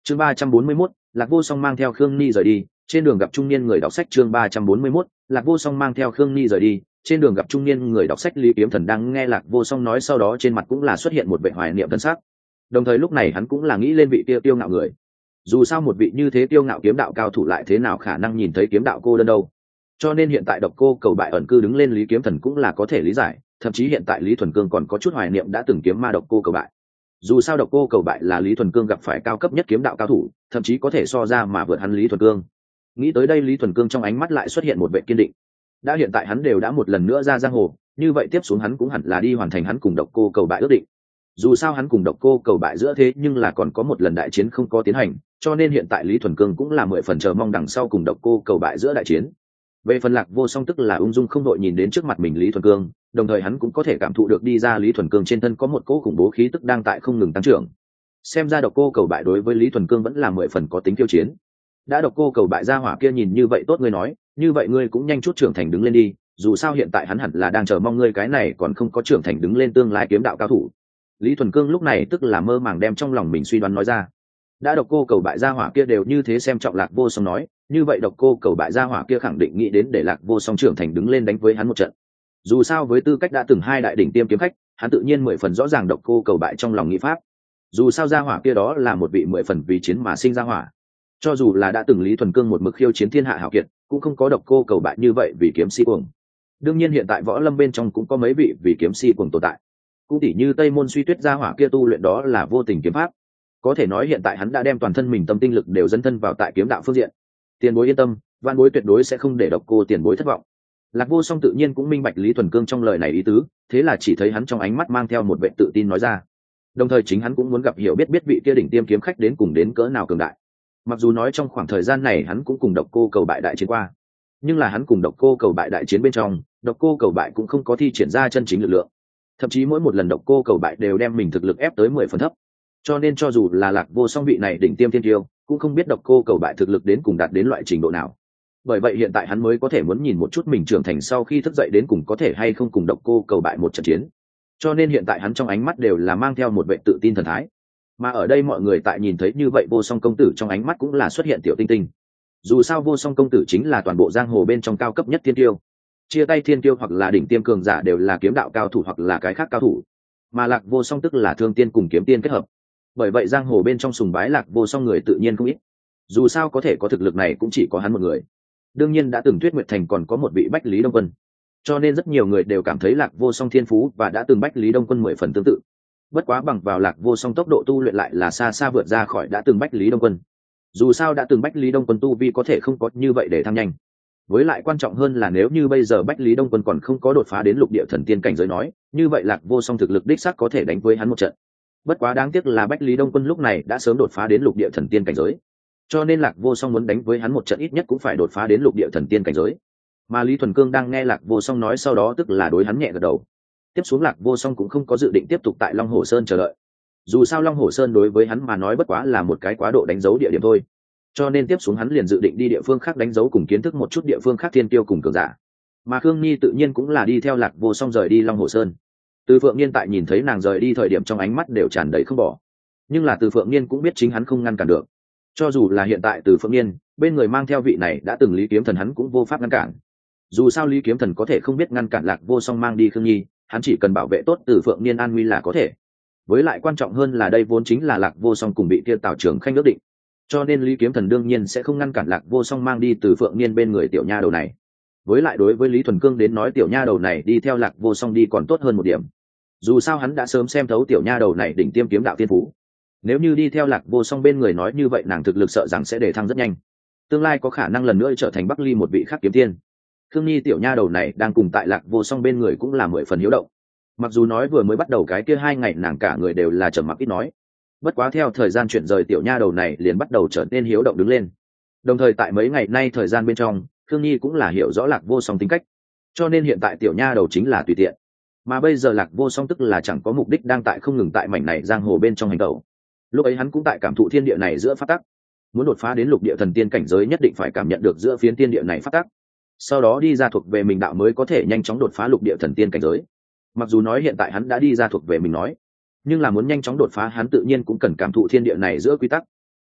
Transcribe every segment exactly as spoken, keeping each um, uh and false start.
Chương ba trăm bốn mươi mốt, Lạc Vô Song mang theo Khương Ni rời đi, trên đường gặp trung niên người đọc sách. Chương ba trăm bốn mươi mốt, Lạc Vô Song mang theo Khương Ni rời đi, trên đường gặp trung niên người đọc sách. Lý Kiếm Thần đang nghe Lạc Vô Song nói, sau đó trên mặt cũng là xuất hiện một vẻ hoài niệm thân sắc. Đồng thời lúc này hắn cũng là nghĩ lên vị tiêu tiêu ngạo người. Dù sao một vị như thế tiêu ngạo kiếm đạo cao thủ lại thế nào khả năng nhìn thấy kiếm đạo cô đơn đâu. Cho nên hiện tại Độc Cô Cầu Bại ẩn cư đứng lên, Lý Kiếm Thần cũng là có thể lý giải, thậm chí hiện tại Lý Thuần Cương còn có chút hoài niệm đã từng kiếm ma Độc Cô Cầu Bại. Dù sao Độc Cô Cầu Bại là Lý Thuần Cương gặp phải cao cấp nhất kiếm đạo cao thủ, thậm chí có thể so ra mà vượt hắn Lý Thuần Cương. Nghĩ tới đây, Lý Thuần Cương trong ánh mắt lại xuất hiện một vẻ kiên định. Đã hiện tại hắn đều đã một lần nữa ra giang hồ, như vậy tiếp xuống hắn cũng hẳn là đi hoàn thành hắn cùng Độc Cô Cầu Bại ước định. Dù sao hắn cùng Độc Cô Cầu Bại giữa thế nhưng là còn có một lần đại chiến không có tiến hành, cho nên hiện tại Lý Thuần Cương cũng là mười phần chờ mong đằng sau cùng Độc Cô Cầu Bại giữa đại chiến. Về phần Lạc Vô Song tức là ung dung không đội nhìn đến trước mặt mình Lý Thuần Cương, đồng thời hắn cũng có thể cảm thụ được đi ra Lý Thuần Cương trên thân có một cỗ khủng bố khí tức đang tại không ngừng tăng trưởng. Xem ra Độc Cô Cầu Bại đối với Lý Thuần Cương vẫn là mười phần có tính khiêu chiến. Đã Độc Cô Cầu Bại ra hỏa kia nhìn như vậy tốt, ngươi nói như vậy ngươi cũng nhanh chút trưởng thành đứng lên đi, dù sao hiện tại hắn hẳn là đang chờ mong ngươi cái này còn không có trưởng thành đứng lên tương lai kiếm đạo cao thủ. Lý Thuần Cương lúc này tức là mơ màng đem trong lòng mình suy đoán nói ra. Đã Độc Cô Cầu Bại ra hỏa kia đều như thế xem trọng Lạc Vô Song nói, như vậy Độc Cô Cầu Bại ra hỏa kia khẳng định nghĩ đến để Lạc Vô Song trưởng thành đứng lên đánh với hắn một trận. Dù sao với tư cách đã từng hai đại đỉnh tiêm kiếm khách, hắn tự nhiên mười phần rõ ràng Độc Cô Cầu Bại trong lòng nghĩ pháp. Dù sao ra hỏa kia đó là một vị mười phần vì chiến mà sinh ra hỏa. Cho dù là đã từng Lý Thuần Cương một mực khiêu chiến thiên hạ hảo kiệt, cũng không có Độc Cô Cầu Bại như vậy vì kiếm si cuồng. Đương nhiên hiện tại võ lâm bên trong cũng có mấy vị vì kiếm si cuồng tồn tại. Cũng tỉ như Tây Môn Suy Tuyết ra hỏa kia tu luyện đó là vô tình kiếm pháp. Có thể nói hiện tại hắn đã đem toàn thân mình tâm tinh lực đều dấn thân vào tại kiếm đạo phương diện. Tiền bối yên tâm, Vạn Bối tuyệt đối sẽ không để Độc Cô tiền bối thất vọng. Lạc Vô Song tự nhiên cũng minh bạch Lý Thuần Cương trong lời này ý tứ, thế là chỉ thấy hắn trong ánh mắt mang theo một vẻ tự tin nói ra. Đồng thời chính hắn cũng muốn gặp hiểu biết biết vị kia đỉnh tiêm kiếm khách đến cùng đến cỡ nào cường đại. Mặc dù nói trong khoảng thời gian này hắn cũng cùng Độc Cô Cầu Bại đại chiến qua, nhưng là hắn cùng Độc Cô Cầu Bại đại chiến bên trong, Độc Cô Cầu Bại cũng không có thi triển ra chân chính lực lượng. Thậm chí mỗi một lần Độc Cô Cầu Bại đều đem mình thực lực ép tới mười phần thấp. Cho nên cho dù là Lạc Vô Song vị này đỉnh tiêm thiên tiêu, cũng không biết Độc Cô Cầu Bại thực lực đến cùng đạt đến loại trình độ nào. Bởi vậy hiện tại hắn mới có thể muốn nhìn một chút mình trưởng thành sau khi thức dậy đến cùng có thể hay không cùng Độc Cô Cầu Bại một trận chiến. Cho nên hiện tại hắn trong ánh mắt đều là mang theo một vẻ tự tin thần thái. Mà ở đây mọi người tại nhìn thấy như vậy Vô Song công tử trong ánh mắt cũng là xuất hiện tiểu tinh tinh. Dù sao Vô Song công tử chính là toàn bộ giang hồ bên trong cao cấp nhất thiên tiêu. Chia tay thiên tiêu hoặc là đỉnh tiêm cường giả đều là kiếm đạo cao thủ hoặc là cái khác cao thủ. Mà Lạc Vô Song tức là thương tiên cùng kiếm tiên kết hợp. Bởi vậy giang hồ bên trong sùng bái Lạc Vô Song người tự nhiên không ít. Dù sao có thể có thực lực này cũng chỉ có hắn một người. Đương nhiên đã từng Tuyết Nguyệt Thành còn có một vị Bách Lý Đông Quân. Cho nên rất nhiều người đều cảm thấy Lạc Vô Song thiên phú và đã từng Bách Lý Đông Quân mười phần tương tự. Bất quá bằng vào Lạc Vô Song tốc độ tu luyện lại là xa xa vượt ra khỏi đã từng Bách Lý Đông Quân. Dù sao đã từng Bách Lý Đông Quân tu vi có thể không có như vậy để thăng nhanh. Với lại quan trọng hơn là nếu như bây giờ Bách Lý Đông Quân còn không có đột phá đến lục địa thần tiên cảnh giới nói, như vậy Lạc Vô Song thực lực đích xác có thể đánh với hắn một trận. Bất quá đáng tiếc là Bách Lý Đông Quân lúc này đã sớm đột phá đến lục địa thần tiên cảnh giới. Cho nên Lạc Vô Song muốn đánh với hắn một trận ít nhất cũng phải đột phá đến lục địa thần tiên cảnh giới. Mà Lý Thuần Cương đang nghe Lạc Vô Song nói sau đó tức là đối hắn nhẹ gật đầu. Tiếp xuống Lạc Vô Song cũng không có dự định tiếp tục tại Long Hồ Sơn chờ đợi. Dù sao Long Hồ Sơn đối với hắn mà nói bất quá là một cái quá độ đánh dấu địa điểm thôi. Cho nên tiếp xuống hắn liền dự định đi địa phương khác đánh dấu cùng kiến thức một chút địa phương khác thiên tiêu cùng cường giả. Mà Khương Nhi tự nhiên cũng là đi theo Lạc Vô Song rời đi Long Hồ Sơn. Từ Phượng Niên tại nhìn thấy nàng rời đi thời điểm trong ánh mắt đều tràn đầy không bỏ. Nhưng là Từ Phượng Niên cũng biết chính hắn không ngăn cản được. Cho dù là hiện tại Từ Phượng Niên bên người mang theo vị này đã từng Lý Kiếm Thần hắn cũng vô pháp ngăn cản. Dù sao Lý Kiếm Thần có thể không biết ngăn cản Lạc Vô Song mang đi Khương Nhi, hắn chỉ cần bảo vệ tốt Từ Phượng Niên an nguy là có thể. Với lại quan trọng hơn là đây vốn chính là Lạc Vô Song cùng bị kia Tào Trường Khanh ước định. Cho nên Lý Kiếm Thần đương nhiên sẽ không ngăn cản Lạc Vô Song mang đi Từ Phượng Niên bên người tiểu nha đầu này. Với lại đối với Lý Thuần Cương đến nói tiểu nha đầu này đi theo Lạc Vô Song đi còn tốt hơn một điểm. Dù sao hắn đã sớm xem thấu tiểu nha đầu này đỉnh tiêm kiếm đạo tiên phú. Nếu như đi theo Lạc Vô Song bên người nói như vậy nàng thực lực sợ rằng sẽ để thăng rất nhanh. Tương lai có khả năng lần nữa trở thành Bắc Ly một vị khác kiếm tiên. Khương Nhi tiểu nha đầu này đang cùng tại Lạc Vô Song bên người cũng là mười phần hiếu động. Mặc dù nói vừa mới bắt đầu cái kia hai ngày nàng cả người đều là trầm mặc ít nói. Bất quá theo thời gian chuyển rời tiểu nha đầu này liền bắt đầu trở nên hiếu động đứng lên. Đồng thời tại mấy ngày nay thời gian bên trong, Khương Nhi cũng là hiểu rõ Lạc Vô Song tính cách. Cho nên hiện tại tiểu nha đầu chính là tùy tiện. Mà bây giờ Lạc Vô Song tức là chẳng có mục đích đang tại không ngừng tại mảnh này giang hồ bên trong hành tẩu. Lúc ấy hắn cũng tại cảm thụ thiên địa này giữa pháp tắc. Muốn đột phá đến lục địa thần tiên cảnh giới nhất định phải cảm nhận được giữa phiến thiên địa này pháp tắc. Sau đó đi ra thuộc về mình đạo mới có thể nhanh chóng đột phá lục địa thần tiên cảnh giới. Mặc dù nói hiện tại hắn đã đi ra thuộc về mình nói, nhưng là muốn nhanh chóng đột phá hắn tự nhiên cũng cần cảm thụ thiên địa này giữa quy tắc.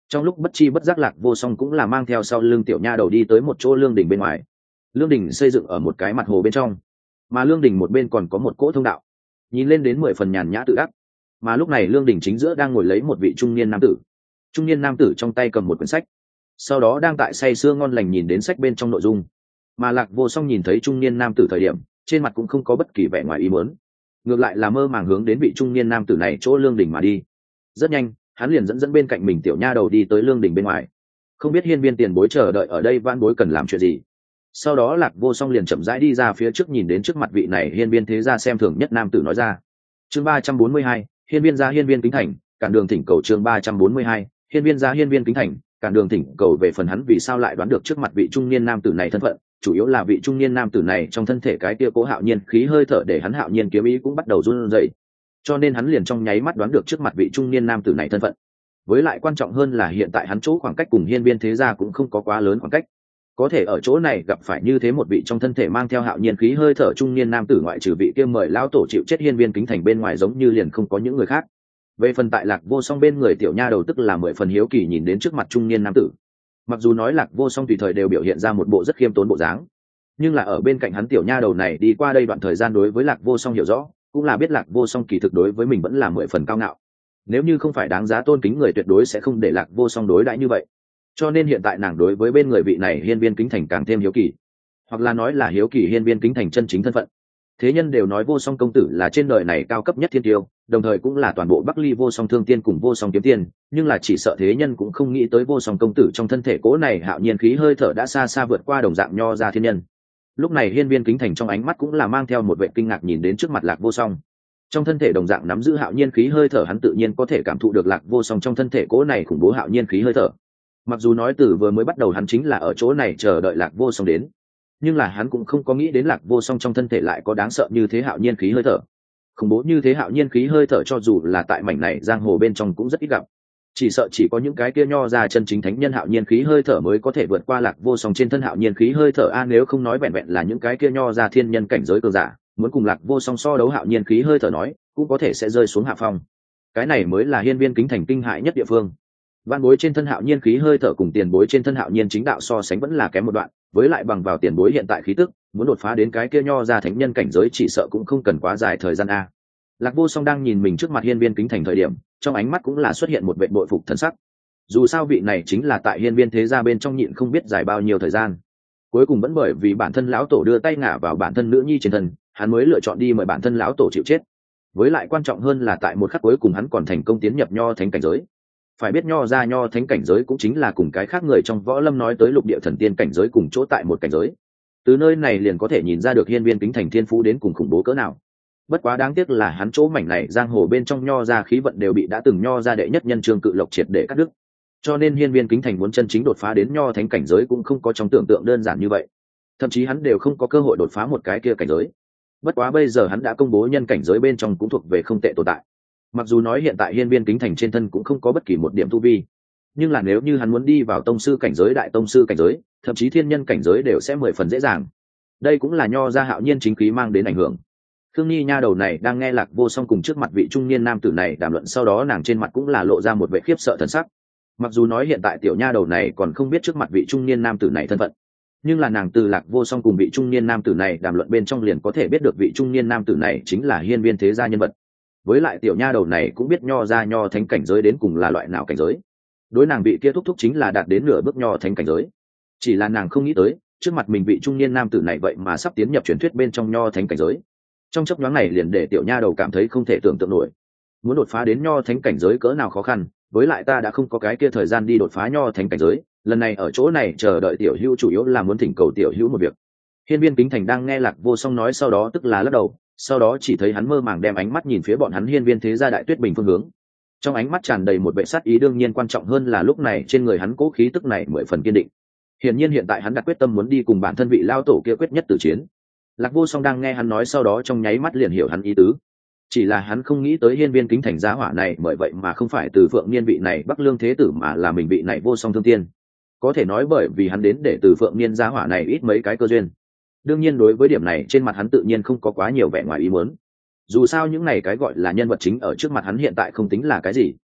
Trong lúc bất chi bất giác Lạc Vô Song cũng là mang theo sau lưng tiểu nha đầu đi tới một chỗ lương đình bên ngoài. Lương đình xây dựng ở một cái mặt hồ bên trong, mà lương đình một bên còn có một cỗ thông đạo, nhìn lên đến mười phần nhàn nhã tự đắc. Mà lúc này lương đình chính giữa đang ngồi lấy một vị trung niên nam tử. Trung niên nam tử trong tay cầm một quyển sách, sau đó đang tại say sưa ngon lành nhìn đến sách bên trong nội dung. Mà Lạc Vô Song nhìn thấy trung niên nam tử thời điểm, trên mặt cũng không có bất kỳ vẻ ngoài ý muốn, ngược lại là mơ màng hướng đến vị trung niên nam tử này chỗ lương đình mà đi. Rất nhanh hắn liền dẫn dẫn bên cạnh mình tiểu nha đầu đi tới lương đình bên ngoài. Không biết hiên viên tiền bối chờ đợi ở đây vãn bối cần làm chuyện gì. Sau đó Lạc Vô Song liền chậm rãi đi ra phía trước, nhìn đến trước mặt vị này hiên viên thế gia xem thường nhất nam tử nói ra. Chương ba trăm bốn mươi hai, hiên viên gia hiên viên kính thành, cản đường thỉnh cầu. Chương ba trăm bốn mươi hai, hiên viên gia hiên viên kính thành, cản đường thỉnh cầu. Về phần hắn vì sao lại đoán được trước mặt vị trung niên nam tử này thân phận, chủ yếu là vị trung niên nam tử này trong thân thể cái kia cố hạo nhiên khí hơi thở để hắn hạo nhiên kiếm ý cũng bắt đầu run rẩy, cho nên hắn liền trong nháy mắt đoán được trước mặt vị trung niên nam tử này thân phận. Với lại quan trọng hơn là hiện tại hắn chỗ khoảng cách cùng hiên viên thế gia cũng không có quá lớn khoảng cách, có thể ở chỗ này gặp phải như thế một vị trong thân thể mang theo hạo nhiên khí hơi thở trung niên nam tử, ngoại trừ vị kia mời lão tổ chịu chết hiên viên kính thành bên ngoài giống như liền không có những người khác. Về phần tại Lạc Vô Song bên người tiểu nha đầu tức là mười phần hiếu kỳ nhìn đến trước mặt trung niên nam tử. Mặc dù nói Lạc Vô Song tùy thời đều biểu hiện ra một bộ rất khiêm tốn bộ dáng, nhưng là ở bên cạnh hắn tiểu nha đầu này đi qua đây đoạn thời gian đối với Lạc Vô Song hiểu rõ, cũng là biết Lạc Vô Song kỳ thực đối với mình vẫn là mười phần cao ngạo. Nếu như không phải đáng giá tôn kính người tuyệt đối sẽ không để Lạc Vô Song đối đãi như vậy. Cho nên hiện tại nàng đối với bên người vị này hiên viên kính thành càng thêm hiếu kỳ, hoặc là nói là hiếu kỳ hiên viên kính thành chân chính thân phận. Thế nhân đều nói Vô Song công tử là trên đời này cao cấp nhất thiên tiêu, đồng thời cũng là toàn bộ Bắc Ly Vô Song thương tiên cùng Vô Song kiếm tiên, nhưng là chỉ sợ thế nhân cũng không nghĩ tới Vô Song công tử trong thân thể cố này hạo nhiên khí hơi thở đã xa xa vượt qua đồng dạng nho gia thiên nhân. Lúc này hiên viên kính thành trong ánh mắt cũng là mang theo một vẻ kinh ngạc nhìn đến trước mặt Lạc Vô Song. Trong thân thể đồng dạng nắm giữ hạo nhiên khí hơi thở, hắn tự nhiên có thể cảm thụ được Lạc Vô Song trong thân thể cố này khủng bố hạo nhiên khí hơi thở. Mặc dù nói từ vừa mới bắt đầu hắn chính là ở chỗ này chờ đợi Lạc Vô Song đến, nhưng là hắn cũng không có nghĩ đến Lạc Vô Song trong thân thể lại có đáng sợ như thế hạo nhiên khí hơi thở. Khủng bố như thế hạo nhiên khí hơi thở cho dù là tại mảnh này giang hồ bên trong cũng rất ít gặp, chỉ sợ chỉ có những cái kia nho ra chân chính thánh nhân hạo nhiên khí hơi thở mới có thể vượt qua Lạc Vô Song trên thân hạo nhiên khí hơi thở a. Nếu không nói vẹn vẹn là những cái kia nho ra thiên nhân cảnh giới cường giả muốn cùng Lạc Vô Song so đấu hạo nhiên khí hơi thở nói cũng có thể sẽ rơi xuống hạ phong. Cái này mới là hiên viên kính thành kinh hại nhất địa phương. Văn bối trên thân hạo nhiên khí hơi thở cùng tiền bối trên thân hạo nhiên chính đạo so sánh vẫn là kém một đoạn, với lại bằng vào tiền bối hiện tại khí tức muốn đột phá đến cái kia nho ra thánh nhân cảnh giới chỉ sợ cũng không cần quá dài thời gian a. Lạc Vô Song đang nhìn mình trước mặt hiên viên kính thành thời điểm, trong ánh mắt cũng là xuất hiện một vẻ bội phục thần sắc. Dù sao vị này chính là tại hiên viên thế gia bên trong nhịn không biết dài bao nhiêu thời gian, cuối cùng vẫn bởi vì bản thân lão tổ đưa tay ngả vào bản thân nữ nhi trên thân, hắn mới lựa chọn đi mời bản thân lão tổ chịu chết. Với lại quan trọng hơn là tại một khắc cuối cùng hắn còn thành công tiến nhập nho thánh cảnh giới. Phải biết nho ra nho thánh cảnh giới cũng chính là cùng cái khác người trong võ lâm nói tới lục địa thần tiên cảnh giới cùng chỗ tại một cảnh giới. Từ nơi này liền có thể nhìn ra được hiên viên kính thành thiên phú đến cùng khủng bố cỡ nào. Bất quá đáng tiếc là hắn chỗ mảnh này giang hồ bên trong nho ra khí vận đều bị đã từng nho ra đệ nhất nhân Trương Cự Lộc triệt để cắt đứt. Cho nên hiên viên kính thành muốn chân chính đột phá đến nho thánh cảnh giới cũng không có trong tưởng tượng đơn giản như vậy. Thậm chí hắn đều không có cơ hội đột phá một cái kia cảnh giới. Bất quá bây giờ hắn đã công bố nhân cảnh giới bên trong cũng thuộc về không tệ tồn tại. Mặc dù nói hiện tại hiên viên kính thành trên thân cũng không có bất kỳ một điểm tu vi, nhưng là nếu như hắn muốn đi vào tông sư cảnh giới, đại tông sư cảnh giới, thậm chí thiên nhân cảnh giới đều sẽ mười phần dễ dàng. Đây cũng là nho ra hạo nhiên chính khí mang đến ảnh hưởng. Khương Nhi nha đầu này đang nghe Lạc Vô Song cùng trước mặt vị trung niên nam tử này đàm luận, sau đó nàng trên mặt cũng là lộ ra một vẻ khiếp sợ thần sắc. Mặc dù nói hiện tại tiểu nha đầu này còn không biết trước mặt vị trung niên nam tử này thân phận, nhưng là nàng từ Lạc Vô Song cùng vị trung niên nam tử này đàm luận bên trong liền có thể biết được vị trung niên nam tử này chính là hiên viên thế gia nhân vật. Với lại tiểu nha đầu này cũng biết nho ra nho thánh cảnh giới đến cùng là loại nào cảnh giới. Đối nàng vị kia thúc thúc chính là đạt đến nửa bước nho thánh cảnh giới. Chỉ là nàng không nghĩ tới, trước mặt mình vị trung niên nam tử này vậy mà sắp tiến nhập truyền thuyết bên trong nho thánh cảnh giới. Trong chốc nhoáng này liền để tiểu nha đầu cảm thấy không thể tưởng tượng nổi. Muốn đột phá đến nho thánh cảnh giới cỡ nào khó khăn, với lại ta đã không có cái kia thời gian đi đột phá nho thánh cảnh giới, lần này ở chỗ này chờ đợi tiểu hữu chủ yếu là muốn thỉnh cầu tiểu hữu một việc. Hiên viên kính thành đang nghe Lạc Vô Song nói sau đó tức là lắc đầu, sau đó chỉ thấy hắn mơ màng đem ánh mắt nhìn phía bọn hắn hiên viên thế gia đại tuyết bình phương hướng. Trong ánh mắt tràn đầy một vẻ sát ý, đương nhiên quan trọng hơn là lúc này trên người hắn cố khí tức này mười phần kiên định. Hiển nhiên hiện tại hắn đặt quyết tâm muốn đi cùng bản thân vị lao tổ kia quyết nhất tử chiến. Lạc Vô Song đang nghe hắn nói sau đó trong nháy mắt liền hiểu hắn ý tứ. Chỉ là hắn không nghĩ tới hiên viên kính thành giá hỏa này bởi vậy mà không phải từ Phượng Niên vị này Bắc Lương thế tử mà là mình vị này Vô Song thương tiên. Có thể nói bởi vì hắn đến để từ Phượng Niên giá hỏa này ít mấy cái cơ duyên. Đương nhiên đối với điểm này trên mặt hắn tự nhiên không có quá nhiều vẻ ngoài ý muốn. Dù sao những này cái gọi là nhân vật chính ở trước mặt hắn hiện tại không tính là cái gì.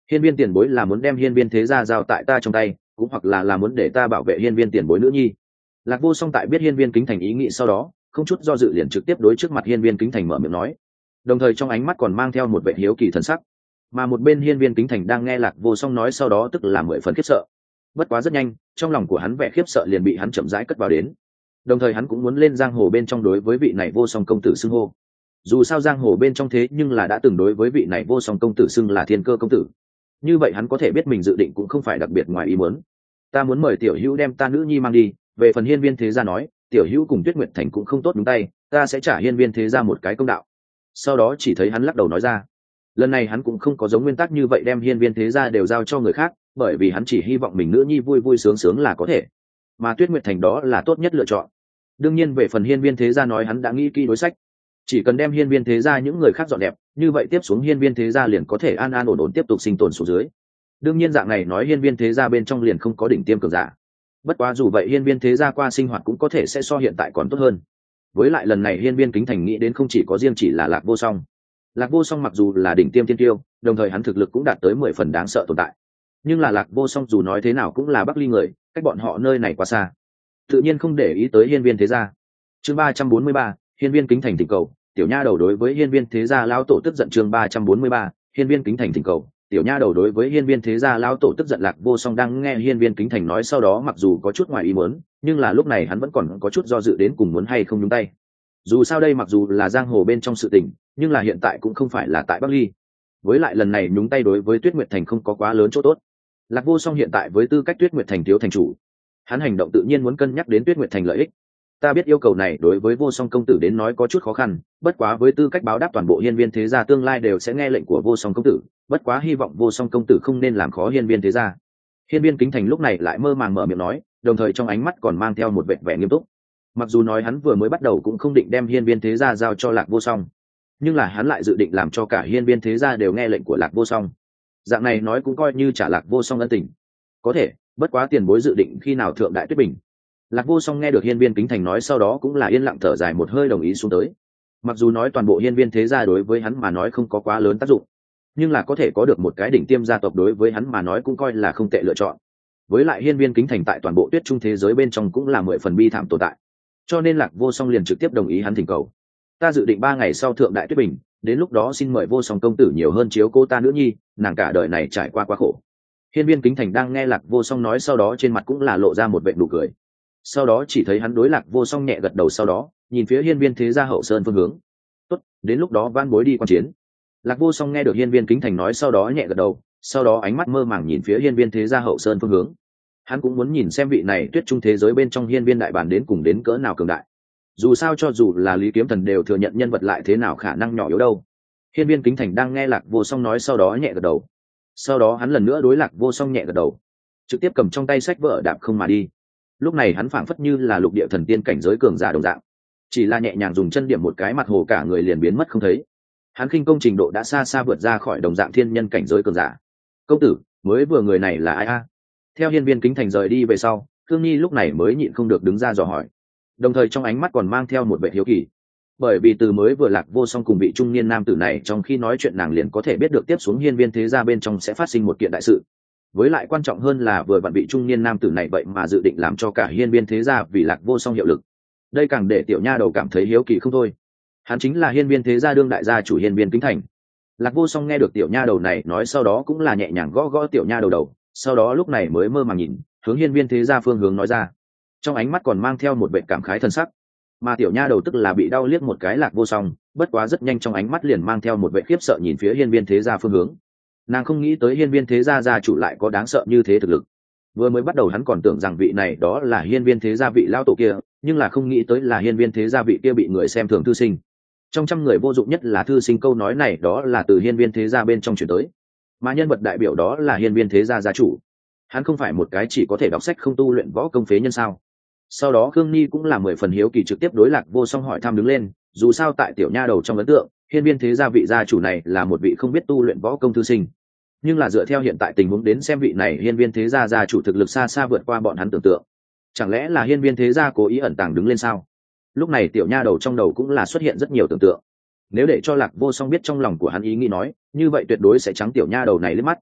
Hiên viên tiền bối là muốn đem hiên viên thế gia giao tại ta trong tay, cũng hoặc là là muốn để ta bảo vệ hiên viên tiền bối nữ nhi. Lạc Vô Song tại biết hiên viên kính thành ý nghĩ sau đó, không chút do dự liền trực tiếp đối trước mặt hiên viên kính thành mở miệng nói, đồng thời trong ánh mắt còn mang theo một vẻ hiếu kỳ thần sắc. Mà một bên hiên viên kính thành đang nghe Lạc Vô Song nói sau đó tức là mười phần khiếp sợ. Bất quá rất nhanh, trong lòng của hắn vẻ khiếp sợ liền bị hắn chậm rãi cất vào đến. Đồng thời hắn cũng muốn lên giang hồ bên trong đối với vị này Vô Song công tử xưng hô. Dù sao giang hồ bên trong thế nhưng là đã từng đối với vị này Vô Song công tử xưng là Thiên Cơ công tử. Như vậy hắn có thể biết mình dự định cũng không phải đặc biệt ngoài ý muốn. Ta muốn mời tiểu hữu đem ta nữ nhi mang đi, về phần hiên viên thế gia nói, tiểu hữu cùng Tuyết Nguyệt Thành cũng không tốt đúng tay, ta sẽ trả hiên viên thế gia một cái công đạo. Sau đó chỉ thấy hắn lắc đầu nói ra, lần này hắn cũng không có giống nguyên tắc như vậy đem hiên viên thế gia đều giao cho người khác, bởi vì hắn chỉ hy vọng mình nữ nhi vui vui sướng sướng là có thể, mà Tuyết Nguyệt Thành đó là tốt nhất lựa chọn. Đương nhiên về phần hiên viên thế gia nói, hắn đã nghĩ kỹ đối sách, chỉ cần đem hiên viên thế gia những người khác dọn đẹp, như vậy tiếp xuống hiên viên thế gia liền có thể an an ổn ổn tiếp tục sinh tồn xuống dưới. Đương nhiên dạng này nói hiên viên thế gia bên trong liền không có đỉnh tiêm cường giả, bất quá dù vậy hiên viên thế gia qua sinh hoạt cũng có thể sẽ so hiện tại còn tốt hơn. Với lại lần này hiên viên kính thành nghĩ đến không chỉ có riêng chỉ là Lạc Vô Song. Lạc Vô Song mặc dù là đỉnh tiêm tiên tiêu, đồng thời hắn thực lực cũng đạt tới mười phần đáng sợ tồn tại, nhưng là Lạc Vô Song dù nói thế nào cũng là Bắc Ly người, cách bọn họ nơi này quá xa, tự nhiên không để ý tới hiên viên thế gia. Chương ba trăm bốn mươi ba, hiên viên kính thành thỉnh cầu, tiểu nha đầu đối với hiên viên thế gia lão tổ tức giận. Chương ba trăm bốn mươi ba, hiên viên kính thành thỉnh cầu, tiểu nha đầu đối với hiên viên thế gia lão tổ tức giận. Lạc Vô Song đang nghe hiên viên kính thành nói sau đó, mặc dù có chút ngoài ý muốn, nhưng là lúc này hắn vẫn còn có chút do dự đến cùng muốn hay không nhúng tay. Dù sao đây mặc dù là giang hồ bên trong sự tình, nhưng là hiện tại cũng không phải là tại Bắc Ly. Với lại lần này nhúng tay đối với Tuyết Nguyệt Thành không có quá lớn chỗ tốt. Lạc Vô Song hiện tại với tư cách Tuyết Nguyệt Thành thiếu thành chủ, hắn hành động tự nhiên muốn cân nhắc đến Tuyết Nguyệt Thành lợi ích. Ta biết yêu cầu này đối với Vô Song công tử đến nói có chút khó khăn, bất quá với tư cách báo đáp toàn bộ hiên viên thế gia tương lai đều sẽ nghe lệnh của Vô Song công tử, bất quá hy vọng Vô Song công tử không nên làm khó hiên viên thế gia. Hiên viên kính thành lúc này lại mơ màng mở miệng nói, đồng thời trong ánh mắt còn mang theo một vẻ vẻ nghiêm túc. Mặc dù nói hắn vừa mới bắt đầu cũng không định đem hiên viên thế gia giao cho Lạc Vô Song, nhưng là hắn lại dự định làm cho cả hiên viên thế gia đều nghe lệnh của Lạc Vô Song. Dạng này nói cũng coi như trả Lạc Vô Song ân tình. Có thể, bất quá tiền bối dự định khi nào thượng đại tuyết bình? Lạc Vô Song nghe được hiên viên kính thành nói sau đó cũng là yên lặng thở dài một hơi đồng ý xuống tới. Mặc dù nói toàn bộ hiên viên thế gia đối với hắn mà nói không có quá lớn tác dụng, nhưng là có thể có được một cái đỉnh tiêm gia tộc đối với hắn mà nói cũng coi là không tệ lựa chọn. Với lại hiên viên kính thành tại toàn bộ tuyết trung thế giới bên trong cũng là mười phần bi thảm tồn tại, cho nên Lạc Vô Song liền trực tiếp đồng ý hắn thỉnh cầu. Ta dự định ba ngày sau thượng đại tuyết bình, đến lúc đó xin mời Vô Song công tử nhiều hơn chiếu cô ta nữ nhi, nàng cả đời này trải qua quá khổ. Hiên viên kính thành đang nghe Lạc Vô Song nói sau đó trên mặt cũng là lộ ra một vệt nụ cười. Sau đó chỉ thấy hắn đối Lạc Vô Song nhẹ gật đầu, sau đó nhìn phía hiên viên thế gia hậu sơn phương hướng. Tốt, đến lúc đó van bối đi quan chiến. Lạc Vô Song nghe được hiên viên kính thành nói sau đó nhẹ gật đầu, sau đó ánh mắt mơ màng nhìn phía hiên viên thế gia hậu sơn phương hướng. Hắn cũng muốn nhìn xem vị này tuyết trung thế giới bên trong hiên viên đại bản đến cùng đến cỡ nào cường đại. Dù sao cho dù là Lý Kiếm Thần đều thừa nhận nhân vật lại thế nào khả năng nhỏ yếu đâu. Hiên viên kính thành đang nghe Lạc Vô Song nói sau đó nhẹ gật đầu. Sau đó hắn lần nữa đối Lạc Vô Song nhẹ gật đầu, trực tiếp cầm trong tay sách vở đạp không mà đi. Lúc này hắn phảng phất như là lục địa thần tiên cảnh giới cường giả đồng dạng, chỉ là nhẹ nhàng dùng chân điểm một cái, mặt hồ cả người liền biến mất không thấy. Hắn khinh công trình độ đã xa xa vượt ra khỏi đồng dạng thiên nhân cảnh giới cường giả. Công tử, mới vừa người này là ai a? Theo hiên viên kính thành rời đi về sau, Thương Nhi lúc này mới nhịn không được đứng ra dò hỏi, đồng thời trong ánh mắt còn mang theo một vẻ hiếu kỳ. Bởi vì từ mới vừa Lạc Vô Song cùng vị trung niên nam tử này trong khi nói chuyện, nàng liền có thể biết được tiếp xuống hiên viên thế gia bên trong sẽ phát sinh một kiện đại sự. Với lại quan trọng hơn là vừa vặn vị trung niên nam tử này vậy mà dự định làm cho cả hiên viên thế gia vì Lạc Vô Song hiệu lực. Đây càng để tiểu nha đầu cảm thấy hiếu kỳ không thôi. Hắn chính là hiên viên thế gia đương đại gia chủ hiên viên kính thành. Lạc Vô Song nghe được tiểu nha đầu này nói sau đó cũng là nhẹ nhàng gõ gõ tiểu nha đầu đầu, sau đó lúc này mới mơ màng nhìn hướng hiên viên thế gia phương hướng nói ra, trong ánh mắt còn mang theo một vẻ cảm khái thân sắc. Mà tiểu nha đầu tức là bị đau liếc một cái Lạc Vô Song, bất quá rất nhanh trong ánh mắt liền mang theo một vẻ khiếp sợ nhìn phía hiên viên thế gia phương hướng. Nàng không nghĩ tới hiên viên thế gia gia chủ lại có đáng sợ như thế thực lực. Vừa mới bắt đầu hắn còn tưởng rằng vị này đó là hiên viên thế gia vị lao tổ kia, nhưng là không nghĩ tới là hiên viên thế gia vị kia bị người xem thường thư sinh. Trong trăm người vô dụng nhất là thư sinh, câu nói này đó là từ hiên viên thế gia bên trong chuyển tới, mà nhân vật đại biểu đó là hiên viên thế gia gia chủ. Hắn không phải một cái chỉ có thể đọc sách không tu luyện võ công phế nhân sao? Sau đó Khương Nhi cũng là mười phần hiếu kỳ trực tiếp đối Lạc Vô Song hỏi thăm đứng lên, dù sao tại tiểu nha đầu trong ấn tượng, hiên viên thế gia vị gia chủ này là một vị không biết tu luyện võ công thư sinh. Nhưng là dựa theo hiện tại tình huống đến xem, vị này hiên viên thế gia gia chủ thực lực xa xa vượt qua bọn hắn tưởng tượng. Chẳng lẽ là hiên viên thế gia cố ý ẩn tàng đứng lên sao? Lúc này tiểu nha đầu trong đầu cũng là xuất hiện rất nhiều tưởng tượng. Nếu để cho Lạc Vô Song biết trong lòng của hắn ý nghĩ nói, như vậy tuyệt đối sẽ trắng tiểu nha đầu này liếc mắt.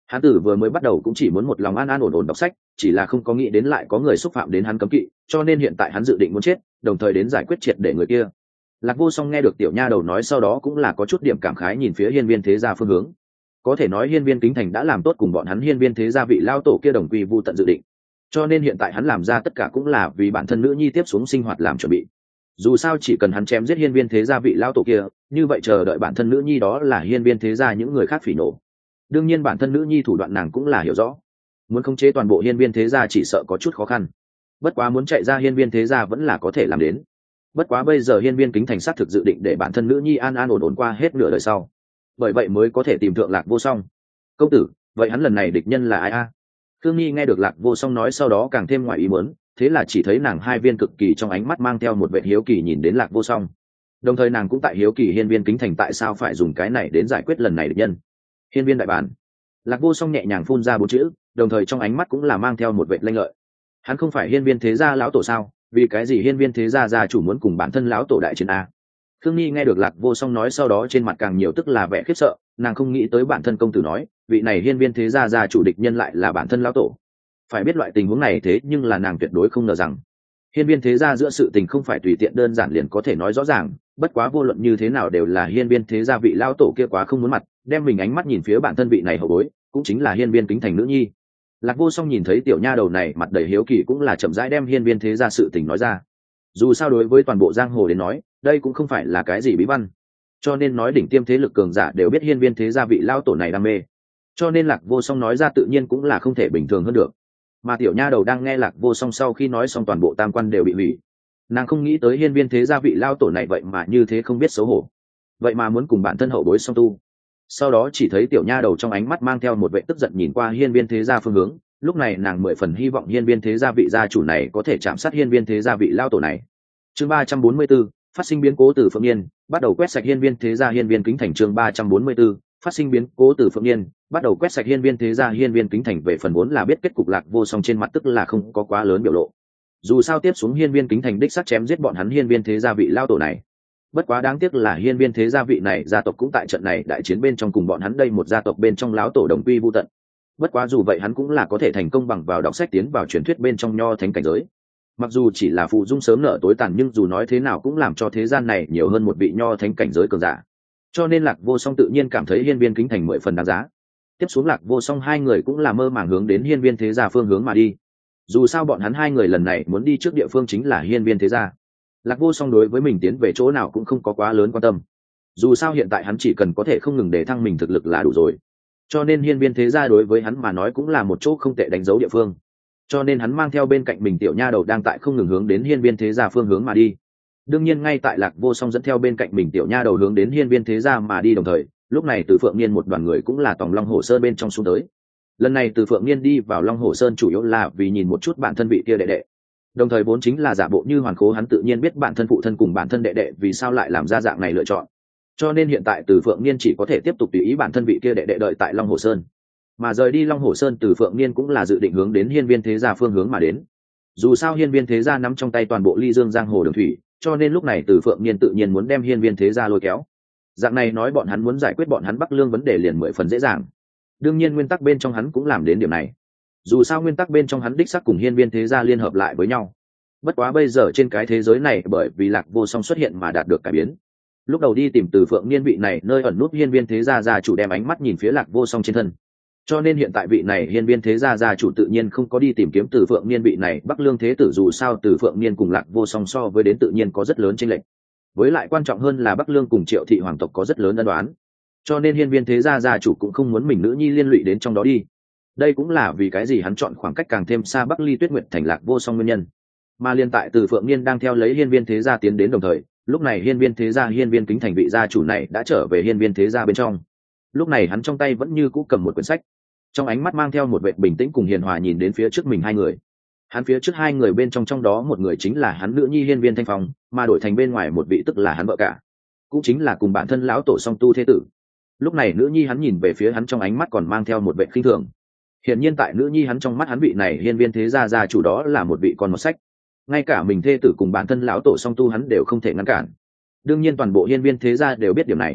Hắn tử vừa mới bắt đầu cũng chỉ muốn một lòng an an ổn ổn đọc sách, chỉ là không có nghĩ đến lại có người xúc phạm đến hắn cấm kỵ, cho nên hiện tại hắn dự định muốn chết, đồng thời đến giải quyết triệt để người kia. Lạc Vô Song nghe được tiểu nha đầu nói sau đó cũng là có chút điểm cảm khái nhìn phía hiên viên thế gia phương hướng. Có thể nói hiên viên kính thành đã làm tốt cùng bọn hắn hiên viên thế gia vị lao tổ kia đồng quy vu tận dự định, cho nên hiện tại hắn làm ra tất cả cũng là vì bản thân nữ nhi tiếp xuống sinh hoạt làm chuẩn bị. Dù sao chỉ cần hắn chém giết hiên viên thế gia vị lao tổ kia, như vậy chờ đợi bản thân nữ nhi đó là hiên viên thế gia những người khác phỉ nổ. Đương nhiên bản thân nữ nhi thủ đoạn nàng cũng là hiểu rõ, muốn khống chế toàn bộ hiên viên thế gia chỉ sợ có chút khó khăn, bất quá muốn chạy ra hiên viên thế gia vẫn là có thể làm đến. Bất quá bây giờ hiên viên kính thành sát thực dự định để bản thân nữ nhi an an ổn ổn qua hết nửa đời sau, bởi vậy mới có thể tìm thượng Lạc Vô Song. Công tử, vậy hắn lần này địch nhân là ai a? Khương Nhi nghe được Lạc Vô Song nói sau đó càng thêm ngoài ý muốn, thế là chỉ thấy nàng hai viên cực kỳ trong ánh mắt mang theo một vẻ hiếu kỳ nhìn đến Lạc Vô Song, đồng thời nàng cũng tại hiếu kỳ hiên viên kính thành tại sao phải dùng cái này đến giải quyết lần này địch nhân. Hiên viên đại bản. Lạc Vô Song nhẹ nhàng phun ra bốn chữ, đồng thời trong ánh mắt cũng là mang theo một vẻ lanh lợi. Hắn không phải hiên viên thế gia lão tổ sao, vì cái gì hiên viên thế gia gia chủ muốn cùng bản thân lão tổ đại chiến a? Khương Nhi nghe được Lạc Vô Song nói sau đó trên mặt càng nhiều tức là vẻ khiếp sợ, nàng không nghĩ tới bản thân công tử nói vị này hiên viên thế gia gia chủ địch nhân lại là bản thân lão tổ. Phải biết loại tình huống này thế nhưng là nàng tuyệt đối không ngờ rằng hiên viên thế gia giữa sự tình không phải tùy tiện đơn giản liền có thể nói rõ ràng, bất quá vô luận như thế nào đều là hiên viên thế gia vị lão tổ kia quá không muốn mặt, đem mình ánh mắt nhìn phía bản thân vị này hậu bối, cũng chính là hiên viên kính thành nữ nhi. Lạc Vô Song nhìn thấy tiểu nha đầu này mặt đầy hiếu kỳ cũng là chậm rãi đem hiên viên thế gia sự tình nói ra. Dù sao đối với toàn bộ giang hồ đến nói, đây cũng không phải là cái gì bí văn, cho nên nói đỉnh tiêm thế lực cường giả đều biết hiên viên thế gia vị lao tổ này đam mê, cho nên Lạc Vô Song nói ra tự nhiên cũng là không thể bình thường hơn được. Mà tiểu nha đầu đang nghe Lạc Vô Song sau khi nói xong toàn bộ tam quan đều bị hủy, nàng không nghĩ tới hiên viên thế gia vị lao tổ này vậy mà như thế không biết xấu hổ, vậy mà muốn cùng bản thân hậu bối song tu. Sau đó chỉ thấy tiểu nha đầu trong ánh mắt mang theo một vẻ tức giận nhìn qua hiên viên thế gia phương hướng, lúc này nàng mười phần hy vọng hiên viên thế gia vị gia chủ này có thể chạm sát hiên viên thế gia vị lao tổ này. Chương ba trăm bốn mươi 4, phát sinh biến cố từ Phượng Niên, bắt đầu quét sạch hiên viên thế gia hiên viên kính thành. Chương ba trăm bốn mươi 4, phát sinh biến cố từ Phượng Niên, bắt đầu quét sạch hiên viên thế gia hiên viên kính thành. Về phần vốn là biết kết cục Lạc Vô Song trên mặt tức là không có quá lớn biểu lộ. Dù sao tiếp xuống hiên viên kính thành đích xác chém giết bọn hắn hiên viên thế gia vị lao tổ này. Bất quá đáng tiếc là hiên viên thế gia vị này gia tộc cũng tại trận này đại chiến bên trong cùng bọn hắn đây một gia tộc bên trong lão tổ đồng quy vu tận. Bất quá dù vậy hắn cũng là có thể thành công bằng vào đọc sách tiến vào truyền thuyết bên trong nho thánh cảnh giới. Mặc dù chỉ là phụ dung sớm nở tối tàn nhưng dù nói thế nào cũng làm cho thế gian này nhiều hơn một vị nho thánh cảnh giới cường giả. Cho nên Lạc Vô Song tự nhiên cảm thấy hiên viên kính thành mười phần đáng giá. Tiếp xuống Lạc Vô Song hai người cũng là mơ màng hướng đến hiên viên thế gia phương hướng mà đi. Dù sao bọn hắn hai người lần này muốn đi trước địa phương chính là hiên viên thế gia. Lạc Vô Song đối với mình tiến về chỗ nào cũng không có quá lớn quan tâm. Dù sao hiện tại hắn chỉ cần có thể không ngừng để thăng mình thực lực là đủ rồi. Cho nên hiên viên thế gia đối với hắn mà nói cũng là một chỗ không tệ đánh dấu địa phương. Cho nên hắn mang theo bên cạnh mình tiểu nha đầu đang tại không ngừng hướng đến hiên viên thế gia phương hướng mà đi. Đương nhiên ngay tại Lạc Vô Song dẫn theo bên cạnh mình tiểu nha đầu hướng đến hiên viên thế gia mà đi đồng thời, lúc này Từ Phượng Niên một đoàn người cũng là tòng Long Hồ Sơn bên trong xuống tới. Lần này Từ Phượng Niên đi vào Long Hồ Sơn chủ yếu là vì nhìn một chút bản thân vị kia đệ đệ. Đồng thời vốn chính là giả bộ như hoàn khố, hắn tự nhiên biết bản thân phụ thân cùng bản thân đệ đệ vì sao lại làm ra dạng này lựa chọn. Cho nên hiện tại Từ Phượng Niên chỉ có thể tiếp tục tùy ý bản thân vị kia đệ đệ đợi tại Long Hồ Sơn. Mà rời đi Long Hồ Sơn, Từ Phượng Niên cũng là dự định hướng đến hiên viên thế gia phương hướng mà đến. Dù sao hiên viên thế gia nắm trong tay toàn bộ Ly Dương giang hồ đường thủy, cho nên lúc này Từ Phượng Niên tự nhiên muốn đem hiên viên thế gia lôi kéo. Dạng này nói bọn hắn muốn giải quyết bọn hắn Bắc Lương vấn đề liền mười phần dễ dàng. Đương nhiên nguyên tắc bên trong hắn cũng làm đến điểm này. Dù sao nguyên tắc bên trong hắn đích xác cùng hiên viên thế gia liên hợp lại với nhau. Bất quá bây giờ trên cái thế giới này bởi vì Lạc Vô Song xuất hiện mà đạt được cải biến. Lúc đầu đi tìm Từ Phượng Niên vị này nơi ẩn nút hiên viên thế gia gia chủ đem ánh mắt nhìn phía Lạc Vô Song trên thân. Cho nên hiện tại vị này hiên viên thế gia gia chủ tự nhiên không có đi tìm kiếm Từ Phượng Niên vị này Bắc Lương thế tử, dù sao Từ Phượng Niên cùng Lạc Vô Song so với đến tự nhiên có rất lớn chênh lệch. Với lại quan trọng hơn là Bắc Lương cùng Triệu thị hoàng tộc có rất lớn ân oán. Cho nên hiên viên thế gia gia chủ cũng không muốn mình nữ nhi liên lụy đến trong đó đi. Đây cũng là vì cái gì hắn chọn khoảng cách càng thêm xa Bắc Ly Tuyết Nguyệt thành Lạc Vô Song nguyên nhân. Mà liên tại Từ Phượng Niên đang theo lấy hiên viên thế gia tiến đến đồng thời, lúc này hiên viên thế gia hiên viên kính thành vị gia chủ này đã trở về hiên viên thế gia bên trong. Lúc này hắn trong tay vẫn như cũ cầm một quyển sách, trong ánh mắt mang theo một vẻ bình tĩnh cùng hiền hòa nhìn đến phía trước mình hai người. Hắn phía trước hai người bên trong trong đó một người chính là hắn nữ nhi hiên viên thanh phong, mà đổi thành bên ngoài một vị tức là hắn vợ cả, cũng chính là cùng bản thân lão tổ song tu thế tử. Lúc này nữ nhi hắn nhìn về phía hắn trong ánh mắt còn mang theo một vẻ khinh thường. Hiển nhiên tại nữ nhi hắn trong mắt hắn vị này hiên viên thế gia gia chủ đó là một vị con một sách, ngay cả mình thê tử cùng bản thân lão tổ song tu hắn đều không thể ngăn cản. Đương nhiên toàn bộ hiên viên thế gia đều biết điều này.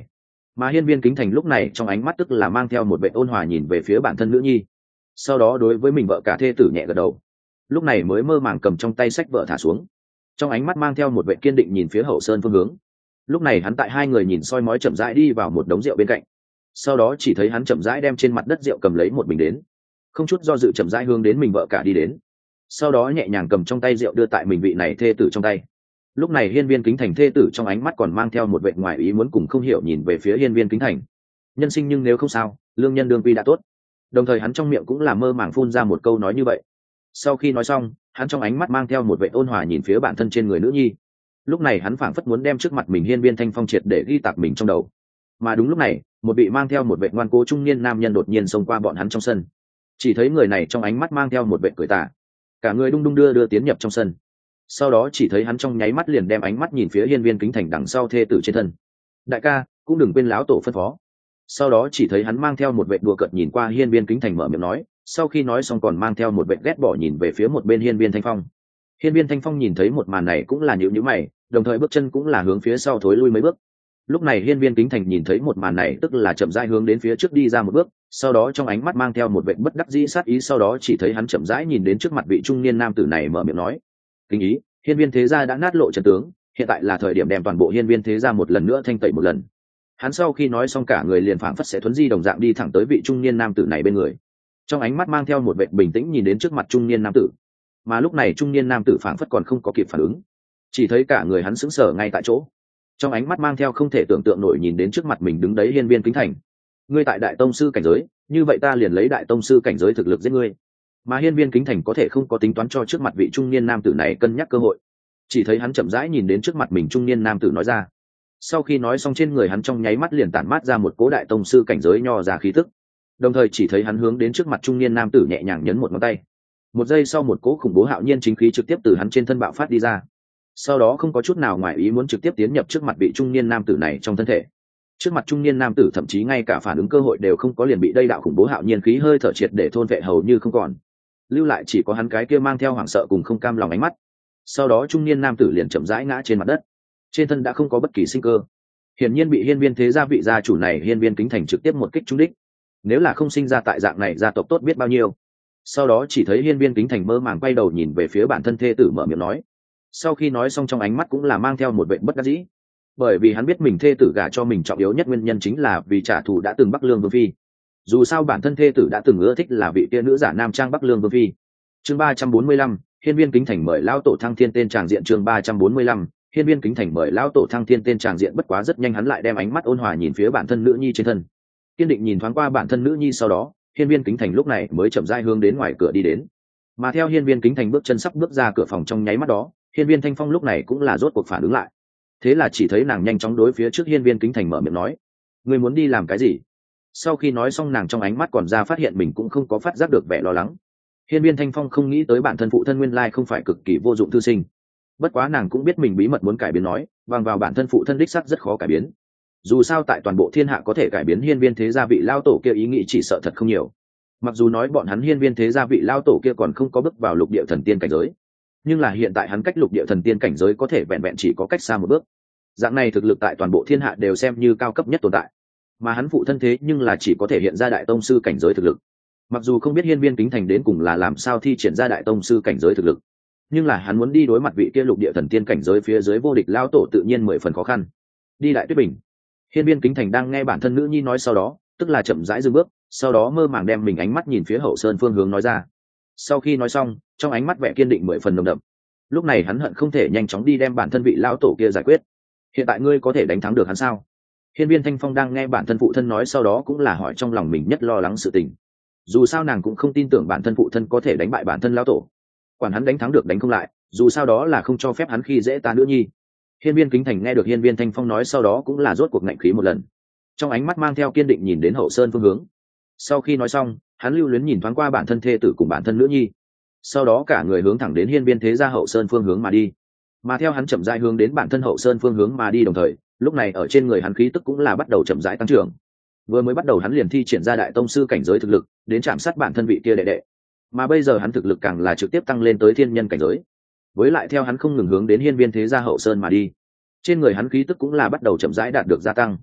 Mà hiên viên kính thành lúc này trong ánh mắt tức là mang theo một vệ ôn hòa nhìn về phía bản thân nữ nhi, sau đó đối với mình vợ cả thê tử nhẹ gật đầu, lúc này mới mơ màng cầm trong tay sách vợ thả xuống, trong ánh mắt mang theo một vệ kiên định nhìn phía hậu sơn phương hướng. Lúc này hắn tại hai người nhìn soi mói chậm rãi đi vào một đống rượu bên cạnh, sau đó chỉ thấy hắn chậm rãi đem trên mặt đất rượu cầm lấy một bình đến, không chút do dự chậm rãi hướng đến mình vợ cả đi đến, sau đó nhẹ nhàng cầm trong tay rượu đưa tại mình vị này thê tử trong tay. Lúc này hiên viên kính thành thê tử trong ánh mắt còn mang theo một vệ ngoài ý muốn cùng không hiểu nhìn về phía hiên viên kính thành. Nhân sinh nhưng nếu không sao, lương nhân đương quy đã tốt. Đồng thời hắn trong miệng cũng là mơ màng phun ra một câu nói như vậy. Sau khi nói xong, hắn trong ánh mắt mang theo một vệ ôn hòa nhìn phía bản thân trên người nữ nhi. Lúc này hắn phảng phất muốn đem trước mặt mình hiên viên thanh phong triệt để ghi tạc mình trong đầu. Mà đúng lúc này, một vị mang theo một vệ ngoan cố trung niên nam nhân đột nhiên xông qua bọn hắn trong sân. Chỉ thấy người này trong ánh mắt mang theo một vệ cười tà, cả người đung đung đưa đưa tiến nhập trong sân. Sau đó chỉ thấy hắn trong nháy mắt liền đem ánh mắt nhìn phía hiên viên kính thành đằng sau thê tử trên thân. Đại ca, cũng đừng quên láo tổ phân phó. Sau đó chỉ thấy hắn mang theo một vệ đùa cợt nhìn qua hiên viên kính thành mở miệng nói, sau khi nói xong còn mang theo một vệ ghét bỏ nhìn về phía một bên hiên viên thanh phong. Hiên viên thanh phong nhìn thấy một màn này cũng là nhíu nhíu mày, đồng thời bước chân cũng là hướng phía sau thối lui mấy bước. Lúc này hiên viên kính thành nhìn thấy một màn này tức là chậm rãi hướng đến phía trước đi ra một bước, sau đó trong ánh mắt mang theo một vệ bất đắc dĩ sát ý, sau đó chỉ thấy hắn chậm rãi nhìn đến trước mặt vị trung niên nam tử này mở miệng nói, kính ý, hiên viên thế gia đã nát lộ trận tướng, hiện tại là thời điểm đem toàn bộ hiên viên thế gia một lần nữa thanh tẩy một lần. Hắn sau khi nói xong cả người liền phảng phất sẽ thuấn di đồng dạng đi thẳng tới vị trung niên nam tử này bên người, trong ánh mắt mang theo một vệ bình tĩnh nhìn đến trước mặt trung niên nam tử. Mà lúc này trung niên nam tử phảng phất còn không có kịp phản ứng, chỉ thấy cả người hắn sững sờ ngay tại chỗ, trong ánh mắt mang theo không thể tưởng tượng nổi nhìn đến trước mặt mình đứng đấy hiên viên kính thành. Ngươi tại đại tông sư cảnh giới, như vậy ta liền lấy đại tông sư cảnh giới thực lực giết ngươi. Mà hiên viên kính thành có thể không có tính toán cho trước mặt vị trung niên nam tử này cân nhắc cơ hội, chỉ thấy hắn chậm rãi nhìn đến trước mặt mình trung niên nam tử nói ra. Sau khi nói xong trên người hắn trong nháy mắt liền tản mát ra một cố đại tông sư cảnh giới nho ra khí tức, đồng thời chỉ thấy hắn hướng đến trước mặt trung niên nam tử nhẹ nhàng nhấn một ngón tay. Một giây sau một cỗ khủng bố hạo nhiên chính khí trực tiếp từ hắn trên thân bạo phát đi ra, sau đó không có chút nào ngoài ý muốn trực tiếp tiến nhập trước mặt vị trung niên nam tử này trong thân thể. Trước mặt trung niên nam tử thậm chí ngay cả phản ứng cơ hội đều không có, liền bị đây đạo khủng bố hạo nhiên khí hơi thở triệt để thôn vệ hầu như không còn, lưu lại chỉ có hắn cái kia mang theo hoảng sợ cùng không cam lòng ánh mắt. Sau đó trung niên nam tử liền chậm rãi ngã trên mặt đất, trên thân đã không có bất kỳ sinh cơ, hiển nhiên bị hiên viên thế gia vị gia chủ này hiên viên kính thành trực tiếp một kích trúng đích. Nếu là không sinh ra tại dạng này gia tộc tốt biết bao nhiêu. Sau đó chỉ thấy hiên viên kính thành mơ màng quay đầu nhìn về phía bản thân thê tử mở miệng nói, sau khi nói xong trong ánh mắt cũng là mang theo một vệ bất đắc dĩ, bởi vì hắn biết mình thê tử gả cho mình trọng yếu nhất nguyên nhân chính là vì trả thù đã từng Bắc Lương Vương phi. Dù sao bản thân thê tử đã từng ưa thích là vị kia nữ giả nam trang Bắc Lương Vương phi. Chương ba trăm bốn mươi lăm, hiên viên kính thành mời lão tổ thăng thiên tên tràng diện. Chương ba trăm bốn mươi lăm, hiên viên kính thành mời lão tổ thăng thiên tên tràng diện. Bất quá rất nhanh hắn lại đem ánh mắt ôn hòa nhìn phía bản thân nữ nhi trên thân, kiên định nhìn thoáng qua bản thân nữ nhi, sau đó hiên viên kính thành lúc này mới chậm rãi hướng đến ngoài cửa đi đến. Mà theo hiên viên kính thành bước chân sắp bước ra cửa phòng trong nháy mắt đó, hiên viên thanh phong lúc này cũng là rốt cuộc phản ứng lại. Thế là chỉ thấy nàng nhanh chóng đối phía trước hiên viên kính thành mở miệng nói, ngươi muốn đi làm cái gì? Sau khi nói xong nàng trong ánh mắt còn ra phát hiện mình cũng không có phát giác được vẻ lo lắng. Hiên viên thanh phong không nghĩ tới bản thân phụ thân nguyên lai không phải cực kỳ vô dụng thư sinh, bất quá nàng cũng biết mình bí mật muốn cải biến nói bằng vào bản thân phụ thân đích sắc rất khó cải biến. Dù sao tại toàn bộ thiên hạ có thể cải biến hiên viên thế gia vị lao tổ kia ý nghĩ chỉ sợ thật không nhiều. Mặc dù nói bọn hắn hiên viên thế gia vị lao tổ kia còn không có bước vào lục địa thần tiên cảnh giới, nhưng là hiện tại hắn cách lục địa thần tiên cảnh giới có thể vẹn vẹn chỉ có cách xa một bước. Dạng này thực lực tại toàn bộ thiên hạ đều xem như cao cấp nhất tồn tại, mà hắn phụ thân thế nhưng là chỉ có thể hiện ra đại tông sư cảnh giới thực lực. Mặc dù không biết hiên viên kính thành đến cùng là làm sao thi triển ra đại tông sư cảnh giới thực lực, nhưng là hắn muốn đi đối mặt vị kia lục địa thần tiên cảnh giới phía dưới vô địch lao tổ tự nhiên mười phần khó khăn. Đi Đại Tuyết Bình. Hiên viên kính thành đang nghe bản thân nữ nhi nói, sau đó tức là chậm rãi dừng bước, sau đó mơ màng đem mình ánh mắt nhìn phía hậu sơn phương hướng nói ra. Sau khi nói xong trong ánh mắt vẻ kiên định mười phần nồng đậm. Lúc này hắn hận không thể nhanh chóng đi đem bản thân vị lão tổ kia giải quyết. Hiện tại ngươi có thể đánh thắng được hắn sao? Hiên viên thanh phong đang nghe bản thân phụ thân nói, sau đó cũng là hỏi trong lòng mình nhất lo lắng sự tình. Dù sao nàng cũng không tin tưởng bản thân phụ thân có thể đánh bại bản thân lão tổ, quản hắn đánh thắng được đánh không lại, dù sao đó là không cho phép hắn khi dễ ta nữ nhi. Hiên viên kính thành nghe được hiên viên thanh phong nói, sau đó cũng là rốt cuộc ngạnh khí một lần, trong ánh mắt mang theo kiên định nhìn đến hậu sơn phương hướng. Sau khi nói xong hắn lưu luyến nhìn thoáng qua bản thân thê tử cùng bản thân nữ nhi, sau đó cả người hướng thẳng đến hiên viên thế gia hậu sơn phương hướng mà đi. Mà theo hắn chậm rãi hướng đến bản thân hậu sơn phương hướng mà đi, đồng thời lúc này ở trên người hắn khí tức cũng là bắt đầu chậm rãi tăng trưởng. Vừa mới bắt đầu hắn liền thi triển ra đại tông sư cảnh giới thực lực đến chạm sát bản thân vị kia đệ đệ, mà bây giờ hắn thực lực càng là trực tiếp tăng lên tới thiên nhân cảnh giới. Với lại theo hắn không ngừng hướng đến hiên viên thế gia hậu sơn mà đi, trên người hắn khí tức cũng là bắt đầu chậm rãi đạt được gia tăng.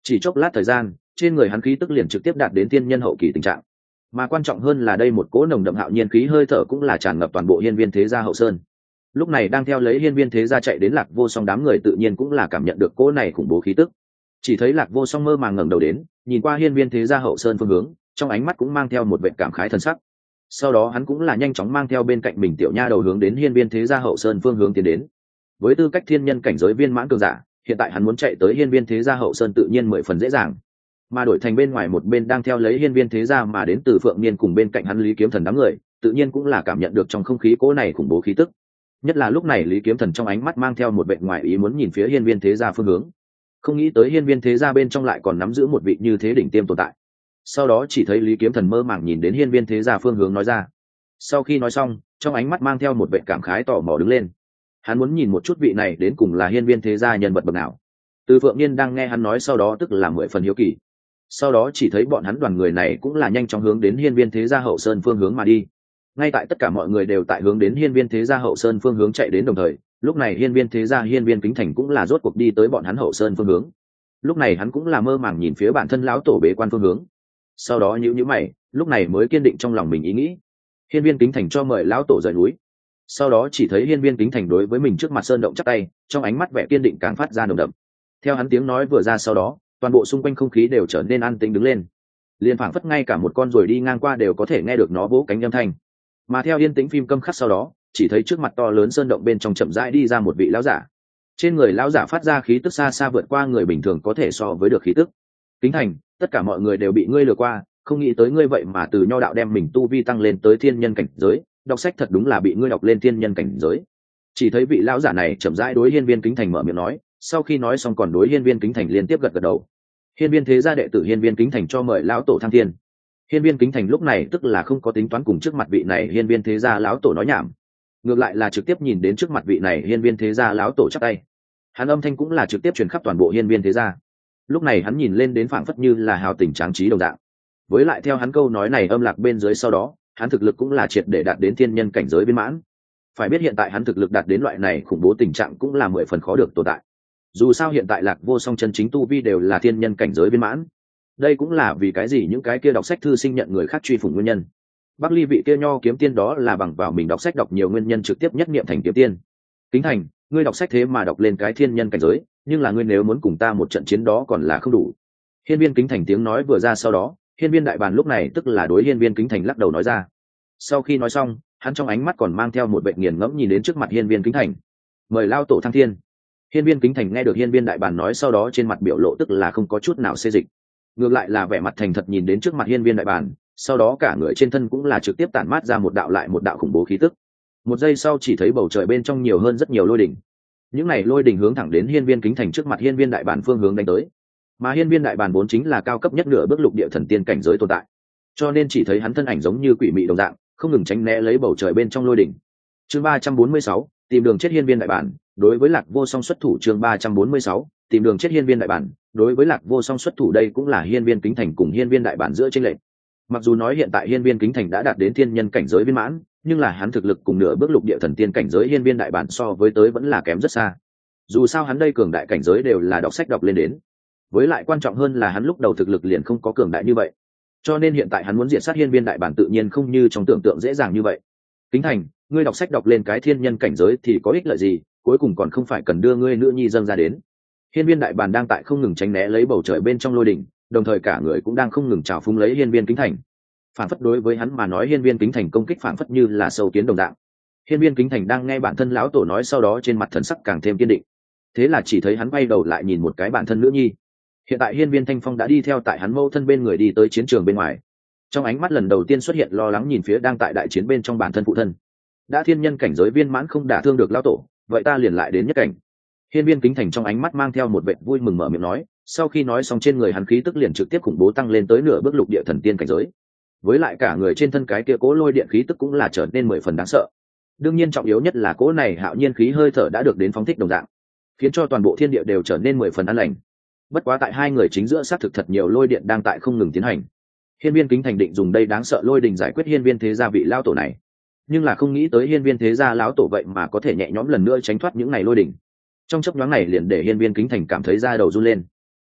chỉ chốc lát thời gian, trên người hắn khí tức liền trực tiếp đạt đến thiên nhân hậu kỳ tình trạng. Mà quan trọng hơn là đây một cỗ nồng đậm hạo nhiên khí hơi thở cũng là tràn ngập toàn bộ hiên viên thế gia hậu sơn. Lúc này đang theo lấy hiên viên thế gia chạy đến Lạc Vô Song, đám người tự nhiên cũng là cảm nhận được cỗ này khủng bố khí tức. Chỉ thấy Lạc Vô Song mơ màng ngẩng đầu đến, nhìn qua hiên viên thế gia hậu sơn phương hướng, trong ánh mắt cũng mang theo một vẻ cảm khái thần sắc. Sau đó hắn cũng là nhanh chóng mang theo bên cạnh mình tiểu nha đầu hướng đến hiên viên thế gia hậu sơn phương hướng tiến đến. Với tư cách thiên nhân cảnh giới viên mãn cường giả, hiện tại hắn muốn chạy tới hiên viên thế gia hậu sơn tự nhiên mười phần dễ dàng. Mà đổi thành bên ngoài một bên đang theo lấy hiên viên thế gia mà đến từ Phượng Niên cùng bên cạnh hắn Lý Kiếm Thần đám người, tự nhiên cũng là cảm nhận được trong không khí cỗ này khủng bố khí tức. Nhất là lúc này Lý Kiếm Thần trong ánh mắt mang theo một vẻ ngoài ý muốn nhìn phía hiên viên thế gia phương hướng. Không nghĩ tới hiên viên thế gia bên trong lại còn nắm giữ một vị như thế đỉnh tiêm tồn tại. Sau đó chỉ thấy Lý Kiếm Thần mơ màng nhìn đến hiên viên thế gia phương hướng nói ra. Sau khi nói xong, trong ánh mắt mang theo một vẻ cảm khái tò mò đứng lên. Hắn muốn nhìn một chút vị này đến cùng là hiên viên thế gia nhân vật bậc nào. Từ Phượng Niên đang nghe hắn nói sau đó tức là mười phần hiếu kỳ. Sau đó chỉ thấy bọn hắn đoàn người này cũng là nhanh chóng hướng đến hiên viên thế gia hậu sơn phương hướng mà đi. Ngay tại tất cả mọi người đều tại hướng đến hiên viên thế gia hậu sơn phương hướng chạy đến đồng thời, lúc này hiên viên thế gia hiên viên Kính Thành cũng là rốt cuộc đi tới bọn hắn hậu sơn phương hướng. Lúc này hắn cũng là mơ màng nhìn phía bản thân lão tổ bế quan phương hướng. Sau đó nhíu nhíu mày, lúc này mới kiên định trong lòng mình ý nghĩ. Hiên viên Kính Thành cho mời lão tổ rời núi. Sau đó chỉ thấy hiên viên Kính Thành đối với mình trước mặt sơn động chắp tay, trong ánh mắt vẻ kiên định càng phát ra nồng đậm. Theo hắn tiếng nói vừa ra sau đó, toàn bộ xung quanh không khí đều trở nên an tĩnh đứng lên, liền phảng phất ngay cả một con ruồi đi ngang qua đều có thể nghe được nó vỗ cánh âm thanh. Mà theo yên tĩnh phim câm khắc sau đó, chỉ thấy trước mặt to lớn sơn động bên trong chậm rãi đi ra một vị lão giả. Trên người lão giả phát ra khí tức xa xa vượt qua người bình thường có thể so với được khí tức. Kính Thành, tất cả mọi người đều bị ngươi lừa qua, không nghĩ tới ngươi vậy mà từ nho đạo đem mình tu vi tăng lên tới thiên nhân cảnh giới, đọc sách thật đúng là bị ngươi đọc lên thiên nhân cảnh giới. Chỉ thấy vị lão giả này chậm rãi đối hiên viên Kính Thành mở miệng nói, sau khi nói xong còn đối hiên viên Kính Thành liên tiếp gật gật đầu. Hiên viên thế gia đệ tử hiên viên Kính Thành cho mời lão tổ thăng thiên. Hiên viên Kính Thành lúc này tức là không có tính toán cùng trước mặt vị này hiên viên thế gia lão tổ nói nhảm, ngược lại là trực tiếp nhìn đến trước mặt vị này hiên viên thế gia lão tổ chắp tay. Hắn âm thanh cũng là trực tiếp truyền khắp toàn bộ hiên viên thế gia. Lúc này hắn nhìn lên đến phảng phất như là hào tình tráng trí đồng dạng. Với lại theo hắn câu nói này âm lạc bên dưới sau đó, hắn thực lực cũng là triệt để đạt đến thiên nhân cảnh giới viên mãn. Phải biết hiện tại hắn thực lực đạt đến loại này khủng bố tình trạng cũng là mười phần khó được tồn tại. Dù sao hiện tại Lạc Vô Song chân chính tu vi đều là thiên nhân cảnh giới viên mãn. Đây cũng là vì cái gì những cái kia đọc sách thư sinh nhận người khác truy phủng nguyên nhân. Bắc Ly vị kia nho kiếm tiên đó là bằng vào mình đọc sách đọc nhiều nguyên nhân trực tiếp nhất niệm thành kiếm tiên. Kính Thành, ngươi đọc sách thế mà đọc lên cái thiên nhân cảnh giới, nhưng là ngươi nếu muốn cùng ta một trận chiến đó còn là không đủ. Hiên viên Kính Thành tiếng nói vừa ra sau đó, hiên viên đại bàn lúc này tức là đối hiên viên Kính Thành lắc đầu nói ra. Sau khi nói xong, hắn trong ánh mắt còn mang theo một vẻ nghiền ngẫm nhìn đến trước mặt hiên viên Kính Thành. Mời lao tổ thăng thiên. Hiên viên Kính Thành nghe được hiên viên đại bàn nói sau đó trên mặt biểu lộ tức là không có chút nào xê dịch, ngược lại là vẻ mặt thành thật nhìn đến trước mặt hiên viên đại bàn, sau đó cả người trên thân cũng là trực tiếp tản mát ra một đạo lại một đạo khủng bố khí tức. Một giây sau chỉ thấy bầu trời bên trong nhiều hơn rất nhiều lôi đỉnh. Những này lôi đỉnh hướng thẳng đến hiên viên Kính Thành trước mặt hiên viên đại bàn phương hướng đánh tới. Mà hiên viên đại bàn vốn chính là cao cấp nhất nửa bước lục địa thần tiên cảnh giới tồn tại, cho nên chỉ thấy hắn thân ảnh giống như quỷ mị đồng dạng, không ngừng tránh né lấy bầu trời bên trong lôi đỉnh. Chương ba trăm bốn mươi sáu, tìm đường chết hiên viên đại bản, đối với Lạc Vô Song xuất thủ. Chương ba trăm bốn mươi sáu, tìm đường chết hiên viên đại bản, đối với Lạc Vô Song xuất thủ. Đây cũng là hiên viên Kính Thành cùng hiên viên đại bản giữa chênh lệch. Mặc dù nói hiện tại hiên viên Kính Thành đã đạt đến thiên nhân cảnh giới viên mãn, nhưng là hắn thực lực cùng nửa bước lục địa thần tiên cảnh giới hiên viên đại bản so với tới vẫn là kém rất xa. Dù sao hắn đây cường đại cảnh giới đều là đọc sách đọc lên đến, với lại quan trọng hơn là hắn lúc đầu thực lực liền không có cường đại như vậy, cho nên hiện tại hắn muốn diệt sát hiên viên đại bản tự nhiên không như trong tưởng tượng dễ dàng như vậy. Kính Thành, ngươi đọc sách đọc lên cái thiên nhân cảnh giới thì có ích lợi gì, cuối cùng còn không phải cần đưa ngươi nữ nhi dâng ra đến. Hiên viên đại bản đang tại không ngừng tránh né lấy bầu trời bên trong lôi đỉnh, đồng thời cả người cũng đang không ngừng trào phúng lấy hiên viên Kính Thành. Phản phất đối với hắn mà nói hiên viên Kính Thành công kích phản phất như là sâu kiến đồng dạng. Hiên viên Kính Thành đang nghe bản thân lão tổ nói sau đó trên mặt thần sắc càng thêm kiên định. Thế là chỉ thấy hắn quay đầu lại nhìn một cái bản thân nữ nhi. Hiện tại hiên viên Thanh Phong đã đi theo tại hắn mâu thân bên người đi tới chiến trường bên ngoài, trong ánh mắt lần đầu tiên xuất hiện lo lắng nhìn phía đang tại đại chiến bên trong bản thân phụ thân. Đã thiên nhân cảnh giới viên mãn không đả thương được lão tổ, vậy ta liền lại đến nhất cảnh. Hiên viên Kính Thành trong ánh mắt mang theo một vẻ vui mừng mở miệng nói, sau khi nói xong trên người hắn khí tức liền trực tiếp khủng bố tăng lên tới nửa bước lục địa thần tiên cảnh giới, với lại cả người trên thân cái kia cố lôi điện khí tức cũng là trở nên mười phần đáng sợ. Đương nhiên trọng yếu nhất là cố này hạo nhiên khí hơi thở đã được đến phóng thích đồng dạng, khiến cho toàn bộ thiên địa đều trở nên mười phần an lành. Bất quá tại hai người chính giữa xác thực thật nhiều lôi điện đang tại không ngừng tiến hành. Hiên viên Kính Thành định dùng đây đáng sợ lôi đình giải quyết hiên viên thế gia vị lão tổ này, nhưng là không nghĩ tới hiên viên thế gia lão tổ vậy mà có thể nhẹ nhõm lần nữa tránh thoát những này lôi đình. Trong chốc nhoáng này liền để hiên viên Kính Thành cảm thấy da đầu run lên.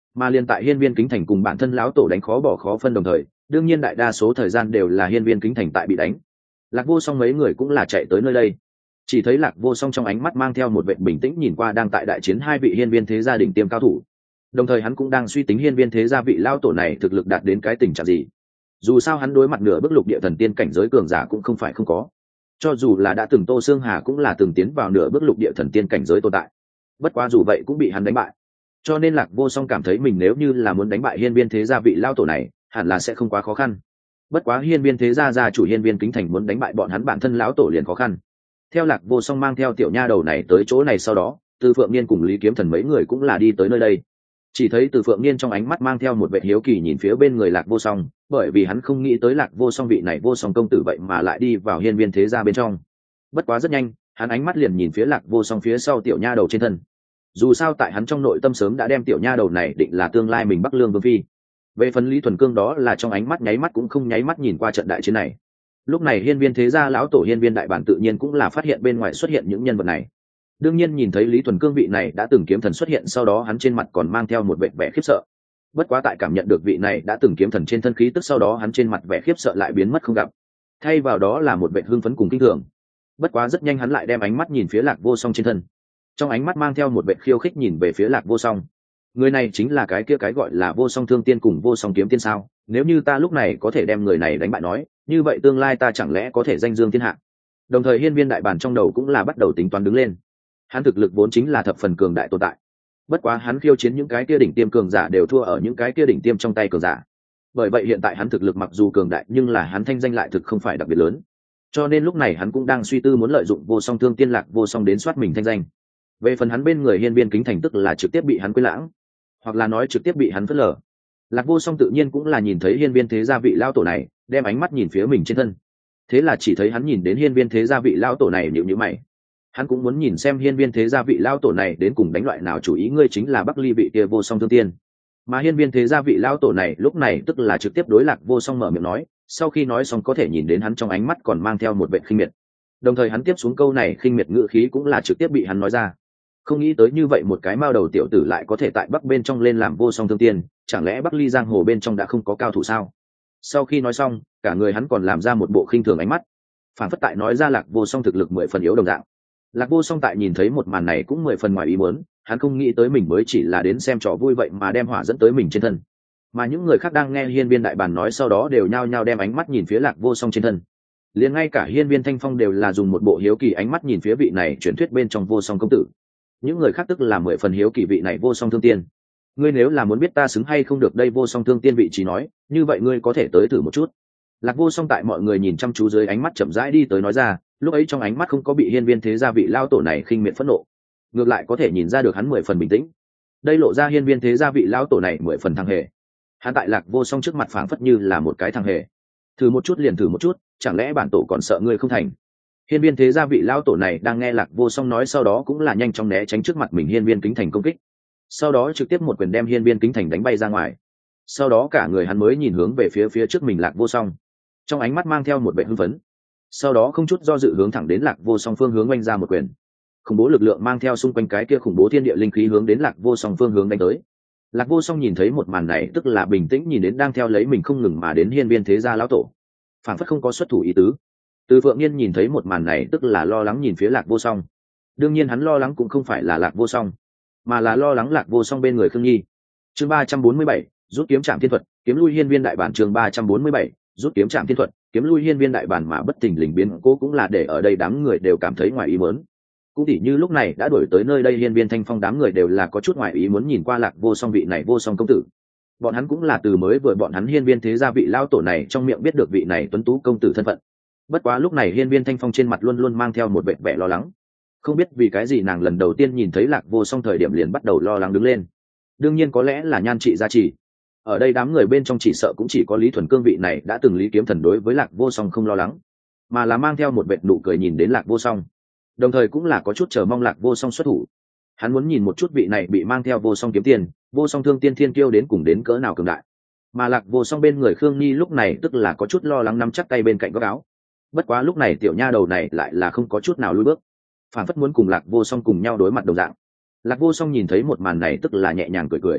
mà liên tại hiên viên kính thành cùng bản thân lão tổ đánh khó bỏ khó phân đồng thời, đương nhiên đại đa số thời gian đều là hiên viên kính thành tại bị đánh. Lạc Vô Song mấy người cũng là chạy tới nơi đây, chỉ thấy Lạc Vô Song trong ánh mắt mang theo một vẻ bình tĩnh nhìn qua đang tại đại chiến hai vị hiên viên thế gia đỉnh tiêm cao thủ, đồng thời hắn cũng đang suy tính hiên viên thế gia vị lao tổ này thực lực đạt đến cái tình trạng gì. Dù sao hắn đối mặt nửa bước lục địa thần tiên cảnh giới cường giả cũng không phải không có, cho dù là đã từng Tô Xương Hà cũng là từng tiến vào nửa bước lục địa thần tiên cảnh giới tồn tại, bất quá dù vậy cũng bị hắn đánh bại. Cho nên Lạc Vô Song cảm thấy mình nếu như là muốn đánh bại hiên viên thế gia vị lao tổ này hẳn là sẽ không quá khó khăn. Bất quá hiên viên thế gia gia chủ hiên viên kính thành muốn đánh bại bọn hắn bản thân lão tổ liền khó khăn. Theo Lạc Vô Song mang theo tiểu nha đầu này tới chỗ này sau đó, Từ Phượng Niên cùng Lý Kiếm Thần mấy người cũng là đi tới nơi đây. Chỉ thấy Từ Phượng Niên trong ánh mắt mang theo một vẻ hiếu kỳ nhìn phía bên người Lạc Vô Song, bởi vì hắn không nghĩ tới Lạc Vô Song vị này Vô Song công tử vậy mà lại đi vào hiên viên thế gia bên trong. Bất quá rất nhanh, hắn ánh mắt liền nhìn phía Lạc Vô Song phía sau tiểu nha đầu trên thân. Dù sao tại hắn trong nội tâm sớm đã đem tiểu nha đầu này định là tương lai mình Bắc Lương vương phi. Về phần Lý Thuần Cương đó là trong ánh mắt nháy mắt cũng không nháy mắt nhìn qua trận đại chiến này. Lúc này hiên viên thế gia lão tổ hiên viên đại bản tự nhiên cũng là phát hiện bên ngoài xuất hiện những nhân vật này. Đương nhiên nhìn thấy Lý Thuần Cương vị này đã từng kiếm thần xuất hiện, sau đó hắn trên mặt còn mang theo một vẻ vẻ khiếp sợ. Bất quá tại cảm nhận được vị này đã từng kiếm thần trên thân khí tức sau đó, hắn trên mặt vẻ khiếp sợ lại biến mất không gặp, thay vào đó là một vẻ hưng phấn cùng kinh thường. Bất quá rất nhanh hắn lại đem ánh mắt nhìn phía Lạc Vô Song trên thân, trong ánh mắt mang theo một vẻ khiêu khích nhìn về phía Lạc Vô Song. Người này chính là cái kia cái gọi là Vô Song Thương Tiên cùng Vô Song Kiếm Tiên sao? Nếu như ta lúc này có thể đem người này đánh bại nói, như vậy tương lai ta chẳng lẽ có thể danh dương thiên hạ? Đồng thời hiên viên đại bản trong đầu cũng là bắt đầu tính toán đứng lên. Hắn thực lực vốn chính là thập phần cường đại tồn tại, bất quá hắn khiêu chiến những cái kia đỉnh tiêm cường giả đều thua ở những cái kia đỉnh tiêm trong tay cường giả. Bởi vậy hiện tại hắn thực lực mặc dù cường đại nhưng là hắn thanh danh lại thực không phải đặc biệt lớn, cho nên lúc này hắn cũng đang suy tư muốn lợi dụng Vô Song Thương Tiên Lạc Vô Song đến soát mình thanh danh. Về phần hắn bên người hiên viên kính thành tức là trực tiếp bị hắn quên lãng, hoặc là nói trực tiếp bị hắn phớt lờ. Lạc Vô Song tự nhiên cũng là nhìn thấy hiên viên thế gia vị lao tổ này đem ánh mắt nhìn phía mình trên thân, thế là chỉ thấy hắn nhìn đến hiên viên thế gia vị lao tổ này nhíu nhíu mày. Hắn cũng muốn nhìn xem hiên viên thế gia vị lao tổ này đến cùng đánh loại nào chủ ý, ngươi chính là Bắc Ly vị kia Vô Song Thương Tiên. Mà hiên viên thế gia vị lao tổ này lúc này tức là trực tiếp đối Lạc Vô Song mở miệng nói, sau khi nói xong có thể nhìn đến hắn trong ánh mắt còn mang theo một vẻ khinh miệt, đồng thời hắn tiếp xuống câu này khinh miệt ngữ khí cũng là trực tiếp bị hắn nói ra. Không nghĩ tới như vậy một cái mao đầu tiểu tử lại có thể tại Bắc bên trong lên làm Vô Song Thương Tiên, chẳng lẽ Bắc Ly giang hồ bên trong đã không có cao thủ sao? Sau khi nói xong, cả người hắn còn làm ra một bộ khinh thường ánh mắt, phản phất tại nói ra Lạc Vô Song thực lực mười phần yếu đồng dạng. Lạc Vô Song tại nhìn thấy một màn này cũng mười phần ngoài ý muốn, hắn không nghĩ tới mình mới chỉ là đến xem trò vui vậy mà đem hỏa dẫn tới mình trên thân. Mà những người khác đang nghe hiên viên đại bàn nói sau đó đều nhao nhao đem ánh mắt nhìn phía Lạc Vô Song trên thân. Liền ngay cả hiên viên Thanh Phong đều là dùng một bộ hiếu kỳ ánh mắt nhìn phía vị này truyền thuyết bên trong Vô Song công tử. Những người khác tức là mười phần hiếu kỳ vị này Vô Song Thương Tiên. Ngươi nếu là muốn biết ta xứng hay không được đây Vô Song Thương Tiên vị trí nói, như vậy ngươi có thể tới thử một chút. Lạc Vô Song tại mọi người nhìn chăm chú dưới ánh mắt chậm rãi đi tới nói ra, lúc ấy trong ánh mắt không có bị hiên viên thế gia vị lao tổ này khinh miệt phẫn nộ, ngược lại có thể nhìn ra được hắn mười phần bình tĩnh. Đây lộ ra hiên viên thế gia vị lao tổ này mười phần thằng hề. Hắn tại Lạc Vô Song trước mặt phảng phất như là một cái thằng hề. Thử một chút liền thử một chút, chẳng lẽ bản tổ còn sợ ngươi không thành? Hiên viên thế gia vị lao tổ này đang nghe Lạc Vô Song nói sau đó cũng là nhanh chóng né tránh trước mặt mình hiên viên kính thành công kích, sau đó trực tiếp một quyền đem hiên viên kính thành đánh bay ra ngoài. Sau đó cả người hắn mới nhìn hướng về phía phía trước mình Lạc Vô Song, trong ánh mắt mang theo một vẻ hưng phấn. Sau đó không chút do dự hướng thẳng đến Lạc Vô Song phương hướng oanh ra một quyền. Khủng bố lực lượng mang theo xung quanh cái kia khủng bố thiên địa linh khí hướng đến Lạc Vô Song phương hướng đánh tới. Lạc Vô Song nhìn thấy một màn này tức là bình tĩnh nhìn đến đang theo lấy mình không ngừng mà đến hiên viên thế gia lão tổ, phản phất không có xuất thủ ý tứ. Từ Phượng Niên nhìn thấy một màn này tức là lo lắng nhìn phía Lạc Vô Song. Đương nhiên hắn lo lắng cũng không phải là Lạc Vô Song, mà là lo lắng Lạc Vô Song bên người Khương Nhi. Chương ba trăm bốn mươi bảy, rút kiếm trảm thiên thuật, kiếm lui hiên viên đại bản. Chương ba trăm bốn mươi bảy, rút kiếm trảm thiên thuật, kiếm lui hiên viên đại bản. Mà bất thình lình biến cố cũng là để ở đây đám người đều cảm thấy ngoài ý muốn. Cũng tỉ như lúc này đã đuổi tới nơi đây hiên viên Thanh Phong đám người đều là có chút ngoài ý muốn nhìn qua Lạc Vô Song vị này Vô Song công tử. Bọn hắn cũng là từ mới vừa bọn hắn hiên viên thế gia vị lao tổ này trong miệng biết được vị này tuấn tú công tử thân phận. Bất quá lúc này hiên viên Thanh Phong trên mặt luôn luôn mang theo một vẻ vẻ lo lắng, không biết vì cái gì nàng lần đầu tiên nhìn thấy Lạc Vô Song thời điểm liền bắt đầu lo lắng đứng lên. Đương nhiên có lẽ là nhan trị gia trì, ở đây đám người bên trong chỉ sợ cũng chỉ có Lý Thuần Cương vị này đã từng Lý Kiếm Thần đối với Lạc Vô Song không lo lắng, mà là mang theo một vẻ nụ cười nhìn đến Lạc Vô Song, đồng thời cũng là có chút chờ mong Lạc Vô Song xuất thủ. Hắn muốn nhìn một chút vị này bị mang theo Vô Song kiếm tiền, Vô Song thương tiên thiên kiêu đến cùng đến cỡ nào cường đại. Mà Lạc Vô Song bên người Khương Nhi lúc này tức là có chút lo lắng nắm chắc tay bên cạnh góc áo. Bất quá lúc này tiểu nha đầu này lại là không có chút nào lùi bước, phản phất muốn cùng Lạc Vô Song cùng nhau đối mặt đồng dạng. Lạc Vô Song nhìn thấy một màn này tức là nhẹ nhàng cười cười.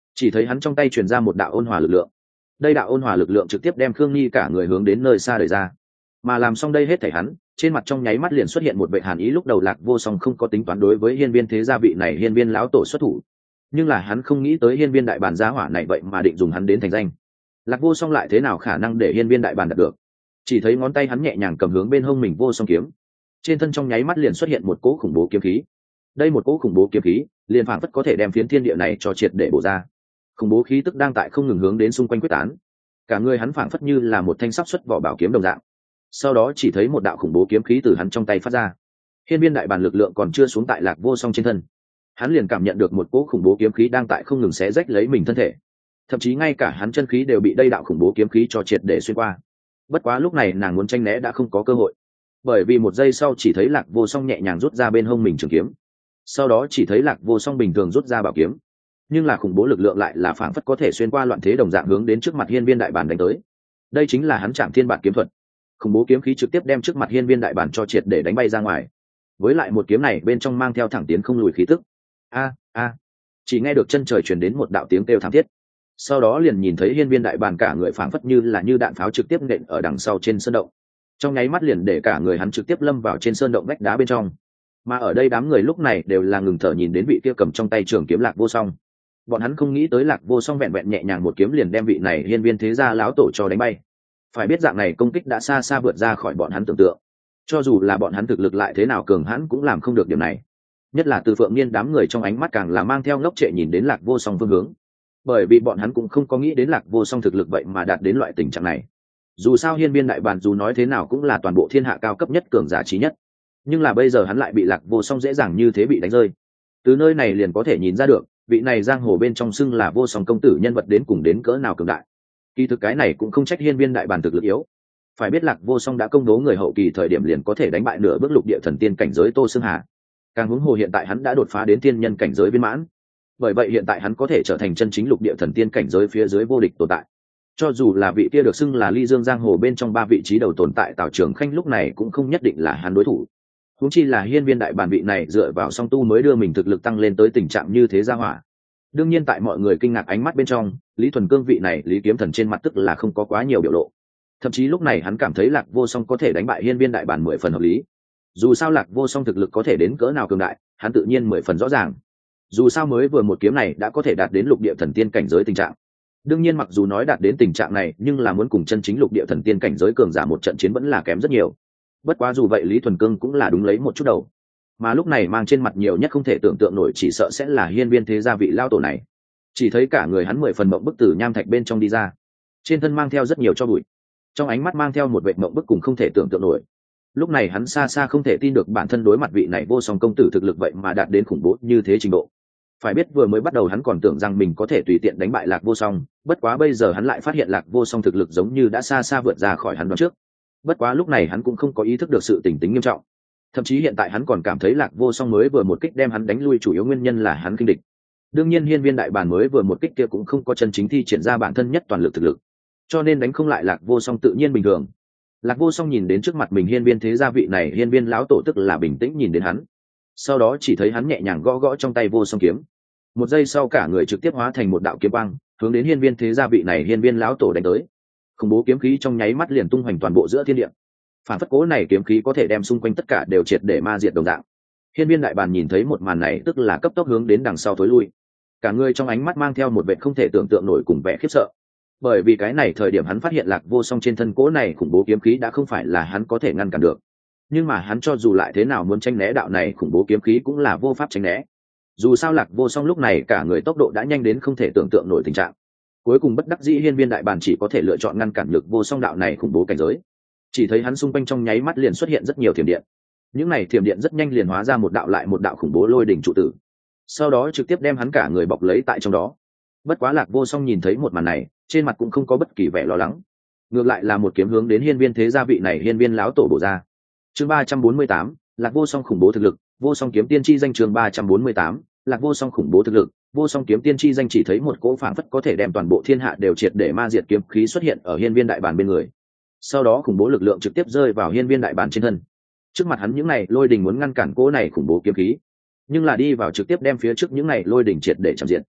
chỉ thấy hắn trong tay truyền ra một đạo ôn hòa lực lượng. Đây đạo ôn hòa lực lượng trực tiếp đem Khương Nhi cả người hướng đến nơi xa đẩy ra. Mà làm xong đây hết thảy hắn, trên mặt trong nháy mắt liền xuất hiện một vệ hàn ý. Lúc đầu Lạc Vô Song không có tính toán đối với hiên viên thế gia vị này hiên viên lão tổ xuất thủ, nhưng là hắn không nghĩ tới hiên viên đại bàn giá hỏa này vậy mà định dùng hắn đến thành danh. Lạc Vô Song lại thế nào khả năng để hiên viên đại bàn đạt được? Chỉ thấy ngón tay hắn nhẹ nhàng cầm hướng bên hông mình vô song kiếm, trên thân trong nháy mắt liền xuất hiện một cỗ khủng bố kiếm khí. Đây một cỗ khủng bố kiếm khí liền phảng phất có thể đem phiến thiên địa này cho triệt để bổ ra. Khủng bố khí tức đang tại không ngừng hướng đến xung quanh quyết tán, cả người hắn phảng phất như là một thanh sắp xuất vỏ bảo kiếm đồng dạng. Sau đó chỉ thấy một đạo khủng bố kiếm khí từ hắn trong tay phát ra. Hiên viên đại bàn lực lượng còn chưa xuống tại Lạc Vô Song trên thân, hắn liền cảm nhận được một cỗ khủng bố kiếm khí đang tại không ngừng xé rách lấy mình thân thể, thậm chí ngay cả hắn chân khí đều bị đây đạo khủng bố kiếm khí cho triệt để xuyên qua. Bất quá lúc này nàng muốn tranh né đã không có cơ hội, bởi vì một giây sau chỉ thấy Lạc Vô Song nhẹ nhàng rút ra bên hông mình trường kiếm, sau đó chỉ thấy Lạc Vô Song bình thường rút ra bảo kiếm, nhưng là khủng bố lực lượng lại là phảng phất có thể xuyên qua loạn thế đồng dạng hướng đến trước mặt hiên viên đại bàn đánh tới. Đây chính là hắn Trảm Thiên Bản kiếm thuật. Khủng bố kiếm khí trực tiếp đem trước mặt hiên viên đại bàn cho triệt để đánh bay ra ngoài. Với lại một kiếm này bên trong mang theo thẳng tiến không lùi khí tức. A a, chỉ nghe được chân trời truyền đến một đạo tiếng kêu thảm thiết. Sau đó liền nhìn thấy hiên viên đại bàn cả người phảng phất như là như đạn pháo trực tiếp nện ở đằng sau trên sơn động. Trong nháy mắt liền để cả người hắn trực tiếp lâm vào trên sơn động vách đá bên trong. Mà ở đây đám người lúc này đều là ngừng thở nhìn đến vị kia cầm trong tay trường kiếm Lạc Vô Song. Bọn hắn không nghĩ tới Lạc Vô Song vẹn vẹn nhẹ nhàng một kiếm liền đem vị này hiên viên thế gia láo tổ cho đánh bay. Phải biết dạng này công kích đã xa xa vượt ra khỏi bọn hắn tưởng tượng, cho dù là bọn hắn thực lực lại thế nào cường hãn cũng làm không được điều này. Nhất là Từ Phượng Niên đám người trong ánh mắt càng là mang theo ngốc trệ nhìn đến Lạc Vô Song phương hướng, bởi vì bọn hắn cũng không có nghĩ đến Lạc Vô Song thực lực vậy mà đạt đến loại tình trạng này. Dù sao hiên viên đại bàn dù nói thế nào cũng là toàn bộ thiên hạ cao cấp nhất cường giả trí nhất, nhưng là bây giờ hắn lại bị Lạc Vô Song dễ dàng như thế bị đánh rơi. Từ nơi này liền có thể nhìn ra được vị này giang hồ bên trong xưng là Vô Song công tử nhân vật đến cùng đến cỡ nào cường đại. Kỳ thực cái này cũng không trách hiên viên đại bàn thực lực yếu. Phải biết Lạc Vô Song đã công bố người hậu kỳ thời điểm liền có thể đánh bại nửa bước lục địa thần tiên cảnh giới Tô Xương Hà, càng huống hồ hiện tại hắn đã đột phá đến tiên nhân cảnh giới viên mãn. Bởi vậy hiện tại hắn có thể trở thành chân chính lục địa thần tiên cảnh giới phía dưới vô địch tồn tại. Cho dù là vị kia được xưng là Ly Dương giang hồ bên trong ba vị trí đầu tồn tại Tào Trường Khanh lúc này cũng không nhất định là hắn đối thủ. Huống chi là hiên viên đại bản vị này dựa vào song tu mới đưa mình thực lực tăng lên tới tình trạng như thế ra hỏa. Đương nhiên tại mọi người kinh ngạc ánh mắt bên trong, Lý Thuần Cương vị này Lý Kiếm Thần trên mặt tức là không có quá nhiều biểu lộ. Thậm chí lúc này hắn cảm thấy Lạc Vô Song có thể đánh bại hiên viên đại bản mười phần hợp lý. Dù sao Lạc Vô Song thực lực có thể đến cỡ nào cường đại, hắn tự nhiên mười phần rõ ràng. Dù sao mới vừa một kiếm này đã có thể đạt đến lục địa thần tiên cảnh giới tình trạng. Đương nhiên mặc dù nói đạt đến tình trạng này, nhưng là muốn cùng chân chính lục địa thần tiên cảnh giới cường giả một trận chiến vẫn là kém rất nhiều. Bất quá dù vậy Lý Thuần Cương cũng là đúng lấy một chút đầu. Mà lúc này mang trên mặt nhiều nhất không thể tưởng tượng nổi chỉ sợ sẽ là hiên viên thế gia vị lao tổ này. Chỉ thấy cả người hắn mười phần mộng bức từ nham thạch bên trong đi ra, trên thân mang theo rất nhiều cho bụi, trong ánh mắt mang theo một vệ mộng bức cùng không thể tưởng tượng nổi. Lúc này hắn xa xa không thể tin được bản thân đối mặt vị này Vô Song công tử thực lực vậy mà đạt đến khủng bố như thế trình độ. Phải biết vừa mới bắt đầu hắn còn tưởng rằng mình có thể tùy tiện đánh bại Lạc Vô Song, bất quá bây giờ hắn lại phát hiện Lạc Vô Song thực lực giống như đã xa xa vượt ra khỏi hắn đoán trước. Bất quá lúc này hắn cũng không có ý thức được sự tình tính nghiêm trọng, thậm chí hiện tại hắn còn cảm thấy Lạc Vô Song mới vừa một kích đem hắn đánh lui chủ yếu nguyên nhân là hắn kinh địch. Đương nhiên hiên viên đại bản mới vừa một kích kia cũng không có chân chính thi triển ra bản thân nhất toàn lực thực lực, cho nên đánh không lại Lạc Vô Song tự nhiên bình thường. Lạc Vô Song nhìn đến trước mặt mình hiên viên thế gia vị này hiên viên lão tổ tức là bình tĩnh nhìn đến hắn, sau đó chỉ thấy hắn nhẹ nhàng gõ gõ trong tay Vô Song kiếm, một giây sau cả người trực tiếp hóa thành một đạo kiếm băng hướng đến hiên viên thế gia vị này hiên viên lão tổ đánh tới. Khủng bố kiếm khí trong nháy mắt liền tung hoành toàn bộ giữa thiên địa, phản phất cố này kiếm khí có thể đem xung quanh tất cả đều triệt để ma diệt đồng dạng. Hiên viên đại bàn nhìn thấy một màn này tức là cấp tốc hướng đến đằng sau thối lui, cả người trong ánh mắt mang theo một vẻ không thể tưởng tượng nổi cùng vẻ khiếp sợ, bởi vì cái này thời điểm hắn phát hiện Lạc Vô Song trên thân cố này khủng bố kiếm khí đã không phải là hắn có thể ngăn cản được. Nhưng mà hắn cho dù lại thế nào muốn tránh né đạo này khủng bố kiếm khí cũng là vô pháp tránh né. Dù sao Lạc Vô Song lúc này cả người tốc độ đã nhanh đến không thể tưởng tượng nổi tình trạng. Cuối cùng bất đắc dĩ hiên viên đại bàn chỉ có thể lựa chọn ngăn cản lực Vô Song đạo này khủng bố cảnh giới. Chỉ thấy hắn xung quanh trong nháy mắt liền xuất hiện rất nhiều thiểm điện. Những này thiểm điện rất nhanh liền hóa ra một đạo lại một đạo khủng bố lôi đỉnh trụ tử, sau đó trực tiếp đem hắn cả người bọc lấy tại trong đó. Bất quá Lạc Vô Song nhìn thấy một màn này, trên mặt cũng không có bất kỳ vẻ lo lắng, ngược lại là một kiếm hướng đến hiên viên thế gia vị này hiên viên lão tổ bổ ra. Chương ba trăm bốn mươi tám, Lạc Vô Song khủng bố thực lực, Vô Song kiếm tiên chi danh. Chương ba trăm bốn mươi tám, Lạc Vô Song khủng bố thực lực, Vô Song kiếm tiên chi danh. Chỉ thấy một cỗ phảng phất có thể đem toàn bộ thiên hạ đều triệt để ma diệt kiếm khí xuất hiện ở hiên viên đại bản bên người. Sau đó khủng bố lực lượng trực tiếp rơi vào hiên viên đại bản trên thân. Trước mặt hắn những này lôi đình muốn ngăn cản cỗ này khủng bố kiếm khí, nhưng là đi vào trực tiếp đem phía trước những này lôi đình triệt để chạm diện.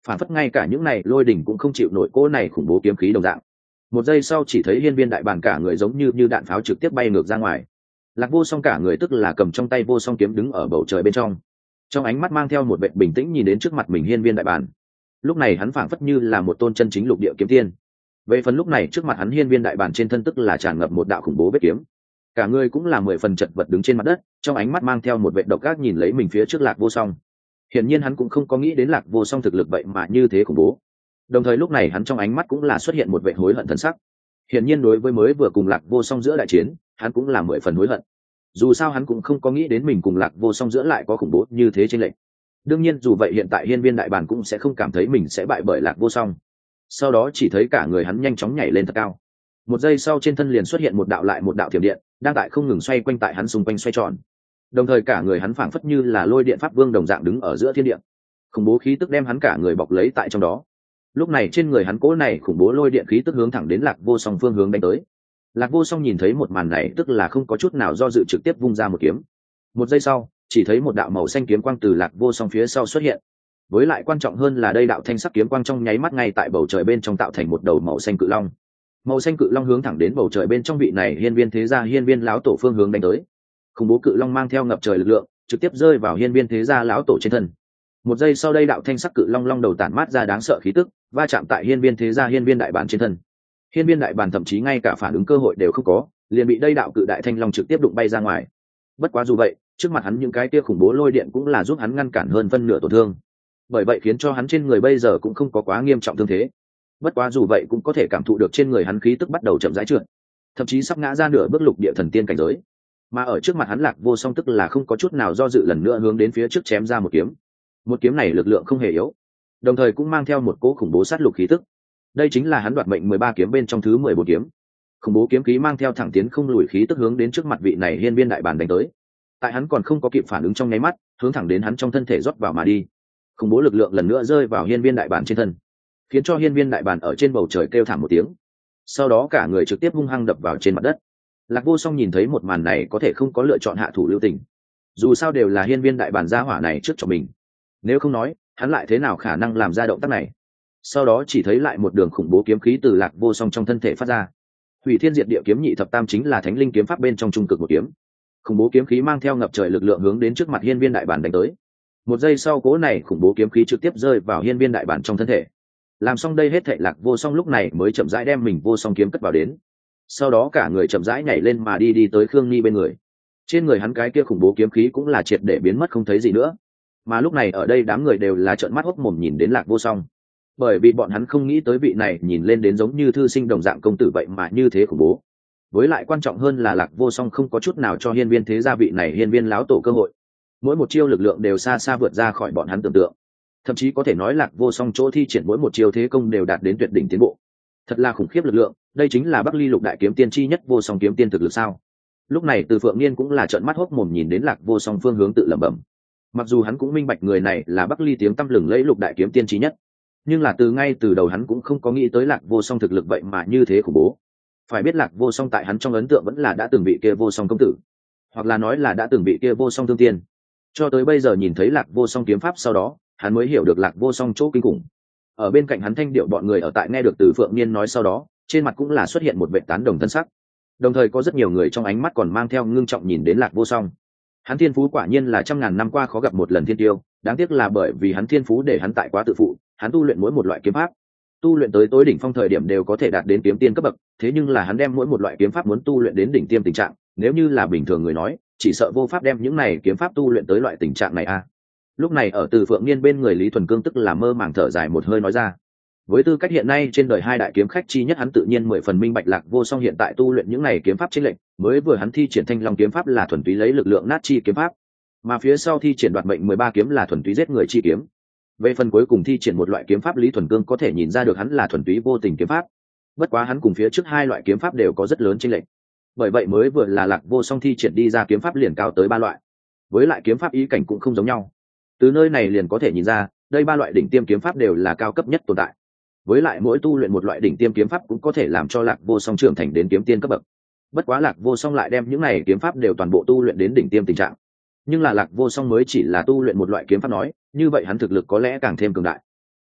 phản phất ngay cả những này lôi đỉnh cũng không chịu nổi cỗ này khủng bố kiếm khí đồng dạng. Một giây sau chỉ thấy hiên viên đại bàn cả người giống như như đạn pháo trực tiếp bay ngược ra ngoài. Lạc Vô Song cả người tức là cầm trong tay vô song kiếm đứng ở bầu trời bên trong, trong ánh mắt mang theo một vẻ bình tĩnh nhìn đến trước mặt mình hiên viên đại bàn. Lúc này hắn phảng phất như là một tôn chân chính lục địa kiếm tiên. Về phần lúc này trước mặt hắn hiên viên đại bàn trên thân tức là tràn ngập một đạo khủng bố vết kiếm, cả người cũng là mười phần chật vật đứng trên mặt đất, trong ánh mắt mang theo một vẻ độc ác nhìn lấy mình phía trước Lạc Vô Song. Hiển nhiên hắn cũng không có nghĩ đến Lạc Vô Song thực lực vậy mà như thế khủng bố. Đồng thời lúc này hắn trong ánh mắt cũng là xuất hiện một vẻ hối hận thần sắc. Hiển nhiên đối với mới vừa cùng Lạc Vô Song giữa đại chiến, hắn cũng là mười phần hối hận. Dù sao hắn cũng không có nghĩ đến mình cùng Lạc Vô Song giữa lại có khủng bố như thế chênh lệch. Đương nhiên dù vậy hiện tại hiên viên đại bàn cũng sẽ không cảm thấy mình sẽ bại bởi Lạc Vô Song. Sau đó chỉ thấy cả người hắn nhanh chóng nhảy lên thật cao. Một giây sau trên thân liền xuất hiện một đạo lại một đạo thiểm điện, đang tại không ngừng xoay quanh tại hắn xung quanh xoay tròn. Đồng thời cả người hắn phảng phất như là lôi điện pháp vương đồng dạng đứng ở giữa thiên địa. Khủng bố khí tức đem hắn cả người bọc lấy tại trong đó. Lúc này trên người hắn cỗ này khủng bố lôi điện khí tức hướng thẳng đến Lạc Vô Song phương hướng đánh tới. Lạc Vô Song nhìn thấy một màn này tức là không có chút nào do dự trực tiếp vung ra một kiếm. Một giây sau chỉ thấy một đạo màu xanh kiếm quang từ Lạc Vô Song phía sau xuất hiện. Với lại quan trọng hơn là đây đạo thanh sắc kiếm quang trong nháy mắt ngay tại bầu trời bên trong tạo thành một đầu màu xanh cự long. Màu xanh cự long hướng thẳng đến bầu trời bên trong vị này hiên viên thế gia hiên viên lão tổ phương hướng đánh tới. Khủng bố cự long mang theo ngập trời lực lượng trực tiếp rơi vào hiên viên thế gia lão tổ trên thân. Một giây sau đây đạo thanh sắc cự long long đầu tản mát ra đáng sợ khí tức, va chạm tại hiên viên thế gia hiên viên đại bản trên thân. Hiên viên đại bản thậm chí ngay cả phản ứng cơ hội đều không có, liền bị đây đạo cự đại thanh long trực tiếp đụng bay ra ngoài. Bất quá dù vậy, trước mặt hắn những cái tia khủng bố lôi điện cũng là giúp hắn ngăn cản hơn phân nửa tổn thương. Bởi vậy khiến cho hắn trên người bây giờ cũng không có quá nghiêm trọng thương thế. Bất quá dù vậy cũng có thể cảm thụ được trên người hắn khí tức bắt đầu chậm rãi trượt, thậm chí sắp ngã ra nửa bước lục địa thần tiên cảnh giới. Mà ở trước mặt hắn Lạc Vô Song tức là không có chút nào do dự lần nữa hướng đến phía trước chém ra một kiếm. Một kiếm này lực lượng không hề yếu, đồng thời cũng mang theo một cỗ khủng bố sát lục khí tức. Đây chính là hắn đoạt mệnh mười ba kiếm bên trong thứ mười bốn kiếm. Khủng bố kiếm khí mang theo thẳng tiến không lùi khí tức hướng đến trước mặt vị này hiên viên đại bản đánh tới. Tại hắn còn không có kịp phản ứng trong nháy mắt, hướng thẳng đến hắn trong thân thể rót vào mà đi. Khủng bố lực lượng lần nữa rơi vào hiên viên đại bản trên thân, khiến cho hiên viên đại bản ở trên bầu trời kêu thảm một tiếng. Sau đó cả người trực tiếp hung hăng đập vào trên mặt đất. Lạc Vô Song nhìn thấy một màn này có thể không có lựa chọn hạ thủ lưu tình. Dù sao đều là hiên viên đại bản gia hỏa này trước cho mình, nếu không nói hắn lại thế nào khả năng làm ra động tác này. Sau đó chỉ thấy lại một đường khủng bố kiếm khí từ Lạc Vô Song trong thân thể phát ra. Hủy thiên diệt địa kiếm nhị thập tam chính là thánh linh kiếm pháp bên trong trung cực một kiếm. Khủng bố kiếm khí mang theo ngập trời lực lượng hướng đến trước mặt hiên viên đại bản đánh tới. Một giây sau cố này khủng bố kiếm khí trực tiếp rơi vào hiên viên đại bản trong thân thể. Làm xong đây hết thệ Lạc Vô Song lúc này mới chậm rãi đem mình vô song kiếm cất vào đến. Sau đó cả người chậm rãi nhảy lên mà đi đi tới Khương Nhi bên người. Trên người hắn cái kia khủng bố kiếm khí cũng là triệt để biến mất không thấy gì nữa. Mà lúc này ở đây đám người đều là trợn mắt hốc mồm nhìn đến Lạc Vô Song, bởi vì bọn hắn không nghĩ tới vị này nhìn lên đến giống như thư sinh đồng dạng công tử vậy mà như thế khủng bố. Với lại quan trọng hơn là Lạc Vô Song không có chút nào cho hiên viên thế gia vị này hiên viên láo tổ cơ hội. Mỗi một chiêu lực lượng đều xa xa vượt ra khỏi bọn hắn tưởng tượng. Thậm chí có thể nói Lạc Vô Song chỗ thi triển mỗi một chiêu thế công đều đạt đến tuyệt đỉnh tiến bộ. Thật là khủng khiếp lực lượng, đây chính là Bắc Ly lục đại kiếm tiên chi nhất Vô Song kiếm tiên thực lực sao? Lúc này Từ Phượng Niên cũng là trợn mắt hốc mồm nhìn đến Lạc Vô Song phương hướng tự lẩm bẩm. Mặc dù hắn cũng minh bạch người này là Bắc Ly tiếng tăm lừng lẫy lục đại kiếm tiên chí nhất, nhưng là từ ngay từ đầu hắn cũng không có nghĩ tới Lạc Vô Song thực lực vậy mà như thế khủng bố. Phải biết Lạc Vô Song tại hắn trong ấn tượng vẫn là đã từng bị kia Vô Song công tử, hoặc là nói là đã từng bị kia Vô Song thương tiên. Cho tới bây giờ nhìn thấy Lạc Vô Song kiếm pháp sau đó, hắn mới hiểu được Lạc Vô Song chỗ kinh khủng. Ở bên cạnh hắn Thanh Điệu bọn người ở tại nghe được Từ Phượng Niên nói sau đó, trên mặt cũng là xuất hiện một vẻ tán đồng thân sắc. Đồng thời có rất nhiều người trong ánh mắt còn mang theo ngưng trọng nhìn đến Lạc Vô Song. Hắn thiên phú quả nhiên là trăm ngàn năm qua khó gặp một lần thiên tiêu, đáng tiếc là bởi vì hắn thiên phú để hắn tại quá tự phụ, hắn tu luyện mỗi một loại kiếm pháp, tu luyện tới tối đỉnh phong thời điểm đều có thể đạt đến kiếm tiên cấp bậc, thế nhưng là hắn đem mỗi một loại kiếm pháp muốn tu luyện đến đỉnh tiêm tình trạng, nếu như là bình thường người nói, chỉ sợ vô pháp đem những này kiếm pháp tu luyện tới loại tình trạng này a. À. Lúc này ở Từ Phượng Niên bên người Lý Thuần Cương tức là mơ màng thở dài một hơi nói ra. Với tư cách hiện nay trên đời hai đại kiếm khách chi nhất hắn tự nhiên mười phần minh bạch Lạc Vô Song hiện tại tu luyện những này kiếm pháp chênh lệch, mới vừa hắn thi triển Thanh Long kiếm pháp là thuần túy lấy lực lượng nát chi kiếm pháp, mà phía sau thi triển đoạt mệnh mười ba kiếm là thuần túy giết người chi kiếm. Về phần cuối cùng thi triển một loại kiếm pháp Lý Thuần Cương có thể nhìn ra được hắn là thuần túy vô tình kiếm pháp. Bất quá hắn cùng phía trước hai loại kiếm pháp đều có rất lớn chênh lệch. Bởi vậy mới vừa là Lạc Vô Song thi triển đi ra kiếm pháp liền cao tới ba loại. Với lại kiếm pháp ý cảnh cũng không giống nhau. Từ nơi này liền có thể nhìn ra, đây ba loại đỉnh tiêm kiếm pháp đều là cao cấp nhất tồn tại. Với lại mỗi tu luyện một loại đỉnh tiêm kiếm pháp cũng có thể làm cho Lạc Vô Song trưởng thành đến kiếm tiên cấp bậc. Bất quá Lạc Vô Song lại đem những này kiếm pháp đều toàn bộ tu luyện đến đỉnh tiêm tình trạng. Nhưng là Lạc Vô Song mới chỉ là tu luyện một loại kiếm pháp nói, như vậy hắn thực lực có lẽ càng thêm cường đại.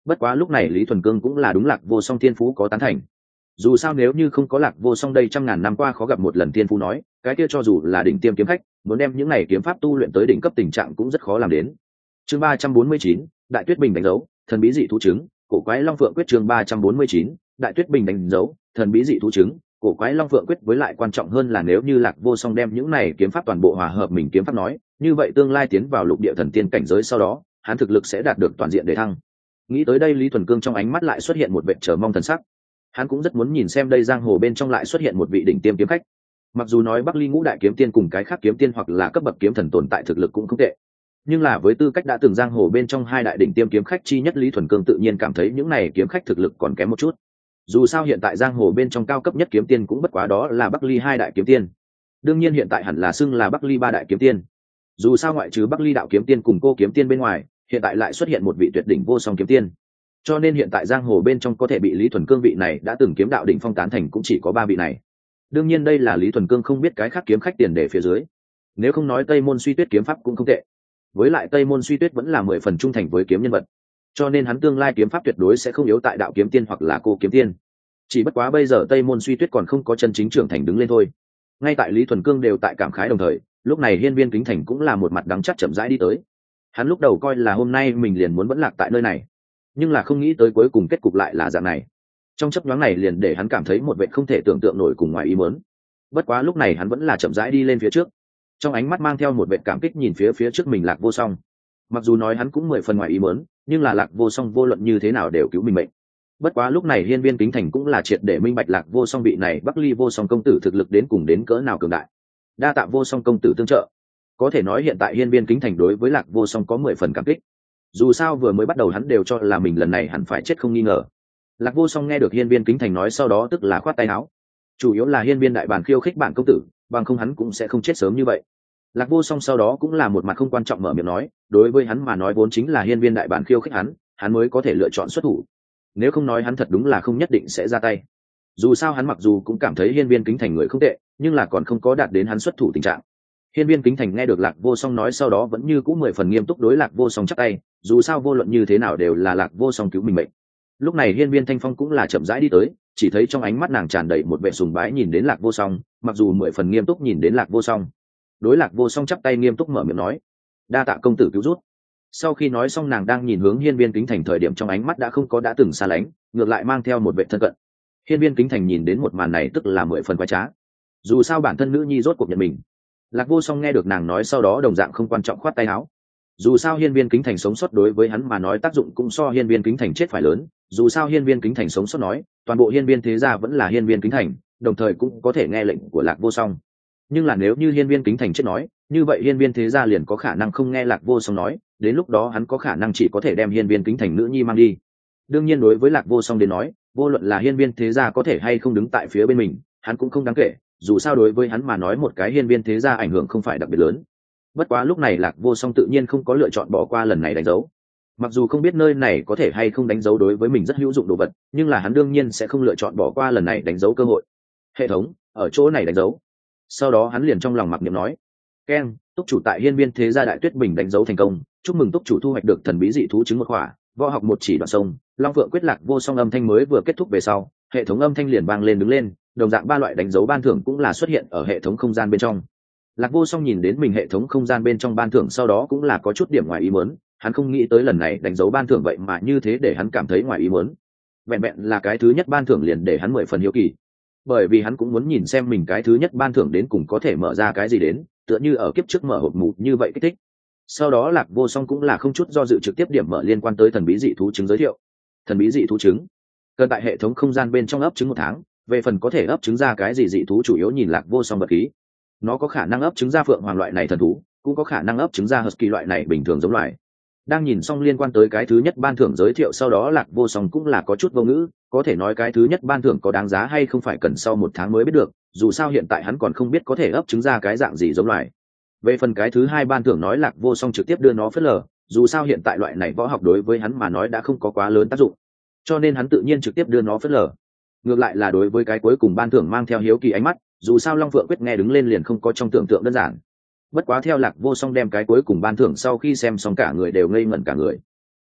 Bất quá lúc này Lý Thuần Cương cũng là đúng Lạc Vô Song thiên phú có tán thành. Dù sao nếu như không có Lạc Vô Song đây trăm ngàn năm qua khó gặp một lần thiên phú nói, cái kia cho dù là đỉnh tiêm kiếm khách, muốn đem những này kiếm pháp tu luyện tới đỉnh cấp tình trạng cũng rất khó làm đến. Chương ba trăm bốn mươi chín, Đại Tuyết Bình đánh dấu, thần bí dị thú trứng, cổ quái long phượng quyết. Chương ba trăm bốn mươi chín, Đại Tuyết Bình đánh dấu, thần bí dị thú trứng, cổ quái long phượng quyết. Với lại quan trọng hơn là nếu như Lạc Vô Song đem những này kiếm pháp toàn bộ hòa hợp mình kiếm pháp nói, như vậy tương lai tiến vào lục địa thần tiên cảnh giới sau đó, hắn thực lực sẽ đạt được toàn diện để thăng. Nghĩ tới đây Lý Thuần Cương trong ánh mắt lại xuất hiện một vẻ chờ mong thần sắc. Hắn cũng rất muốn nhìn xem đây giang hồ bên trong lại xuất hiện một vị đỉnh tiêm kiếm khách. Mặc dù nói Bắc Ly ngũ đại kiếm tiên cùng cái khác kiếm tiên hoặc là cấp bậc kiếm thần tồn tại thực lực cũng không tệ, nhưng là với tư cách đã từng giang hồ bên trong hai đại đỉnh tiêm kiếm khách chi nhất, Lý Thuần Cương tự nhiên cảm thấy những này kiếm khách thực lực còn kém một chút. Dù sao hiện tại giang hồ bên trong cao cấp nhất kiếm tiên cũng bất quá đó là Bắc Ly hai đại kiếm tiên. Đương nhiên hiện tại hẳn là xưng là Bắc Ly ba đại kiếm tiên. Dù sao ngoại trừ Bắc Ly đạo kiếm tiên cùng cô kiếm tiên bên ngoài, hiện tại lại xuất hiện một vị tuyệt đỉnh vô song kiếm tiên. Cho nên hiện tại giang hồ bên trong có thể bị Lý Thuần Cương vị này đã từng kiếm đạo đỉnh phong tán thành cũng chỉ có ba vị này. Đương nhiên đây là Lý Thuần Cương không biết cái khác kiếm khách tiền để phía dưới. Nếu không nói Tây Môn Suy Tuyết kiếm pháp cũng không tệ. Với lại Tây Môn Suy Tuyết vẫn là mười phần trung thành với kiếm nhân vật, cho nên hắn tương lai kiếm pháp tuyệt đối sẽ không yếu tại đạo kiếm tiên hoặc là cô kiếm tiên. Chỉ bất quá bây giờ Tây Môn Suy Tuyết còn không có chân chính trưởng thành đứng lên thôi. Ngay tại Lý Thuần Cương đều tại cảm khái đồng thời, lúc này Hiên Viên Kính Thành cũng là một mặt đắng chắt chậm rãi đi tới. Hắn lúc đầu coi là hôm nay mình liền muốn vẫn lạc tại nơi này, nhưng là không nghĩ tới cuối cùng kết cục lại là dạng này. Trong chớp nhoáng này liền để hắn cảm thấy một vẻ không thể tưởng tượng nổi cùng ngoài ý muốn. Bất quá lúc này hắn vẫn là chậm rãi đi lên phía trước, trong ánh mắt mang theo một vẻ cảm kích nhìn phía phía trước mình Lạc Vô Song. Mặc dù nói hắn cũng mười phần ngoài ý muốn, nhưng là Lạc Vô Song vô luận như thế nào đều cứu mình mệnh. Bất quá lúc này Hiên Viên Kính Thành cũng là triệt để minh bạch Lạc Vô Song vị này Bắc Ly Vô Song công tử thực lực đến cùng đến cỡ nào cường đại. Đa tạ Vô Song công tử tương trợ. Có thể nói hiện tại Hiên Viên Kính Thành đối với Lạc Vô Song có mười phần cảm kích. Dù sao vừa mới bắt đầu hắn đều cho là mình lần này hẳn phải chết không nghi ngờ. Lạc Vô Song nghe được Hiên Viên Kính Thành nói sau đó tức là khoát tay áo. Chủ yếu là Hiên Viên đại bản khiêu khích bản công tử, bằng không hắn cũng sẽ không chết sớm như vậy. Lạc Vô Song sau đó cũng là một mặt không quan trọng mở miệng nói, đối với hắn mà nói vốn chính là Hiên Viên đại bản khiêu khích hắn, hắn mới có thể lựa chọn xuất thủ. Nếu không nói hắn thật đúng là không nhất định sẽ ra tay. Dù sao hắn mặc dù cũng cảm thấy Hiên Viên Kính Thành người không tệ, nhưng là còn không có đạt đến hắn xuất thủ tình trạng. Hiên Viên Kính Thành nghe được Lạc Vô Song nói sau đó vẫn như cũ mười phần nghiêm túc đối Lạc Vô Song chắp tay, dù sao vô luận như thế nào đều là Lạc Vô Song cứu mình mệnh. Lúc này Hiên Viên Thanh Phong cũng là chậm rãi đi tới, chỉ thấy trong ánh mắt nàng tràn đầy một vẻ sùng bái nhìn đến Lạc Vô Song, mặc dù mười phần nghiêm túc nhìn đến Lạc Vô Song. Đối Lạc Vô Song chắp tay nghiêm túc mở miệng nói, đa tạ công tử cứu giúp. Sau khi nói xong nàng đang nhìn hướng Hiên Viên Kính Thành thời điểm trong ánh mắt đã không có đã từng xa lánh, ngược lại mang theo một vẻ thân cận. Hiên Viên Kính Thành nhìn đến một màn này tức là mười phần quái trá. Dù sao bản thân nữ nhi rốt cuộc nhận mình. Lạc Vô Song nghe được nàng nói sau đó đồng dạng không quan trọng khoát tay áo. Dù sao Hiên Viên Kính Thành sống sót đối với hắn mà nói tác dụng cũng so Hiên Viên Kính Thành chết phải lớn. Dù sao Hiên Viên Kính Thành sống sót nói, toàn bộ Hiên Viên thế gia vẫn là Hiên Viên Kính Thành, đồng thời cũng có thể nghe lệnh của Lạc Vô Song. Nhưng là nếu như Hiên Viên Kính Thành chết nói, như vậy Hiên Viên thế gia liền có khả năng không nghe Lạc Vô Song nói, đến lúc đó hắn có khả năng chỉ có thể đem Hiên Viên Kính Thành nữ nhi mang đi. Đương nhiên đối với Lạc Vô Song đến nói, vô luận là Hiên Viên thế gia có thể hay không đứng tại phía bên mình, hắn cũng không đáng kể, dù sao đối với hắn mà nói một cái Hiên Viên thế gia ảnh hưởng không phải đặc biệt lớn. Bất quá lúc này Lạc Vô Song tự nhiên không có lựa chọn bỏ qua lần này đánh dấu. Mặc dù không biết nơi này có thể hay không đánh dấu đối với mình rất hữu dụng đồ vật, nhưng là hắn đương nhiên sẽ không lựa chọn bỏ qua lần này đánh dấu cơ hội. Hệ thống, ở chỗ này đánh dấu. Sau đó hắn liền trong lòng mặc niệm nói, keng, túc chủ tại Hiên Viên thế gia Đại Tuyết Bình đánh dấu thành công, chúc mừng túc chủ thu hoạch được thần bí dị thú trứng một khỏa, võ học một chỉ đoạn sông, Long Phượng quyết. Lạc Vô Song âm thanh mới vừa kết thúc về sau, hệ thống âm thanh liền vang lên đứng lên, đồng dạng ba loại đánh dấu ban thưởng cũng là xuất hiện ở hệ thống không gian bên trong. Lạc Vô Song nhìn đến mình hệ thống không gian bên trong ban thưởng sau đó cũng là có chút điểm ngoài ý muốn, hắn không nghĩ tới lần này đánh dấu ban thưởng vậy mà như thế để hắn cảm thấy ngoài ý muốn. Vẹn vẹn là cái thứ nhất ban thưởng liền để hắn mười phần hiếu kỳ, bởi vì hắn cũng muốn nhìn xem mình cái thứ nhất ban thưởng đến cùng có thể mở ra cái gì đến, tựa như ở kiếp trước mở hộp mù như vậy kích thích. Sau đó Lạc Vô Song cũng là không chút do dự trực tiếp điểm mở liên quan tới thần bí dị thú trứng giới thiệu. Thần bí dị thú trứng cần tại hệ thống không gian bên trong ấp trứng một tháng, về phần có thể ấp trứng ra cái gì dị thú chủ yếu nhìn Lạc Vô Song vật khí. Nó có khả năng ấp trứng ra phượng hoàng loại này thần thú, cũng có khả năng ấp trứng ra husky loại này bình thường giống loài. Đang nhìn xong liên quan tới cái thứ nhất ban thưởng giới thiệu sau đó Lạc Vô Song cũng là có chút vô ngữ, có thể nói cái thứ nhất ban thưởng có đáng giá hay không phải cần sau một tháng mới biết được, dù sao hiện tại hắn còn không biết có thể ấp trứng ra cái dạng gì giống loài. Về phần cái thứ hai ban thưởng nói Lạc Vô Song trực tiếp đưa nó phớt lờ, dù sao hiện tại loại này võ học đối với hắn mà nói đã không có quá lớn tác dụng, cho nên hắn tự nhiên trực tiếp đưa nó phớt lờ. Ngược lại là đối với cái cuối cùng ban thưởng mang theo hiếu kỳ ánh mắt, dù sao Long Phượng quyết nghe đứng lên liền không có trong tưởng tượng đơn giản. Bất quá theo Lạc Vô Song đem cái cuối cùng ban thưởng sau khi xem xong cả người đều ngây ngẩn cả người.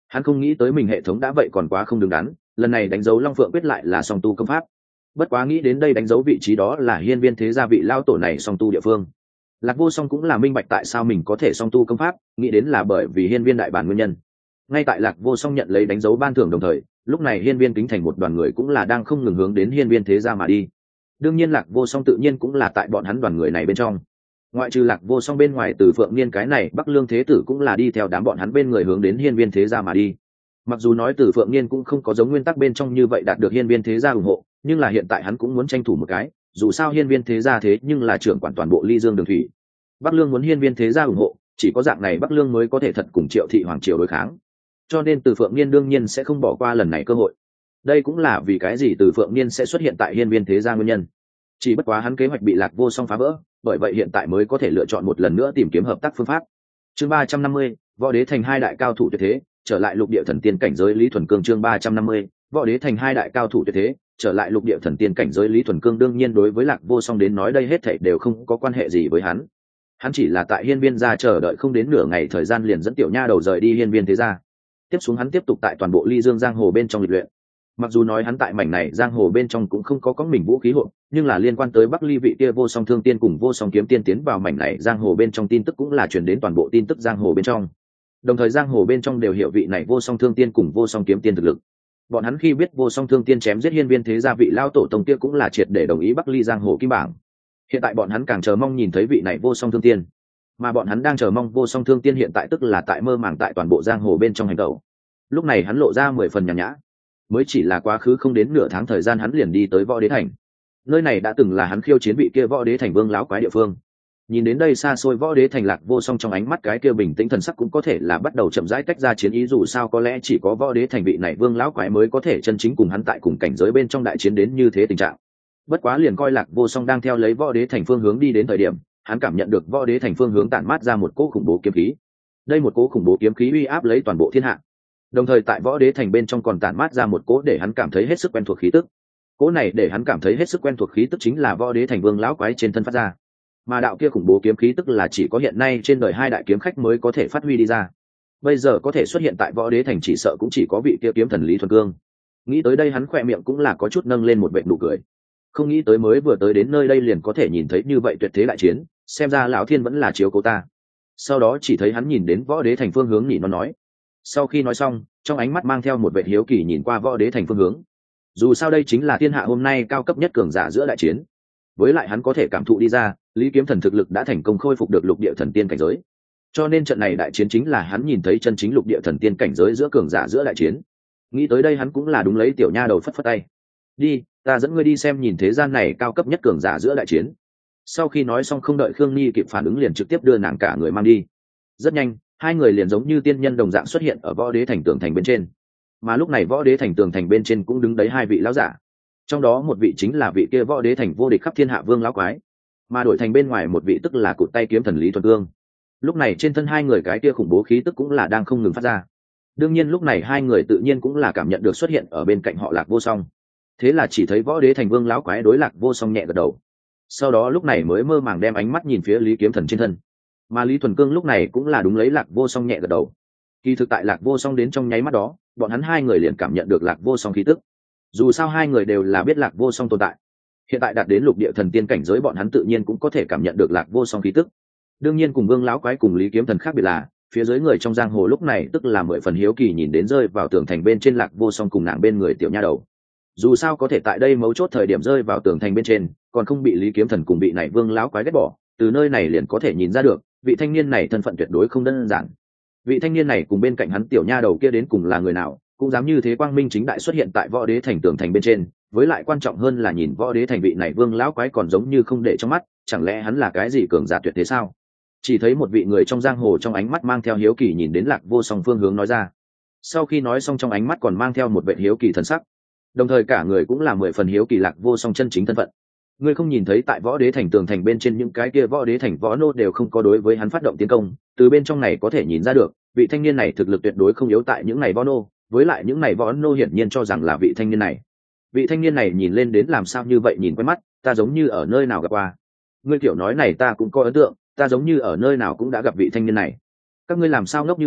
Hắn không nghĩ tới mình hệ thống đã vậy còn quá không đứng đắn, lần này đánh dấu Long Phượng quyết lại là song tu công pháp. Bất quá nghĩ đến đây đánh dấu vị trí đó là hiên viên thế gia vị lao tổ này song tu địa phương. Lạc Vô Song cũng là minh bạch tại sao mình có thể song tu công pháp, nghĩ đến là bởi vì hiên viên đại bản nguyên nhân. Ngay tại Lạc Vô Song nhận lấy đánh dấu ban thưởng đồng thời, lúc này hiên viên kính thành một đoàn người cũng là đang không ngừng hướng đến hiên viên thế gia mà đi. Đương nhiên Lạc Vô Song tự nhiên cũng là tại bọn hắn đoàn người này bên trong. Ngoại trừ Lạc Vô Song bên ngoài, Từ Phượng Niên cái này Bắc Lương thế tử cũng là đi theo đám bọn hắn bên người hướng đến hiên viên thế gia mà đi. Mặc dù nói Từ Phượng Niên cũng không có giống nguyên tắc bên trong như vậy đạt được hiên viên thế gia ủng hộ, nhưng là hiện tại hắn cũng muốn tranh thủ một cái, dù sao hiên viên thế gia thế nhưng là trưởng quản toàn bộ Ly Dương đường thủy. Bắc Lương muốn hiên viên thế gia ủng hộ, chỉ có dạng này Bắc Lương mới có thể thật cùng Triệu thị hoàng triều đối kháng. Cho nên Từ Phượng Niên đương nhiên sẽ không bỏ qua lần này cơ hội. Đây cũng là vì cái gì Từ Phượng Niên sẽ xuất hiện tại hiên viên thế gia nguyên nhân. Chỉ bất quá hắn kế hoạch bị Lạc Vô Song phá vỡ, bởi vậy hiện tại mới có thể lựa chọn một lần nữa tìm kiếm hợp tác phương pháp. Chương ba trăm năm mươi, Võ Đế thành hai đại cao thủ tuyệt thế, trở lại lục địa thần tiên cảnh giới Lý Thuần Cương. Chương ba trăm năm mươi, Võ Đế thành hai đại cao thủ tuyệt thế, trở lại lục địa thần tiên cảnh giới Lý Thuần Cương. Đương nhiên đối với Lạc Vô Song đến nói đây hết thảy đều không có quan hệ gì với hắn. Hắn chỉ là tại hiên viên gia chờ đợi không đến nửa ngày thời gian liền dẫn tiểu nha đầu rời đi hiên viên thế gia. Tiếp xuống hắn tiếp tục tại toàn bộ Ly Dương giang hồ bên trong lịch luyện. Mặc dù nói hắn tại mảnh này giang hồ bên trong cũng không có có mình vũ khí hộ, nhưng là liên quan tới Bắc Ly vị kia Vô Song Thương Tiên cùng Vô Song Kiếm Tiên tiến vào mảnh này giang hồ bên trong tin tức cũng là truyền đến toàn bộ tin tức giang hồ bên trong. Đồng thời giang hồ bên trong đều hiểu vị này Vô Song Thương Tiên cùng Vô Song Kiếm Tiên thực lực. Bọn hắn khi biết Vô Song Thương Tiên chém giết hiên viên thế gia vị lao tổ tông kia cũng là triệt để đồng ý Bắc Ly giang hồ kim bảng. Hiện tại bọn hắn càng chờ mong nhìn thấy vị này Vô Song Thương Tiên, mà bọn hắn đang chờ mong Vô Song Thương Tiên hiện tại tức là tại mơ màng tại toàn bộ giang hồ bên trong hành động. Lúc này hắn lộ ra mười phần nhàn nhã, mới chỉ là quá khứ không đến nửa tháng thời gian hắn liền đi tới Võ Đế thành. Nơi này đã từng là hắn khiêu chiến vị kia Võ Đế thành vương lão quái địa phương. Nhìn đến đây xa xôi Võ Đế thành, Lạc Vô Song trong ánh mắt cái kia bình tĩnh thần sắc cũng có thể là bắt đầu chậm rãi tách ra chiến ý, dù sao có lẽ chỉ có Võ Đế thành vị này vương lão quái mới có thể chân chính cùng hắn tại cùng cảnh giới bên trong đại chiến đến như thế tình trạng. Bất quá liền coi Lạc Vô Song đang theo lấy Võ Đế thành phương hướng đi đến thời điểm, hắn cảm nhận được Võ Đế thành phương hướng tản mát ra một cỗ khủng bố kiếm khí. Đây một cỗ khủng bố kiếm khí uy áp lấy toàn bộ thiên hạ. Đồng thời tại Võ Đế thành bên trong còn tản mát ra một cỗ để hắn cảm thấy hết sức quen thuộc khí tức. Cỗ này để hắn cảm thấy hết sức quen thuộc khí tức chính là Võ Đế thành vương lão quái trên thân phát ra. Mà đạo kia khủng bố kiếm khí tức là chỉ có hiện nay trên đời hai đại kiếm khách mới có thể phát huy đi ra. Bây giờ có thể xuất hiện tại Võ Đế thành chỉ sợ cũng chỉ có vị kia kiếm thần Lý Thuần Cương. Nghĩ tới đây hắn khỏe miệng cũng là có chút nâng lên một vệt nụ cười. Không nghĩ tới mới vừa tới đến nơi đây liền có thể nhìn thấy như vậy tuyệt thế đại chiến, xem ra lão thiên vẫn là chiếu cố ta. Sau đó chỉ thấy hắn nhìn đến Võ Đế thành phương hướng nhỉ nó nói. Sau khi nói xong, trong ánh mắt mang theo một vẻ hiếu kỳ nhìn qua Võ Đế thành phương hướng. Dù sao đây chính là thiên hạ hôm nay cao cấp nhất cường giả giữa đại chiến. Với lại hắn có thể cảm thụ đi ra, Lý Kiếm Thần thực lực đã thành công khôi phục được lục địa thần tiên cảnh giới. Cho nên trận này đại chiến chính là hắn nhìn thấy chân chính lục địa thần tiên cảnh giới giữa cường giả giữa đại chiến. Nghĩ tới đây hắn cũng là đúng lấy tiểu nha đầu phất phất tay. Đi, ta dẫn ngươi đi xem nhìn thế gian này cao cấp nhất cường giả giữa đại chiến. Sau khi nói xong không đợi Khương Nhi kịp phản ứng liền trực tiếp đưa nàng cả người mang đi. Rất nhanh, hai người liền giống như tiên nhân đồng dạng xuất hiện ở Võ Đế thành tường thành bên trên. Mà lúc này Võ Đế thành tường thành bên trên cũng đứng đấy hai vị lão giả. Trong đó một vị chính là vị kia Võ Đế thành vô địch khắp thiên hạ vương lão quái, mà đổi thành bên ngoài một vị tức là cụt tay kiếm thần Lý Thuần Cương. Lúc này trên thân hai người cái kia khủng bố khí tức cũng là đang không ngừng phát ra. Đương nhiên lúc này hai người tự nhiên cũng là cảm nhận được xuất hiện ở bên cạnh họ Lạc Vô Song. Thế là chỉ thấy Võ Đế thành vương lão quái đối Lạc Vô Song nhẹ gật đầu. Sau đó lúc này mới mơ màng đem ánh mắt nhìn phía Lý Kiếm Thần trên thân. Mà Lý Thuần Cương lúc này cũng là đúng lấy Lạc Vô Song nhẹ gật đầu. Kỳ thực tại Lạc Vô Song đến trong nháy mắt đó, bọn hắn hai người liền cảm nhận được Lạc Vô Song khí tức. Dù sao hai người đều là biết Lạc Vô Song tồn tại. Hiện tại đạt đến lục địa thần tiên cảnh giới bọn hắn tự nhiên cũng có thể cảm nhận được Lạc Vô Song khí tức. Đương nhiên cùng Vương lão quái cùng Lý Kiếm Thần khác biệt là, phía dưới người trong giang hồ lúc này tức là mười phần hiếu kỳ nhìn đến rơi vào tường thành bên trên Lạc Vô Song cùng nàng bên người tiểu nha đầu. Dù sao có thể tại đây mấu chốt thời điểm rơi vào tường thành bên trên, còn không bị Lý Kiếm Thần cùng bị này Vương lão quái ghét bỏ, từ nơi này liền có thể nhìn ra được, vị thanh niên này thân phận tuyệt đối không đơn giản. Vị thanh niên này cùng bên cạnh hắn tiểu nha đầu kia đến cùng là người nào, cũng dám như thế quang minh chính đại xuất hiện tại Võ Đế thành tường thành bên trên, với lại quan trọng hơn là nhìn Võ Đế thành vị này Vương lão quái còn giống như không để trong mắt, chẳng lẽ hắn là cái gì cường giả tuyệt thế sao? Chỉ thấy một vị người trong giang hồ trong ánh mắt mang theo hiếu kỳ nhìn đến Lạc Vô Song phương hướng nói ra. Sau khi nói xong trong ánh mắt còn mang theo một vẻ hiếu kỳ thần sắc. Đồng thời cả người cũng là mười phần hiếu kỳ Lạc Vô Song chân chính thân phận. Ngươi không nhìn thấy tại Võ Đế thành tường thành bên trên những cái kia Võ Đế thành võ nô đều không có đối với hắn phát động tiến công, từ bên trong này có thể nhìn ra được, vị thanh niên này thực lực tuyệt đối không yếu tại những này võ nô, với lại những này võ nô hiển nhiên cho rằng là vị thanh niên này. Vị thanh niên này nhìn lên đến làm sao như vậy nhìn quen mắt, ta giống như ở nơi nào gặp qua. Ngươi kiểu nói này ta cũng có ấn tượng, ta giống như ở nơi nào cũng đã gặp vị thanh niên này. Các ngươi làm sao ngốc như vậy,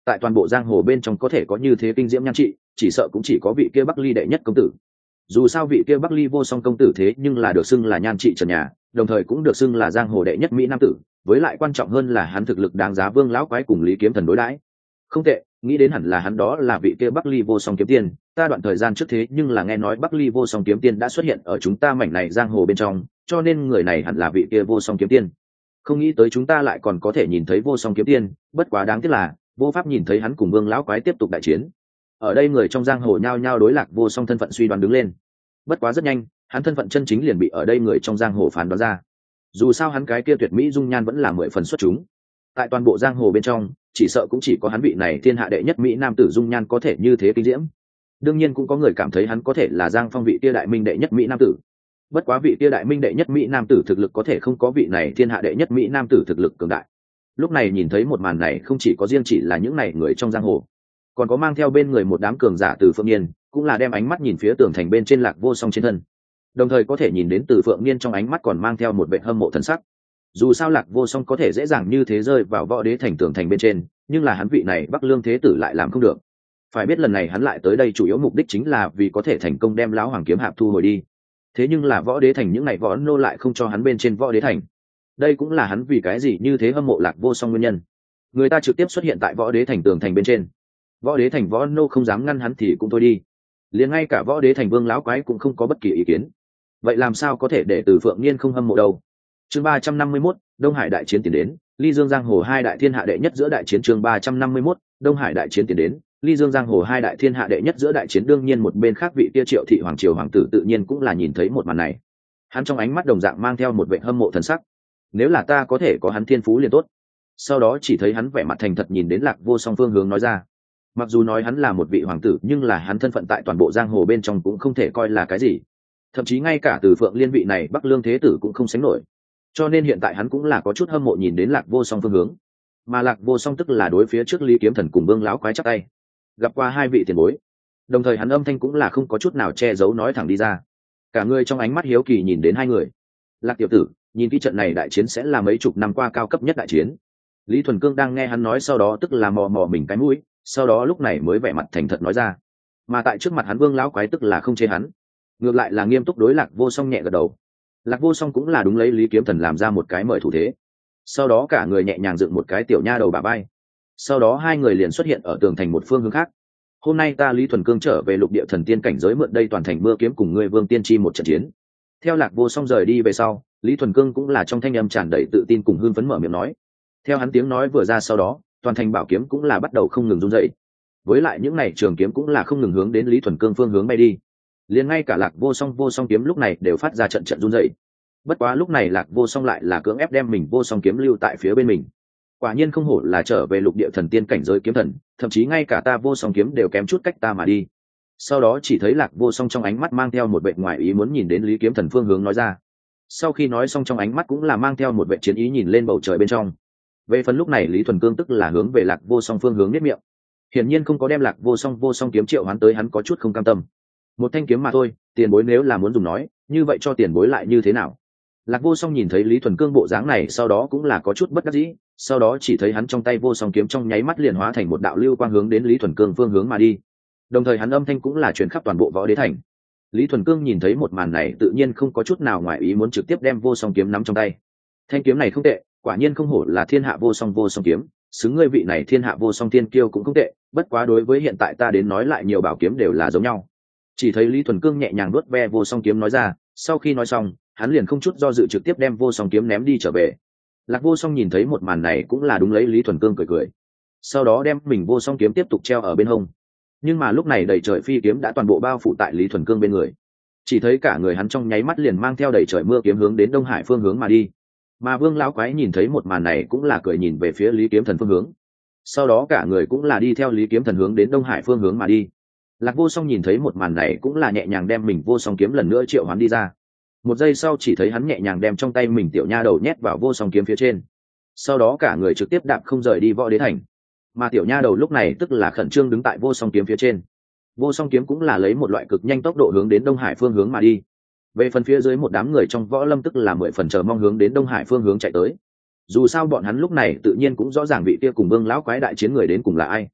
tại toàn bộ giang hồ bên trong có thể có như thế kinh diễm nhan trị chỉ sợ cũng chỉ có vị kia Bắc Ly đệ nhất công tử. Dù sao vị kia Bắc Ly vô song công tử thế nhưng là được xưng là nhan trị trần nhà, đồng thời cũng được xưng là giang hồ đệ nhất mỹ nam tử, với lại quan trọng hơn là hắn thực lực đáng giá Vương lão quái cùng Lý Kiếm Thần đối đãi. Không tệ, nghĩ đến hẳn là hắn đó là vị kia Bắc Ly vô song kiếm tiên, ta đoạn thời gian trước thế nhưng là nghe nói Bắc Ly vô song kiếm tiên đã xuất hiện ở chúng ta mảnh này giang hồ bên trong, cho nên người này hẳn là vị kia vô song kiếm tiên. Không nghĩ tới chúng ta lại còn có thể nhìn thấy vô song kiếm tiên, bất quá đáng tiếc là vô pháp nhìn thấy hắn cùng Vương lão quái tiếp tục đại chiến. Ở đây người trong giang hồ nhao nhao đối Lạc Vô Song thân phận suy đoán đứng lên. Bất quá rất nhanh, hắn thân phận chân chính liền bị ở đây người trong giang hồ phán đoán ra. Dù sao hắn cái kia tuyệt mỹ dung nhan vẫn là mười phần xuất chúng. Tại toàn bộ giang hồ bên trong, chỉ sợ cũng chỉ có hắn vị này thiên hạ đệ nhất mỹ nam tử dung nhan có thể như thế kinh diễm. Đương nhiên cũng có người cảm thấy hắn có thể là Giang Phong vị kia đại minh đệ nhất mỹ nam tử. Bất quá vị kia đại minh đệ nhất mỹ nam tử thực lực có thể không có vị này thiên hạ đệ nhất mỹ nam tử thực lực cường đại. Lúc này nhìn thấy một màn này không chỉ có riêng chỉ là những này người trong giang hồ, còn có mang theo bên người một đám cường giả từ Phượng Niên, cũng là đem ánh mắt nhìn phía tường thành bên trên Lạc Vô Song trên thân. Đồng thời có thể nhìn đến từ Phượng Niên trong ánh mắt còn mang theo một vẻ hâm mộ thần sắc. Dù sao Lạc Vô Song có thể dễ dàng như thế rơi vào võ đế thành tường thành bên trên, nhưng là hắn vị này Bắc Lương thế tử lại làm không được. Phải biết lần này hắn lại tới đây chủ yếu mục đích chính là vì có thể thành công đem lão hoàng kiếm hạp thu hồi đi. Thế nhưng là võ đế thành những ngày võ nô lại không cho hắn bên trên võ đế thành. Đây cũng là hắn vì cái gì như thế hâm mộ Lạc Vô Song nguyên nhân. Người ta trực tiếp xuất hiện tại võ đế thành tường thành bên trên, võ đế thành võ nô không dám ngăn hắn thì cũng thôi đi, liền ngay cả võ đế thành Vương lão quái cũng không có bất kỳ ý kiến. Vậy làm sao có thể để từ Phượng Niên không hâm mộ đâu? Chương ba trăm năm mươi mốt, Đông Hải đại chiến tiến đến, Ly Dương giang hồ hai đại thiên hạ đệ nhất giữa đại chiến. Chương ba trăm năm mươi mốt, Đông Hải đại chiến tiến đến, Ly Dương giang hồ hai đại thiên hạ đệ nhất giữa đại chiến. Đương nhiên một bên khác vị kia Triệu thị hoàng triều hoàng tử tự nhiên cũng là nhìn thấy một màn này. Hắn trong ánh mắt đồng dạng mang theo một vẻ hâm mộ thần sắc. Nếu là ta có thể có hắn thiên phú liền tốt. Sau đó chỉ thấy hắn vẻ mặt thành thật nhìn đến Lạc Vô Song phương hướng nói ra. Mặc dù nói hắn là một vị hoàng tử, nhưng là hắn thân phận tại toàn bộ giang hồ bên trong cũng không thể coi là cái gì. Thậm chí ngay cả từ Phượng Liên vị này Bắc Lương thế tử cũng không sánh nổi. Cho nên hiện tại hắn cũng là có chút hâm mộ nhìn đến Lạc Vô Song phương hướng. Mà Lạc Vô Song tức là đối phía trước Lý Kiếm Thần cùng Vương lão quái chắp tay, gặp qua hai vị tiền bối. Đồng thời hắn âm thanh cũng là không có chút nào che giấu nói thẳng đi ra. Cả người trong ánh mắt hiếu kỳ nhìn đến hai người. Lạc tiểu tử, nhìn kỹ trận này đại chiến sẽ là mấy chục năm qua cao cấp nhất đại chiến. Lý Thuần Cương đang nghe hắn nói sau đó tức là mò mò mình cái mũi, sau đó lúc này mới vẻ mặt thành thật nói ra. Mà tại trước mặt hắn Vương lão quái tức là không chê hắn, ngược lại là nghiêm túc đối Lạc Vô Song nhẹ gật đầu. Lạc Vô Song cũng là đúng lấy Lý Kiếm Thần làm ra một cái mời thủ thế, sau đó cả người nhẹ nhàng dựng một cái tiểu nha đầu bả vai, sau đó hai người liền xuất hiện ở tường thành một phương hướng khác. Hôm nay ta Lý Thuần Cương trở về lục địa thần tiên cảnh giới mượn đây toàn thành mưa kiếm cùng ngươi Vương Tiên Tri một trận chiến. Theo Lạc Vô Song rời đi về sau, Lý Thuần Cương cũng là trong thanh âm tràn đầy tự tin cùng hưng phấn mở miệng nói. Theo hắn tiếng nói vừa ra sau đó, toàn thành bảo kiếm cũng là bắt đầu không ngừng run dậy. Với lại những này trường kiếm cũng là không ngừng hướng đến Lý Thuần Cương phương hướng bay đi. Liền ngay cả Lạc Vô Song vô song kiếm lúc này đều phát ra trận trận run dậy. Bất quá lúc này Lạc Vô Song lại là cưỡng ép đem mình vô song kiếm lưu tại phía bên mình. Quả nhiên không hổ là trở về lục địa thần tiên cảnh giới kiếm thần, thậm chí ngay cả ta vô song kiếm đều kém chút cách ta mà đi. Sau đó chỉ thấy Lạc Vô Song trong ánh mắt mang theo một vẻ ngoài ý muốn nhìn đến Lý Kiếm Thần phương hướng nói ra. Sau khi nói xong trong ánh mắt cũng là mang theo một vẻ chiến ý nhìn lên bầu trời bên trong. Về phần lúc này Lý Thuần Cương tức là hướng về Lạc Vô Song phương hướng nhếch miệng. Hiển nhiên không có đem Lạc Vô Song vô song kiếm triệu hoán tới, hắn có chút không cam tâm. Một thanh kiếm mà thôi, tiền bối nếu là muốn dùng nói, như vậy cho tiền bối lại như thế nào? Lạc Vô Song nhìn thấy Lý Thuần Cương bộ dáng này sau đó cũng là có chút bất đắc dĩ, sau đó chỉ thấy hắn trong tay vô song kiếm trong nháy mắt liền hóa thành một đạo lưu quang hướng đến Lý Thuần Cương phương hướng mà đi. Đồng thời hắn âm thanh cũng là truyền khắp toàn bộ võ đế thành. Lý Thuần Cương nhìn thấy một màn này tự nhiên không có chút nào ngoài ý muốn trực tiếp đem vô song kiếm nắm trong tay. Thanh kiếm này không tệ, quả nhiên không hổ là thiên hạ vô song vô song kiếm, xứng ngươi vị này thiên hạ vô song thiên kiêu cũng không tệ, bất quá đối với hiện tại ta đến nói lại nhiều bảo kiếm đều là giống nhau. Chỉ thấy Lý Thuần Cương nhẹ nhàng nuốt ve vô song kiếm nói ra, sau khi nói xong, hắn liền không chút do dự trực tiếp đem vô song kiếm ném đi trở về. Lạc Vô Song nhìn thấy một màn này cũng là đúng lấy Lý Thuần Cương cười cười, sau đó đem mình vô song kiếm tiếp tục treo ở bên hông. Nhưng mà lúc này đầy trời phi kiếm đã toàn bộ bao phủ tại Lý Thuần Cương bên người, chỉ thấy cả người hắn trong nháy mắt liền mang theo đầy trời mưa kiếm hướng đến Đông Hải phương hướng mà đi. Mà Vương lão quái nhìn thấy một màn này cũng là cười nhìn về phía Lý Kiếm Thần phương hướng, sau đó cả người cũng là đi theo Lý Kiếm Thần hướng đến Đông Hải phương hướng mà đi. Lạc Vô Song nhìn thấy một màn này cũng là nhẹ nhàng đem mình vô song kiếm lần nữa triệu hoán đi ra. Một giây sau chỉ thấy hắn nhẹ nhàng đem trong tay mình tiểu nha đầu nhét vào vô song kiếm phía trên, sau đó cả người trực tiếp đạp không rời đi võ đế thành. Mà tiểu nha đầu lúc này tức là khẩn trương đứng tại vô song kiếm phía trên. Vô song kiếm cũng là lấy một loại cực nhanh tốc độ hướng đến Đông Hải phương hướng mà đi. Về phần phía dưới một đám người trong võ lâm tức là mười phần chờ mong hướng đến Đông Hải phương hướng chạy tới. Dù sao bọn hắn lúc này tự nhiên cũng rõ ràng vị kia cùng Vương lão quái đại chiến người đến cùng là ai.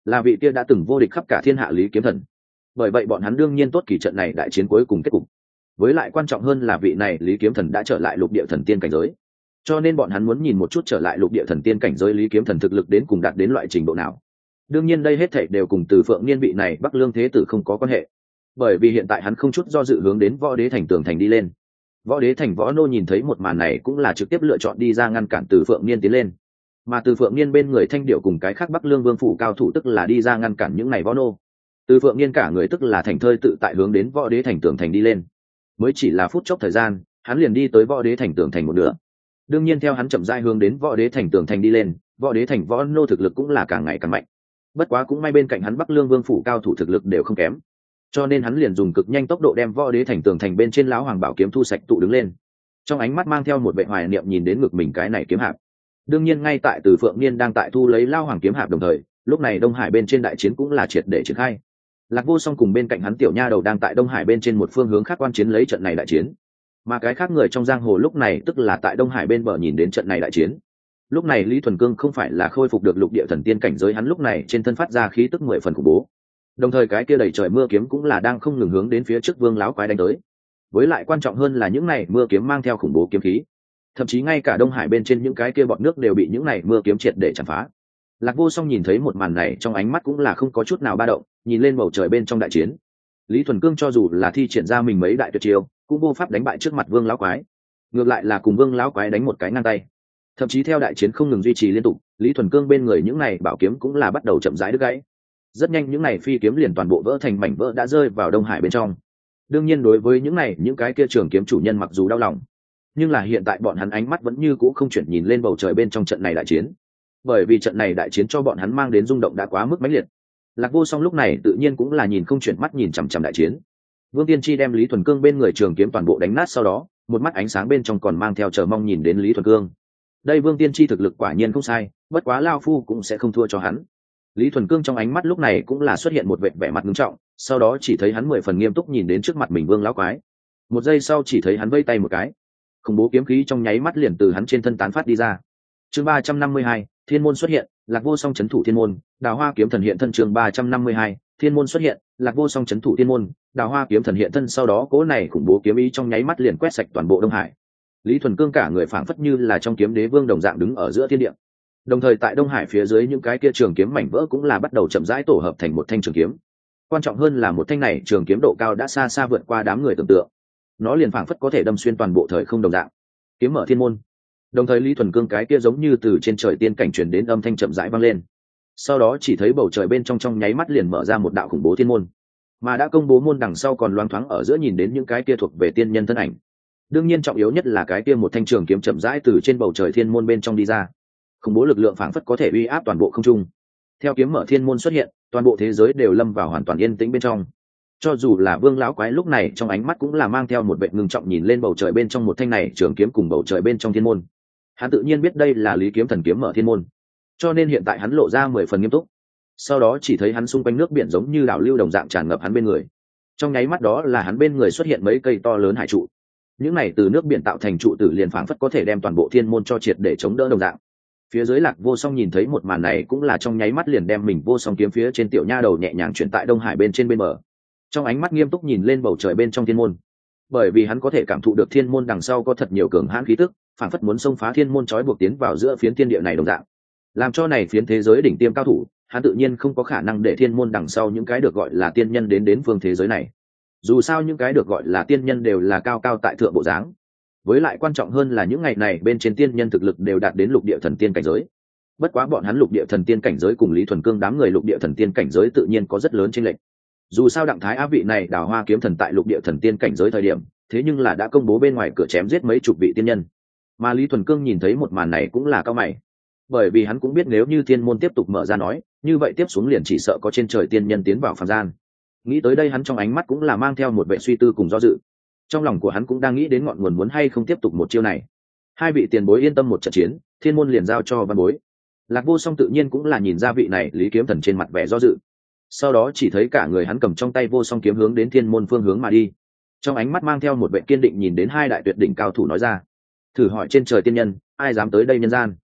là vị kia đã từng vô địch khắp cả thiên hạ lý kiếm thần. Bởi vậy bọn hắn đương nhiên tốt kỳ trận này đại chiến cuối cùng kết cục. Với lại quan trọng hơn là vị này lý kiếm thần đã trở lại lục địa thần tiên cảnh giới, cho nên bọn hắn muốn nhìn một chút trở lại lục địa thần tiên cảnh giới lý kiếm thần thực lực đến cùng đạt đến loại trình độ nào. Đương nhiên đây hết thảy đều cùng Từ Phượng Niên vị này Bắc Lương thế tử không có quan hệ, bởi vì hiện tại hắn không chút do dự hướng đến Võ Đế thành tường thành đi lên. Võ Đế thành võ nô nhìn thấy một màn này cũng là trực tiếp lựa chọn đi ra ngăn cản Từ Phượng Niên tiến lên, mà Từ Phượng Niên bên người Thanh Điệu cùng cái khác Bắc Lương vương phủ cao thủ tức là đi ra ngăn cản những này võ nô. Từ Phượng Niên cả người tức là thành thơi tự tại hướng đến Võ Đế thành tường thành đi lên. Mới chỉ là phút chốc thời gian, hắn liền đi tới Võ Đế thành tường thành một nửa. Đương nhiên theo hắn chậm rãi hướng đến Võ Đế thành tường thành đi lên, Võ Đế thành võ nô thực lực cũng là càng ngày càng mạnh. Bất quá cũng may bên cạnh hắn Bắc Lương vương phủ cao thủ thực lực đều không kém, cho nên hắn liền dùng cực nhanh tốc độ đem Võ Đế thành tường thành bên trên lão hoàng bảo kiếm thu sạch tụ đứng lên. Trong ánh mắt mang theo một vẻ hoài niệm nhìn đến ngực mình cái này kiếm hạp. Đương nhiên ngay tại Từ Phượng Niên đang tại thu lấy lao hoàng kiếm hạp đồng thời, lúc này Đông Hải bên trên đại chiến cũng là triệt để triển khai. Lạc Vô Song cùng bên cạnh hắn tiểu nha đầu đang tại Đông Hải bên trên một phương hướng khác quan chiến lấy trận này đại chiến, mà cái khác người trong giang hồ lúc này tức là tại Đông Hải bên bờ nhìn đến trận này đại chiến. Lúc này Lý Thuần Cương không phải là khôi phục được lục địa thần tiên cảnh giới, hắn lúc này trên thân phát ra khí tức mười phần khủng bố, đồng thời cái kia đầy trời mưa kiếm cũng là đang không ngừng hướng đến phía trước Vương láo quái đánh tới. Với lại quan trọng hơn là những này mưa kiếm mang theo khủng bố kiếm khí, thậm chí ngay cả Đông Hải bên trên những cái kia bọt nước đều bị những này mưa kiếm triệt để chặt phá. Lạc Vô Song nhìn thấy một màn này trong ánh mắt cũng là không có chút nào ba động, nhìn lên bầu trời bên trong đại chiến. Lý Thuần Cương cho dù là thi triển ra mình mấy đại tuyệt chiêu, cũng vô pháp đánh bại trước mặt Vương lão quái, ngược lại là cùng Vương lão quái đánh một cái ngang tay. Thậm chí theo đại chiến không ngừng duy trì liên tục, Lý Thuần Cương bên người những này bảo kiếm cũng là bắt đầu chậm rãi đứt gãy. Rất nhanh những này phi kiếm liền toàn bộ vỡ thành mảnh vỡ đã rơi vào Đông Hải bên trong. Đương nhiên đối với những này những cái kia trường kiếm chủ nhân mặc dù đau lòng, nhưng là hiện tại bọn hắn ánh mắt vẫn như cũ không chuyển nhìn lên bầu trời bên trong trận này đại chiến, bởi vì trận này đại chiến cho bọn hắn mang đến rung động đã quá mức mãnh liệt. Lạc Vô Song lúc này tự nhiên cũng là nhìn không chuyển mắt nhìn chằm chằm đại chiến. Vương Tiên Tri đem Lý Thuần Cương bên người trường kiếm toàn bộ đánh nát, sau đó một mắt ánh sáng bên trong còn mang theo chờ mong nhìn đến Lý Thuần Cương. Đây Vương Tiên Tri thực lực quả nhiên không sai, bất quá lao phu cũng sẽ không thua cho hắn. Lý Thuần Cương trong ánh mắt lúc này cũng là xuất hiện một vẻ vẻ mặt nghiêm trọng, sau đó chỉ thấy hắn mười phần nghiêm túc nhìn đến trước mặt mình Vương lão quái. Một giây sau chỉ thấy hắn vây tay một cái, khủng bố kiếm khí trong nháy mắt liền từ hắn trên thân tán phát đi ra. Chương ba trăm năm mươi hai, Thiên môn xuất hiện, Lạc Vô Song trấn thủ Thiên môn, Đào Hoa kiếm thần hiện thân. Chương ba trăm năm mươi hai, Thiên môn xuất hiện, Lạc Vô Song trấn thủ Thiên môn, Đào Hoa kiếm thần hiện thân. Sau đó cỗ này khủng bố kiếm ý trong nháy mắt liền quét sạch toàn bộ Đông Hải. Lý Thuần Cương cả người phảng phất như là trong kiếm đế vương đồng dạng đứng ở giữa thiên địa. Đồng thời tại Đông Hải phía dưới những cái kia trường kiếm mảnh vỡ cũng là bắt đầu chậm rãi tổ hợp thành một thanh trường kiếm. Quan trọng hơn là một thanh này trường kiếm độ cao đã xa xa vượt qua đám người tưởng tượng. Nó liền phảng phất có thể đâm xuyên toàn bộ thời không đồng dạng. Kiếm mở thiên môn. Đồng thời Lý Thuần Cương cái kia giống như từ trên trời tiên cảnh truyền đến âm thanh chậm rãi vang lên. Sau đó chỉ thấy bầu trời bên trong trong nháy mắt liền mở ra một đạo khủng bố thiên môn. Mà đã công bố môn đằng sau còn loáng thoáng ở giữa nhìn đến những cái kia thuộc về tiên nhân thân ảnh. Đương nhiên trọng yếu nhất là cái kia một thanh trường kiếm chậm rãi từ trên bầu trời thiên môn bên trong đi ra. Khủng bố lực lượng phảng phất có thể uy áp toàn bộ không trung. Theo kiếm mở thiên môn xuất hiện, toàn bộ thế giới đều lâm vào hoàn toàn yên tĩnh bên trong. Cho dù là Vương lão quái lúc này trong ánh mắt cũng là mang theo một vẻ ngưng trọng nhìn lên bầu trời bên trong một thanh này trường kiếm cùng bầu trời bên trong thiên môn. Hắn tự nhiên biết đây là Lý Kiếm Thần kiếm mở thiên môn, cho nên hiện tại hắn lộ ra mười phần nghiêm túc. Sau đó chỉ thấy hắn xung quanh nước biển giống như đảo lưu đồng dạng tràn ngập hắn bên người. Trong nháy mắt đó là hắn bên người xuất hiện mấy cây to lớn hải trụ. Những này từ nước biển tạo thành trụ tử liền phảng phất có thể đem toàn bộ thiên môn cho triệt để chống đỡ đồng dạng. Phía dưới Lạc Vô Song nhìn thấy một màn này cũng là trong nháy mắt liền đem mình vô song kiếm phía trên tiểu nha đầu nhẹ nhàng chuyển tại Đông Hải bên trên bên bờ. Trong ánh mắt nghiêm túc nhìn lên bầu trời bên trong thiên môn, bởi vì hắn có thể cảm thụ được thiên môn đằng sau có thật nhiều cường hãn khí tức, phảng phất muốn xông phá thiên môn trói buộc tiến vào giữa phiến thiên địa này đồng dạng. Làm cho này phiến thế giới đỉnh tiêm cao thủ, hắn tự nhiên không có khả năng để thiên môn đằng sau những cái được gọi là tiên nhân đến đến phương thế giới này. Dù sao những cái được gọi là tiên nhân đều là cao cao tại thượng bộ dáng. Với lại quan trọng hơn là những ngày này bên trên tiên nhân thực lực đều đạt đến lục địa thần tiên cảnh giới. Bất quá bọn hắn lục địa thần tiên cảnh giới cùng Lý Thuần Cương đám người lục địa thần tiên cảnh giới tự nhiên có rất lớn chênh lệch. Dù sao Đặng Thái Á vị này Đào Hoa kiếm thần tại lục địa thần tiên cảnh giới thời điểm, thế nhưng là đã công bố bên ngoài cửa chém giết mấy chục vị tiên nhân. Mà Lý Thuần Cương nhìn thấy một màn này cũng là cao mày, bởi vì hắn cũng biết nếu như thiên môn tiếp tục mở ra nói, như vậy tiếp xuống liền chỉ sợ có trên trời tiên nhân tiến vào phàm gian. Nghĩ tới đây hắn trong ánh mắt cũng là mang theo một vẻ suy tư cùng do dự. Trong lòng của hắn cũng đang nghĩ đến ngọn nguồn muốn hay không tiếp tục một chiêu này. Hai vị tiền bối yên tâm một trận chiến, thiên môn liền giao cho văn bối. Lạc Vô Song tự nhiên cũng là nhìn ra vị này Lý Kiếm Thần trên mặt vẻ do dự. Sau đó chỉ thấy cả người hắn cầm trong tay vô song kiếm hướng đến thiên môn phương hướng mà đi. Trong ánh mắt mang theo một vẻ kiên định nhìn đến hai đại tuyệt đỉnh cao thủ nói ra: "Thử hỏi trên trời tiên nhân, ai dám tới đây nhân gian?"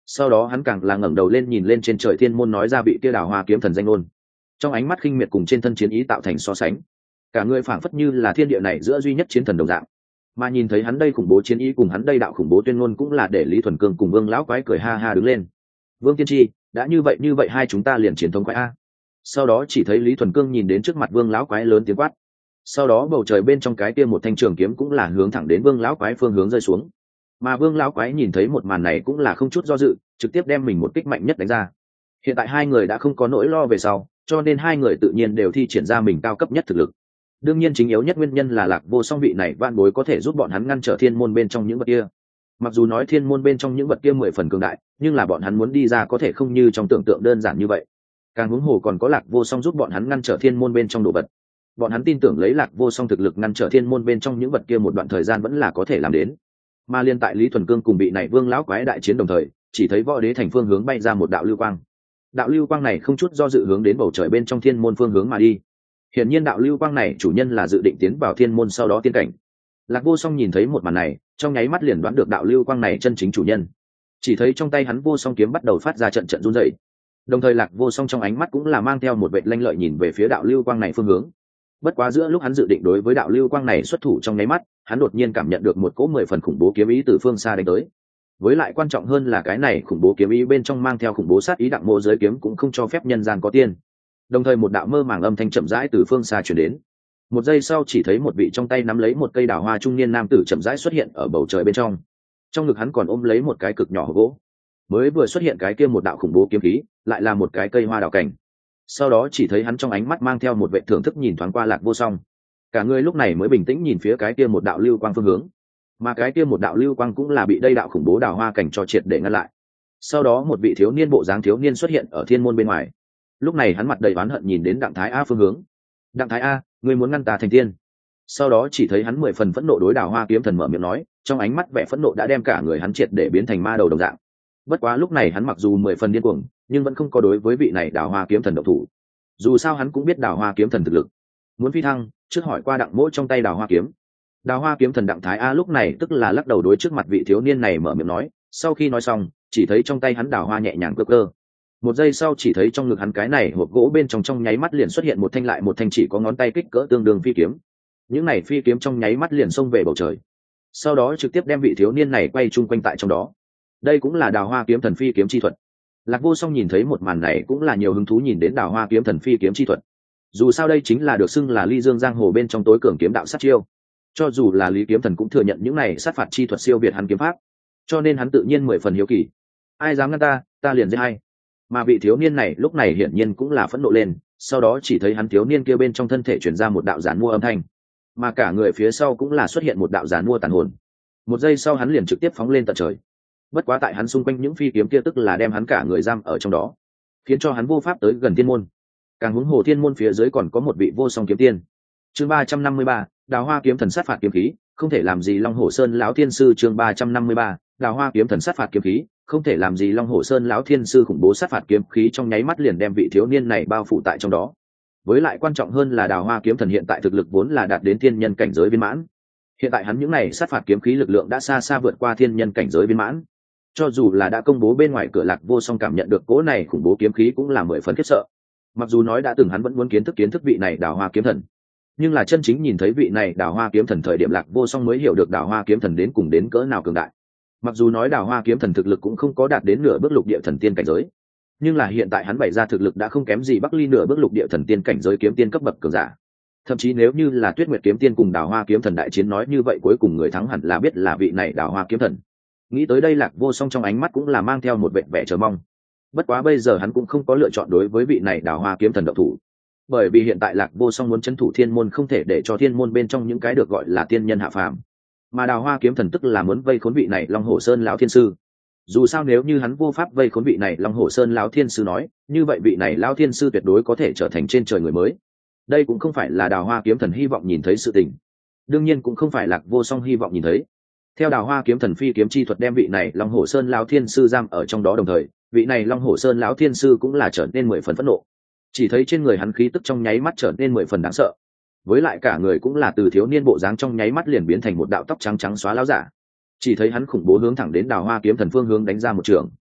sau đó hắn càng là ngẩng đầu lên nhìn lên trên trời thiên môn, nói ra vị kia đào hoa kiếm thần danh ngôn, trong ánh mắt khinh miệt cùng trên thân chiến ý tạo thành so sánh, cả người phảng phất như là thiên địa này giữa duy nhất chiến thần đồng dạng. Mà nhìn thấy hắn đây khủng bố chiến ý cùng hắn đây đạo khủng bố tuyên ngôn, cũng là để Lý Thuần Cương cùng Vương lão quái cười ha ha đứng lên. Vương tiên tri, đã như vậy như vậy hai chúng ta liền chiến thống quái a. Sau đó chỉ thấy Lý Thuần Cương nhìn đến trước mặt Vương lão quái lớn tiếng quát, sau đó bầu trời bên trong cái kia một thanh trường kiếm cũng là hướng thẳng đến Vương lão quái phương hướng rơi xuống. Mà Vương lão quái nhìn thấy một màn này cũng là không chút do dự, trực tiếp đem mình một kích mạnh nhất đánh ra. Hiện tại hai người đã không có nỗi lo về sau, cho nên hai người tự nhiên đều thi triển ra mình cao cấp nhất thực lực. Đương nhiên chính yếu nhất nguyên nhân là Lạc Vô Song vị này vạn bối có thể giúp bọn hắn ngăn trở thiên môn bên trong những vật kia. Mặc dù nói thiên môn bên trong những vật kia mười phần cường đại, nhưng là bọn hắn muốn đi ra có thể không như trong tưởng tượng đơn giản như vậy. Càng huống hồ còn có Lạc Vô Song giúp bọn hắn ngăn trở thiên môn bên trong đồ vật. Bọn hắn tin tưởng lấy Lạc Vô Song thực lực ngăn trở thiên môn bên trong những vật kia một đoạn thời gian vẫn là có thể làm đến. Mà liên tại Lý Thuần Cương cùng bị này Vương lão quái đại chiến đồng thời, chỉ thấy Võ Đế thành phương hướng bay ra một đạo lưu quang. Đạo lưu quang này không chút do dự hướng đến bầu trời bên trong thiên môn phương hướng mà đi. Hiển nhiên đạo lưu quang này chủ nhân là dự định tiến vào thiên môn sau đó tiên cảnh. Lạc Vô Song nhìn thấy một màn này, trong nháy mắt liền đoán được đạo lưu quang này chân chính chủ nhân. Chỉ thấy trong tay hắn Vô Song kiếm bắt đầu phát ra trận trận run rẩy. Đồng thời Lạc Vô Song trong ánh mắt cũng là mang theo một vệt lanh lợi nhìn về phía đạo lưu quang này phương hướng. Bất quá giữa lúc hắn dự định đối với đạo lưu quang này xuất thủ trong nháy mắt, hắn đột nhiên cảm nhận được một cỗ mười phần khủng bố kiếm ý từ phương xa đánh tới. Với lại quan trọng hơn là cái này khủng bố kiếm ý bên trong mang theo khủng bố sát ý, đặng mộ giới kiếm cũng không cho phép nhân gian có tiên. Đồng thời một đạo mơ màng âm thanh chậm rãi từ phương xa truyền đến. Một giây sau chỉ thấy một vị trong tay nắm lấy một cây đào hoa trung niên nam tử chậm rãi xuất hiện ở bầu trời bên trong. Trong ngực hắn còn ôm lấy một cái cực nhỏ hộp gỗ. Mới vừa xuất hiện cái kia một đạo khủng bố kiếm khí, lại là một cái cây hoa đào cảnh. Sau đó chỉ thấy hắn trong ánh mắt mang theo một vẻ thưởng thức nhìn thoáng qua Lạc Vô Song. Cả người lúc này mới bình tĩnh nhìn phía cái kia một đạo lưu quang phương hướng. Mà cái kia một đạo lưu quang cũng là bị đây đạo khủng bố đào hoa cảnh cho triệt để ngăn lại. Sau đó một vị thiếu niên bộ dáng thiếu niên xuất hiện ở thiên môn bên ngoài. Lúc này hắn mặt đầy oán hận nhìn đến Đặng Thái A phương hướng. Đặng Thái A, ngươi muốn ngăn ta thành tiên? Sau đó chỉ thấy hắn mười phần phẫn nộ đối Đào Hoa kiếm thần mở miệng nói, trong ánh mắt vẻ phẫn nộ đã đem cả người hắn triệt để biến thành ma đầu đồng dạng. Bất quá lúc này hắn mặc dù mười phần điên cuồng, nhưng vẫn không có đối với vị này Đào Hoa kiếm thần động thủ. Dù sao hắn cũng biết Đào Hoa kiếm thần thực lực. Muốn phi thăng, trước hỏi qua Đặng Mỗ trong tay Đào Hoa kiếm. Đào Hoa kiếm thần Đặng Thái A lúc này tức là lắc đầu đối trước mặt vị thiếu niên này mở miệng nói, sau khi nói xong, chỉ thấy trong tay hắn Đào Hoa nhẹ nhàng cơ cơ. Một giây sau chỉ thấy trong ngực hắn cái này hộp gỗ bên trong trong nháy mắt liền xuất hiện một thanh lại một thanh chỉ có ngón tay kích cỡ tương đương phi kiếm. Những này phi kiếm trong nháy mắt liền xông về bầu trời, sau đó trực tiếp đem vị thiếu niên này quay chung quanh tại trong đó. Đây cũng là Đào Hoa kiếm thần phi kiếm chi thuật. Lạc Vô Song nhìn thấy một màn này cũng là nhiều hứng thú nhìn đến Đào Hoa kiếm thần phi kiếm chi thuật. Dù sao đây chính là được xưng là ly dương giang hồ bên trong tối cường kiếm đạo sát chiêu. Cho dù là Lý Kiếm Thần cũng thừa nhận những này sát phạt chi thuật siêu việt hắn kiếm pháp, cho nên hắn tự nhiên mười phần hiếu kỳ. Ai dám ngăn ta, ta liền giết hay. Mà vị thiếu niên này lúc này hiển nhiên cũng là phẫn nộ lên, sau đó chỉ thấy hắn thiếu niên kia bên trong thân thể truyền ra một đạo giản mua âm thanh, mà cả người phía sau cũng là xuất hiện một đạo giản mua tàn hồn. Một giây sau hắn liền trực tiếp phóng lên tận trời. Bất quá tại hắn xung quanh những phi kiếm kia tức là đem hắn cả người giam ở trong đó, khiến cho hắn vô pháp tới gần thiên môn. Càng huống hồ thiên môn phía dưới còn có một vị vô song kiếm tiên. Chương ba trăm năm mươi ba, Đào Hoa kiếm thần sát phạt kiếm khí, không thể làm gì Long Hổ Sơn lão thiên sư. Chương ba trăm năm mươi ba, Đào Hoa kiếm thần sát phạt kiếm khí, không thể làm gì Long Hổ Sơn lão thiên sư khủng bố sát phạt kiếm khí trong nháy mắt liền đem vị thiếu niên này bao phủ tại trong đó. Với lại quan trọng hơn là Đào Hoa kiếm thần hiện tại thực lực vốn là đạt đến thiên nhân cảnh giới viên mãn. Hiện tại hắn những này sát phạt kiếm khí lực lượng đã xa xa vượt qua thiên nhân cảnh giới viên mãn. Cho dù là đã công bố bên ngoài cửa, Lạc Vô Song cảm nhận được cỗ này khủng bố kiếm khí cũng là mười phần khiếp sợ. Mặc dù nói đã từng hắn vẫn muốn kiến thức kiến thức vị này Đào Hoa kiếm thần, nhưng là chân chính nhìn thấy vị này Đào Hoa kiếm thần thời điểm, Lạc Vô Song mới hiểu được Đào Hoa kiếm thần đến cùng đến cỡ nào cường đại. Mặc dù nói Đào Hoa kiếm thần thực lực cũng không có đạt đến nửa bước lục địa thần tiên cảnh giới, nhưng là hiện tại hắn bày ra thực lực đã không kém gì Bắc Ly nửa bước lục địa thần tiên cảnh giới kiếm tiên cấp bậc cường giả. Thậm chí nếu như là Tuyết Nguyệt kiếm tiên cùng Đào Hoa kiếm thần đại chiến, nói như vậy cuối cùng người thắng hẳn là biết là vị này Đào Hoa kiếm thần. Nghĩ tới đây, Lạc Vô Song trong ánh mắt cũng là mang theo một vẻ vẻ chờ mong. Bất quá bây giờ hắn cũng không có lựa chọn đối với vị này Đào Hoa kiếm thần động thủ, bởi vì hiện tại Lạc Vô Song muốn trấn thủ thiên môn, không thể để cho thiên môn bên trong những cái được gọi là tiên nhân hạ phàm, mà Đào Hoa kiếm thần tức là muốn vây khốn vị này Long Hổ Sơn lão thiên sư. Dù sao nếu như hắn vô pháp vây khốn vị này Long Hổ Sơn lão thiên sư nói, như vậy vị này lão thiên sư tuyệt đối có thể trở thành trên trời người mới. Đây cũng không phải là Đào Hoa kiếm thần hy vọng nhìn thấy sự tình, đương nhiên cũng không phải Lạc Vô Song hy vọng nhìn thấy. Theo Đào Hoa kiếm thần phi kiếm chi thuật đem vị này Long Hổ Sơn lão thiên sư giam ở trong đó, đồng thời vị này Long Hổ Sơn lão thiên sư cũng là trở nên mười phần phẫn nộ. Chỉ thấy trên người hắn khí tức trong nháy mắt trở nên mười phần đáng sợ, với lại cả người cũng là từ thiếu niên bộ dáng trong nháy mắt liền biến thành một đạo tóc trắng trắng xóa lão giả. Chỉ thấy hắn khủng bố hướng thẳng đến Đào Hoa kiếm thần phương hướng đánh ra một trường.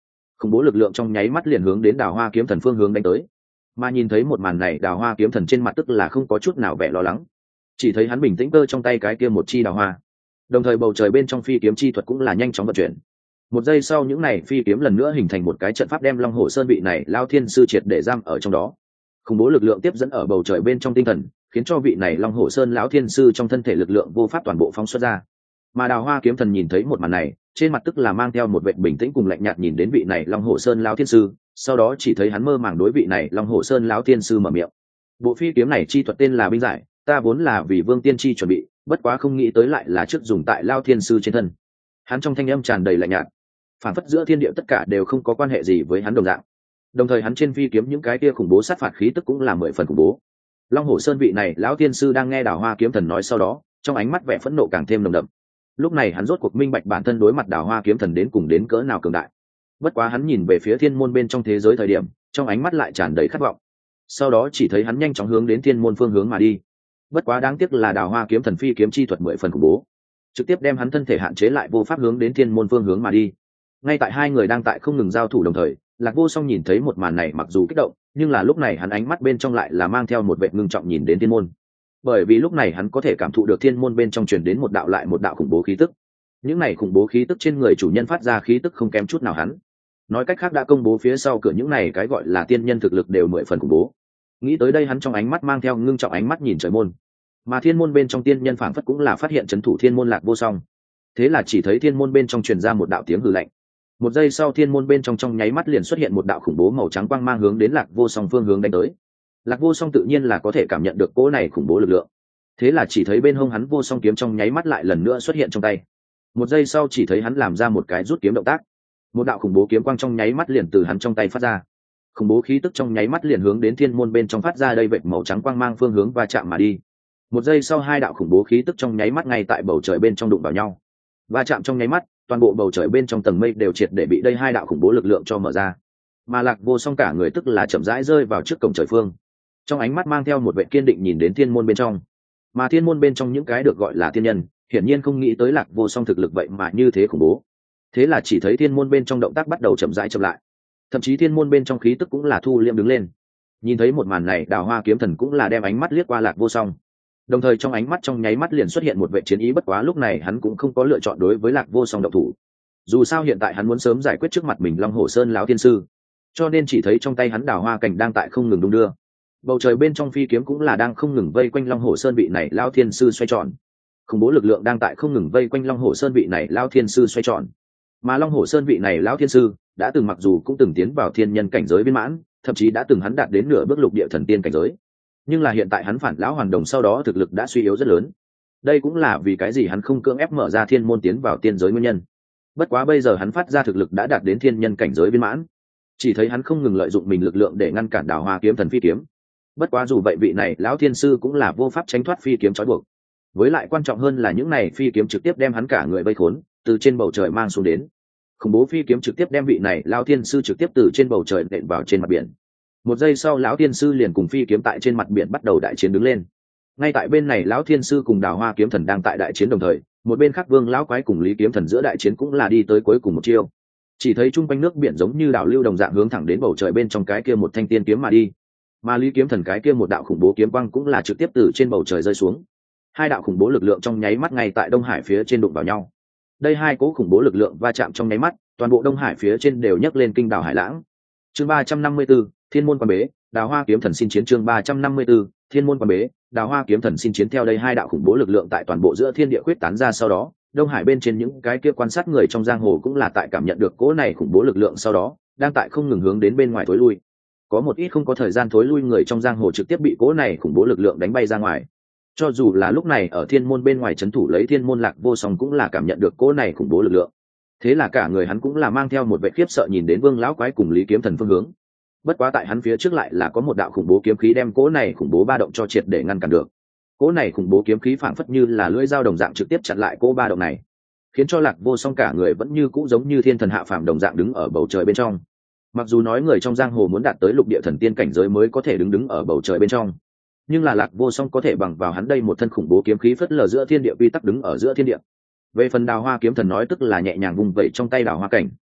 khủng bố lực lượng trong nháy mắt liền hướng đến Đào Hoa kiếm thần phương hướng đánh tới. Mà nhìn thấy một màn này, Đào Hoa kiếm thần trên mặt tức là không có chút nào vẻ lo lắng, chỉ thấy hắn bình tĩnh cơ trong tay cái kia một chi đào hoa, đồng thời bầu trời bên trong phi kiếm chi thuật cũng là nhanh chóng vận chuyển. Một giây sau, những này phi kiếm lần nữa hình thành một cái trận pháp đem Long Hổ Sơn vị này Lao Thiên sư triệt để giam ở trong đó. Khủng bố lực lượng tiếp dẫn ở bầu trời bên trong tinh thần, khiến cho vị này Long Hổ Sơn lão thiên sư trong thân thể lực lượng vô pháp toàn bộ phóng xuất ra. Mà Đào Hoa kiếm thần nhìn thấy một màn này, trên mặt tức là mang theo một vẻ bình tĩnh cùng lạnh nhạt nhìn đến vị này Long Hổ Sơn lão thiên sư, sau đó chỉ thấy hắn mơ màng đối vị này Long Hổ Sơn lão thiên sư mở miệng. Bộ phi kiếm này chi thuật tên là Binh Giải, ta vốn là vì Vương Tiên Chi chuẩn bị, bất quá không nghĩ tới lại là trước dùng tại Lao thiên sư trên thân. Hắn trong thanh âm tràn đầy lạnh nhạt, phản phất giữa thiên địa tất cả đều không có quan hệ gì với hắn đồng dạng. Đồng thời hắn trên phi kiếm những cái kia khủng bố sát phạt khí tức cũng là mười phần khủng bố. Long Hổ Sơn vị này lão thiên sư đang nghe Đào Hoa kiếm thần nói sau đó, trong ánh mắt vẻ phẫn nộ càng thêm nồng đậm. Lúc này hắn rốt cuộc minh bạch bản thân đối mặt Đào Hoa kiếm thần đến cùng đến cỡ nào cường đại. Bất quá hắn nhìn về phía thiên môn bên trong thế giới thời điểm, trong ánh mắt lại tràn đầy khát vọng. Sau đó chỉ thấy hắn nhanh chóng hướng đến thiên môn phương hướng mà đi. Bất quá đáng tiếc là Đào Hoa kiếm thần phi kiếm chi thuật mười phần khủng bố, trực tiếp đem hắn thân thể hạn chế lại, vô pháp hướng đến thiên môn phương hướng mà đi. Ngay tại hai người đang tại không ngừng giao thủ đồng thời, Lạc Vô Song nhìn thấy một màn này mặc dù kích động, nhưng là lúc này hắn ánh mắt bên trong lại là mang theo một vẻ ngưng trọng nhìn đến thiên môn. Bởi vì lúc này hắn có thể cảm thụ được thiên môn bên trong truyền đến một đạo lại một đạo khủng bố khí tức. Những này khủng bố khí tức trên người chủ nhân phát ra khí tức không kém chút nào hắn. Nói cách khác đã công bố phía sau cửa những này cái gọi là tiên nhân thực lực đều mười phần khủng bố. Nghĩ tới đây hắn trong ánh mắt mang theo ngưng trọng ánh mắt nhìn trời môn. Mà thiên môn bên trong tiên nhân phảng phất cũng là phát hiện trấn thủ thiên môn Lạc Vô Song. Thế là chỉ thấy thiên môn bên trong truyền ra một đạo tiếng hừ lạnh. Một giây sau, thiên môn bên trong trong nháy mắt liền xuất hiện một đạo khủng bố màu trắng quang mang hướng đến Lạc Vô Song phương hướng đánh tới. Lạc Vô Song tự nhiên là có thể cảm nhận được cỗ này khủng bố lực lượng. Thế là chỉ thấy bên hông hắn Vô Song kiếm trong nháy mắt lại lần nữa xuất hiện trong tay. Một giây sau chỉ thấy hắn làm ra một cái rút kiếm động tác. Một đạo khủng bố kiếm quang trong nháy mắt liền từ hắn trong tay phát ra. Khủng bố khí tức trong nháy mắt liền hướng đến thiên môn bên trong phát ra đây vệt màu trắng quang mang phương hướng va chạm mà đi. Một giây sau, hai đạo khủng bố khí tức trong nháy mắt ngay tại bầu trời bên trong đụng vào nhau. Va chạm trong nháy mắt, toàn bộ bầu trời bên trong tầng mây đều triệt để bị đây hai đạo khủng bố lực lượng cho mở ra. Mà Lạc Vô Song cả người tức là chậm rãi rơi vào trước cổng trời phương, trong ánh mắt mang theo một vẻ kiên định nhìn đến thiên môn bên trong. Mà thiên môn bên trong những cái được gọi là tiên nhân, hiển nhiên không nghĩ tới Lạc Vô Song thực lực vậy mà như thế khủng bố. Thế là chỉ thấy thiên môn bên trong động tác bắt đầu chậm rãi chậm lại, thậm chí thiên môn bên trong khí tức cũng là thu liễm đứng lên. Nhìn thấy một màn này, Đào Hoa kiếm thần cũng là đem ánh mắt liếc qua Lạc Vô Song, đồng thời trong ánh mắt trong nháy mắt liền xuất hiện một vệ chiến ý. Bất quá lúc này hắn cũng không có lựa chọn đối với Lạc Vô Song động thủ, dù sao hiện tại hắn muốn sớm giải quyết trước mặt mình Long Hổ Sơn lão thiên sư, cho nên chỉ thấy trong tay hắn đào hoa cảnh đang tại không ngừng đung đưa, bầu trời bên trong phi kiếm cũng là đang không ngừng vây quanh Long Hổ Sơn vị này lão thiên sư xoay tròn. Khủng bố lực lượng đang tại không ngừng vây quanh Long Hổ Sơn vị này lão thiên sư xoay tròn. Mà Long Hổ Sơn vị này lão thiên sư đã từng mặc dù cũng từng tiến vào thiên nhân cảnh giới viên mãn, thậm chí đã từng hắn đạt đến nửa bước lục địa thần tiên cảnh giới, nhưng là hiện tại hắn phản lão hoàn đồng sau đó thực lực đã suy yếu rất lớn. Đây cũng là vì cái gì hắn không cưỡng ép mở ra thiên môn tiến vào tiên giới nguyên nhân. Bất quá bây giờ hắn phát ra thực lực đã đạt đến thiên nhân cảnh giới viên mãn, chỉ thấy hắn không ngừng lợi dụng mình lực lượng để ngăn cản Đào Hoa kiếm thần phi kiếm. Bất quá dù vậy vị này lão thiên sư cũng là vô pháp tránh thoát phi kiếm trói buộc, với lại quan trọng hơn là những này phi kiếm trực tiếp đem hắn cả người vây khốn, từ trên bầu trời mang xuống đến. Khủng bố phi kiếm trực tiếp đem vị này lão thiên sư trực tiếp từ trên bầu trời nện vào trên mặt biển. Một giây sau, lão thiên sư liền cùng phi kiếm tại trên mặt biển bắt đầu đại chiến đứng lên. Ngay tại bên này, lão thiên sư cùng Đào Hoa kiếm thần đang tại đại chiến đồng thời, một bên khác Vương lão quái cùng Lý kiếm thần giữa đại chiến cũng là đi tới cuối cùng một chiêu. Chỉ thấy chung quanh nước biển giống như đảo lưu đồng dạng hướng thẳng đến bầu trời bên trong cái kia một thanh tiên kiếm mà đi. Mà Lý kiếm thần cái kia một đạo khủng bố kiếm quang cũng là trực tiếp từ trên bầu trời rơi xuống. Hai đạo khủng bố lực lượng trong nháy mắt ngay tại Đông Hải phía trên đụng vào nhau. Đây hai cỗ khủng bố lực lượng va chạm trong nháy mắt, toàn bộ Đông Hải phía trên đều nhấc lên kinh đảo hải lãng. Chương ba trăm năm mươi tư, Thiên môn quan bế, Đào Hoa kiếm thần xin chiến. Chương ba trăm năm mươi tư, Thiên môn quan bế, Đào Hoa kiếm thần xin chiến. Theo đây hai đạo khủng bố lực lượng tại toàn bộ giữa thiên địa quyết tán ra sau đó, Đông Hải bên trên những cái kia quan sát người trong giang hồ cũng là tại cảm nhận được cỗ này khủng bố lực lượng sau đó, đang tại không ngừng hướng đến bên ngoài thối lui. Có một ít không có thời gian thối lui người trong giang hồ trực tiếp bị cỗ này khủng bố lực lượng đánh bay ra ngoài. Cho dù là lúc này ở thiên môn bên ngoài trấn thủ lấy thiên môn Lạc Vô Song cũng là cảm nhận được cỗ này khủng bố lực lượng. Thế là cả người hắn cũng là mang theo một vẻ khiếp sợ nhìn đến Vương lão quái cùng Lý kiếm thần phương hướng. Bất quá tại hắn phía trước lại là có một đạo khủng bố kiếm khí đem cỗ này khủng bố ba động cho triệt để ngăn cản được. Cỗ này khủng bố kiếm khí phảng phất như là lưỡi dao đồng dạng trực tiếp chặn lại cỗ ba động này, khiến cho Lạc Vô Song cả người vẫn như cũ giống như thiên thần hạ phàm đồng dạng đứng ở bầu trời bên trong. Mặc dù nói người trong giang hồ muốn đạt tới lục địa thần tiên cảnh giới mới có thể đứng đứng ở bầu trời bên trong, nhưng là Lạc Vô Song có thể bằng vào hắn đây một thân khủng bố kiếm khí phất lờ giữa thiên địa quy tắc đứng ở giữa thiên địa. Về phần Đào Hoa kiếm thần nói tức là nhẹ nhàng vùng vẩy trong tay đào hoa cảnh,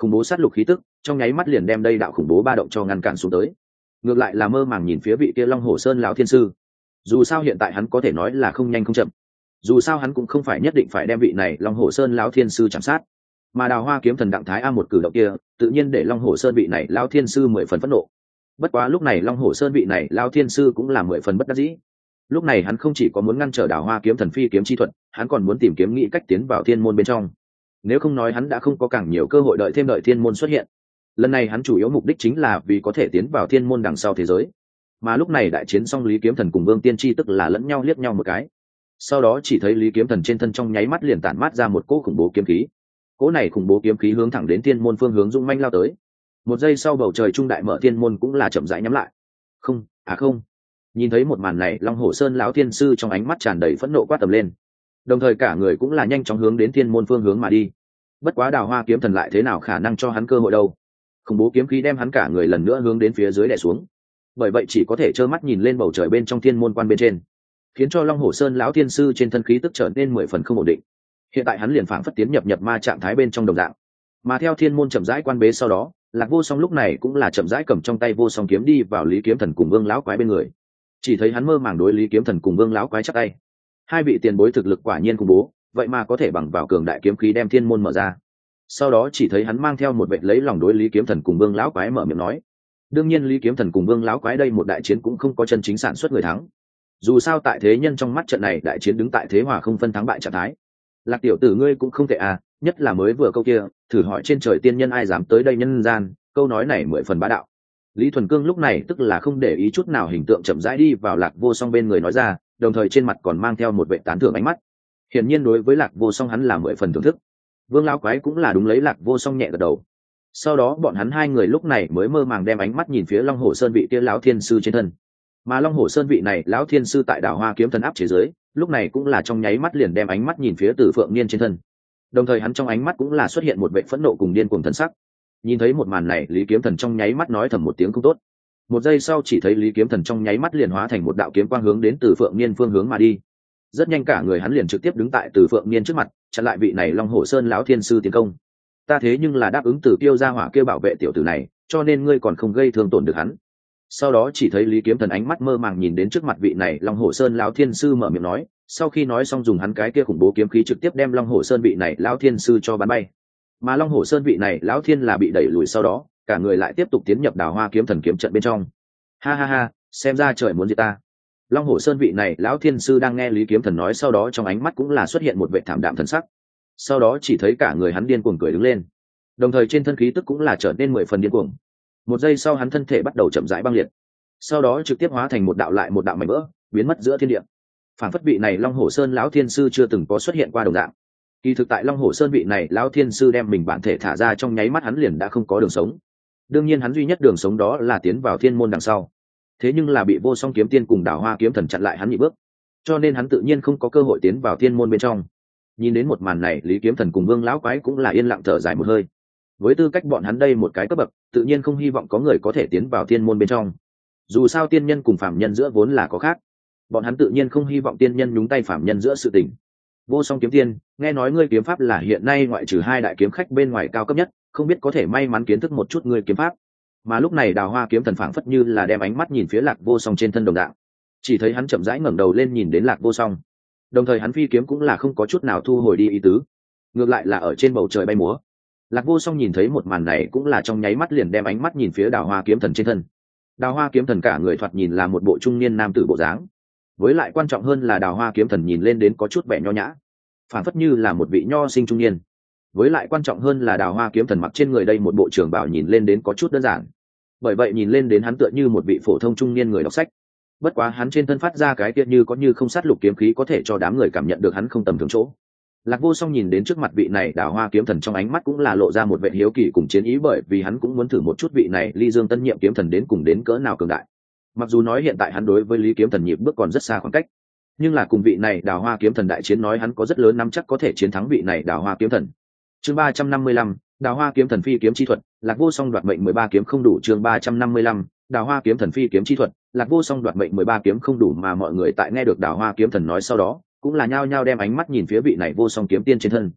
khủng bố sát lục khí tức trong nháy mắt liền đem đây đạo khủng bố ba động cho ngăn cản xuống tới. Ngược lại là mơ màng nhìn phía vị kia Long Hổ Sơn lão thiên sư. Dù sao hiện tại hắn có thể nói là không nhanh không chậm, dù sao hắn cũng không phải nhất định phải đem vị này Long Hổ Sơn lão thiên sư chạm sát, mà Đào Hoa kiếm thần Đặng Thái A một cử động kia tự nhiên để Long Hổ Sơn vị này lão thiên sư mười phần phẫn nộ. Bất quá lúc này Long Hổ Sơn vị này lão thiên sư cũng là mười phần bất đắc dĩ. Lúc này hắn không chỉ có muốn ngăn trở Đào Hoa kiếm thần phi kiếm chi thuật, hắn còn muốn tìm kiếm nghĩ cách tiến vào thiên môn bên trong. Nếu không nói hắn đã không có càng nhiều cơ hội đợi thêm đợi thiên môn xuất hiện. Lần này hắn chủ yếu mục đích chính là vì có thể tiến vào thiên môn đằng sau thế giới. Mà lúc này đại chiến xong Lý Kiếm Thần cùng Vương Tiên Tri tức là lẫn nhau liếc nhau một cái. Sau đó chỉ thấy Lý Kiếm Thần trên thân trong nháy mắt liền tản mát ra một cỗ khủng bố kiếm khí. Cỗ này khủng bố kiếm khí hướng thẳng đến thiên môn phương hướng dũng manh lao tới. Một giây sau bầu trời trung đại mở thiên môn cũng là chậm rãi nhắm lại. Không, à không. Nhìn thấy một màn này, Long Hổ Sơn lão thiên sư trong ánh mắt tràn đầy phẫn nộ quát tầm lên. Đồng thời cả người cũng là nhanh chóng hướng đến thiên môn phương hướng mà đi. Bất quá Đào Hoa kiếm thần lại thế nào khả năng cho hắn cơ hội đâu? Khủng bố kiếm khí đem hắn cả người lần nữa hướng đến phía dưới đè xuống. Bởi vậy chỉ có thể trơ mắt nhìn lên bầu trời bên trong thiên môn quan bên trên, khiến cho Long Hổ Sơn lão thiên sư trên thân khí tức trở nên mười phần không ổn định. Hiện tại hắn liền phảng phất tiến nhập nhập ma trạng thái bên trong đồng dạng. Mà theo thiên môn chậm rãi quan bế sau đó, Lạc Vô Song lúc này cũng là chậm rãi cầm trong tay vô song kiếm đi vào Lý Kiếm Thần cùng Vương lão quái bên người. Chỉ thấy hắn mơ màng đối Lý Kiếm Thần cùng Vương lão quái chắp tay. Hai vị tiền bối thực lực quả nhiên khủng bố, vậy mà có thể bằng vào cường đại kiếm khí đem thiên môn mở ra. Sau đó chỉ thấy hắn mang theo một vệ lấy lòng đối Lý Kiếm Thần cùng Vương lão quái mở miệng nói. Đương nhiên Lý Kiếm Thần cùng Vương lão quái đây một đại chiến cũng không có chân chính sản xuất người thắng. Dù sao tại thế nhân trong mắt trận này đại chiến đứng tại thế hòa không phân thắng bại trạng thái. Lạc tiểu tử ngươi cũng không tệ à, nhất là mới vừa câu kia, thử hỏi trên trời tiên nhân ai dám tới đây nhân gian, câu nói này mười phần bá đạo. Lý Thuần Cương lúc này tức là không để ý chút nào hình tượng chậm rãi đi vào Lạc Vô Song bên người nói ra, đồng thời trên mặt còn mang theo một vệ tán thưởng ánh mắt. Hiển nhiên đối với Lạc Vô Song hắn là mười phần thưởng thức. Vương lão quái cũng là đúng lấy Lạc Vô Song nhẹ gật đầu. Sau đó bọn hắn hai người lúc này mới mơ màng đem ánh mắt nhìn phía Long Hổ Sơn vị kia lão thiên sư trên thân. Mà Long Hổ Sơn vị này lão thiên sư tại Đào Hoa kiếm thần áp chế dưới, lúc này cũng là trong nháy mắt liền đem ánh mắt nhìn phía Từ Phượng Niên trên thân. Đồng thời hắn trong ánh mắt cũng là xuất hiện một vẻ phẫn nộ cùng điên cuồng thần sắc. Nhìn thấy một màn này, Lý Kiếm Thần trong nháy mắt nói thầm một tiếng không tốt. Một giây sau chỉ thấy Lý Kiếm Thần trong nháy mắt liền hóa thành một đạo kiếm quang hướng đến Từ Phượng Niên phương hướng mà đi. Rất nhanh cả người hắn liền trực tiếp đứng tại Từ Phượng Niên trước mặt, chặn lại vị này Long Hổ Sơn lão thiên sư tiến công. Ta thế nhưng là đáp ứng Từ Kiêu gia hỏa kêu bảo vệ tiểu tử này, cho nên ngươi còn không gây thương tổn được hắn. Sau đó chỉ thấy Lý Kiếm Thần ánh mắt mơ màng nhìn đến trước mặt vị này Long Hổ Sơn lão thiên sư mở miệng nói, sau khi nói xong dùng hắn cái kia khủng bố kiếm khí trực tiếp đem Long Hổ Sơn vị này lão thiên sư cho bắn bay. Mà Long Hổ Sơn vị này lão thiên là bị đẩy lùi sau đó, cả người lại tiếp tục tiến nhập Đào Hoa kiếm thần kiếm trận bên trong. Ha ha ha, xem ra trời muốn diệt ta. Long Hổ Sơn vị này lão thiên sư đang nghe Lý Kiếm Thần nói sau đó trong ánh mắt cũng là xuất hiện một vẻ thảm đạm thần sắc. Sau đó chỉ thấy cả người hắn điên cuồng cười đứng lên, đồng thời trên thân khí tức cũng là trở nên mười phần điên cuồng. Một giây sau hắn thân thể bắt đầu chậm rãi băng liệt, sau đó trực tiếp hóa thành một đạo lại một đạo mảnh vỡ, biến mất giữa thiên địa. Phản phất vị này Long Hổ Sơn lão thiên sư chưa từng có xuất hiện qua đồng dạng. Kỳ thực tại Long Hổ Sơn vị này lão thiên sư đem mình bản thể thả ra trong nháy mắt hắn liền đã không có đường sống. Đương nhiên hắn duy nhất đường sống đó là tiến vào thiên môn đằng sau. Thế nhưng là bị Vô Song kiếm tiên cùng Đào Hoa kiếm thần chặn lại hắn nhị bước, cho nên hắn tự nhiên không có cơ hội tiến vào thiên môn bên trong. Nhìn đến một màn này, Lý Kiếm Thần cùng Vương lão quái cũng là yên lặng thở dài một hơi. Với tư cách bọn hắn đây một cái cấp bậc, tự nhiên không hy vọng có người có thể tiến vào thiên môn bên trong. Dù sao tiên nhân cùng phàm nhân giữa vốn là có khác, bọn hắn tự nhiên không hy vọng tiên nhân nhúng tay phàm nhân giữa sự tình. Vô Song kiếm tiên, nghe nói ngươi kiếm pháp là hiện nay ngoại trừ hai đại kiếm khách bên ngoài cao cấp nhất, không biết có thể may mắn kiến thức một chút ngươi kiếm pháp. Mà lúc này Đào Hoa kiếm thần phảng phất như là đem ánh mắt nhìn phía Lạc Vô Song trên thân đồng đạo. Chỉ thấy hắn chậm rãi ngẩng đầu lên nhìn đến Lạc Vô Song, đồng thời hắn phi kiếm cũng là không có chút nào thu hồi đi ý tứ, ngược lại là ở trên bầu trời bay múa. Lạc Vô Song nhìn thấy một màn này cũng là trong nháy mắt liền đem ánh mắt nhìn phía Đào Hoa kiếm thần trên thân. Đào Hoa kiếm thần cả người thoạt nhìn là một bộ trung niên nam tử bộ dáng, với lại quan trọng hơn là Đào Hoa kiếm thần nhìn lên đến có chút vẻ nho nhã, phản phất như là một vị nho sinh trung niên. Với lại quan trọng hơn là Đào Hoa kiếm thần mặc trên người đây một bộ trường bào nhìn lên đến có chút đơn giản, bởi vậy nhìn lên đến hắn tựa như một vị phổ thông trung niên người đọc sách. Bất quá hắn trên thân phát ra cái tiết như có như không sát lục kiếm khí có thể cho đám người cảm nhận được hắn không tầm thường chỗ. Lạc Vô Song nhìn đến trước mặt vị này Đào Hoa kiếm thần trong ánh mắt cũng là lộ ra một vẻ hiếu kỳ cùng chiến ý, bởi vì hắn cũng muốn thử một chút vị này Ly Dương tân nhiệm kiếm thần đến cùng đến cỡ nào cường đại. Mặc dù nói hiện tại hắn đối với Lý kiếm thần nhịp bước còn rất xa khoảng cách, nhưng là cùng vị này Đào Hoa kiếm thần đại chiến nói hắn có rất lớn nắm chắc có thể chiến thắng vị này Đào Hoa kiếm thần. Chương ba trăm năm mươi lăm, Đào Hoa kiếm thần phi kiếm chi thuật, Lạc Vô Song đoạt mệnh mười ba kiếm không đủ. Chương ba trăm năm mươi lăm, Đào Hoa kiếm thần phi kiếm chi thuật, Lạc Vô Song đoạt mệnh mười ba kiếm không đủ. Mà mọi người tại nghe được Đào Hoa kiếm thần nói sau đó, cũng là nhao nhao đem ánh mắt nhìn phía vị này Vô Song kiếm tiên trên thân.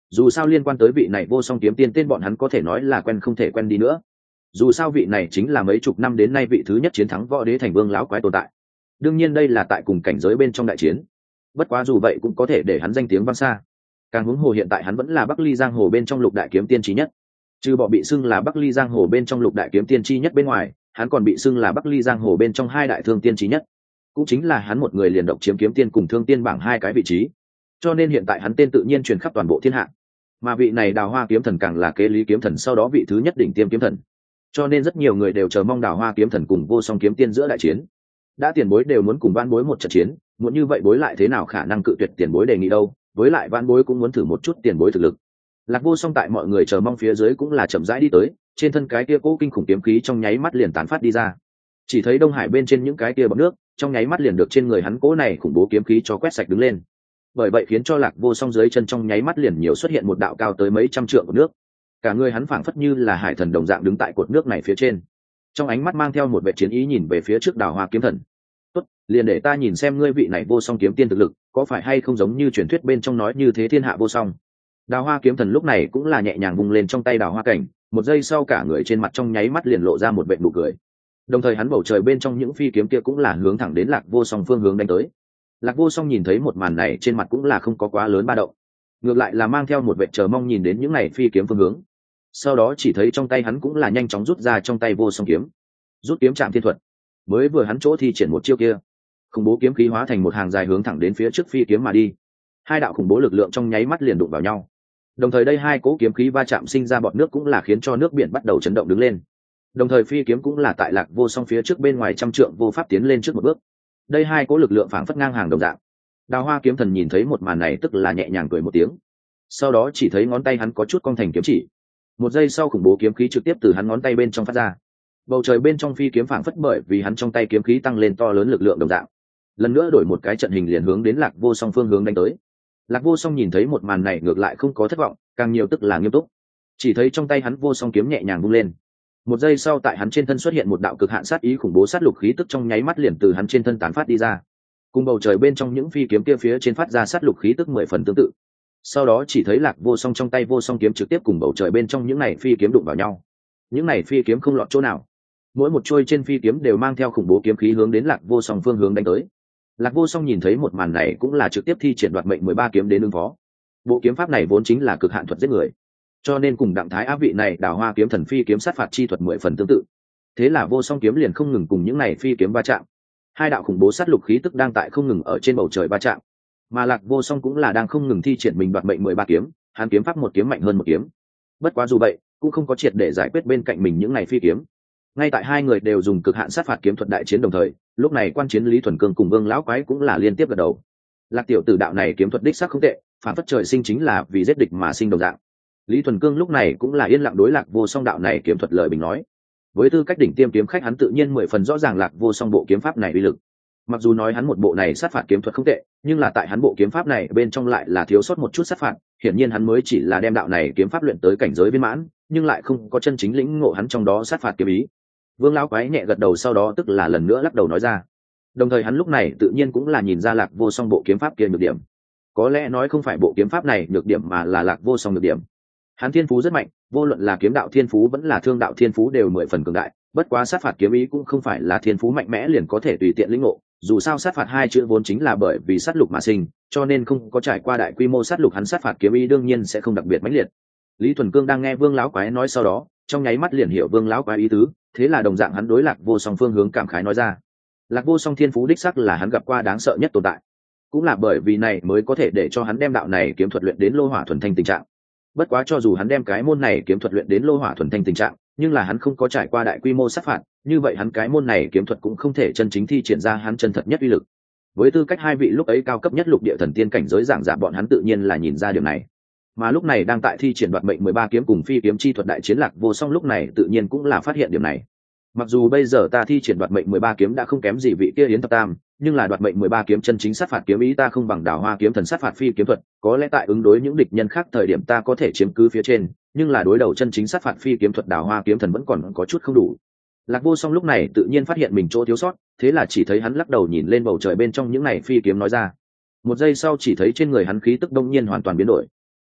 dù sao liên quan tới vị này vô song kiếm tiên tên bọn hắn có thể nói là quen không thể quen đi nữa. Dù sao vị này chính là mấy chục năm đến nay vị thứ nhất chiến thắng võ đế thành vương lão quái tồn tại. Đương nhiên đây là tại cùng cảnh giới bên trong đại chiến, bất quá dù vậy cũng có thể để hắn danh tiếng vang xa. Càng huống hồ hiện tại hắn vẫn là Bắc Ly giang hồ bên trong lục đại kiếm tiên chí nhất. Trừ bỏ bị xưng là Bắc Ly giang hồ bên trong lục đại kiếm tiên chí nhất bên ngoài, hắn còn bị xưng là Bắc Ly giang hồ bên trong hai đại thương tiên chí nhất, cũng chính là hắn một người liền độc chiếm kiếm tiên cùng thương tiên bảng hai cái vị trí. Cho nên hiện tại hắn tên tự nhiên truyền khắp toàn bộ thiên hạ. Mà vị này Đào Hoa kiếm thần càng là kế lý kiếm thần sau đó vị thứ nhất đỉnh tiêm kiếm thần. Cho nên rất nhiều người đều chờ mong Đào Hoa kiếm thần cùng vô song kiếm tiên giữa đại chiến. Đã tiền bối đều muốn cùng van bối một trận chiến, muốn như vậy bối lại thế nào khả năng cự tuyệt tiền bối đề nghị đâu, với lại van bối cũng muốn thử một chút tiền bối thực lực. Lạc Vô Song tại mọi người chờ mong phía dưới cũng là chậm rãi đi tới, trên thân cái kia cố kinh khủng kiếm khí trong nháy mắt liền tán phát đi ra. Chỉ thấy Đông Hải bên trên những cái kia bọt nước, trong nháy mắt liền được trên người hắn cố này khủng bố kiếm khí cho quét sạch đứng lên. Bởi vậy khiến cho Lạc Vô Song dưới chân trong nháy mắt liền nhiều xuất hiện một đạo cao tới mấy trăm trượng của nước. Cả người hắn phảng phất như là hải thần đồng dạng đứng tại cột nước này phía trên. Trong ánh mắt mang theo một vẻ chiến ý nhìn về phía trước Đào Hoa kiếm thần. "Tốt, liền để ta nhìn xem ngươi vị này vô song kiếm tiên thực lực, có phải hay không giống như truyền thuyết bên trong nói như thế thiên hạ vô song." Đào Hoa kiếm thần lúc này cũng là nhẹ nhàng vung lên trong tay đào hoa cảnh, một giây sau cả người trên mặt trong nháy mắt liền lộ ra một vệt nụ cười. Đồng thời hắn bầu trời bên trong những phi kiếm kia cũng là hướng thẳng đến Lạc Vô Song phương hướng đánh tới. Lạc Vô Song nhìn thấy một màn này trên mặt cũng là không có quá lớn ba động, ngược lại là mang theo một vệt chờ mong nhìn đến những này phi kiếm phương hướng. Sau đó chỉ thấy trong tay hắn cũng là nhanh chóng rút ra trong tay vô song kiếm, rút kiếm chạm thiên thuật. Mới vừa hắn chỗ thi triển một chiêu kia, khủng bố kiếm khí hóa thành một hàng dài hướng thẳng đến phía trước phi kiếm mà đi. Hai đạo khủng bố lực lượng trong nháy mắt liền đụng vào nhau. Đồng thời đây hai cỗ kiếm khí va chạm sinh ra bọt nước cũng là khiến cho nước biển bắt đầu chấn động đứng lên. Đồng thời phi kiếm cũng là tại Lạc Vô Song phía trước bên ngoài trăm trượng vô pháp tiến lên trước một bước. Đây hai cỗ lực lượng phảng phất ngang hàng đồng dạng. Đào Hoa kiếm thần nhìn thấy một màn này tức là nhẹ nhàng cười một tiếng. Sau đó chỉ thấy ngón tay hắn có chút cong thành kiếm chỉ. Một giây sau khủng bố kiếm khí trực tiếp từ hắn ngón tay bên trong phát ra. Bầu trời bên trong phi kiếm phảng phất bởi vì hắn trong tay kiếm khí tăng lên to lớn lực lượng đồng dạng. Lần nữa đổi một cái trận hình liền hướng đến Lạc Vô Song phương hướng đánh tới. Lạc Vô Song nhìn thấy một màn này ngược lại không có thất vọng, càng nhiều tức là nghiêm túc. Chỉ thấy trong tay hắn vô song kiếm nhẹ nhàng vung lên. Một giây sau tại hắn trên thân xuất hiện một đạo cực hạn sát ý khủng bố sát lục khí tức trong nháy mắt liền từ hắn trên thân tán phát đi ra. Cùng bầu trời bên trong những phi kiếm kia phía trên phát ra sát lục khí tức mười phần tương tự. Sau đó chỉ thấy Lạc Vô Song trong tay vô song kiếm trực tiếp cùng bầu trời bên trong những này phi kiếm đụng vào nhau. Những này phi kiếm không lọt chỗ nào. Mỗi một trôi trên phi kiếm đều mang theo khủng bố kiếm khí hướng đến Lạc Vô Song phương hướng đánh tới. Lạc Vô Song nhìn thấy một màn này cũng là trực tiếp thi triển đoạt mệnh mười ba kiếm đến ứng phó. Bộ kiếm pháp này vốn chính là cực hạn thuật giết người, cho nên cùng Đặng Thái Á vị này Đào Hoa kiếm thần phi kiếm sát phạt chi thuật mười phần tương tự. Thế là Vô Song kiếm liền không ngừng cùng những này phi kiếm va chạm. Hai đạo khủng bố sát lục khí tức đang tại không ngừng ở trên bầu trời va chạm, mà Lạc Vô Song cũng là đang không ngừng thi triển mình đoạt mệnh mười ba kiếm, hắn kiếm pháp một kiếm mạnh hơn một kiếm. Bất quá dù vậy, cũng không có triệt để giải quyết bên cạnh mình những này phi kiếm. Ngay tại hai người đều dùng cực hạn sát phạt kiếm thuật đại chiến đồng thời, lúc này quan chiến Lý Thuần Cương cùng Vương lão quái cũng là liên tiếp gật đầu. Lạc tiểu tử đạo này kiếm thuật đích xác không tệ, phản phất trời sinh chính là vì giết địch mà sinh đồng dạng. Lý Thuần Cương lúc này cũng là yên lặng đối Lạc Vô Song đạo này kiếm thuật lời bình nói. Với tư cách đỉnh tiêm kiếm khách hắn tự nhiên mười phần rõ ràng Lạc Vô Song bộ kiếm pháp này uy lực. Mặc dù nói hắn một bộ này sát phạt kiếm thuật không tệ, nhưng là tại hắn bộ kiếm pháp này bên trong lại là thiếu sót một chút sát phạt, hiển nhiên hắn mới chỉ là đem đạo này kiếm pháp luyện tới cảnh giới viên mãn, nhưng lại không có chân chính lĩnh ngộ hắn trong đó sát phạt kiếm ý. Vương lão quái nhẹ gật đầu sau đó tức là lần nữa lắc đầu nói ra. Đồng thời hắn lúc này tự nhiên cũng là nhìn ra Lạc Vô Song bộ kiếm pháp kia nhược điểm. Có lẽ nói không phải bộ kiếm pháp này nhược điểm mà là Lạc Vô Song nhược điểm. Hắn thiên phú rất mạnh, vô luận là kiếm đạo thiên phú vẫn là thương đạo thiên phú đều mười phần cường đại, bất quá sát phạt kiếm ý cũng không phải là thiên phú mạnh mẽ liền có thể tùy tiện lĩnh ngộ, dù sao sát phạt hai chữ vốn chính là bởi vì sát lục mà sinh, cho nên không có trải qua đại quy mô sát lục hắn sát phạt kiếm ý đương nhiên sẽ không đặc biệt mãnh liệt. Lý Thuần Cương đang nghe Vương lão quái nói sau đó, trong nháy mắt liền hiểu Vương lão quái ý tứ, thế là đồng dạng hắn đối Lạc Vô Song phương hướng cảm khái nói ra. Lạc Vô Song thiên phú đích sắc là hắn gặp qua đáng sợ nhất tồn tại, cũng là bởi vì này mới có thể để cho hắn đem đạo này kiếm thuật luyện đến lô hỏa thuần thanh tình trạng. Bất quá cho dù hắn đem cái môn này kiếm thuật luyện đến lô hỏa thuần thanh tình trạng, nhưng là hắn không có trải qua đại quy mô sát phạt, như vậy hắn cái môn này kiếm thuật cũng không thể chân chính thi triển ra hắn chân thật nhất uy lực. Với tư cách hai vị lúc ấy cao cấp nhất lục địa thần tiên cảnh giới giảng giả bọn hắn tự nhiên là nhìn ra điều này. Mà lúc này đang tại thi triển đoạt mệnh mười ba kiếm cùng phi kiếm chi thuật đại chiến Lạc Vô Song lúc này tự nhiên cũng là phát hiện điểm này. Mặc dù bây giờ ta thi triển đoạt mệnh mười ba kiếm đã không kém gì vị kia Yến Thập Tam, nhưng là đoạt mệnh mười ba kiếm chân chính sát phạt kiếm ý ta không bằng Đào Hoa kiếm thần sát phạt phi kiếm thuật, có lẽ tại ứng đối những địch nhân khác thời điểm ta có thể chiếm cứ phía trên, nhưng là đối đầu chân chính sát phạt phi kiếm thuật Đào Hoa kiếm thần vẫn còn có chút không đủ. Lạc Vô Song lúc này tự nhiên phát hiện mình chỗ thiếu sót, thế là chỉ thấy hắn lắc đầu nhìn lên bầu trời bên trong những này phi kiếm nói ra. Một giây sau chỉ thấy trên người hắn khí tức đông nhiên hoàn toàn biến đổi.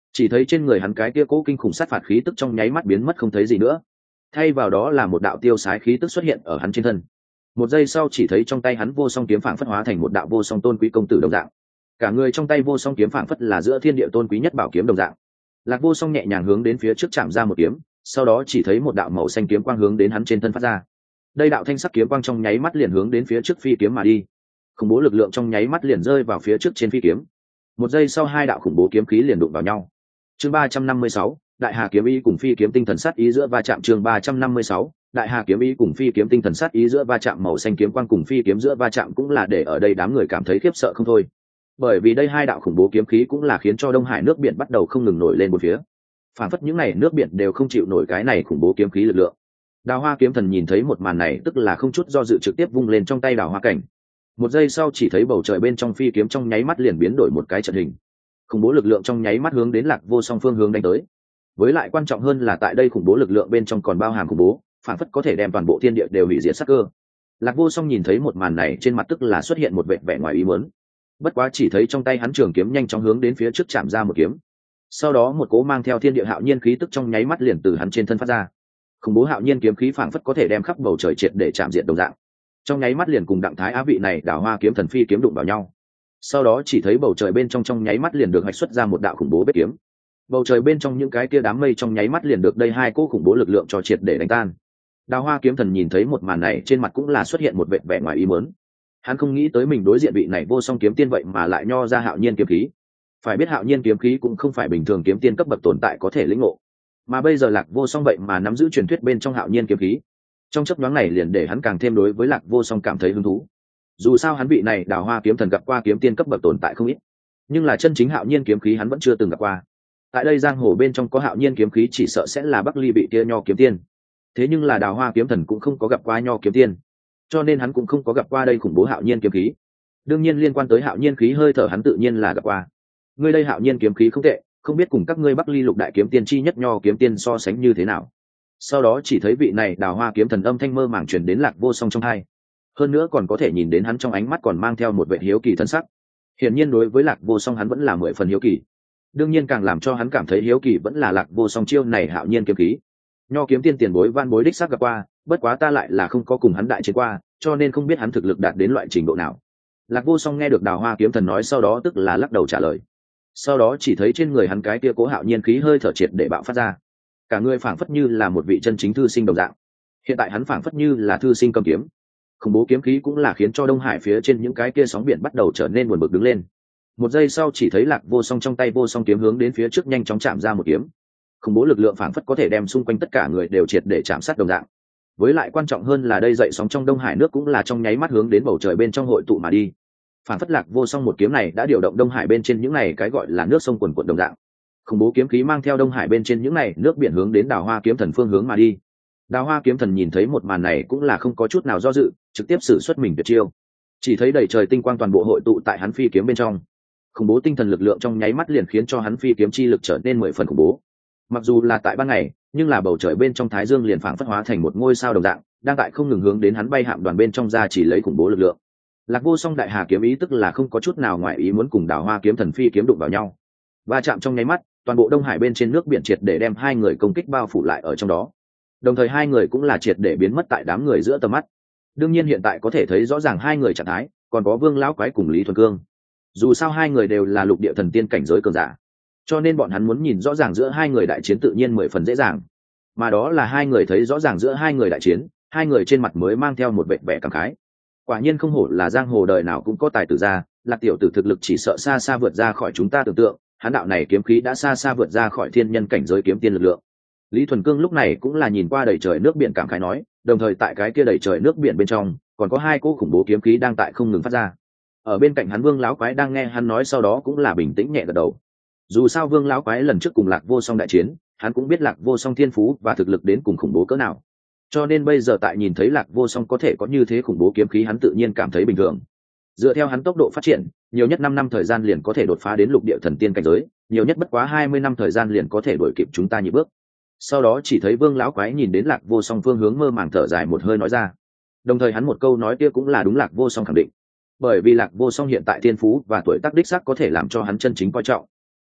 chỉ thấy trên người hắn cái kia cố kinh khủng sát phạt khí tức trong nháy mắt biến mất không thấy gì nữa, thay vào đó là một đạo tiêu sái khí tức xuất hiện ở hắn trên thân. Một giây sau chỉ thấy trong tay hắn vô song kiếm phảng phất hóa thành một đạo vô song tôn quý công tử đồng dạng, cả người trong tay vô song kiếm phảng phất là giữa thiên địa tôn quý nhất bảo kiếm đồng dạng. Lạc Vô Song nhẹ nhàng hướng đến phía trước chạm ra một kiếm, sau đó chỉ thấy một đạo màu xanh kiếm quang hướng đến hắn trên thân phát ra. Đây đạo thanh sắc kiếm quang trong nháy mắt liền hướng đến phía trước phi kiếm mà đi, khủng bố lực lượng trong nháy mắt liền rơi vào phía trước trên phi kiếm. Một giây sau hai đạo khủng bố kiếm khí liền đụng vào nhau. Chương ba trăm năm mươi sáu, Đại Hà kiếm ý cùng phi kiếm tinh thần sát ý giữa va chạm. Chương ba trăm năm mươi sáu, Đại Hà kiếm ý cùng phi kiếm tinh thần sát ý giữa va chạm. Màu xanh kiếm quang cùng phi kiếm giữa va chạm cũng là để ở đây đám người cảm thấy khiếp sợ không thôi, bởi vì đây hai đạo khủng bố kiếm khí cũng là khiến cho Đông Hải nước biển bắt đầu không ngừng nổi lên một phía, phản phất những này nước biển đều không chịu nổi cái này khủng bố kiếm khí lực lượng. Đào Hoa kiếm thần nhìn thấy một màn này tức là không chút do dự trực tiếp vung lên trong tay đào hoa cảnh. Một giây sau chỉ thấy bầu trời bên trong phi kiếm trong nháy mắt liền biến đổi một cái trận hình, khủng bố lực lượng trong nháy mắt hướng đến Lạc Vô Song phương hướng đánh tới. Với lại quan trọng hơn là tại đây khủng bố lực lượng bên trong còn bao hàm khủng bố, phản phất có thể đem toàn bộ thiên địa đều hủy diệt sát cơ. Lạc Vô Song nhìn thấy một màn này trên mặt tức là xuất hiện một vẻ vẻ ngoài ý muốn. Bất quá chỉ thấy trong tay hắn trường kiếm nhanh chóng hướng đến phía trước chạm ra một kiếm, sau đó một cỗ mang theo thiên địa hạo nhiên khí tức trong nháy mắt liền từ hắn trên thân phát ra. Khủng bố hạo nhiên kiếm khí phảng phất có thể đem khắp bầu trời triệt để chạm diệt đồng dạng, trong nháy mắt liền cùng Đặng Thái Á vị này Đào Hoa kiếm thần phi kiếm đụng vào nhau. Sau đó chỉ thấy bầu trời bên trong trong nháy mắt liền được hoạch xuất ra một đạo khủng bố vết kiếm, bầu trời bên trong những cái kia đám mây trong nháy mắt liền được đây hai cỗ khủng bố lực lượng cho triệt để đánh tan. Đào Hoa kiếm thần nhìn thấy một màn này trên mặt cũng là xuất hiện một vẻ vẻ ngoài ý muốn. Hắn không nghĩ tới mình đối diện vị này vô song kiếm tiên vậy mà lại nho ra hạo nhiên kiếm khí. Phải biết hạo nhiên kiếm khí cũng không phải bình thường kiếm tiên cấp bậc tồn tại có thể lĩnh ngộ, mà bây giờ Lạc Vô Song vậy mà nắm giữ truyền thuyết bên trong hạo nhiên kiếm khí. Trong chớp nhoáng này liền để hắn càng thêm đối với Lạc Vô Song cảm thấy hứng thú. Dù sao hắn vị này Đào Hoa kiếm thần gặp qua kiếm tiên cấp bậc tồn tại không ít, nhưng là chân chính hạo nhiên kiếm khí hắn vẫn chưa từng gặp qua. Tại đây giang hồ bên trong có hạo nhiên kiếm khí chỉ sợ sẽ là Bắc Ly vị kia nho kiếm tiên, thế nhưng là Đào Hoa kiếm thần cũng không có gặp qua nho kiếm tiên, cho nên hắn cũng không có gặp qua đây khủng bố hạo nhiên kiếm khí. Đương nhiên liên quan tới hạo nhiên khí hơi thở hắn tự nhiên là gặp qua. Ngươi đây hạo nhiên kiếm khí không tệ, không biết cùng các ngươi Bắc Ly lục đại kiếm tiên chi nhất nho kiếm tiên so sánh như thế nào. Sau đó chỉ thấy vị này Đào Hoa kiếm thần âm thanh mơ màng truyền đến Lạc Vô Song trong tai, hơn nữa còn có thể nhìn đến hắn trong ánh mắt còn mang theo một vẻ hiếu kỳ thân sắc. Hiển nhiên đối với Lạc Vô Song hắn vẫn là mười phần hiếu kỳ. Đương nhiên càng làm cho hắn cảm thấy hiếu kỳ vẫn là Lạc Vô Song chiêu này hạo nhiên kiếm khí. Nho kiếm tiên tiền bối van bối đích xác gặp qua, bất quá ta lại là không có cùng hắn đại chiến qua, cho nên không biết hắn thực lực đạt đến loại trình độ nào. Lạc Vô Song nghe được Đào Hoa kiếm thần nói sau đó tức là lắc đầu trả lời. Sau đó chỉ thấy trên người hắn cái kia cố hạo nhiên khí hơi thở triệt để bạo phát ra, cả người phảng phất như là một vị chân chính thư sinh đồng dạng. Hiện tại hắn phảng phất như là thư sinh cầm kiếm, khủng bố kiếm khí cũng là khiến cho Đông Hải phía trên những cái kia sóng biển bắt đầu trở nên buồn bực đứng lên. Một giây sau chỉ thấy Lạc Vô Song trong tay vô song kiếm hướng đến phía trước nhanh chóng chạm ra một kiếm, khủng bố lực lượng phảng phất có thể đem xung quanh tất cả người đều triệt để chạm sát đồng dạng. Với lại quan trọng hơn là đây dậy sóng trong Đông Hải nước cũng là trong nháy mắt hướng đến bầu trời bên trong hội tụ mà đi. Phản phất Lạc Vô Song một kiếm này đã điều động Đông Hải bên trên những này cái gọi là nước sông quần quần đồng dạng, khủng bố kiếm khí mang theo Đông Hải bên trên những này nước biển hướng đến Đào Hoa kiếm thần phương hướng mà đi. Đào Hoa kiếm thần nhìn thấy một màn này cũng là không có chút nào do dự, trực tiếp sử xuất mình tuyệt chiêu. Chỉ thấy đầy trời tinh quang toàn bộ hội tụ tại hắn phi kiếm bên trong, khủng bố tinh thần lực lượng trong nháy mắt liền khiến cho hắn phi kiếm chi lực trở nên mười phần khủng bố. Mặc dù là tại ban ngày, nhưng là bầu trời bên trong Thái Dương liền phảng phất hóa thành một ngôi sao đồng dạng, đang tại không ngừng hướng đến hắn bay hạm đoàn bên trong ra chỉ lấy khủng bố lực lượng. Lạc Vô Song Đại Hà kiếm ý tức là không có chút nào ngoại ý muốn cùng Đào Hoa kiếm thần phi kiếm đụng vào nhau. Va chạm trong nháy mắt, toàn bộ Đông Hải bên trên nước biển triệt để đem hai người công kích bao phủ lại ở trong đó. Đồng thời hai người cũng là triệt để biến mất tại đám người giữa tầm mắt. Đương nhiên hiện tại có thể thấy rõ ràng hai người trạng thái, còn có Vương lão quái cùng Lý Thuần Cương. Dù sao hai người đều là lục địa thần tiên cảnh giới cường giả, cho nên bọn hắn muốn nhìn rõ ràng giữa hai người đại chiến tự nhiên mười phần dễ dàng. Mà đó là hai người thấy rõ ràng giữa hai người đại chiến, hai người trên mặt mới mang theo một vẻ vẻ cảm khái. Quả nhiên không hổ là giang hồ đời nào cũng có tài tử ra, Lạc tiểu tử thực lực chỉ sợ xa xa vượt ra khỏi chúng ta tưởng tượng, hắn đạo này kiếm khí đã xa xa vượt ra khỏi thiên nhân cảnh giới kiếm tiên lực lượng. Lý Thuần Cương lúc này cũng là nhìn qua đầy trời nước biển cảm khái nói, đồng thời tại cái kia đầy trời nước biển bên trong còn có hai cỗ khủng bố kiếm khí đang tại không ngừng phát ra. Ở bên cạnh hắn Vương lão quái đang nghe hắn nói sau đó cũng là bình tĩnh nhẹ gật đầu. Dù sao Vương lão quái lần trước cùng Lạc Vô Song đại chiến, hắn cũng biết Lạc Vô Song thiên phú và thực lực đến cùng khủng bố cỡ nào, cho nên bây giờ tại nhìn thấy Lạc Vô Song có thể có như thế khủng bố kiếm khí hắn tự nhiên cảm thấy bình thường. Dựa theo hắn tốc độ phát triển, nhiều nhất năm năm thời gian liền có thể đột phá đến lục địa thần tiên cảnh giới, nhiều nhất bất quá hai mươi năm thời gian liền có thể đuổi kịp chúng ta nhị bước. Sau đó chỉ thấy Vương lão quái nhìn đến Lạc Vô Song phương hướng mơ màng thở dài một hơi nói ra. Đồng thời hắn một câu nói kia cũng là đúng Lạc Vô Song khẳng định. Bởi vì Lạc Vô Song hiện tại thiên phú và tuổi tác đích xác có thể làm cho hắn chân chính coi trọng.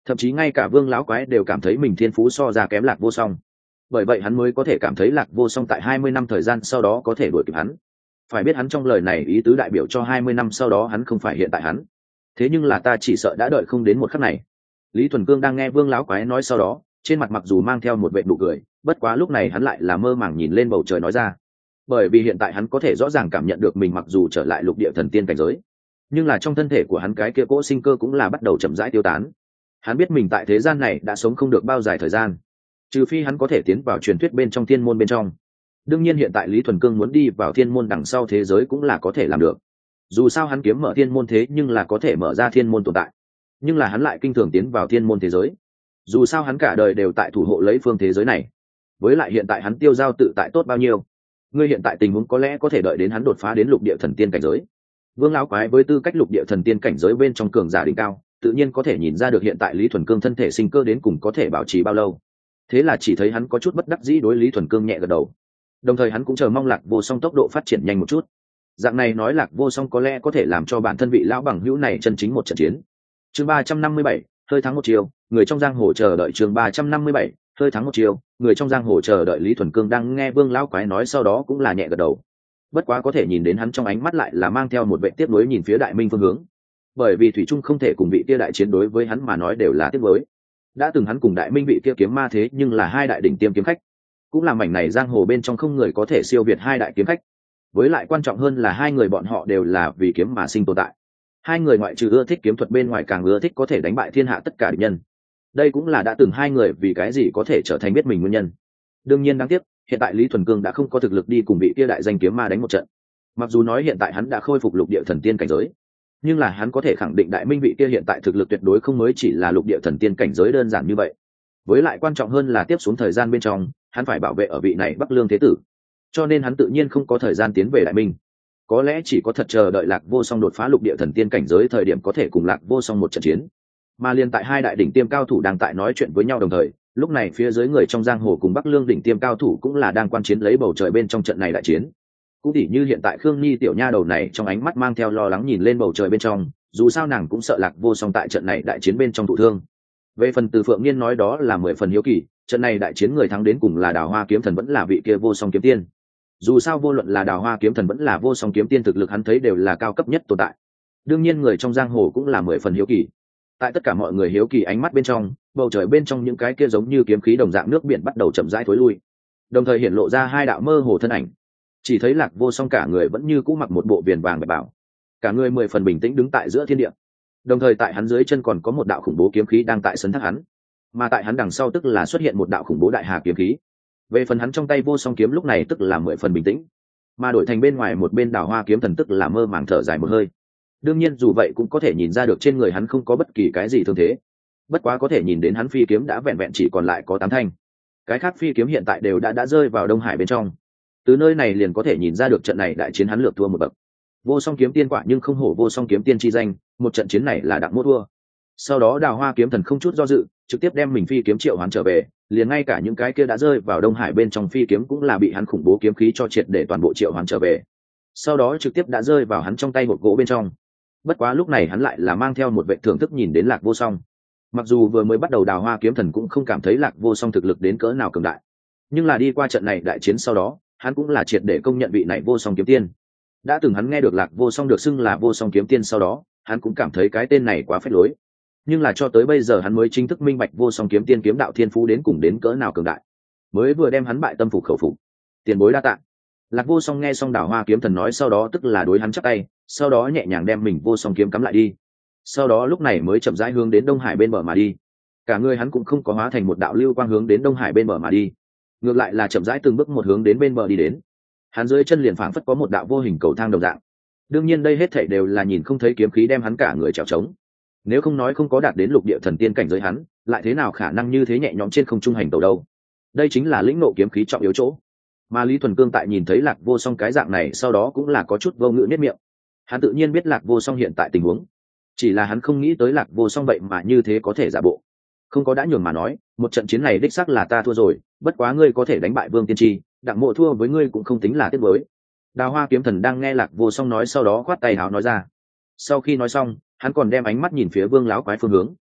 thậm chí ngay cả vương lão quái đều cảm thấy mình thiên phú so ra kém lạc vô song. Bởi vậy hắn mới có thể cảm thấy lạc vô song tại hai mươi năm thời gian sau đó có thể đuổi kịp hắn. Phải biết hắn trong lời này ý tứ đại biểu cho hai mươi năm sau đó hắn không phải hiện tại hắn. Thế nhưng là ta chỉ sợ đã đợi không đến một khắc này. Lý Thuần Cương đang nghe vương lão quái nói sau đó, trên mặt mặc dù mang theo một vệt nụ cười, bất quá lúc này hắn lại là mơ màng nhìn lên bầu trời nói ra. Bởi vì hiện tại hắn có thể rõ ràng cảm nhận được mình mặc dù trở lại lục địa thần tiên cảnh giới, nhưng là trong thân thể của hắn cái kia cỗ sinh cơ cũng là bắt đầu chậm rãi tiêu tán. Hắn biết mình tại thế gian này đã sống không được bao dài thời gian, trừ phi hắn có thể tiến vào truyền thuyết bên trong thiên môn bên trong. Đương nhiên hiện tại Lý Thuần Cương muốn đi vào thiên môn đằng sau thế giới cũng là có thể làm được. Dù sao hắn kiếm mở thiên môn thế nhưng là có thể mở ra thiên môn tồn tại, nhưng là hắn lại kinh thường tiến vào thiên môn thế giới. Dù sao hắn cả đời đều tại thủ hộ lấy phương thế giới này, với lại hiện tại hắn tiêu giao tự tại tốt bao nhiêu. Ngươi hiện tại tình huống có lẽ có thể đợi đến hắn đột phá đến lục địa thần tiên cảnh giới. Vương lão quái với tư cách lục địa thần tiên cảnh giới bên trong cường giả đỉnh cao, tự nhiên có thể nhìn ra được hiện tại Lý Thuần Cương thân thể sinh cơ đến cùng có thể bảo trì bao lâu. Thế là chỉ thấy hắn có chút bất đắc dĩ đối Lý Thuần Cương nhẹ gật đầu. Đồng thời hắn cũng chờ mong lạc vô song tốc độ phát triển nhanh một chút. Dạng này nói lạc vô song có lẽ có thể làm cho bản thân vị lão bằng hữu này chân chính một trận chiến. Chương ba trăm năm mươi bảy, hơi thắng một chiều, người trong giang hồ chờ đợi. Chương ba trăm năm mươi bảy, hơi thắng một chiều, người trong giang hồ chờ đợi. Lý Thuần Cương đang nghe Vương lão quái nói sau đó cũng là nhẹ gật đầu. Bất quá có thể nhìn đến hắn trong ánh mắt lại là mang theo một vẻ tiếc nuối nhìn phía Đại Minh phương hướng. Bởi vì thủy trung không thể cùng vị kia đại chiến đối với hắn mà nói đều là tiếc nuối. Đã từng hắn cùng Đại Minh vị kia kiếm ma thế nhưng là hai đại đỉnh tiêm kiếm khách, cũng là mảnh này giang hồ bên trong không người có thể siêu việt hai đại kiếm khách. Với lại quan trọng hơn là hai người bọn họ đều là vì kiếm mà sinh tồn tại. Hai người ngoại trừ ưa thích kiếm thuật bên ngoài càng ưa thích có thể đánh bại thiên hạ tất cả địch nhân. Đây cũng là đã từng hai người vì cái gì có thể trở thành biết mình nguyên nhân. Đương nhiên đáng tiếc, hiện tại Lý Thuần Cương đã không có thực lực đi cùng vị kia đại danh kiếm ma đánh một trận. Mặc dù nói hiện tại hắn đã khôi phục lục địa thần tiên cảnh giới, nhưng là hắn có thể khẳng định Đại Minh vị kia hiện tại thực lực tuyệt đối không mới chỉ là lục địa thần tiên cảnh giới đơn giản như vậy. Với lại quan trọng hơn là tiếp xuống thời gian bên trong, hắn phải bảo vệ ở vị này Bắc Lương thế tử, cho nên hắn tự nhiên không có thời gian tiến về Đại Minh. Có lẽ chỉ có thật chờ đợi lạc vô song đột phá lục địa thần tiên cảnh giới thời điểm có thể cùng lạc vô song một trận chiến. Mà liên tại hai đại đỉnh tiêm cao thủ đang tại nói chuyện với nhau đồng thời, lúc này phía dưới người trong giang hồ cùng Bắc Lương đỉnh tiêm cao thủ cũng là đang quan chiến lấy bầu trời bên trong trận này đại chiến. Cũng tỉ như hiện tại Khương Nhi tiểu nha đầu này trong ánh mắt mang theo lo lắng nhìn lên bầu trời bên trong, dù sao nàng cũng sợ lạc vô song tại trận này đại chiến bên trong thụ thương. Về phần Từ Phượng Niên nói đó là mười phần hiếu kỳ, trận này đại chiến người thắng đến cùng là Đào Hoa kiếm thần vẫn là vị kia vô song kiếm tiên. Dù sao vô luận là Đào Hoa kiếm thần vẫn là vô song kiếm tiên thực lực hắn thấy đều là cao cấp nhất tồn tại. Đương nhiên người trong giang hồ cũng là mười phần hiếu kỳ. Tại tất cả mọi người hiếu kỳ ánh mắt bên trong, bầu trời bên trong những cái kia giống như kiếm khí đồng dạng nước biển bắt đầu chậm rãi thối lui, đồng thời hiện lộ ra hai đạo mơ hồ thân ảnh. Chỉ thấy lạc vô song cả người vẫn như cũ mặc một bộ viền vàng bạch bảo, cả người mười phần bình tĩnh đứng tại giữa thiên địa, đồng thời tại hắn dưới chân còn có một đạo khủng bố kiếm khí đang tại sấn thác hắn, mà tại hắn đằng sau tức là xuất hiện một đạo khủng bố đại hà kiếm khí. Về phần hắn trong tay vô song kiếm lúc này tức là mười phần bình tĩnh, mà đổi thành bên ngoài một bên Đào Hoa kiếm thần tức là mơ màng thở dài một hơi. Đương nhiên dù vậy cũng có thể nhìn ra được trên người hắn không có bất kỳ cái gì thương thế, bất quá có thể nhìn đến hắn phi kiếm đã vẹn vẹn chỉ còn lại có tám thanh, cái khác phi kiếm hiện tại đều đã đã rơi vào Đông Hải bên trong. Từ nơi này liền có thể nhìn ra được trận này đại chiến hắn lược thua một bậc. Vô song kiếm tiên quả nhưng không hổ vô song kiếm tiên chi danh, một trận chiến này là đặng mốt thua. Sau đó Đào Hoa kiếm thần không chút do dự trực tiếp đem mình phi kiếm triệu hoán trở về, liền ngay cả những cái kia đã rơi vào Đông Hải bên trong phi kiếm cũng là bị hắn khủng bố kiếm khí cho triệt để toàn bộ triệu hoán trở về, sau đó trực tiếp đã rơi vào hắn trong tay một gỗ bên trong. Bất quá lúc này hắn lại là mang theo một vệ thưởng thức nhìn đến lạc vô song. Mặc dù vừa mới bắt đầu Đào Hoa kiếm thần cũng không cảm thấy lạc vô song thực lực đến cỡ nào cường đại, nhưng là đi qua trận này đại chiến sau đó hắn cũng là triệt để công nhận vị này vô song kiếm tiên. Đã từng hắn nghe được lạc vô song được xưng là vô song kiếm tiên sau đó hắn cũng cảm thấy cái tên này quá phách lối, nhưng là cho tới bây giờ hắn mới chính thức minh bạch vô song kiếm tiên kiếm đạo thiên phú đến cùng đến cỡ nào cường đại, mới vừa đem hắn bại tâm phục khẩu phục. Tiền bối đa tạ. Lạc vô song nghe xong Đào Hoa kiếm thần nói sau đó tức là đối hắn chắp tay, sau đó nhẹ nhàng đem mình vô song kiếm cắm lại đi, sau đó lúc này mới chậm rãi hướng đến Đông Hải bên bờ mà đi. Cả người hắn cũng không có hóa thành một đạo lưu quang hướng đến Đông Hải bên bờ mà đi, ngược lại là chậm rãi từng bước một hướng đến bên bờ đi đến. Hắn dưới chân liền phảng phất có một đạo vô hình cầu thang đồng dạng. Đương nhiên đây hết thảy đều là nhìn không thấy kiếm khí đem hắn cả người trèo trống. Nếu không nói không có đạt đến lục địa thần tiên cảnh giới hắn, lại thế nào khả năng như thế nhẹ nhõm trên không trung hành tẩu đâu. Đây chính là lĩnh ngộ kiếm khí trọng yếu chỗ. Mà Lý Thuần Cương tại nhìn thấy lạc vô song cái dạng này sau đó cũng là có chút vô ngữ nết miệng. Hắn tự nhiên biết lạc vô song hiện tại tình huống, chỉ là hắn không nghĩ tới lạc vô song vậy mà như thế có thể giả bộ. Không có đã nhường mà nói, một trận chiến này đích xác là ta thua rồi, bất quá ngươi có thể đánh bại Vương Tiên Tri, đặng mộ thua với ngươi cũng không tính là tiếc nuối. Đào Hoa kiếm thần đang nghe lạc vô song nói sau đó khoát tay háo nói ra. Sau khi nói xong hắn còn đem ánh mắt nhìn phía Vương lão quái phương hướng.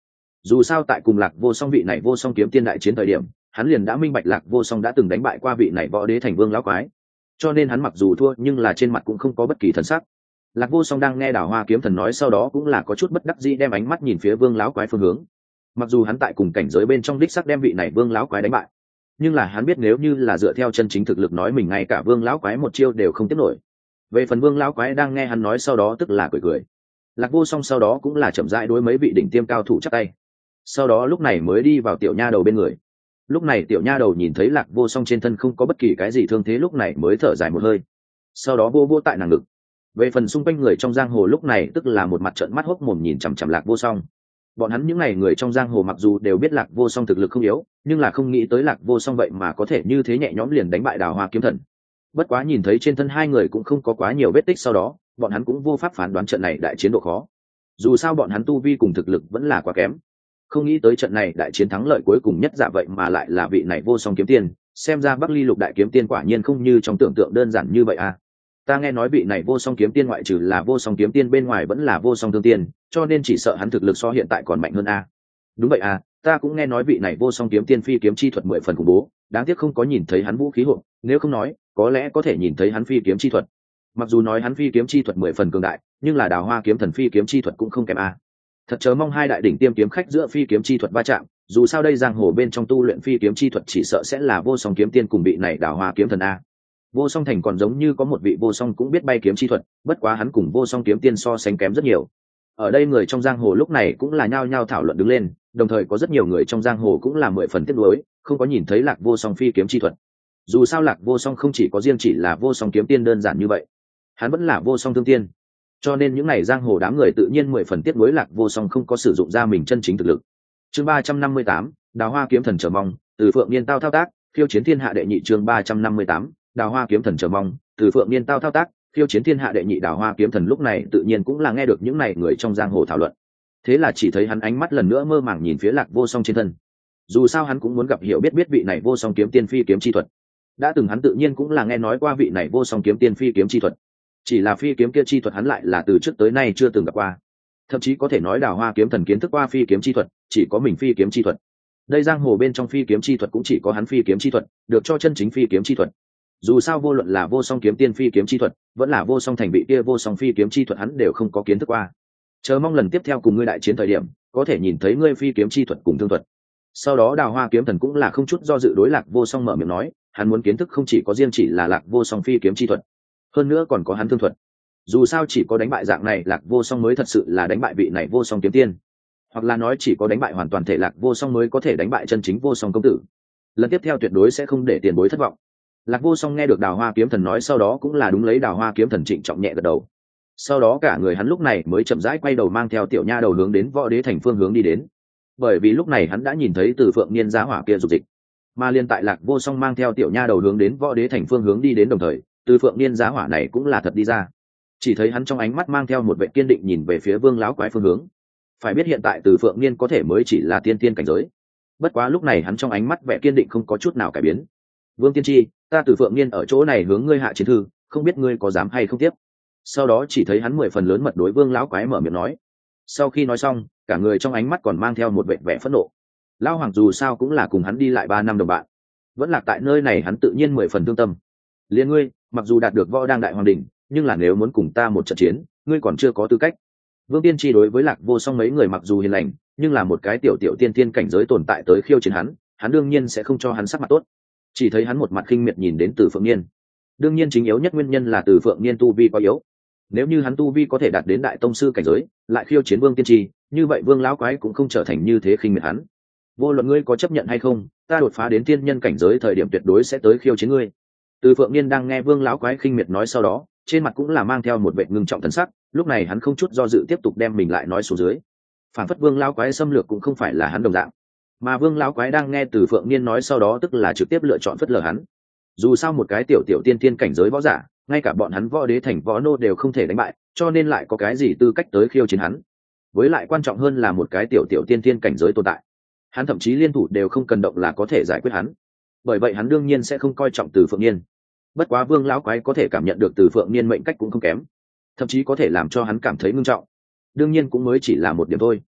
Dù sao tại cùng Lạc Vô Song vị này Vô Song kiếm tiên đại chiến thời điểm, hắn liền đã minh bạch Lạc Vô Song đã từng đánh bại qua vị này võ đế thành vương lão quái, cho nên hắn mặc dù thua nhưng là trên mặt cũng không có bất kỳ thần sắc. Lạc Vô Song đang nghe Đào Hoa kiếm thần nói sau đó cũng là có chút bất đắc dĩ đem ánh mắt nhìn phía vương lão quái phương hướng. Mặc dù hắn tại cùng cảnh giới bên trong đích sắc đem vị này vương lão quái đánh bại, nhưng là hắn biết nếu như là dựa theo chân chính thực lực nói mình ngay cả vương lão quái một chiêu đều không tiếp nổi. Về phần vương lão quái đang nghe hắn nói sau đó tức là cười cười. Lạc Vô Song sau đó cũng là chậm rãi đối mấy vị đỉnh tiêm cao thủ chắp tay, sau đó lúc này mới đi vào tiểu nha đầu bên người. Lúc này tiểu nha đầu nhìn thấy Lạc Vô Song trên thân không có bất kỳ cái gì thương thế lúc này mới thở dài một hơi, sau đó vô vô tại nàng ngực. Về phần xung quanh người trong giang hồ lúc này tức là một mặt trợn mắt hốc mồm nhìn chằm chằm Lạc Vô Song. Bọn hắn những n à y người trong giang hồ mặc dù đều biết Lạc Vô Song thực lực không yếu, nhưng là không nghĩ tới Lạc Vô Song vậy mà có thể như thế nhẹ nhõm liền đánh bại Đào Hoa kiếm thần. Bất quá nhìn thấy trên thân hai người cũng không có quá nhiều vết tích, sau đó bọn hắn cũng vô pháp phán đoán trận này đại chiến độ khó. Dù sao bọn hắn tu vi cùng thực lực vẫn là quá kém. Không nghĩ tới trận này đại chiến thắng lợi cuối cùng nhất dạ vậy mà lại là vị này Vô Song kiếm tiên, xem ra Bắc Ly Lục đại kiếm tiên quả nhiên không như trong tưởng tượng đơn giản như vậy à. Ta nghe nói vị này Vô Song kiếm tiên ngoại trừ là Vô Song kiếm tiên bên ngoài vẫn là Vô Song thương tiên, cho nên chỉ sợ hắn thực lực so hiện tại còn mạnh hơn a. Đúng vậy à, ta cũng nghe nói vị này Vô Song kiếm tiên phi kiếm chi thuật mười phần khủng bố, đáng tiếc không có nhìn thấy hắn vũ khí hộ, nếu không nói có lẽ có thể nhìn thấy hắn phi kiếm chi thuật. Mặc dù nói hắn phi kiếm chi thuật mười phần cường đại, nhưng là Đào Hoa kiếm thần phi kiếm chi thuật cũng không kém a. Thật chớ mong hai đại đỉnh tiêm kiếm khách giữa phi kiếm chi thuật va chạm, dù sao đây giang hồ bên trong tu luyện phi kiếm chi thuật chỉ sợ sẽ là Vô Song kiếm tiên cùng vị này Đào Hoa kiếm thần a. Vô Song thành còn giống như có một vị Vô Song cũng biết bay kiếm chi thuật, bất quá hắn cùng Vô Song kiếm tiên so sánh kém rất nhiều. Ở đây người trong giang hồ lúc này cũng là nhao nhao thảo luận đứng lên, đồng thời có rất nhiều người trong giang hồ cũng là mười phần tiếc nuối, không có nhìn thấy Lạc Vô Song phi kiếm chi thuật. Dù sao Lạc Vô Song không chỉ có riêng chỉ là Vô Song kiếm tiên đơn giản như vậy, hắn vẫn là Vô Song thương tiên. Cho nên những ngày giang hồ đám người tự nhiên mười phần tiếc nuối Lạc Vô Song không có sử dụng ra mình chân chính thực lực. Chương ba trăm năm mươi tám, Đào Hoa kiếm thần chờ mong, từ Phượng Niên tao thao tác, khiêu chiến thiên hạ đệ nhị. Chương ba trăm năm mươi tám, Đào Hoa kiếm thần chờ mong, từ Phượng Niên tao thao tác, khiêu chiến thiên hạ đệ nhị. Đào Hoa kiếm thần lúc này tự nhiên cũng là nghe được những này người trong giang hồ thảo luận, thế là chỉ thấy hắn ánh mắt lần nữa mơ màng nhìn phía Lạc Vô Song trên thân. Dù sao hắn cũng muốn gặp hiểu biết biết vị này Vô Song kiếm tiên phi kiếm chi thuật, đã từng hắn tự nhiên cũng là nghe nói qua vị này Vô Song kiếm tiên phi kiếm chi thuật, chỉ là phi kiếm kia chi thuật hắn lại là từ trước tới nay chưa từng gặp qua, thậm chí có thể nói Đào Hoa kiếm thần kiến thức qua phi kiếm chi thuật chỉ có mình phi kiếm chi thuật. Đây giang hồ bên trong phi kiếm chi thuật cũng chỉ có hắn phi kiếm chi thuật được cho chân chính phi kiếm chi thuật. Dù sao vô luận là Vô Song kiếm tiên phi kiếm chi thuật vẫn là Vô Song thành vị kia Vô Song phi kiếm chi thuật hắn đều không có kiến thức qua. Chờ mong lần tiếp theo cùng ngươi đại chiến thời điểm có thể nhìn thấy ngươi phi kiếm chi thuật cùng thương thuật. Sau đó Đào Hoa kiếm thần cũng là không chút do dự đối Lạc Vô Song mở miệng nói, hắn muốn kiến thức không chỉ có riêng chỉ là Lạc Vô Song phi kiếm chi thuật, hơn nữa còn có hắn thương thuật. Dù sao chỉ có đánh bại dạng này Lạc Vô Song mới thật sự là đánh bại vị này Vô Song kiếm tiên, hoặc là nói chỉ có đánh bại hoàn toàn thể Lạc Vô Song mới có thể đánh bại chân chính Vô Song công tử. Lần tiếp theo tuyệt đối sẽ không để tiền bối thất vọng. Lạc Vô Song nghe được Đào Hoa kiếm thần nói sau đó cũng là đúng lấy Đào Hoa kiếm thần trịnh trọng nhẹ gật đầu. Sau đó cả người hắn lúc này mới chậm rãi quay đầu mang theo tiểu nha đầu hướng đến Võ Đế thành phương hướng đi đến, bởi vì lúc này hắn đã nhìn thấy từ Phượng Niên giá hỏa kia dục dịch, mà liên tại Lạc Vô Song mang theo tiểu nha đầu hướng đến Võ Đế thành phương hướng đi đến đồng thời, từ Phượng Niên giá hỏa này cũng là thật đi ra. Chỉ thấy hắn trong ánh mắt mang theo một vẻ kiên định nhìn về phía Vương lão quái phương hướng. Phải biết hiện tại từ Phượng Niên có thể mới chỉ là tiên tiên cảnh giới, bất quá lúc này hắn trong ánh mắt vẻ kiên định không có chút nào cải biến. Vương tiên tri, ta từ Phượng Niên ở chỗ này hướng ngươi hạ chiến thư, không biết ngươi có dám hay không tiếp. Sau đó chỉ thấy hắn mười phần lớn mật đối Vương lão quái mở miệng nói. Sau khi nói xong, cả người trong ánh mắt còn mang theo một vẻ vẻ phẫn nộ. Lão hoàng dù sao cũng là cùng hắn đi lại ba năm đồng bạn, vẫn lạc tại nơi này hắn tự nhiên mười phần thương tâm. Liên ngươi, mặc dù đạt được võ đang đại hoàng đỉnh, nhưng là nếu muốn cùng ta một trận chiến, ngươi còn chưa có tư cách. Vương tiên tri đối với Lạc Vô Song mấy người mặc dù hiền lành, nhưng là một cái tiểu tiểu tiên tiên cảnh giới tồn tại tới khiêu chiến hắn, hắn đương nhiên sẽ không cho hắn sắc mặt tốt. Chỉ thấy hắn một mặt khinh miệt nhìn đến Từ Phượng Niên. Đương nhiên chính yếu nhất nguyên nhân là Từ Phượng Niên tu vi quá yếu. Nếu như hắn tu vi có thể đạt đến đại tông sư cảnh giới, lại khiêu chiến Vương tiên tri, như vậy Vương lão quái cũng không trở thành như thế khinh miệt hắn. Vô luận ngươi có chấp nhận hay không, ta đột phá đến tiên nhân cảnh giới thời điểm tuyệt đối sẽ tới khiêu chiến ngươi. Từ Phượng Niên đang nghe Vương lão quái khinh miệt nói sau đó, trên mặt cũng là mang theo một vẻ ngưng trọng thần sắc, lúc này hắn không chút do dự tiếp tục đem mình lại nói xuống dưới. Phản phất Vương lão quái xâm lược cũng không phải là hắn đồng dạng, mà Vương lão quái đang nghe Từ Phượng Niên nói sau đó tức là trực tiếp lựa chọn phất lờ hắn. Dù sao một cái tiểu tiểu tiên tiên cảnh giới võ giả, ngay cả bọn hắn Võ Đế thành võ nô đều không thể đánh bại, cho nên lại có cái gì tư cách tới khiêu chiến hắn. Với lại quan trọng hơn là một cái tiểu tiểu tiên tiên cảnh giới tồn tại, hắn thậm chí liên thủ đều không cần động là có thể giải quyết hắn. Bởi vậy hắn đương nhiên sẽ không coi trọng Từ Phượng Niên. Bất quá Vương lão quái có thể cảm nhận được Từ Phượng Niên mệnh cách cũng không kém, thậm chí có thể làm cho hắn cảm thấy ngưng trọng. Đương nhiên cũng mới chỉ là một điểm thôi.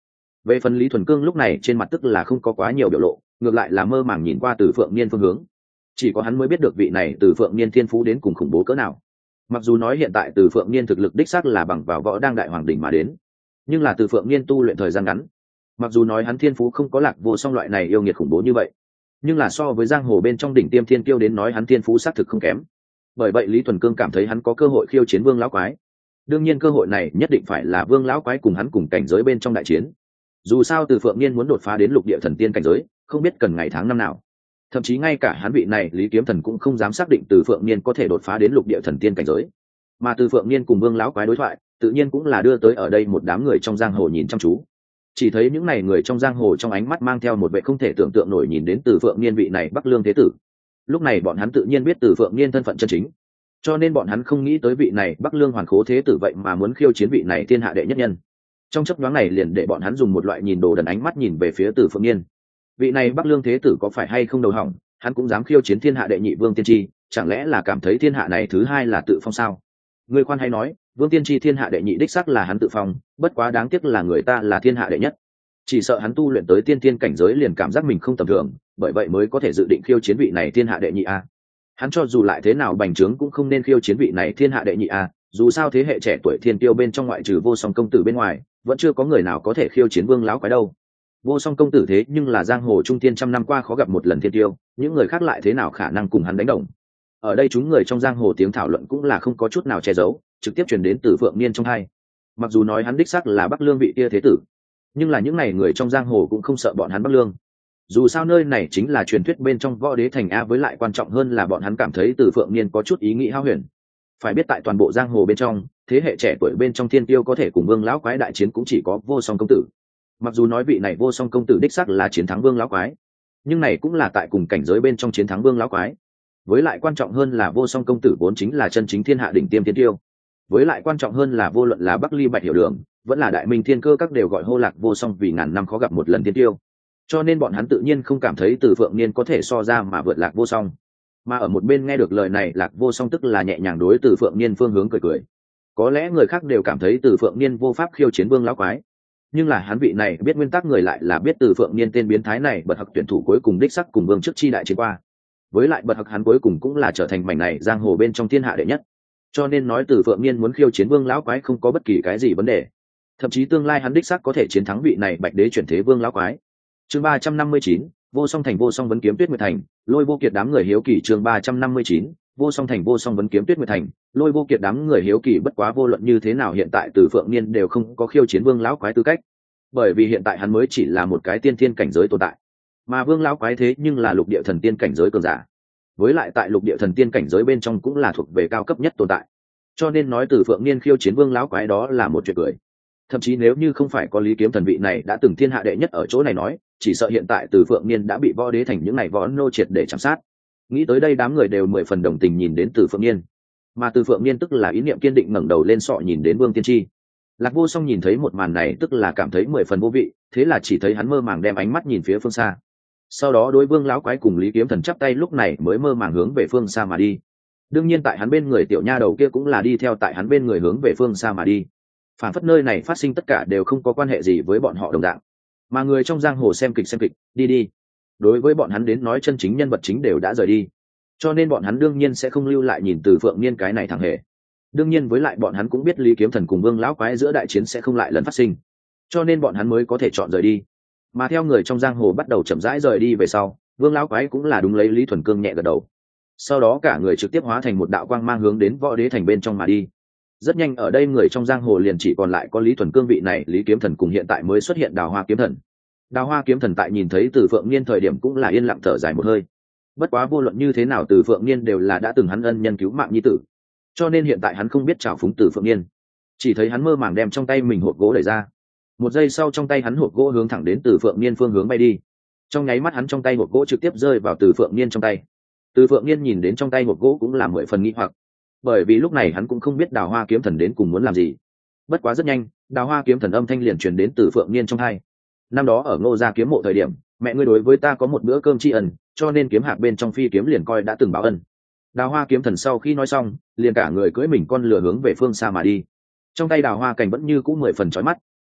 Về phần Lý Thuần Cương lúc này trên mặt tức là không có quá nhiều biểu lộ, ngược lại là mơ màng nhìn qua Từ Phượng Niên phương hướng. Chỉ có hắn mới biết được vị này Từ Phượng Niên thiên phú đến cùng khủng bố cỡ nào. Mặc dù nói hiện tại Từ Phượng Niên thực lực đích xác là bằng vào võ đang đại hoàng đỉnh mà đến, nhưng là Từ Phượng Niên tu luyện thời gian ngắn. Mặc dù nói hắn thiên phú không có Lạc Vô Song loại này yêu nghiệt khủng bố như vậy, nhưng là so với giang hồ bên trong đỉnh tiêm thiên kiêu đến nói hắn thiên phú xác thực không kém. Bởi vậy Lý Thuần Cương cảm thấy hắn có cơ hội khiêu chiến Vương lão quái. Đương nhiên cơ hội này nhất định phải là Vương lão quái cùng hắn cùng cảnh giới bên trong đại chiến. Dù sao Từ Phượng Niên muốn đột phá đến lục địa thần tiên cảnh giới, không biết cần ngày tháng năm nào. Thậm chí ngay cả hắn vị này Lý Kiếm Thần cũng không dám xác định Từ Phượng Niên có thể đột phá đến lục địa thần tiên cảnh giới. Mà Từ Phượng Niên cùng Vương lão quái đối thoại, tự nhiên cũng là đưa tới ở đây một đám người trong giang hồ nhìn chăm chú. Chỉ thấy những này người trong giang hồ trong ánh mắt mang theo một vẻ không thể tưởng tượng nổi nhìn đến Từ Phượng Niên vị này Bắc Lương thế tử. Lúc này bọn hắn tự nhiên biết Từ Phượng Niên thân phận chân chính, cho nên bọn hắn không nghĩ tới vị này Bắc Lương Hoàn Khố thế tử vậy mà muốn khiêu chiến vị này thiên hạ đệ nhất nhân. Trong chốc nhoáng này liền để bọn hắn dùng một loại nhìn đồ đần ánh mắt nhìn về phía Từ Phượng Niên. Vị này Bắc Lương thế tử có phải hay không đầu hỏng, hắn cũng dám khiêu chiến thiên hạ đệ nhị Vương Tiên Tri, chẳng lẽ là cảm thấy thiên hạ này thứ hai là tự phong sao? Người khoan hay nói, Vương Tiên Tri thiên hạ đệ nhị đích xác là hắn tự phong, bất quá đáng tiếc là người ta là thiên hạ đệ nhất. Chỉ sợ hắn tu luyện tới tiên thiên cảnh giới liền cảm giác mình không tầm thường, bởi vậy mới có thể dự định khiêu chiến vị này thiên hạ đệ nhị a. Hắn cho dù lại thế nào bành trướng cũng không nên khiêu chiến vị này thiên hạ đệ nhị a, dù sao thế hệ trẻ tuổi thiên tiêu bên trong ngoại trừ Vô Song công tử bên ngoài, vẫn chưa có người nào có thể khiêu chiến Vương lão quái đâu. Vô Song công tử thế nhưng là giang hồ trung tiên trăm năm qua khó gặp một lần thiên tiêu, những người khác lại thế nào khả năng cùng hắn đánh đồng. Ở đây chúng người trong giang hồ tiếng thảo luận cũng là không có chút nào che giấu, trực tiếp truyền đến từ Phượng Niên trong hai. Mặc dù nói hắn đích xác là Bắc Lương vị kia thế tử, nhưng là những này người trong giang hồ cũng không sợ bọn hắn Bắc Lương. Dù sao nơi này chính là truyền thuyết bên trong võ đế thành a, với lại quan trọng hơn là bọn hắn cảm thấy Từ Phượng Niên có chút ý nghĩ hao huyền. Phải biết tại toàn bộ giang hồ bên trong, thế hệ trẻ tuổi bên trong thiên tiêu có thể cùng Vương lão quái đại chiến cũng chỉ có Vô Song công tử. Mặc dù nói vị này Vô Song công tử đích xác là chiến thắng Vương lão quái, nhưng này cũng là tại cùng cảnh giới bên trong chiến thắng Vương lão quái. Với lại quan trọng hơn là Vô Song công tử vốn chính là chân chính thiên hạ đỉnh tiêm thiên tiêu. Với lại quan trọng hơn là vô luận là Bắc Ly Bạch Hiểu Đường, vẫn là Đại Minh Thiên Cơ các đều gọi hô Lạc Vô Song vì ngàn năm khó gặp một lần thiên tiêu. Cho nên bọn hắn tự nhiên không cảm thấy Từ Phượng Niên có thể so ra mà vượt Lạc Vô Song. Mà ở một bên nghe được lời này, Lạc Vô Song tức là nhẹ nhàng đối Từ Phượng Niên phương hướng cười cười. Có lẽ người khác đều cảm thấy Từ Phượng Niên vô pháp khiêu chiến Vương lão quái, nhưng là hắn vị này biết nguyên tắc người lại là biết Từ Phượng Niên tên biến thái này bật học tuyển thủ cuối cùng đích sắc cùng Vương trước chi đại chiến qua. Với lại bật học hắn cuối cùng cũng là trở thành mảnh này giang hồ bên trong thiên hạ đệ nhất. Cho nên nói Từ Phượng Niên muốn khiêu chiến Vương lão quái không có bất kỳ cái gì vấn đề. Thậm chí tương lai hắn đích xác có thể chiến thắng vị này Bạch Đế chuyển thế Vương lão quái. Chương ba trăm năm mươi chín, Vô Song thành Vô Song vấn kiếm Tuyết Nguyệt thành, Lôi Vô Kiệt đám người hiếu kỳ. Chương ba trăm năm mươi chín, Vô Song thành Vô Song vấn kiếm Tuyết Nguyệt thành, Lôi Vô Kiệt đám người hiếu kỳ. Bất quá vô luận như thế nào hiện tại Từ Phượng Niên đều không có khiêu chiến Vương lão quái tư cách, bởi vì hiện tại hắn mới chỉ là một cái tiên thiên cảnh giới tồn tại, mà Vương lão quái thế nhưng là lục địa thần tiên cảnh giới cường giả, với lại tại lục địa thần tiên cảnh giới bên trong cũng là thuộc về cao cấp nhất tồn tại. Cho nên nói Từ Phượng Niên khiêu chiến Vương lão quái đó là một chuyện cười. Thậm chí nếu như không phải có Lý Kiếm Thần vị này đã từng thiên hạ đệ nhất ở chỗ này nói, chỉ sợ hiện tại Từ Phượng Niên đã bị võ đế thành những này võ nô triệt để chạm sát. Nghĩ tới đây đám người đều mười phần đồng tình nhìn đến Từ Phượng Niên, mà Từ Phượng Niên tức là ý niệm kiên định ngẩng đầu lên sọ nhìn đến Vương Tiên Tri. Lạc Vô Song nhìn thấy một màn này tức là cảm thấy mười phần vô vị, thế là chỉ thấy hắn mơ màng đem ánh mắt nhìn phía phương xa. Sau đó đối Vương lão quái cùng Lý Kiếm Thần chắp tay, lúc này mới mơ màng hướng về phương xa mà đi. Đương nhiên tại hắn bên người tiểu nha đầu kia cũng là đi theo tại hắn bên người hướng về phương xa mà đi. Phản phất nơi này phát sinh tất cả đều không có quan hệ gì với bọn họ đồng dạng, mà người trong giang hồ xem kịch xem kịch, đi đi. Đối với bọn hắn đến nói chân chính nhân vật chính đều đã rời đi, cho nên bọn hắn đương nhiên sẽ không lưu lại nhìn Từ Phượng Niên cái này thằng hề. Đương nhiên với lại bọn hắn cũng biết Lý Kiếm Thần cùng Vương lão quái giữa đại chiến sẽ không lại lần phát sinh, cho nên bọn hắn mới có thể chọn rời đi. Mà theo người trong giang hồ bắt đầu chậm rãi rời đi về sau, Vương lão quái cũng là đúng lấy Lý Thuần Cương nhẹ gật đầu. Sau đó cả người trực tiếp hóa thành một đạo quang mang hướng đến võ đế thành bên trong mà đi. Rất nhanh ở đây người trong giang hồ liền chỉ còn lại có Lý Thuần Cương vị này Lý Kiếm Thần cùng hiện tại mới xuất hiện Đào Hoa Kiếm Thần. Đào Hoa Kiếm Thần tại nhìn thấy Từ Phượng Niên thời điểm cũng là yên lặng thở dài một hơi. Bất quá vô luận như thế nào Từ Phượng Niên đều là đã từng hắn ân nhân cứu mạng nhi tử, cho nên hiện tại hắn không biết trào phúng Từ Phượng Niên, chỉ thấy hắn mơ màng đem trong tay mình hộp gỗ đẩy ra. Một giây sau trong tay hắn hộp gỗ hướng thẳng đến Từ Phượng Niên phương hướng bay đi. Trong nháy mắt hắn trong tay hộp gỗ trực tiếp rơi vào Từ Phượng Niên trong tay. Từ Phượng Niên nhìn đến trong tay hộp gỗ cũng là mười phần nghi hoặc, bởi vì lúc này hắn cũng không biết Đào Hoa Kiếm Thần đến cùng muốn làm gì. Bất quá rất nhanh, Đào Hoa Kiếm Thần âm thanh liền truyền đến Từ Phượng Niên trong tai. Năm đó ở Ngô gia kiếm mộ thời điểm, mẹ ngươi đối với ta có một bữa cơm tri ân, cho nên kiếm hạc bên trong phi kiếm liền coi đã từng báo ân. Đào Hoa Kiếm Thần sau khi nói xong, liền cả người cưỡi mình con lừa hướng về phương xa mà đi. Trong tay đào hoa cảnh vẫn như cũ mười phần chói mắt.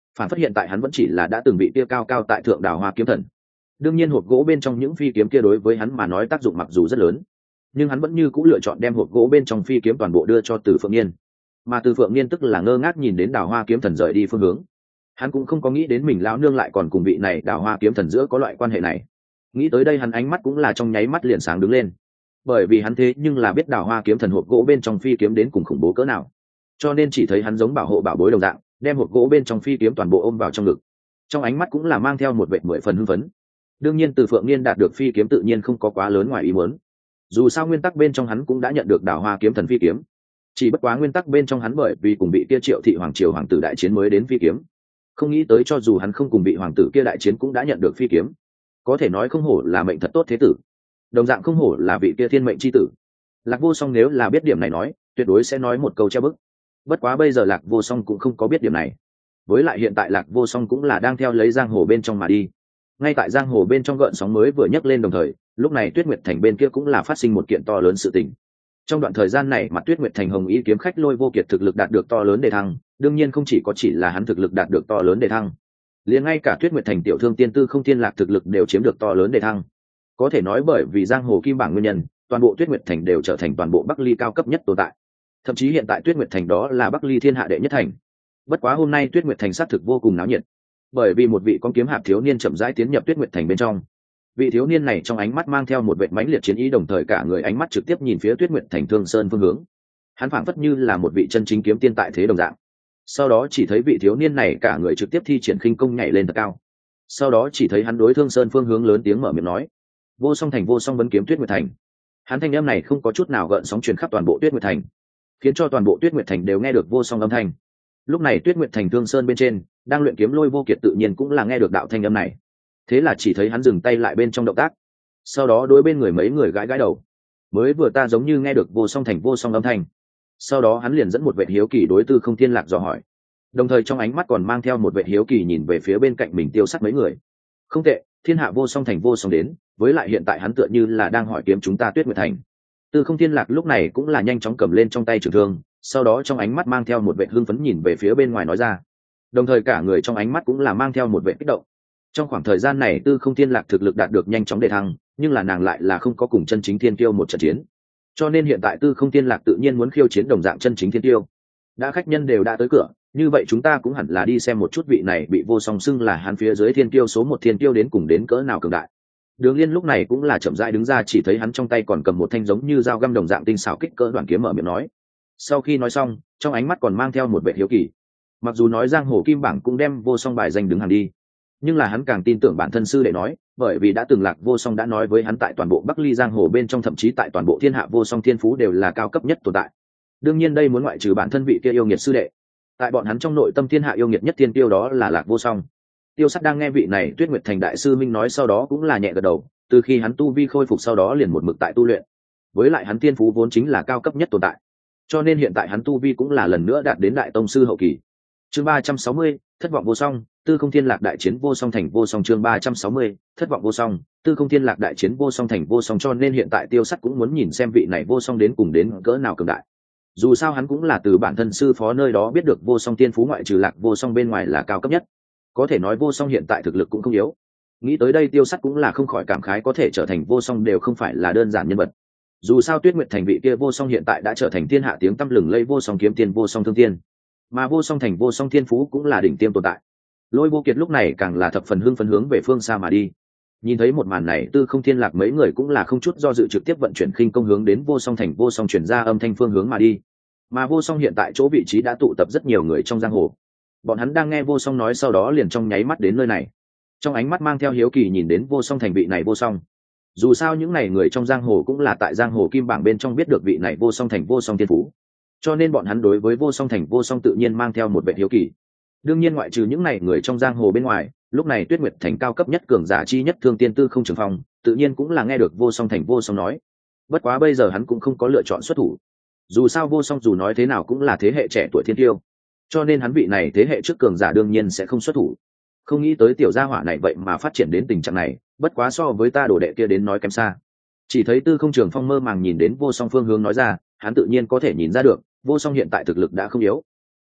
phản phát hiện tại hắn vẫn chỉ là đã từng bị kia cao cao tại thượng đào hoa kiếm thần. Đương nhiên hộp gỗ bên trong những phi kiếm kia đối với hắn mà nói tác dụng mặc dù rất lớn, nhưng hắn vẫn như c ũ lựa chọn đem hộp gỗ bên trong phi kiếm toàn bộ đưa cho Từ Phượng Niên. Mà Từ Phượng Niên tức là ngơ ngác nhìn đến đào hoa kiếm thần rời đi phương hướng. Hắn cũng không có nghĩ đến mình lão nương lại còn cùng vị này đào hoa kiếm thần giữa có loại quan hệ này. Nghĩ tới đây hắn ánh mắt cũng là trong nháy mắt liền sáng đứng lên, bởi vì hắn thế nhưng là biết đào hoa kiếm thần hộp gỗ bên trong phi kiếm đến cùng khủng bố cỡ nào, cho nên chỉ thấy hắn giống bảo hộ bảo bối đồng dạng đem hộp gỗ bên trong phi kiếm toàn bộ ôm vào trong ngực, trong ánh mắt cũng là mang theo một vệ mười phần hưng phấn. Đương nhiên Từ Phượng Niên đạt được phi kiếm tự nhiên không có quá lớn ngoài ý muốn, dù sao nguyên tắc bên trong hắn cũng đã nhận được đào hoa kiếm thần phi kiếm, chỉ bất quá nguyên tắc bên trong hắn bởi vì cùng bị kia Triệu thị hoàng triều hoàng tử đại chiến mới đến phi kiếm, không nghĩ tới cho dù hắn không cùng bị hoàng tử kia đại chiến cũng đã nhận được phi kiếm, có thể nói không hổ là mệnh thật tốt thế tử, đồng dạng không hổ là vị kia thiên mệnh c h i tử. Lạc Vô Song nếu là biết điểm này nói tuyệt đối sẽ nói một câu treo bức, bất quá bây giờ Lạc Vô Song cũng không có biết điểm này. Với lại hiện tại Lạc Vô Song cũng là đang theo lấy giang hồ bên trong mà đi. Ngay tại giang hồ bên trong gợn sóng mới vừa nhấc lên đồng thời, lúc này Tuyết Nguyệt Thành bên kia cũng là phát sinh một kiện to lớn sự tình. Trong đoạn thời gian này mặt Tuyết Nguyệt Thành Hồng Y kiếm khách Lôi Vô Kiệt thực lực đạt được to lớn đề thăng, đương nhiên không chỉ có chỉ là hắn thực lực đạt được to lớn đề thăng, liền ngay cả Tuyết Nguyệt Thành tiểu thương tiên Tư Không Thiên Lạc thực lực đều chiếm được to lớn đề thăng. Có thể nói bởi vì giang hồ kim bảng nguyên nhân, toàn bộ Tuyết Nguyệt Thành đều trở thành toàn bộ Bắc Ly cao cấp nhất tồn tại. Thậm chí hiện tại Tuyết Nguyệt Thành đó là Bắc Ly thiên hạ đệ nhất thành. Bất quá hôm nay Tuyết Nguyệt Thành xác thực vô cùng náo nhiệt, bởi vì một vị con kiếm hạp thiếu niên chậm rãi tiến nhập Tuyết Nguyệt Thành bên trong. Vị thiếu niên này trong ánh mắt mang theo một vệt mãnh liệt chiến ý, đồng thời cả người ánh mắt trực tiếp nhìn phía Tuyết Nguyệt Thành Thương Sơn phương hướng. Hắn phảng phất như là một vị chân chính kiếm tiên tại thế đồng dạng. Sau đó chỉ thấy vị thiếu niên này cả người trực tiếp thi triển khinh công nhảy lên thật cao. Sau đó chỉ thấy hắn đối Thương Sơn phương hướng lớn tiếng mở miệng nói: "Vô Song Thành, Vô Song vấn kiếm Tuyết Nguyệt Thành." Hắn thanh âm này không có chút nào gợn sóng truyền khắp toàn bộ Tuyết Nguyệt Thành, khiến cho toàn bộ Tuyết Nguyệt Thành đều nghe được Vô Song âm thanh. Lúc này Tuyết Nguyệt Thành Thương Sơn bên trên đang luyện kiếm Lôi Vô Kiệt tự nhiên cũng là nghe được đạo thanh âm này. Thế là chỉ thấy hắn dừng tay lại bên trong động tác, sau đó đối bên người mấy người gãi gãi đầu. Mới vừa ta giống như nghe được Vô Song Thành Vô Song âm thanh. Sau đó hắn liền dẫn một vệ hiếu kỳ đối Tư Không Thiên Lạc dò hỏi, đồng thời trong ánh mắt còn mang theo một vệ hiếu kỳ nhìn về phía bên cạnh mình Tiêu Sắt mấy người. Không tệ, thiên hạ Vô Song Thành Vô Song đến, với lại hiện tại hắn tựa như là đang hỏi kiếm chúng ta Tuyết Nguyệt Thành. Tư Không Thiên Lạc lúc này cũng là nhanh chóng cầm lên trong tay trường thương, sau đó trong ánh mắt mang theo một vệ hưng phấn nhìn về phía bên ngoài nói ra, đồng thời cả người trong ánh mắt cũng là mang theo một vệ kích động. Trong khoảng thời gian này Tư Không Thiên Lạc thực lực đạt được nhanh chóng đề thăng, nhưng là nàng lại là không có cùng chân chính thiên tiêu một trận chiến, cho nên hiện tại Tư Không Thiên Lạc tự nhiên muốn khiêu chiến đồng dạng chân chính thiên tiêu. Đã khách nhân đều đã tới cửa, như vậy chúng ta cũng hẳn là đi xem một chút vị này bị Vô Song xưng là hắn phía dưới thiên tiêu số một thiên tiêu đến cùng đến cỡ nào cường đại. Đường Liên lúc này cũng là chậm rãi đứng ra, chỉ thấy hắn trong tay còn cầm một thanh giống như dao găm đồng dạng tinh xảo kích cỡ đoạn kiếm mở miệng nói. Sau khi nói xong, trong ánh mắt còn mang theo một vẻ hiếu kỳ. Mặc dù nói giang hồ kim bảng cũng đem Vô Song bài danh đứng hàng đi, nhưng là hắn càng tin tưởng bản thân sư đệ nói, bởi vì đã từng Lạc Vô Song đã nói với hắn tại toàn bộ Bắc Ly giang hồ bên trong, thậm chí tại toàn bộ thiên hạ Vô Song thiên phú đều là cao cấp nhất tồn tại. Đương nhiên đây muốn ngoại trừ bản thân vị kia yêu nghiệt sư đệ, tại bọn hắn trong nội tâm thiên hạ yêu nghiệt nhất thiên tiêu đó là Lạc Vô Song. Tiêu Sắt đang nghe vị này Tuyết Nguyệt Thành đại sư minh nói sau đó cũng là nhẹ gật đầu, từ khi hắn tu vi khôi phục sau đó liền một mực tại tu luyện, với lại hắn thiên phú vốn chính là cao cấp nhất tồn tại, cho nên hiện tại hắn tu vi cũng là lần nữa đạt đến đại tông sư hậu kỳ. Chương ba trăm sáu mươi, thất vọng Vô Song, Tư Không Thiên Lạc đại chiến Vô Song Thành Vô Song. Chương ba trăm sáu mươi, thất vọng Vô Song, Tư Không Thiên Lạc đại chiến Vô Song Thành Vô Song, cho nên hiện tại Tiêu Sắt cũng muốn nhìn xem vị này Vô Song đến cùng đến cỡ nào cường đại. Dù sao hắn cũng là từ bản thân sư phó nơi đó biết được Vô Song tiên phú ngoại trừ Lạc Vô Song bên ngoài là cao cấp nhất, có thể nói Vô Song hiện tại thực lực cũng không yếu. Nghĩ tới đây Tiêu Sắt cũng là không khỏi cảm khái, có thể trở thành Vô Song đều không phải là đơn giản nhân vật. Dù sao Tuyết Nguyệt Thành vị kia Vô Song hiện tại đã trở thành thiên hạ tiếng tăm lừng lẫy Vô Song kiếm tiên, Vô Song thương tiên, mà Vô Song Thành Vô Song thiên phú cũng là đỉnh tiêm tồn tại. Lôi Vô Kiệt lúc này càng là thập phần hưng phấn hướng về phương xa mà đi. Nhìn thấy một màn này, Tư Không Thiên Lạc mấy người cũng là không chút do dự trực tiếp vận chuyển khinh công hướng đến Vô Song Thành Vô Song chuyển ra âm thanh phương hướng mà đi. Mà Vô Song hiện tại chỗ vị trí đã tụ tập rất nhiều người trong giang hồ, bọn hắn đang nghe Vô Song nói sau đó liền trong nháy mắt đến nơi này, trong ánh mắt mang theo hiếu kỳ nhìn đến Vô Song Thành vị này Vô Song. Dù sao những này người trong giang hồ cũng là tại giang hồ kim bảng bên trong biết được vị này Vô Song Thành Vô Song thiên phú, cho nên bọn hắn đối với Vô Song Thành Vô Song tự nhiên mang theo một vẻ hiếu kỳ. Đương nhiên ngoại trừ những này người trong giang hồ bên ngoài, lúc này Tuyết Nguyệt Thành cao cấp nhất cường giả chi nhất Thương Tiên Tư Không Trường Phong tự nhiên cũng là nghe được Vô Song Thành Vô Song nói. Bất quá bây giờ hắn cũng không có lựa chọn xuất thủ, dù sao Vô Song dù nói thế nào cũng là thế hệ trẻ tuổi thiên tiêu, cho nên hắn vị này thế hệ trước cường giả đương nhiên sẽ không xuất thủ. Không nghĩ tới tiểu gia hỏa này vậy mà phát triển đến tình trạng này, bất quá so với ta đồ đệ kia đến nói kém xa. Chỉ thấy Tư Không Trường Phong mơ màng nhìn đến Vô Song phương hướng nói ra, hắn tự nhiên có thể nhìn ra được Vô Song hiện tại thực lực đã không yếu.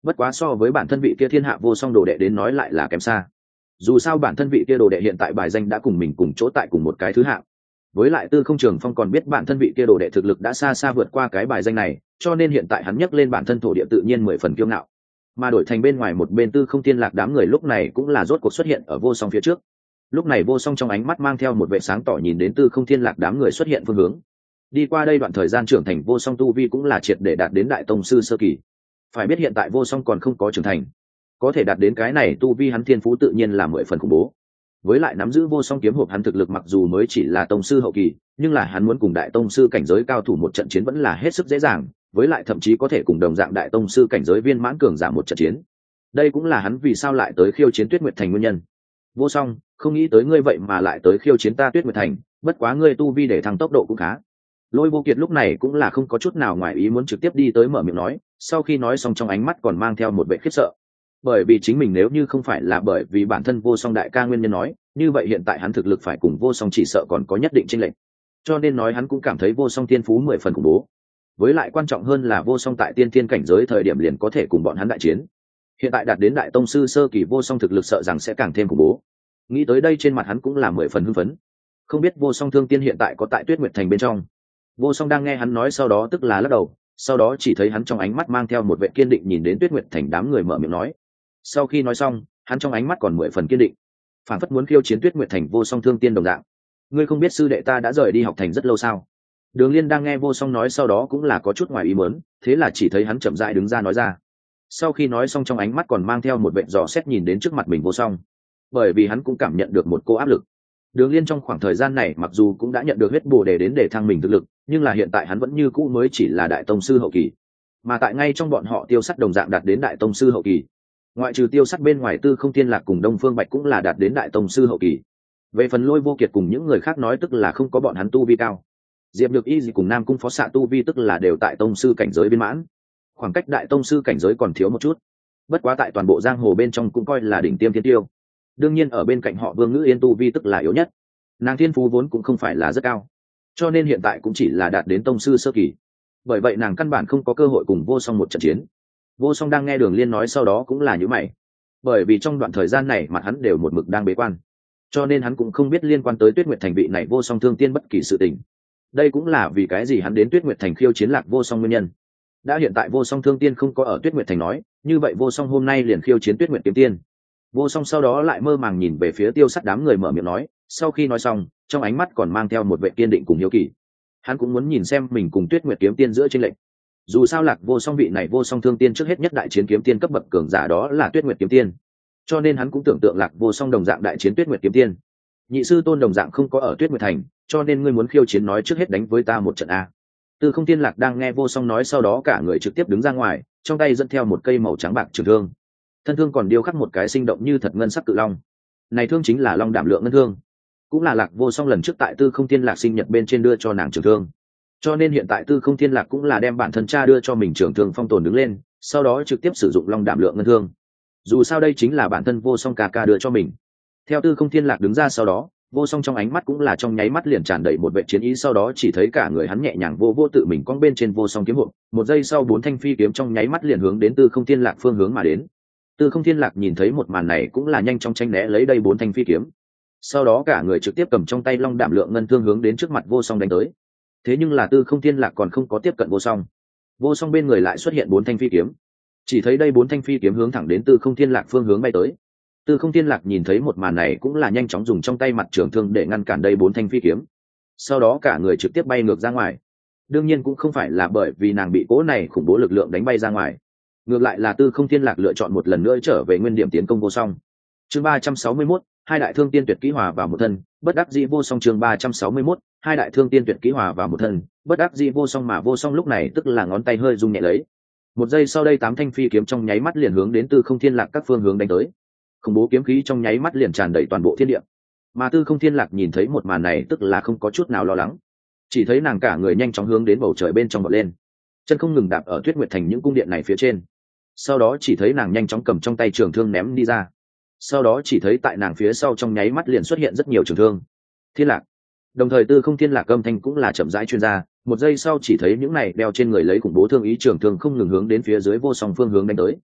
bất quá so với bản thân vị kia thiên hạ vô song đồ đệ đến nói lại là kém xa. Dù sao bản thân vị kia đồ đệ hiện tại bài danh đã cùng mình cùng chỗ tại cùng một cái thứ hạng, với lại Tư Không Trường Phong còn biết bản thân vị kia đồ đệ thực lực đã xa xa vượt qua cái bài danh này, cho nên hiện tại hắn nhắc lên bản thân thổ địa tự nhiên mười phần kiêu ngạo. Mà đổi thành bên ngoài một bên Tư Không Thiên Lạc đám người lúc này cũng là rốt cuộc xuất hiện ở Vô Song phía trước. Lúc này Vô Song trong ánh mắt mang theo một vẻ sáng tỏ nhìn đến Tư Không Thiên Lạc đám người xuất hiện phương hướng. Đi qua đây đoạn thời gian trưởng thành Vô Song tu vi cũng là triệt để đạt đến đại tông sư sơ kỳ. Phải biết hiện tại Vô Song còn không có trưởng thành, có thể đạt đến cái này tu vi hắn thiên phú tự nhiên là mười phần khủng bố. Với lại nắm giữ Vô Song kiếm hộp hắn thực lực mặc dù mới chỉ là tông sư hậu kỳ, nhưng là hắn muốn cùng đại tông sư cảnh giới cao thủ một trận chiến vẫn là hết sức dễ dàng, với lại thậm chí có thể cùng đồng dạng đại tông sư cảnh giới viên mãn cường giả một trận chiến. Đây cũng là hắn vì sao lại tới khiêu chiến Tuyết Nguyệt Thành nguyên nhân. Vô Song, không nghĩ tới ngươi vậy mà lại tới khiêu chiến ta Tuyết Nguyệt Thành, bất quá ngươi tu vi để thăng tốc độ cũng khá. Lôi Vô Kiệt lúc này cũng là không có chút nào ngoài ý muốn trực tiếp đi tới mở miệng nói, sau khi nói xong trong ánh mắt còn mang theo một vẻ khiếp sợ. Bởi vì chính mình nếu như không phải là bởi vì bản thân Vô Song đại ca nguyên nhân nói, như vậy hiện tại hắn thực lực phải cùng Vô Song chỉ sợ còn có nhất định chênh lệch. Cho nên nói hắn cũng cảm thấy Vô Song thiên phú mười phần khủng bố. Với lại quan trọng hơn là Vô Song tại tiên thiên cảnh giới thời điểm liền có thể cùng bọn hắn đại chiến. Hiện tại đạt đến đại tông sư sơ kỳ Vô Song thực lực sợ rằng sẽ càng thêm khủng bố. Nghĩ tới đây trên mặt hắn cũng là mười phần hưng phấn. Không biết Vô Song thương tiên hiện tại có tại Tuyết Nguyệt Thành bên trong. Vô Song đang nghe hắn nói sau đó tức là lắc đầu, sau đó chỉ thấy hắn trong ánh mắt mang theo một vẻ kiên định nhìn đến Tuyết Nguyệt Thành đám người mở miệng nói. Sau khi nói xong, hắn trong ánh mắt còn mười phần kiên định, phản phất muốn khiêu chiến Tuyết Nguyệt Thành Vô Song thương tiên đồng dạng. Ngươi không biết sư đệ ta đã rời đi học thành rất lâu sao? Đường Liên đang nghe Vô Song nói sau đó cũng là có chút ngoài ý muốn, thế là chỉ thấy hắn chậm rãi đứng ra nói ra. Sau khi nói xong trong ánh mắt còn mang theo một vẻ dò xét nhìn đến trước mặt mình Vô Song, bởi vì hắn cũng cảm nhận được một cô áp lực. Đường Liên trong khoảng thời gian này mặc dù cũng đã nhận được huyết bổ để đến để thăng mình thực lực, nhưng là hiện tại hắn vẫn như cũ mới chỉ là đại tông sư hậu kỳ, mà tại ngay trong bọn họ Tiêu Sắt đồng dạng đạt đến đại tông sư hậu kỳ. Ngoại trừ Tiêu Sắt bên ngoài Tư Không Thiên Lạc cùng Đông Phương Bạch cũng là đạt đến đại tông sư hậu kỳ. Về phần Lôi Vô Kiệt cùng những người khác nói tức là không có bọn hắn tu vi cao. Diệp Nhược Y gì cùng Nam Cung Phó Xạ tu vi tức là đều tại tông sư cảnh giới viên mãn, khoảng cách đại tông sư cảnh giới còn thiếu một chút. Bất quá tại toàn bộ giang hồ bên trong cũng coi là đỉnh tiêm thiên tiêu. Đương nhiên ở bên cạnh họ Vương Ngữ Yên tu vi tức là yếu nhất, nàng thiên phú vốn cũng không phải là rất cao, cho nên hiện tại cũng chỉ là đạt đến tông sư sơ kỳ. Bởi vậy nàng căn bản không có cơ hội cùng Vô Song một trận chiến. Vô Song đang nghe Đường Liên nói sau đó cũng là nhíu mày, bởi vì trong đoạn thời gian này mặt hắn đều một mực đang bế quan, cho nên hắn cũng không biết liên quan tới Tuyết Nguyệt Thành vị này Vô Song thương tiên bất kỳ sự tình. Đây cũng là vì cái gì hắn đến Tuyết Nguyệt Thành khiêu chiến Lạc Vô Song nguyên nhân. Đã hiện tại Vô Song thương tiên không có ở Tuyết Nguyệt Thành nói, như vậy Vô Song hôm nay liền khiêu chiến Tuyết Nguyệt kiếm tiên. Vô Song sau đó lại mơ màng nhìn về phía Tiêu Sắt đám người mở miệng nói, sau khi nói xong trong ánh mắt còn mang theo một vẻ kiên định cùng hiếu kỳ. Hắn cũng muốn nhìn xem mình cùng Tuyết Nguyệt kiếm tiên giữa chênh lệch. Dù sao Lạc Vô Song vị này Vô Song thương tiên trước hết nhất đại chiến kiếm tiên cấp bậc cường giả đó là Tuyết Nguyệt kiếm tiên, cho nên hắn cũng tưởng tượng Lạc Vô Song đồng dạng đại chiến Tuyết Nguyệt kiếm tiên. Nhị sư tôn đồng dạng không có ở Tuyết Nguyệt Thành, cho nên ngươi muốn khiêu chiến nói trước hết đánh với ta một trận a. Tư Không Thiên Lạc đang nghe Vô Song nói sau đó cả người trực tiếp đứng ra ngoài, trong tay dẫn theo một cây màu trắng bạc trường thương, thân thương còn điêu khắc một cái sinh động như thật ngân sắc cự long. Này thương chính là Long Đảm Lượng ngân thương, cũng là Lạc Vô Song lần trước tại Tư Không Thiên Lạc sinh nhật bên trên đưa cho nàng trường thương, cho nên hiện tại Tư Không Thiên Lạc cũng là đem bản thân cha đưa cho mình trường thương phong tồn đứng lên, sau đó trực tiếp sử dụng Long Đảm Lượng ngân thương. Dù sao đây chính là bản thân Vô Song ca ca đưa cho mình. Theo Tư Không Thiên Lạc đứng ra sau đó, Vô Song trong ánh mắt cũng là trong nháy mắt liền tràn đầy một vệ chiến ý, sau đó chỉ thấy cả người hắn nhẹ nhàng vô vô tự mình cong bên trên Vô Song kiếm hộp, một giây sau bốn thanh phi kiếm trong nháy mắt liền hướng đến Tư Không Thiên Lạc phương hướng mà đến. Tư Không Thiên Lạc nhìn thấy một màn này cũng là nhanh chóng tránh né lấy đây bốn thanh phi kiếm, sau đó cả người trực tiếp cầm trong tay Long Đảm Lượng ngân thương hướng đến trước mặt Vô Song đánh tới. Thế nhưng là Tư Không Thiên Lạc còn không có tiếp cận Vô Song, Vô Song bên người lại xuất hiện bốn thanh phi kiếm. Chỉ thấy đây bốn thanh phi kiếm hướng thẳng đến Tư Không Thiên Lạc phương hướng bay tới. Tư Không Thiên Lạc nhìn thấy một màn này cũng là nhanh chóng dùng trong tay mặt trường thương để ngăn cản đây bốn thanh phi kiếm, sau đó cả người trực tiếp bay ngược ra ngoài. Đương nhiên cũng không phải là bởi vì nàng bị cỗ này khủng bố lực lượng đánh bay ra ngoài, ngược lại là Tư Không Thiên Lạc lựa chọn một lần nữa trở về nguyên điểm tiến công Vô Song. Chương ba trăm sáu mươi mốt, hai đại thương tiên tuyệt kỹ hòa vào một thân, bất đắc dĩ Vô Song. Chương ba trăm sáu mươi mốt, hai đại thương tiên tuyệt kỹ hòa vào một thân, bất đắc dĩ Vô Song. Mà Vô Song lúc này tức là ngón tay hơi rung nhẹ lấy, một giây sau đây tám thanh phi kiếm trong nháy mắt liền hướng đến Tư Không Thiên Lạc các phương hướng đánh tới. Khủng bố kiếm khí trong nháy mắt liền tràn đầy toàn bộ thiên địa. Mà Tư Không Thiên Lạc nhìn thấy một màn này tức là không có chút nào lo lắng, chỉ thấy nàng cả người nhanh chóng hướng đến bầu trời bên trong bật lên, chân không ngừng đạp ở Tuyết Nguyệt Thành những cung điện này phía trên. Sau đó chỉ thấy nàng nhanh chóng cầm trong tay trường thương ném đi ra, sau đó chỉ thấy tại nàng phía sau trong nháy mắt liền xuất hiện rất nhiều trường thương. Thiên Lạc. Đồng thời Tư Không Thiên Lạc âm thanh cũng là chậm rãi chuyên gia, một giây sau chỉ thấy những này đeo trên người lấy khủng bố thương ý trường thương không ngừng hướng đến phía dưới Vô Song phương hướng đánh tới.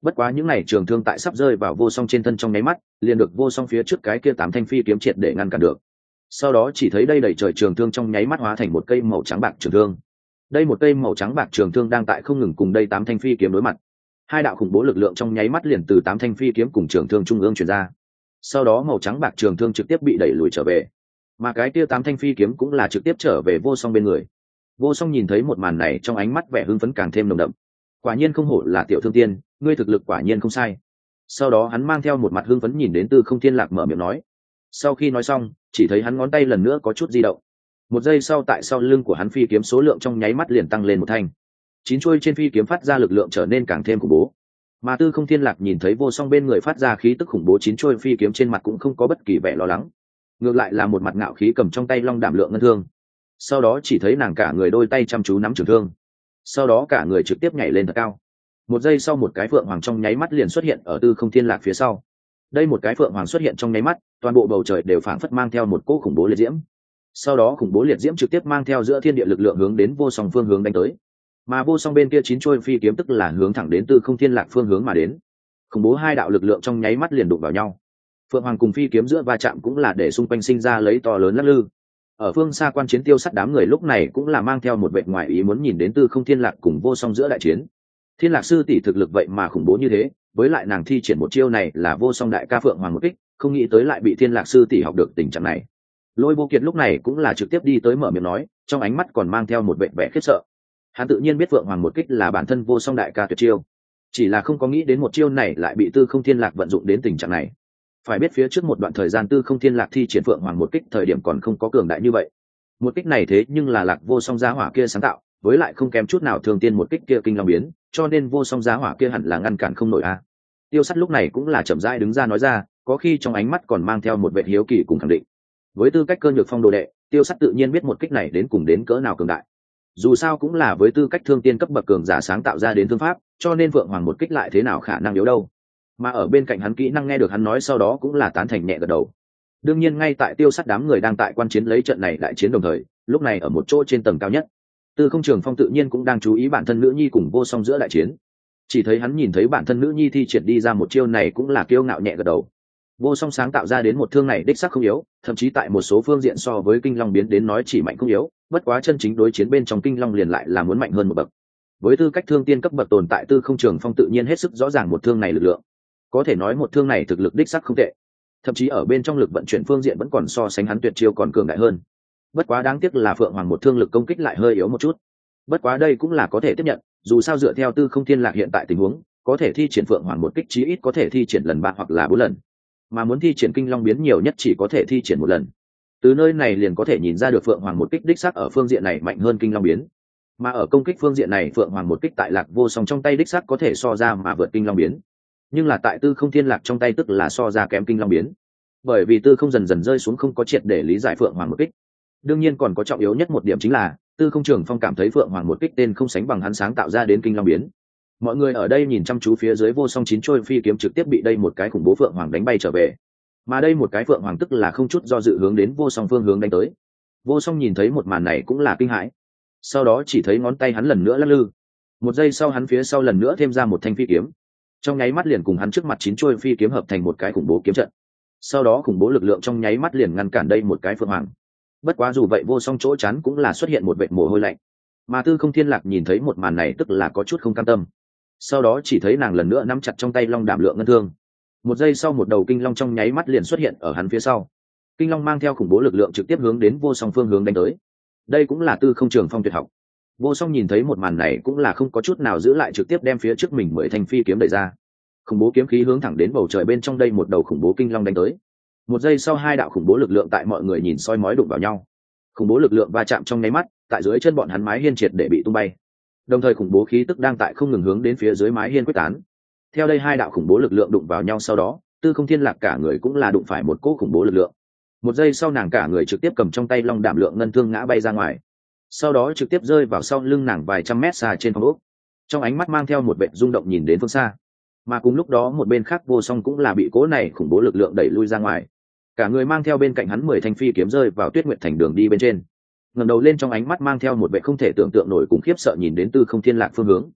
Bất quá những này trường thương tại sắp rơi vào vô song trên thân trong nháy mắt liền được vô song phía trước cái kia tám thanh phi kiếm triệt để ngăn cản được. Sau đó chỉ thấy đây đầy trời trường thương trong nháy mắt hóa thành một cây màu trắng bạc trường thương. Đây một cây màu trắng bạc trường thương đang tại không ngừng cùng đây tám thanh phi kiếm đối mặt. Hai đạo khủng bố lực lượng trong nháy mắt liền từ tám thanh phi kiếm cùng trường thương trung ương truyền ra. Sau đó màu trắng bạc trường thương trực tiếp bị đẩy lùi trở về, mà cái kia tám thanh phi kiếm cũng là trực tiếp trở về vô song bên người. Vô song nhìn thấy một màn này trong ánh mắt vẻ hưng phấn càng thêm nồng đậm. Quả nhiên không hổ là tiểu thương tiên, ngươi thực lực quả nhiên không sai. Sau đó hắn mang theo một mặt hưng phấn nhìn đến Tư Không Thiên Lạc mở miệng nói. Sau khi nói xong, chỉ thấy hắn ngón tay lần nữa có chút di động. Một giây sau tại sau lưng của hắn phi kiếm số lượng trong nháy mắt liền tăng lên một thanh. Chín chuôi trên phi kiếm phát ra lực lượng trở nên càng thêm khủng bố. Mà Tư Không Thiên Lạc nhìn thấy vô song bên người phát ra khí tức khủng bố chín chuôi phi kiếm trên mặt cũng không có bất kỳ vẻ lo lắng, ngược lại là một mặt ngạo khí cầm trong tay long đảm lượng ngân thương. Sau đó chỉ thấy nàng cả người đôi tay chăm chú nắm trường thương, sau đó cả người trực tiếp nhảy lên thật cao. Một giây sau một cái phượng hoàng trong nháy mắt liền xuất hiện ở Tư Không Thiên Lạc phía sau. Đây một cái phượng hoàng xuất hiện trong nháy mắt, toàn bộ bầu trời đều phảng phất mang theo một cỗ khủng bố liệt diễm. Sau đó khủng bố liệt diễm trực tiếp mang theo giữa thiên địa lực lượng hướng đến vô song phương hướng đánh tới. Mà vô song bên kia chín chuôi phi kiếm tức là hướng thẳng đến Tư Không Thiên Lạc phương hướng mà đến. Khủng bố hai đạo lực lượng trong nháy mắt liền đụng vào nhau. Phượng hoàng cùng phi kiếm giữa va chạm cũng là để xung quanh sinh ra lấy to lớn lắc lư. Ở phương xa quan chiến Tiêu Sắt đám người lúc này cũng là mang theo một vẻ ngoài ý muốn nhìn đến Tư Không Thiên Lạc cùng vô song giữa đại chiến. Thiên Lạc sư tỷ thực lực vậy mà khủng bố như thế, với lại nàng thi triển một chiêu này là vô song đại ca phượng hoàng một kích, không nghĩ tới lại bị Thiên Lạc sư tỷ học được tình trạng này. Lôi Vô Kiệt lúc này cũng là trực tiếp đi tới mở miệng nói, trong ánh mắt còn mang theo một vẻ vẻ khiếp sợ. Hắn tự nhiên biết phượng hoàng một kích là bản thân vô song đại ca tuyệt chiêu, chỉ là không có nghĩ đến một chiêu này lại bị Tư Không Thiên Lạc vận dụng đến tình trạng này. Phải biết phía trước một đoạn thời gian Tư Không Thiên Lạc thi triển phượng hoàng một kích thời điểm còn không có cường đại như vậy. Một kích này thế nhưng là Lạc vô song giá hỏa kia sáng tạo, với lại không kém chút nào thường tiên một kích kia kinh long biến, cho nên vô song giá hỏa kia hẳn là ngăn cản không nổi a. Tiêu Sắt lúc này cũng là chậm rãi đứng ra nói ra, có khi trong ánh mắt còn mang theo một vẻ hiếu kỳ cùng khẳng định. Với tư cách cơ nhược phong đồ đệ, Tiêu Sắt tự nhiên biết một kích này đến cùng đến cỡ nào cường đại. Dù sao cũng là với tư cách thương tiên cấp bậc cường giả sáng tạo ra đến thương pháp, cho nên Phượng Hoàng một kích lại thế nào khả năng yếu đâu. Mà ở bên cạnh hắn kỹ năng nghe được hắn nói sau đó cũng là tán thành nhẹ gật đầu. Đương nhiên ngay tại Tiêu Sắt đám người đang tại quan chiến lấy trận này đại chiến đồng thời, lúc này ở một chỗ trên tầng cao nhất, Tư Không Trường Phong tự nhiên cũng đang chú ý bản thân nữ nhi cùng vô song giữa đại chiến. Chỉ thấy hắn nhìn thấy bản thân nữ nhi thi triển đi ra một chiêu này cũng là kiêu ngạo nhẹ gật đầu. Vô song sáng tạo ra đến một thương này đích xác không yếu, thậm chí tại một số phương diện so với Kinh Long biến đến nói chỉ mạnh không yếu, bất quá chân chính đối chiến bên trong Kinh Long liền lại là muốn mạnh hơn một bậc. Với tư cách thương tiên cấp bậc tồn tại, Tư Không Trường Phong tự nhiên hết sức rõ ràng một thương này lực lượng. Có thể nói một thương này thực lực đích xác không tệ, thậm chí ở bên trong lực vận chuyển phương diện vẫn còn so sánh hắn tuyệt chiêu còn cường đại hơn. Bất quá đáng tiếc là Phượng Hoàng một thương lực công kích lại hơi yếu một chút. Bất quá đây cũng là có thể tiếp nhận, dù sao dựa theo Tư Không Thiên Lạc hiện tại tình huống, có thể thi triển Phượng Hoàng một kích chí ít có thể thi triển lần ba hoặc là bốn lần, mà muốn thi triển Kinh Long biến nhiều nhất chỉ có thể thi triển một lần. Từ nơi này liền có thể nhìn ra được Phượng Hoàng một kích đích xác ở phương diện này mạnh hơn Kinh Long biến, mà ở công kích phương diện này Phượng Hoàng một kích tại Lạc Vô Song trong tay đích xác có thể so ra mà vượt Kinh Long biến, nhưng là tại Tư Không Thiên Lạc trong tay tức là so ra kém Kinh Long biến, bởi vì Tư Không dần dần rơi xuống không có triệt để lý giải Phượng Hoàng một kích. Đương nhiên còn có trọng yếu nhất một điểm chính là Tư Không Trường Phong cảm thấy Phượng Hoàng một kích tên không sánh bằng hắn sáng tạo ra đến Kinh Long biến. Mọi người ở đây nhìn chăm chú phía dưới vô song chín trôi phi kiếm trực tiếp bị đây một cái khủng bố Phượng Hoàng đánh bay trở về, mà đây một cái Phượng Hoàng tức là không chút do dự hướng đến vô song phương hướng đánh tới. Vô song nhìn thấy một màn này cũng là kinh hãi, sau đó chỉ thấy ngón tay hắn lần nữa lắc lư, một giây sau hắn phía sau lần nữa thêm ra một thanh phi kiếm, trong nháy mắt liền cùng hắn trước mặt chín trôi phi kiếm hợp thành một cái khủng bố kiếm trận. Sau đó khủng bố lực lượng trong nháy mắt liền ngăn cản đây một cái Phượng Hoàng. Bất quá dù vậy vô song chỗ chắn cũng là xuất hiện một vệt mồ hôi lạnh, mà Tư Không Thiên Lạc nhìn thấy một màn này tức là có chút không cam tâm. Sau đó chỉ thấy nàng lần nữa nắm chặt trong tay long đảm lượng ngân thương, một giây sau một đầu kinh long trong nháy mắt liền xuất hiện ở hắn phía sau. Kinh long mang theo khủng bố lực lượng trực tiếp hướng đến vô song phương hướng đánh tới. Đây cũng là Tư Không Trường Phong tuyệt học. Vô song nhìn thấy một màn này cũng là không có chút nào giữ lại, trực tiếp đem phía trước mình mười thanh phi kiếm đẩy ra, khủng bố kiếm khí hướng thẳng đến bầu trời bên trong đây một đầu khủng bố kinh long đánh tới. Một giây sau hai đạo khủng bố lực lượng tại mọi người nhìn soi mói đụng vào nhau, khủng bố lực lượng va chạm trong nháy mắt, tại dưới chân bọn hắn mái hiên triệt để bị tung bay, đồng thời khủng bố khí tức đang tại không ngừng hướng đến phía dưới mái hiên quyết tán. Theo đây hai đạo khủng bố lực lượng đụng vào nhau sau đó, Tư Không Thiên Lạc cả người cũng là đụng phải một cỗ khủng bố lực lượng. Một giây sau nàng cả người trực tiếp cầm trong tay long đảm lượng ngân thương ngã bay ra ngoài, sau đó trực tiếp rơi vào sau lưng nàng vài trăm mét xa trên phòng ốc, trong ánh mắt mang theo một vẻ rung động nhìn đến phương xa. Mà cùng lúc đó một bên khác vô song cũng là bị cỗ này khủng bố lực lượng đẩy lui ra ngoài, cả người mang theo bên cạnh hắn mười thanh phi kiếm rơi vào Tuyết Nguyệt Thành đường đi bên trên, ngẩng đầu lên trong ánh mắt mang theo một vẻ không thể tưởng tượng nổi cùng khiếp sợ nhìn đến Tư Không Thiên Lạc phương hướng.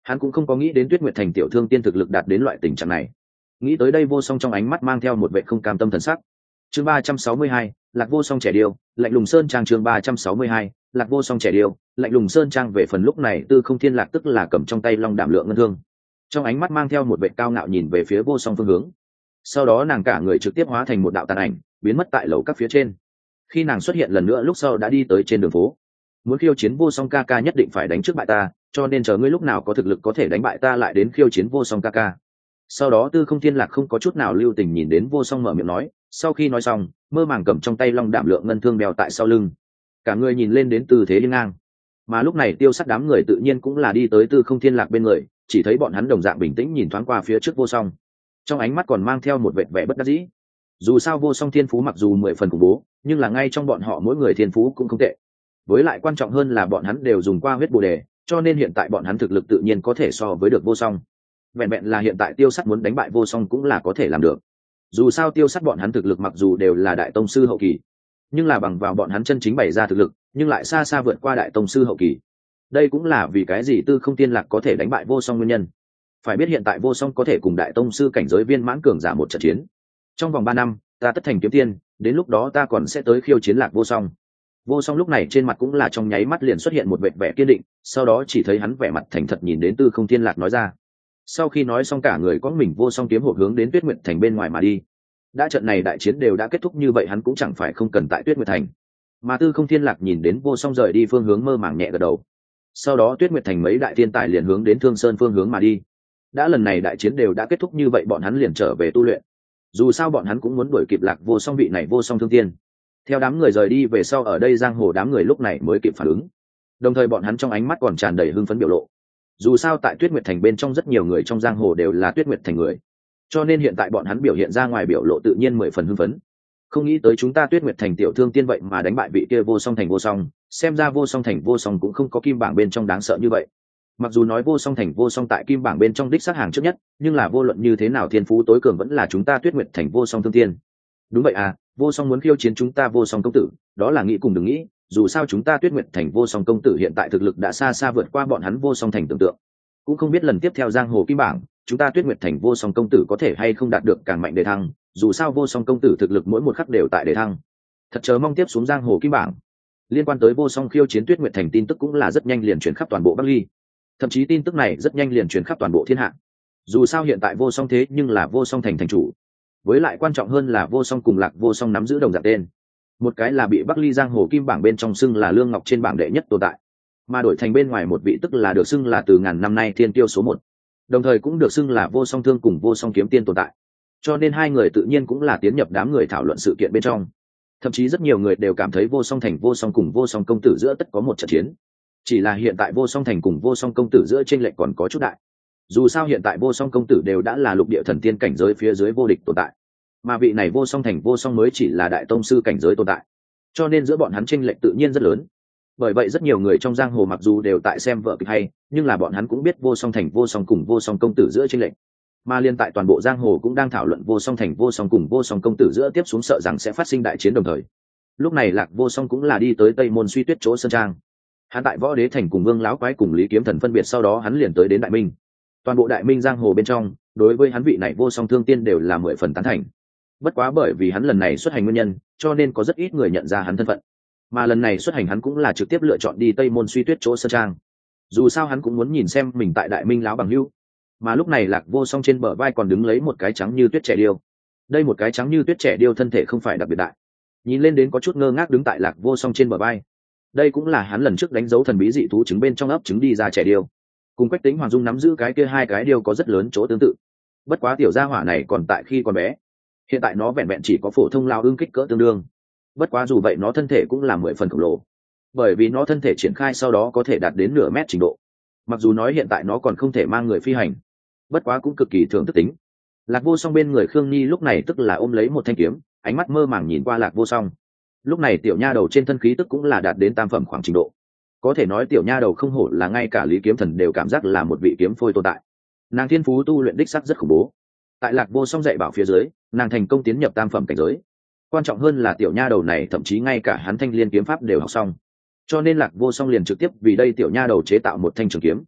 Hắn cũng không có nghĩ đến Tuyết Nguyệt Thành tiểu thương tiên thực lực đạt đến loại tình trạng này. Nghĩ tới đây Vô Song trong ánh mắt mang theo một vẻ không cam tâm thần sắc. Chương ba trăm sáu mươi hai, Lạc Vô Song trẻ điêu, Lạnh Lùng Sơn Trang. Chương ba trăm sáu mươi hai, Lạc Vô Song trẻ điêu, Lạnh Lùng Sơn Trang. Về phần lúc này Tư Không Thiên Lạc tức là cầm trong tay long đảm lượng ngân thương, trong ánh mắt mang theo một vẻ cao ngạo nhìn về phía Vô Song phương hướng. Sau đó nàng cả người trực tiếp hóa thành một đạo tàn ảnh, biến mất tại lầu các phía trên. Khi nàng xuất hiện lần nữa lúc sau đã đi tới trên đường phố. Muốn khiêu chiến Vô Song ca ca nhất định phải đánh trước bại ta, cho nên chờ ngươi lúc nào có thực lực có thể đánh bại ta lại đến khiêu chiến Vô Song ca ca. Sau đó Tư Không Thiên Lạc không có chút nào lưu tình nhìn đến Vô Song mở miệng nói, sau khi nói xong mơ màng cầm trong tay long đạm lượng ngân thương đeo tại sau lưng, cả người nhìn lên đến tư thế liên ngang. Mà lúc này Tiêu Sắt đám người tự nhiên cũng là đi tới Tư Không Thiên Lạc bên người, chỉ thấy bọn hắn đồng dạng bình tĩnh nhìn thoáng qua phía trước Vô Song, trong ánh mắt còn mang theo một vệt vẻ bất đắc dĩ. Dù sao Vô Song thiên phú mặc dù mười phần khủng bố, nhưng là ngay trong bọn họ mỗi người thiên phú cũng không tệ. Với lại quan trọng hơn là bọn hắn đều dùng qua huyết bồ đề, cho nên hiện tại bọn hắn thực lực tự nhiên có thể so với được Vô Song. Vẹn vẹn là hiện tại Tiêu Sắt muốn đánh bại Vô Song cũng là có thể làm được. Dù sao Tiêu Sắt bọn hắn thực lực mặc dù đều là đại tông sư hậu kỳ, nhưng là bằng vào bọn hắn chân chính bày ra thực lực, nhưng lại xa xa vượt qua đại tông sư hậu kỳ. Đây cũng là vì cái gì Tư Không Tiên Lạc có thể đánh bại Vô Song nguyên nhân. Phải biết hiện tại Vô Song có thể cùng đại tông sư cảnh giới viên mãn cường giả một trận chiến. Trong vòng ba năm, ta tất thành kiếm tiên, đến lúc đó ta còn sẽ tới khiêu chiến Lạc Vô Song. Vô Song lúc này trên mặt cũng là trong nháy mắt liền xuất hiện một vẻ vẻ kiên định, sau đó chỉ thấy hắn vẻ mặt thành thật nhìn đến Tư Không Tiên Lạc nói ra. Sau khi nói xong cả người có mình Vô Song kiếm hộp hướng đến Tuyết Nguyệt Thành bên ngoài mà đi. Đã trận này đại chiến đều đã kết thúc như vậy hắn cũng chẳng phải không cần tại Tuyết Nguyệt Thành. Mà Tư Không Thiên Lạc nhìn đến Vô Song rời đi phương hướng mơ màng nhẹ gật đầu. Sau đó Tuyết Nguyệt Thành mấy đại thiên tài liền hướng đến Thương Sơn phương hướng mà đi. Đã lần này đại chiến đều đã kết thúc như vậy bọn hắn liền trở về tu luyện. Dù sao bọn hắn cũng muốn đuổi kịp Lạc Vô Song vị này Vô Song thương tiên. Theo đám người rời đi về sau ở đây giang hồ đám người lúc này mới kịp phản ứng. Đồng thời bọn hắn trong ánh mắt còn tràn đầy hưng phấn biểu lộ. Dù sao tại Tuyết Nguyệt Thành bên trong rất nhiều người trong giang hồ đều là Tuyết Nguyệt Thành người, cho nên hiện tại bọn hắn biểu hiện ra ngoài biểu lộ tự nhiên mười phần hưng phấn. Không nghĩ tới chúng ta Tuyết Nguyệt Thành tiểu thương tiên vậy mà đánh bại vị kia Vô Song Thành Vô Song, xem ra Vô Song Thành Vô Song cũng không có kim bảng bên trong đáng sợ như vậy. Mặc dù nói Vô Song Thành Vô Song tại kim bảng bên trong đích xác hàng trước nhất, nhưng là vô luận như thế nào thiên phú tối cường vẫn là chúng ta Tuyết Nguyệt Thành Vô Song thương tiên. Đúng vậy à, Vô Song muốn khiêu chiến chúng ta Vô Song công tử, đó là nghĩ cùng đừng nghĩ, dù sao chúng ta Tuyết Nguyệt Thành Vô Song công tử hiện tại thực lực đã xa xa vượt qua bọn hắn Vô Song Thành tưởng tượng. Cũng không biết lần tiếp theo giang hồ kim bảng, chúng ta Tuyết Nguyệt Thành Vô Song công tử có thể hay không đạt được càng mạnh đề thăng, dù sao Vô Song công tử thực lực mỗi một khắc đều tại đề thăng. Thật chờ mong tiếp xuống giang hồ kim bảng. Liên quan tới Vô Song khiêu chiến Tuyết Nguyệt Thành tin tức cũng là rất nhanh liền truyền khắp toàn bộ Bắc Ly. Thậm chí tin tức này rất nhanh liền truyền khắp toàn bộ thiên hạ. Dù sao hiện tại Vô Song thế nhưng là Vô Song Thành thành chủ. Với lại quan trọng hơn là Vô Song cùng Lạc Vô Song nắm giữ đồng dạng tên. Một cái là bị Bắc Ly giang hồ kim bảng bên trong xưng là Lương Ngọc trên bảng đệ nhất tồn tại, mà đổi thành bên ngoài một vị tức là được xưng là từ ngàn năm nay thiên tiêu số một, đồng thời cũng được xưng là Vô Song thương cùng Vô Song kiếm tiên tồn tại. Cho nên hai người tự nhiên cũng là tiến nhập đám người thảo luận sự kiện bên trong. Thậm chí rất nhiều người đều cảm thấy Vô Song Thành Vô Song cùng Vô Song công tử giữa tất có một trận chiến. Chỉ là hiện tại Vô Song Thành cùng Vô Song công tử giữa chênh lệch còn có chút đại. Dù sao hiện tại Vô Song công tử đều đã là lục địa thần tiên cảnh giới phía dưới vô địch tồn tại, mà vị này Vô Song Thành Vô Song mới chỉ là đại tông sư cảnh giới tồn tại. Cho nên giữa bọn hắn chênh lệch tự nhiên rất lớn. Bởi vậy rất nhiều người trong giang hồ mặc dù đều tại xem vở kịch hay, nhưng là bọn hắn cũng biết Vô Song Thành Vô Song cùng Vô Song công tử giữa chênh lệch. Mà liên tại toàn bộ giang hồ cũng đang thảo luận Vô Song Thành Vô Song cùng Vô Song công tử giữa tiếp xuống sợ rằng sẽ phát sinh đại chiến đồng thời. Lúc này Lạc Vô Song cũng là đi tới Tây Môn Suy Tuyết chỗ sơn trang. Hắn tại Võ Đế Thành cùng Vương Láo Quái cùng Lý Kiếm Thần phân biệt sau đó hắn liền tới đến Đại Minh. Toàn bộ Đại Minh giang hồ bên trong, đối với hắn vị này Vô Song thương tiên đều là mười phần tán thành. Bất quá bởi vì hắn lần này xuất hành nguyên nhân, cho nên có rất ít người nhận ra hắn thân phận. Mà lần này xuất hành hắn cũng là trực tiếp lựa chọn đi Tây Môn Suy Tuyết chỗ sơn trang. Dù sao hắn cũng muốn nhìn xem mình tại Đại Minh láo bằng hữu. Mà lúc này Lạc Vô Song trên bờ vai còn đứng lấy một cái trắng như tuyết trẻ điêu. Đây một cái trắng như tuyết trẻ điêu thân thể không phải đặc biệt đại, nhìn lên đến có chút ngơ ngác đứng tại Lạc Vô Song trên bờ vai. Đây cũng là hắn lần trước đánh dấu thần bí dị thú trứng bên trong ấp trứng đi ra trẻ điêu. Cùng Quách Tĩnh Hoàng Dung nắm giữ cái kia hai cái điêu có rất lớn chỗ tương tự. Bất quá tiểu gia hỏa này còn tại khi còn bé, hiện tại nó vẹn vẹn chỉ có phổ thông lao ương kích cỡ tương đương. Bất quá dù vậy nó thân thể cũng là mười phần khổng lồ, bởi vì nó thân thể triển khai sau đó có thể đạt đến nửa mét trình độ. Mặc dù nói hiện tại nó còn không thể mang người phi hành, bất quá cũng cực kỳ thường thức tính. Lạc Vô Song bên người Khương Nhi lúc này tức là ôm lấy một thanh kiếm, ánh mắt mơ màng nhìn qua Lạc Vô Song. Lúc này tiểu nha đầu trên thân khí tức cũng là đạt đến tam phẩm khoảng trình độ, có thể nói tiểu nha đầu không hổ là ngay cả Lý Kiếm Thần đều cảm giác là một vị kiếm phôi tồn tại. Nàng thiên phú tu luyện đích sắc rất khủng bố. Tại Lạc Vô Song dạy bảo phía dưới, nàng thành công tiến nhập tam phẩm cảnh giới. Quan trọng hơn là tiểu nha đầu này thậm chí ngay cả hắn thanh liên kiếm pháp đều học xong, cho nên Lạc Vô Song liền trực tiếp vì đây tiểu nha đầu chế tạo một thanh trường kiếm.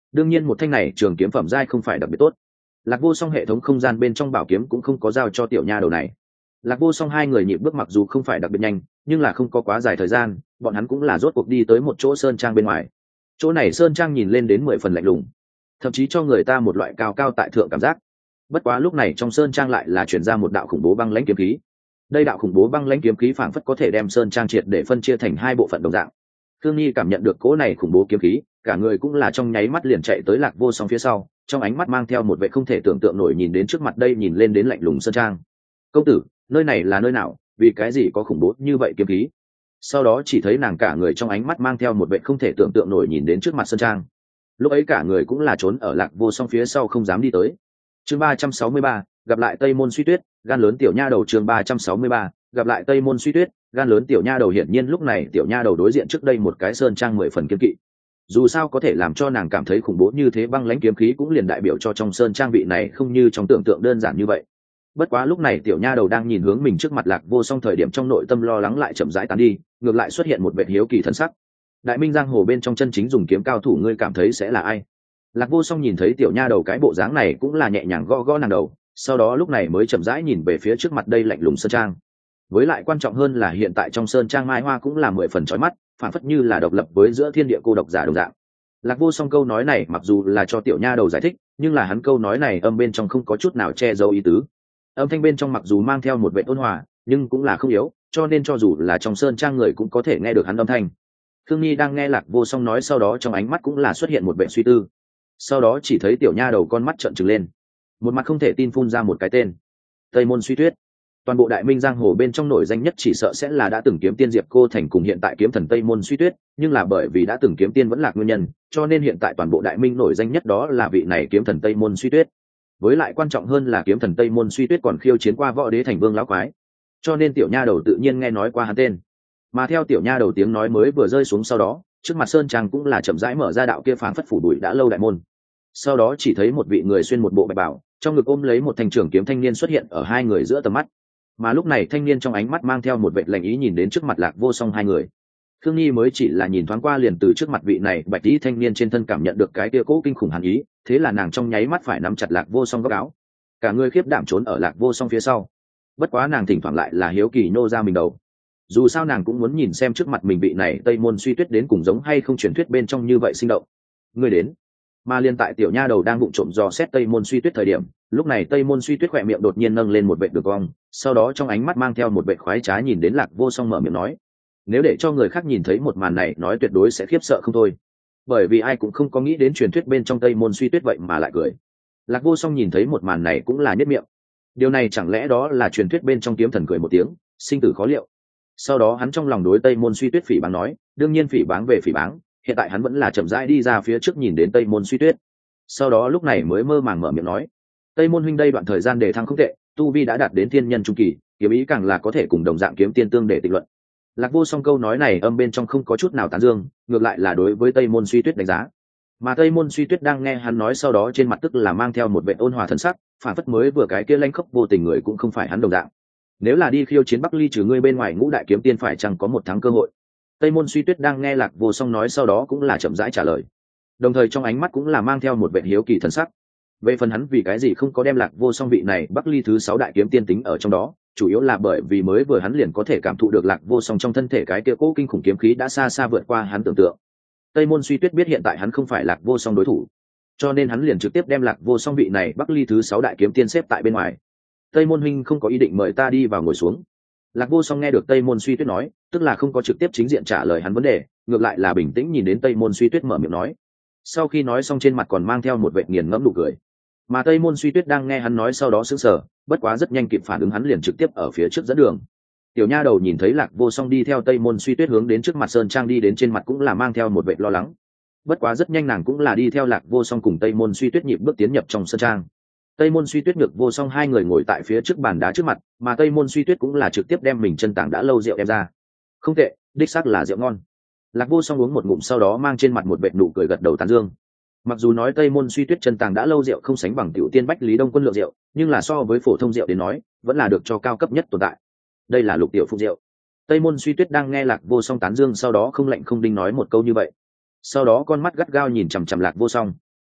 đương nhiên một thanh này trường kiếm phẩm giai không phải đặc biệt tốt. Lạc Vô Song hệ thống không gian bên trong bảo kiếm cũng không có giao cho tiểu nha đầu này. Lạc Vô Song hai người nhịp bước mặc dù không phải đặc biệt nhanh, nhưng là không có quá dài thời gian, bọn hắn cũng là rốt cuộc đi tới một chỗ sơn trang bên ngoài. Chỗ này sơn trang nhìn lên đến mười phần lạnh lùng, thậm chí cho người ta một loại cao cao tại thượng cảm giác. Bất quá lúc này trong sơn trang lại là chuyển ra một đạo khủng bố băng lãnh kiếm khí. Đây đạo khủng bố băng lãnh kiếm khí phảng phất có thể đem sơn trang triệt để phân chia thành hai bộ phận đồng dạng. Khương Nhi cảm nhận được cỗ này khủng bố kiếm khí, cả người cũng là trong nháy mắt liền chạy tới Lạc Vô Song phía sau, trong ánh mắt mang theo một vẻ không thể tưởng tượng nổi nhìn đến trước mặt đây nhìn lên đến lạnh lùng sơn trang. "Công tử, nơi này là nơi nào, vì cái gì có khủng bố như vậy kiếm khí?" Sau đó chỉ thấy nàng cả người trong ánh mắt mang theo một vẻ không thể tưởng tượng nổi nhìn đến trước mặt sơn trang. Lúc ấy cả người cũng là trốn ở Lạc Vô Song phía sau không dám đi tới. Chương ba trăm sáu mươi ba, gặp lại Tây Môn Suy Tuyết, gan lớn tiểu nha đầu. Chương ba trăm sáu mươi ba, gặp lại Tây Môn Suy Tuyết, gan lớn tiểu nha đầu. Hiển nhiên lúc này tiểu nha đầu đối diện trước đây một cái sơn trang mười phần kiên kỵ. Dù sao có thể làm cho nàng cảm thấy khủng bố như thế băng lãnh kiếm khí cũng liền đại biểu cho trong sơn trang vị này không như trong tưởng tượng đơn giản như vậy. Bất quá lúc này tiểu nha đầu đang nhìn hướng mình trước mặt Lạc Vô Song thời điểm trong nội tâm lo lắng lại chậm rãi tán đi, ngược lại xuất hiện một vẻ hiếu kỳ thần sắc. Đại Minh giang hồ bên trong chân chính dùng kiếm cao thủ ngươi cảm thấy sẽ là ai? Lạc Vô Song nhìn thấy tiểu nha đầu cái bộ dáng này cũng là nhẹ nhàng gõ gõ nàng đầu, sau đó lúc này mới chậm rãi nhìn về phía trước mặt đây lạnh lùng sơn trang. Với lại quan trọng hơn là hiện tại trong sơn trang mai hoa cũng là mười phần chói mắt, phản phất như là độc lập với giữa thiên địa cô độc giả đồng dạng. Lạc Vô Song câu nói này mặc dù là cho tiểu nha đầu giải thích, nhưng là hắn câu nói này âm bên trong không có chút nào che giấu ý tứ. Âm thanh bên trong mặc dù mang theo một vẻ ôn hòa, nhưng cũng là không yếu, cho nên cho dù là trong sơn trang người cũng có thể nghe được hắn âm thanh. Khương Nhi đang nghe Lạc Vô Song nói sau đó trong ánh mắt cũng là xuất hiện một vẻ suy tư. Sau đó chỉ thấy tiểu nha đầu con mắt trợn trừng lên, một mặt không thể tin phun ra một cái tên: Tây Môn Suy Tuyết. Toàn bộ Đại Minh giang hồ bên trong nổi danh nhất chỉ sợ sẽ là đã từng kiếm tiên Diệp Cô Thành cùng hiện tại kiếm thần Tây Môn Suy Tuyết, nhưng là bởi vì đã từng kiếm tiên vẫn lạc nguyên nhân, cho nên hiện tại toàn bộ Đại Minh nổi danh nhất đó là vị này kiếm thần Tây Môn Suy Tuyết. Với lại quan trọng hơn là kiếm thần Tây Môn Suy Tuyết còn khiêu chiến qua Võ Đế Thành Vương lão quái, cho nên tiểu nha đầu tự nhiên nghe nói qua hắn tên. Mà theo tiểu nha đầu tiếng nói mới vừa rơi xuống sau đó, trước mặt sơn trang cũng là chậm rãi mở ra đạo kia phảng phất phủ bụi đã lâu đại môn. Sau đó chỉ thấy một vị người xuyên một bộ bạch bào, trong ngực ôm lấy một thanh trường kiếm thanh niên xuất hiện ở hai người giữa tầm mắt. Mà lúc này thanh niên trong ánh mắt mang theo một vẻ lạnh ý nhìn đến trước mặt Lạc Vô Song hai người. Khương Nhi mới chỉ là nhìn thoáng qua liền từ trước mặt vị này bạch tí thanh niên trên thân cảm nhận được cái kia cố kinh khủng hàn ý, thế là nàng trong nháy mắt phải nắm chặt Lạc Vô Song góc áo, cả người khiếp đảm trốn ở Lạc Vô Song phía sau. Bất quá nàng thỉnh thoảng lại là hiếu kỳ nô ra mình đầu, dù sao nàng cũng muốn nhìn xem trước mặt mình vị này Tây Môn Suy Tuyết đến cùng giống hay không truyền thuyết bên trong như vậy sinh động. Người đến. Mà liên tại tiểu nha đầu đang vụng trộm dò xét Tây Môn Suy Tuyết thời điểm, lúc này Tây Môn Suy Tuyết khỏe miệng đột nhiên nâng lên một vệt đường cong, sau đó trong ánh mắt mang theo một vệt khoái trá nhìn đến Lạc Vô Song mở miệng nói: nếu để cho người khác nhìn thấy một màn này nói tuyệt đối sẽ khiếp sợ không thôi, bởi vì ai cũng không có nghĩ đến truyền thuyết bên trong Tây Môn Suy Tuyết vậy mà lại cười. Lạc Vô Song nhìn thấy một màn này cũng là nhếch miệng, điều này chẳng lẽ đó là truyền thuyết bên trong kiếm thần cười một tiếng, sinh tử khó liệu. Sau đó hắn trong lòng đối Tây Môn Suy Tuyết phỉ báng nói, đương nhiên phỉ báng về phỉ báng, hiện tại hắn vẫn là chậm rãi đi ra phía trước nhìn đến Tây Môn Suy Tuyết. Sau đó lúc này mới mơ màng mở miệng nói: Tây Môn huynh đây đoạn thời gian đề thăng không tệ, tu vi đã đạt đến thiên nhân trung kỳ, kiếm ý càng là có thể cùng đồng dạng kiếm tiên tương để tịch luận. Lạc Vô Song câu nói này âm bên trong không có chút nào tán dương, ngược lại là đối với Tây Môn Suy Tuyết đánh giá. Mà Tây Môn Suy Tuyết đang nghe hắn nói sau đó trên mặt tức là mang theo một vẻ ôn hòa thần sắc, phản phất mới vừa cái kia lanh khốc vô tình người cũng không phải hắn đồng dạng. Nếu là đi khiêu chiến Bắc Ly trừ ngươi bên ngoài ngũ đại kiếm tiên phải chăng có một thắng cơ hội? Tây Môn Suy Tuyết đang nghe Lạc Vô Song nói sau đó cũng là chậm rãi trả lời, đồng thời trong ánh mắt cũng là mang theo một vẻ hiếu kỳ thần sắc. Về phần hắn vì cái gì không có đem Lạc Vô Song vị này Bắc Ly thứ sáu đại kiếm tiên tính ở trong đó, chủ yếu là bởi vì mới vừa hắn liền có thể cảm thụ được Lạc Vô Song trong thân thể cái kia cố kinh khủng kiếm khí đã xa xa vượt qua hắn tưởng tượng. Tây Môn Suy Tuyết biết hiện tại hắn không phải Lạc Vô Song đối thủ, cho nên hắn liền trực tiếp đem Lạc Vô Song vị này Bắc Ly thứ sáu đại kiếm tiên xếp tại bên ngoài. Tây Môn huynh không có ý định mời ta đi vào ngồi xuống? Lạc Vô Song nghe được Tây Môn Suy Tuyết nói, tức là không có trực tiếp chính diện trả lời hắn vấn đề, ngược lại là bình tĩnh nhìn đến Tây Môn Suy Tuyết mở miệng nói. Sau khi nói xong trên mặt còn mang theo một vẻ nghiền ngẫm nụ cười. Mà Tây Môn Suy Tuyết đang nghe hắn nói sau đó sững sờ, bất quá rất nhanh kịp phản ứng hắn liền trực tiếp ở phía trước dẫn đường. Tiểu nha đầu nhìn thấy Lạc Vô Song đi theo Tây Môn Suy Tuyết hướng đến trước mặt sơn trang đi đến, trên mặt cũng là mang theo một vẻ lo lắng. Bất quá rất nhanh nàng cũng là đi theo Lạc Vô Song cùng Tây Môn Suy Tuyết nhịp bước tiến nhập trong sơn trang. Tây Môn Suy Tuyết Nhược Vô Song hai người ngồi tại phía trước bàn đá trước mặt, mà Tây Môn Suy Tuyết cũng là trực tiếp đem mình chân tàng đã lâu rượu đem ra. Không tệ, đích xác là rượu ngon. Lạc Vô Song uống một ngụm sau đó mang trên mặt một vệt nụ cười gật đầu tán dương. Mặc dù nói Tây Môn Suy Tuyết chân tàng đã lâu rượu không sánh bằng tiểu tiên Bách Lý Đông Quân lượng rượu, nhưng là so với phổ thông rượu đến nói, vẫn là được cho cao cấp nhất tồn tại. Đây là lục tiểu phúc rượu. Tây Môn Suy Tuyết đang nghe Lạc Vô Song tán dương sau đó không lạnh không đinh nói một câu như vậy. Sau đó con mắt gắt gao nhìn chằm chằm Lạc Vô Song.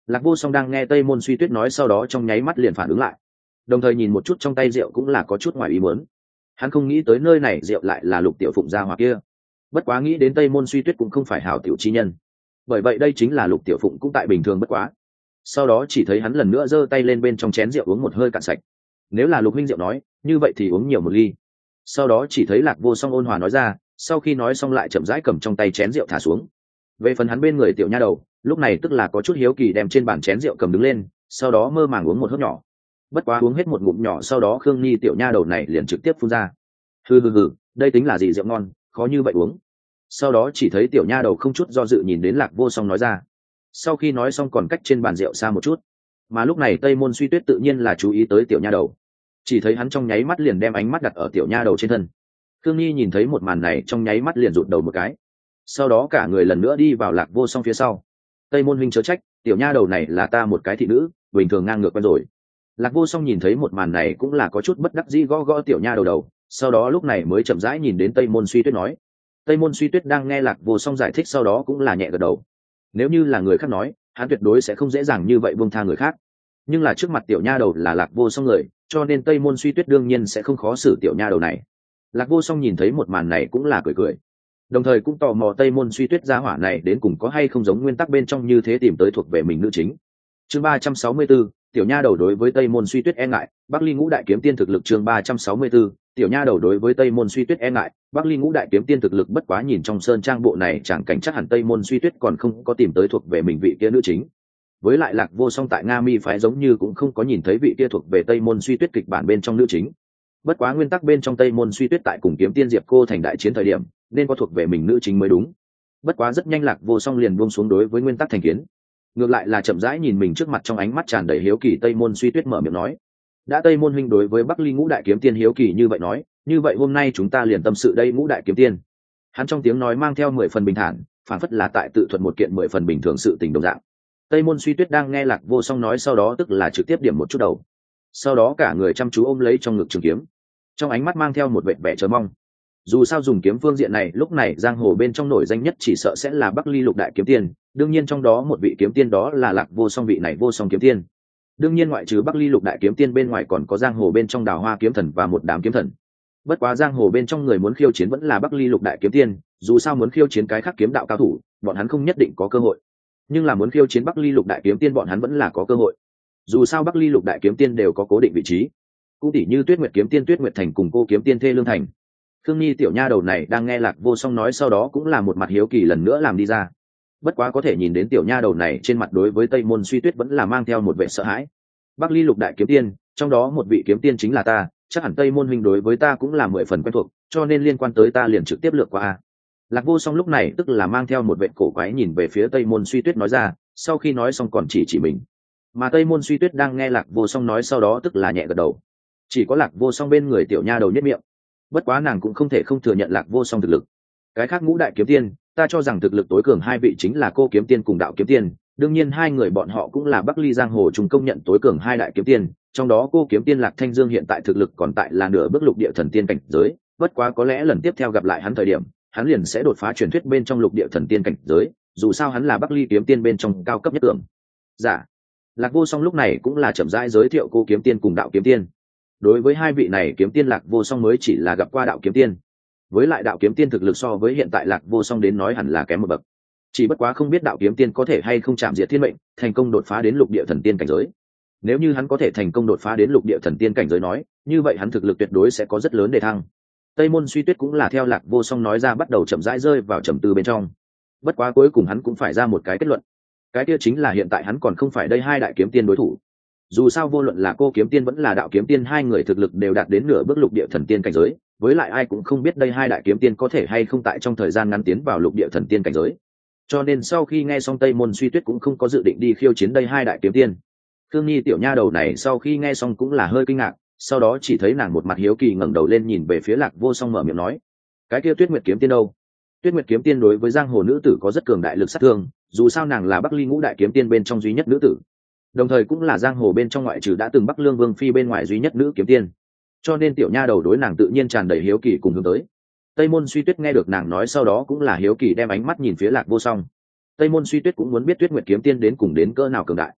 Lạc Vô Song đang nghe Tây Môn Suy Tuyết nói sau đó trong nháy mắt liền phản ứng lại, đồng thời nhìn một chút trong tay rượu cũng là có chút ngoài ý muốn. Hắn không nghĩ tới nơi này rượu lại là Lục Tiểu Phụng gia hỏa kia. Bất quá nghĩ đến Tây Môn Suy Tuyết cũng không phải hảo tiểu chi nhân, bởi vậy đây chính là Lục Tiểu Phụng cũng tại bình thường bất quá. Sau đó chỉ thấy hắn lần nữa giơ tay lên bên trong chén rượu uống một hơi cạn sạch. Nếu là Lục huynh rượu nói, như vậy thì uống nhiều một ly. Sau đó chỉ thấy Lạc Vô Song ôn hòa nói ra, sau khi nói xong lại chậm rãi cầm trong tay chén rượu thả xuống. Về phần hắn bên người tiểu nha đầu, lúc này tức là có chút hiếu kỳ đem trên bàn chén rượu cầm đứng lên, sau đó mơ màng uống một hớp nhỏ. Bất quá uống hết một ngụm nhỏ sau đó Khương Nhi tiểu nha đầu này liền trực tiếp phun ra. Hừ hừ hừ, đây tính là gì rượu ngon, khó như vậy uống. Sau đó chỉ thấy tiểu nha đầu không chút do dự nhìn đến Lạc Vô Song nói ra. Sau khi nói xong còn cách trên bàn rượu xa một chút. Mà lúc này Tây Môn Suy Tuyết tự nhiên là chú ý tới tiểu nha đầu, chỉ thấy hắn trong nháy mắt liền đem ánh mắt đặt ở tiểu nha đầu trên thân. Khương Nhi nhìn thấy một màn này trong nháy mắt liền rụt đầu một cái, sau đó cả người lần nữa đi vào Lạc Vô Song phía sau. Tây Môn huynh chớ trách, tiểu nha đầu này là ta một cái thị nữ, bình thường ngang ngược quen rồi. Lạc Vô Song nhìn thấy một màn này cũng là có chút bất đắc dĩ gõ gõ tiểu nha đầu đầu, sau đó lúc này mới chậm rãi nhìn đến Tây Môn Suy Tuyết nói. Tây Môn Suy Tuyết đang nghe Lạc Vô Song giải thích sau đó cũng là nhẹ gật đầu. Nếu như là người khác nói, hắn tuyệt đối sẽ không dễ dàng như vậy buông tha người khác, nhưng là trước mặt tiểu nha đầu là Lạc Vô Song người, cho nên Tây Môn Suy Tuyết đương nhiên sẽ không khó xử tiểu nha đầu này. Lạc Vô Song nhìn thấy một màn này cũng là cười cười, đồng thời cũng tò mò Tây Môn Suy Tuyết gia hỏa này đến cùng có hay không giống nguyên tắc bên trong như thế tìm tới thuộc về mình nữ chính. Chương ba trăm sáu mươi tư, tiểu nha đầu đối với Tây Môn Suy Tuyết e ngại, Bắc Ly Ngũ Đại Kiếm Tiên thực lực. Chương ba trăm sáu mươi tư, tiểu nha đầu đối với Tây Môn Suy Tuyết e ngại, Bắc Ly Ngũ Đại Kiếm Tiên thực lực. Bất quá nhìn trong sơn trang bộ này chẳng cảnh chắc hẳn Tây Môn Suy Tuyết còn không có tìm tới thuộc về mình vị kia nữ chính. Với lại Lạc Vô Song tại Nga Mi phái giống như cũng không có nhìn thấy vị kia thuộc về Tây Môn Suy Tuyết kịch bản bên trong nữ chính. Bất quá nguyên tắc bên trong Tây Môn Suy Tuyết tại cùng Kiếm Tiên Diệp Cô thành đại chiến thời điểm, nên có thuộc về mình nữ chính mới đúng. Bất quá rất nhanh Lạc Vô Song liền buông xuống đối với nguyên tắc thành kiến, ngược lại là chậm rãi nhìn mình trước mặt trong ánh mắt tràn đầy hiếu kỳ. Tây Môn Suy Tuyết mở miệng nói, đã Tây Môn huynh đối với Bắc Ly Ngũ Đại Kiếm Tiên hiếu kỳ như vậy nói, như vậy hôm nay chúng ta liền tâm sự đây Ngũ Đại Kiếm Tiên. Hắn trong tiếng nói mang theo mười phần bình thản, phản phất là tại tự thuận một kiện mười phần bình thường sự tình đồng dạng. Tây Môn Suy Tuyết đang nghe Lạc Vô Song nói sau đó tức là trực tiếp điểm một chút đầu, sau đó cả người chăm chú ôm lấy trong ngực trường kiếm, trong ánh mắt mang theo một vẻ vẻ chờ mong. Dù sao dùng kiếm phương diện này lúc này giang hồ bên trong nổi danh nhất chỉ sợ sẽ là Bắc Ly Lục Đại Kiếm Tiên, đương nhiên trong đó một vị kiếm tiên đó là Lạc Vô Song, vị này Vô Song kiếm tiên. Đương nhiên ngoại trừ Bắc Ly Lục Đại Kiếm Tiên bên ngoài còn có giang hồ bên trong Đào Hoa kiếm thần và một đám kiếm thần. Bất quá giang hồ bên trong người muốn khiêu chiến vẫn là Bắc Ly Lục Đại Kiếm Tiên, dù sao muốn khiêu chiến cái khác kiếm đạo cao thủ, bọn hắn không nhất định có cơ hội. Nhưng là muốn khiêu chiến Bắc Ly Lục Đại Kiếm Tiên bọn hắn vẫn là có cơ hội. Dù sao Bắc Ly Lục Đại Kiếm Tiên đều có cố định vị trí. Cũng tỉ như Tuyết Nguyệt Kiếm Tiên Tuyết Nguyệt Thành cùng cô kiếm tiên Thê Lương Thành. Khương Nhi tiểu nha đầu này đang nghe Lạc Vô Song nói sau đó cũng là một mặt hiếu kỳ lần nữa làm đi ra. Bất quá có thể nhìn đến tiểu nha đầu này trên mặt đối với Tây Môn Suy Tuyết vẫn là mang theo một vẻ sợ hãi. Bắc Ly Lục Đại Kiếm Tiên, trong đó một vị kiếm tiên chính là ta, chắc hẳn Tây Môn huynh đối với ta cũng là mười phần quen thuộc, cho nên liên quan tới ta liền trực tiếp lược qua. Lạc Vô Song lúc này tức là mang theo một vẻ cổ quái nhìn về phía Tây Môn Suy Tuyết nói ra, sau khi nói xong còn chỉ chỉ mình. Mà Tây Môn Suy Tuyết đang nghe Lạc Vô Song nói sau đó tức là nhẹ gật đầu. Chỉ có Lạc Vô Song bên người tiểu nha đầu nhếch miệng. Bất quá nàng cũng không thể không thừa nhận Lạc Vô Song thực lực. Cái khác Ngũ Đại Kiếm Tiên, ta cho rằng thực lực tối cường hai vị chính là cô kiếm tiên cùng Đạo Kiếm Tiên, đương nhiên hai người bọn họ cũng là Bắc Ly giang hồ trùng công nhận tối cường hai đại kiếm tiên, trong đó cô kiếm tiên Lạc Thanh Dương hiện tại thực lực còn tại là nửa bước lục địa thần tiên cảnh giới, bất quá có lẽ lần tiếp theo gặp lại hắn thời điểm, hắn liền sẽ đột phá truyền thuyết bên trong lục địa thần tiên cảnh giới, dù sao hắn là Bắc Ly kiếm tiên bên trong cao cấp nhất tưởng. Dạ. Lạc Vô Song lúc này cũng là chậm rãi giới thiệu cô kiếm tiên cùng Đạo Kiếm Tiên. Đối với hai vị này kiếm tiên Lạc Vô Song mới chỉ là gặp qua Đạo Kiếm Tiên. Với lại Đạo Kiếm Tiên thực lực so với hiện tại Lạc Vô Song đến nói hẳn là kém một bậc. Chỉ bất quá không biết Đạo Kiếm Tiên có thể hay không chạm diệt thiên mệnh, thành công đột phá đến lục địa thần tiên cảnh giới. Nếu như hắn có thể thành công đột phá đến lục địa thần tiên cảnh giới nói, như vậy hắn thực lực tuyệt đối sẽ có rất lớn đề thăng. Tây Môn Suy Tuyết cũng là theo Lạc Vô Song nói ra bắt đầu chậm rãi rơi vào trầm tư bên trong. Bất quá cuối cùng hắn cũng phải ra một cái kết luận. Cái kia chính là hiện tại hắn còn không phải đây hai đại kiếm tiên đối thủ. Dù sao vô luận là cô kiếm tiên vẫn là Đạo Kiếm Tiên, hai người thực lực đều đạt đến nửa bước lục địa thần tiên cảnh giới, với lại ai cũng không biết đây hai đại kiếm tiên có thể hay không tại trong thời gian ngắn tiến vào lục địa thần tiên cảnh giới. Cho nên sau khi nghe xong Tây Môn Suy Tuyết cũng không có dự định đi khiêu chiến đây hai đại kiếm tiên. Khương Nhi tiểu nha đầu này sau khi nghe xong cũng là hơi kinh ngạc, sau đó chỉ thấy nàng một mặt hiếu kỳ ngẩng đầu lên nhìn về phía Lạc Vô Song mở miệng nói, cái kia Tuyết Nguyệt kiếm tiên đâu? Tuyết Nguyệt kiếm tiên đối với giang hồ nữ tử có rất cường đại lực sát thương, dù sao nàng là Bắc Ly Ngũ Đại Kiếm Tiên bên trong duy nhất nữ tử, đồng thời cũng là giang hồ bên trong ngoại trừ đã từng Bắc Lương Vương phi bên ngoài duy nhất nữ kiếm tiên, cho nên tiểu nha đầu đối nàng tự nhiên tràn đầy hiếu kỳ cùng hướng tới. Tây Môn Suy Tuyết nghe được nàng nói sau đó cũng là hiếu kỳ đem ánh mắt nhìn phía Lạc Vô Song. Tây Môn Suy Tuyết cũng muốn biết Tuyết Nguyệt kiếm tiên đến cùng đến cỡ nào cường đại.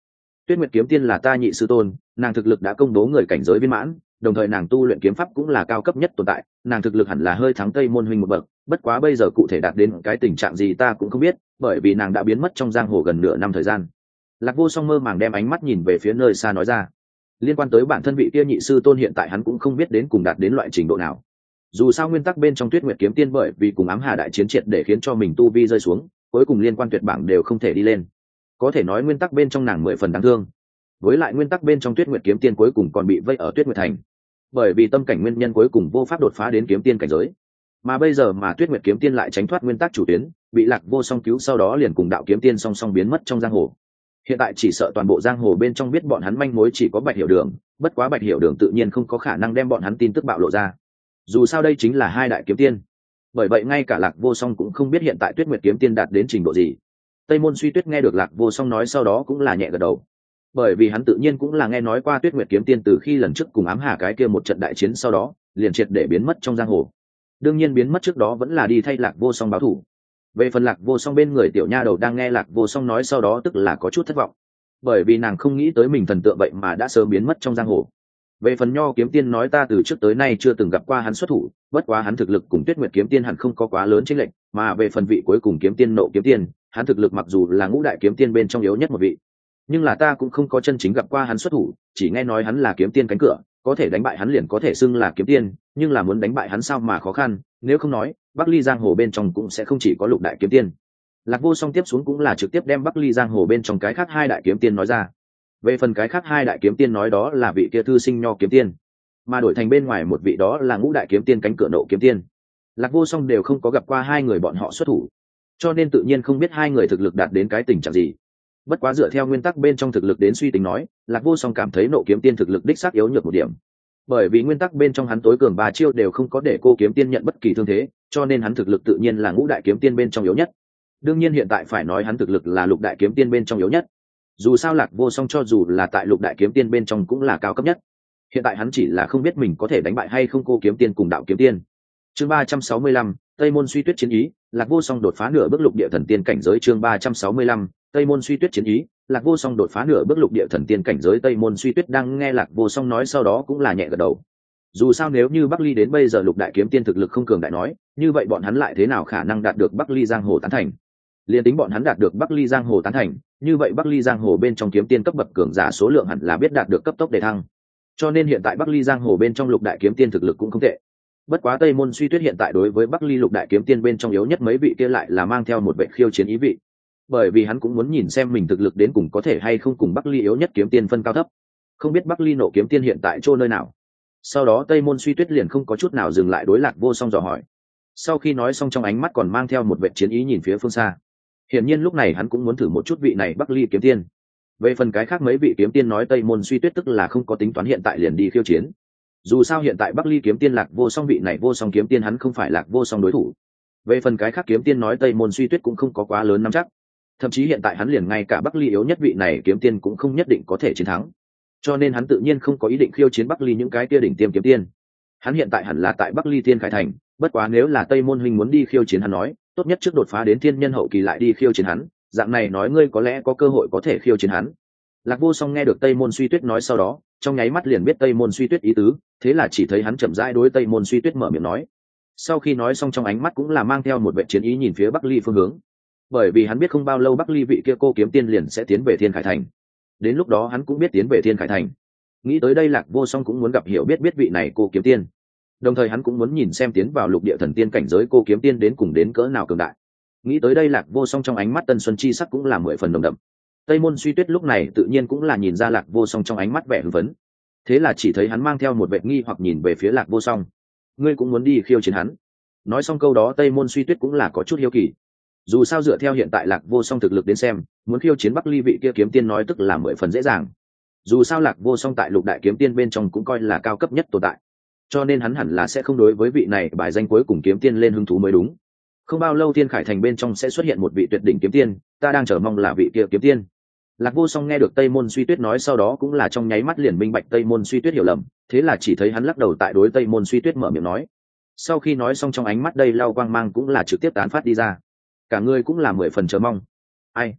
Tuyết Nguyệt kiếm tiên là ta nhị sư tôn, nàng thực lực đã công bố người cảnh giới viên mãn, đồng thời nàng tu luyện kiếm pháp cũng là cao cấp nhất tồn tại, nàng thực lực hẳn là hơi thắng Tây Môn huynh một bậc, bất quá bây giờ cụ thể đạt đến cái tình trạng gì ta cũng không biết, bởi vì nàng đã biến mất trong giang hồ gần nửa năm thời gian. Lạc Vô Song mơ màng đem ánh mắt nhìn về phía nơi xa nói ra. Liên quan tới bản thân vị kia nhị sư tôn hiện tại hắn cũng không biết đến cùng đạt đến loại trình độ nào. Dù sao nguyên tắc bên trong Tuyết Nguyệt kiếm tiên bởi vì cùng ám hà đại chiến triệt để khiến cho mình tu vi rơi xuống, cuối cùng liên quan tuyệt bảng đều không thể đi lên. Có thể nói nguyên tắc bên trong nàng mười phần đáng thương. Với lại nguyên tắc bên trong Tuyết Nguyệt kiếm tiên cuối cùng còn bị vây ở Tuyết Nguyệt thành, bởi vì tâm cảnh nguyên nhân cuối cùng vô pháp đột phá đến kiếm tiên cảnh giới. Mà bây giờ mà Tuyết Nguyệt kiếm tiên lại tránh thoát nguyên tắc chủ tuyến, bị Lạc Vô Song cứu, sau đó liền cùng đạo kiếm tiên song song biến mất trong giang hồ. Hiện tại chỉ sợ toàn bộ giang hồ bên trong biết bọn hắn manh mối chỉ có Bạch Hiểu Đường, bất quá Bạch Hiểu Đường tự nhiên không có khả năng đem bọn hắn tin tức bạo lộ ra. Dù sao đây chính là hai đại kiếm tiên. Bởi vậy ngay cả Lạc Vô Song cũng không biết hiện tại Tuyết Nguyệt kiếm tiên đạt đến trình độ gì. Tây Môn Suy Tuyết nghe được Lạc Vô Song nói sau đó cũng là nhẹ gật đầu. Bởi vì hắn tự nhiên cũng là nghe nói qua Tuyết Nguyệt kiếm tiên từ khi lần trước cùng ám hà cái kia một trận đại chiến sau đó, liền triệt để biến mất trong giang hồ. Đương nhiên biến mất trước đó vẫn là đi thay Lạc Vô Song báo thù. Về phần Lạc Vô Song bên người tiểu nha đầu đang nghe Lạc Vô Song nói sau đó tức là có chút thất vọng, bởi vì nàng không nghĩ tới mình thần tượng vậy mà đã sớm biến mất trong giang hồ. Về phần Nho kiếm tiên nói ta từ trước tới nay chưa từng gặp qua hắn xuất thủ, bất quá hắn thực lực cùng Tuyết Nguyệt kiếm tiên hẳn không có quá lớn chênh lệch, mà về phần vị cuối cùng kiếm tiên Nộ kiếm tiên, hắn thực lực mặc dù là ngũ đại kiếm tiên bên trong yếu nhất một vị, nhưng là ta cũng không có chân chính gặp qua hắn xuất thủ, chỉ nghe nói hắn là kiếm tiên cánh cửa, có thể đánh bại hắn liền có thể xưng là kiếm tiên, nhưng là muốn đánh bại hắn sao mà khó khăn, nếu không nói Bắc Ly giang hồ bên trong cũng sẽ không chỉ có lục đại kiếm tiên. Lạc Vô Song tiếp xuống cũng là trực tiếp đem Bắc Ly giang hồ bên trong cái khác hai đại kiếm tiên nói ra. Về phần cái khác hai đại kiếm tiên nói đó là vị kia thư sinh Nho kiếm tiên, mà đổi thành bên ngoài một vị đó là ngũ đại kiếm tiên cánh cửa Nộ kiếm tiên. Lạc Vô Song đều không có gặp qua hai người bọn họ xuất thủ, cho nên tự nhiên không biết hai người thực lực đạt đến cái tình trạng gì. Bất quá dựa theo nguyên tắc bên trong thực lực đến suy tính nói, Lạc Vô Song cảm thấy Nộ kiếm tiên thực lực đích xác yếu nhược một điểm, bởi vì nguyên tắc bên trong hắn tối cường ba chiêu đều không có để cô kiếm tiên nhận bất kỳ thương thế, cho nên hắn thực lực tự nhiên là ngũ đại kiếm tiên bên trong yếu nhất. Đương nhiên hiện tại phải nói hắn thực lực là lục đại kiếm tiên bên trong yếu nhất. Dù sao Lạc Vô Song cho dù là tại lục đại kiếm tiên bên trong cũng là cao cấp nhất. Hiện tại hắn chỉ là không biết mình có thể đánh bại hay không cô kiếm tiên cùng đạo kiếm tiên. Chương ba trăm sáu mươi lăm, Tây Môn Suy Tuyết chiến ý, Lạc Vô Song đột phá nửa bước lục địa thần tiên cảnh giới. Chương ba trăm sáu mươi lăm, Tây Môn Suy Tuyết chiến ý, Lạc Vô Song đột phá nửa bước lục địa thần tiên cảnh giới. Tây Môn Suy Tuyết đang nghe Lạc Vô Song nói sau đó cũng là nhẹ gật đầu. Dù sao nếu như Bắc Ly đến bây giờ lục đại kiếm tiên thực lực không cường đại nói, như vậy bọn hắn lại thế nào khả năng đạt được Bắc Ly giang hồ tán thành? Liên tính bọn hắn đạt được Bắc Ly giang hồ tán thành, như vậy Bắc Ly giang hồ bên trong kiếm tiên cấp bậc cường giả số lượng hẳn là biết đạt được cấp tốc đề thăng. Cho nên hiện tại Bắc Ly giang hồ bên trong lục đại kiếm tiên thực lực cũng không tệ. Bất quá Tây Môn Suy Tuyết hiện tại đối với Bắc Ly lục đại kiếm tiên bên trong yếu nhất mấy vị kia lại là mang theo một vệ khiêu chiến ý vị, bởi vì hắn cũng muốn nhìn xem mình thực lực đến cùng có thể hay không cùng Bắc Ly yếu nhất kiếm tiên phân cao thấp. Không biết Bắc Ly Nộ kiếm tiên hiện tại chỗ nơi nào. Sau đó Tây Môn Suy Tuyết liền không có chút nào dừng lại đối Lạc Vô Song dò hỏi. Sau khi nói xong trong ánh mắt còn mang theo một vệ chiến ý nhìn phía phương xa. Hiển nhiên lúc này hắn cũng muốn thử một chút vị này Bắc Ly kiếm tiên. Về phần cái khác mấy vị kiếm tiên nói Tây Môn Suy Tuyết tức là không có tính toán hiện tại liền đi khiêu chiến. Dù sao hiện tại Bắc Ly kiếm tiên Lạc Vô Song vị này Vô Song kiếm tiên hắn không phải Lạc Vô Song đối thủ. Về phần cái khác kiếm tiên nói Tây Môn Suy Tuyết cũng không có quá lớn nắm chắc. Thậm chí hiện tại hắn liền ngay cả Bắc Ly yếu nhất vị này kiếm tiên cũng không nhất định có thể chiến thắng. Cho nên hắn tự nhiên không có ý định khiêu chiến Bắc Ly những cái kia đỉnh tiêm kiếm tiên. Hắn hiện tại hẳn là tại Bắc Ly Thiên Khải Thành, bất quá nếu là Tây Môn huynh muốn đi khiêu chiến hắn nói, tốt nhất trước đột phá đến thiên nhân hậu kỳ lại đi khiêu chiến hắn, dạng này nói ngươi có lẽ có cơ hội có thể khiêu chiến hắn. Lạc Vô Song nghe được Tây Môn Suy Tuyết nói sau đó, trong nháy mắt liền biết Tây Môn Suy Tuyết ý tứ, thế là chỉ thấy hắn chậm rãi đối Tây Môn Suy Tuyết mở miệng nói. Sau khi nói xong trong ánh mắt cũng là mang theo một vẻ chiến ý nhìn phía Bắc Ly phương hướng, bởi vì hắn biết không bao lâu Bắc Ly vị kia cô kiếm tiên liền sẽ tiến về Thiên Khải Thành. Đến lúc đó hắn cũng biết tiến về Thiên Khải Thành. Nghĩ tới đây Lạc Vô Song cũng muốn gặp hiểu biết biết vị này cô kiếm tiên, đồng thời hắn cũng muốn nhìn xem tiến vào lục địa thần tiên cảnh giới cô kiếm tiên đến cùng đến cỡ nào cường đại. Nghĩ tới đây Lạc Vô Song trong ánh mắt Tân Xuân chi sắc cũng là mười phần nồng đậm. Tây Môn Suy Tuyết lúc này tự nhiên cũng là nhìn ra Lạc Vô Song trong ánh mắt vẻ hưng phấn, thế là chỉ thấy hắn mang theo một vẻ nghi hoặc nhìn về phía Lạc Vô Song. Ngươi cũng muốn đi khiêu chiến hắn? Nói xong câu đó Tây Môn Suy Tuyết cũng là có chút hiếu kỳ. Dù sao dựa theo hiện tại Lạc Vô Song thực lực đến xem, muốn khiêu chiến Bắc Ly vị kia kiếm tiên nói tức là mười phần dễ dàng. Dù sao Lạc Vô Song tại lục đại kiếm tiên bên trong cũng coi là cao cấp nhất tồn tại, cho nên hắn hẳn là sẽ không đối với vị này bài danh cuối cùng kiếm tiên lên hứng thú mới đúng. Không bao lâu Thiên Khải Thành bên trong sẽ xuất hiện một vị tuyệt đỉnh kiếm tiên, ta đang chờ mong là vị kia kiếm tiên. Lạc Vô Song nghe được Tây Môn Suy Tuyết nói sau đó cũng là trong nháy mắt liền minh bạch Tây Môn Suy Tuyết hiểu lầm, thế là chỉ thấy hắn lắc đầu tại đối Tây Môn Suy Tuyết mở miệng nói. Sau khi nói xong trong ánh mắt đây lau quang mang cũng là trực tiếp tán phát đi ra, cả người cũng là mười phần chờ mong. Ai?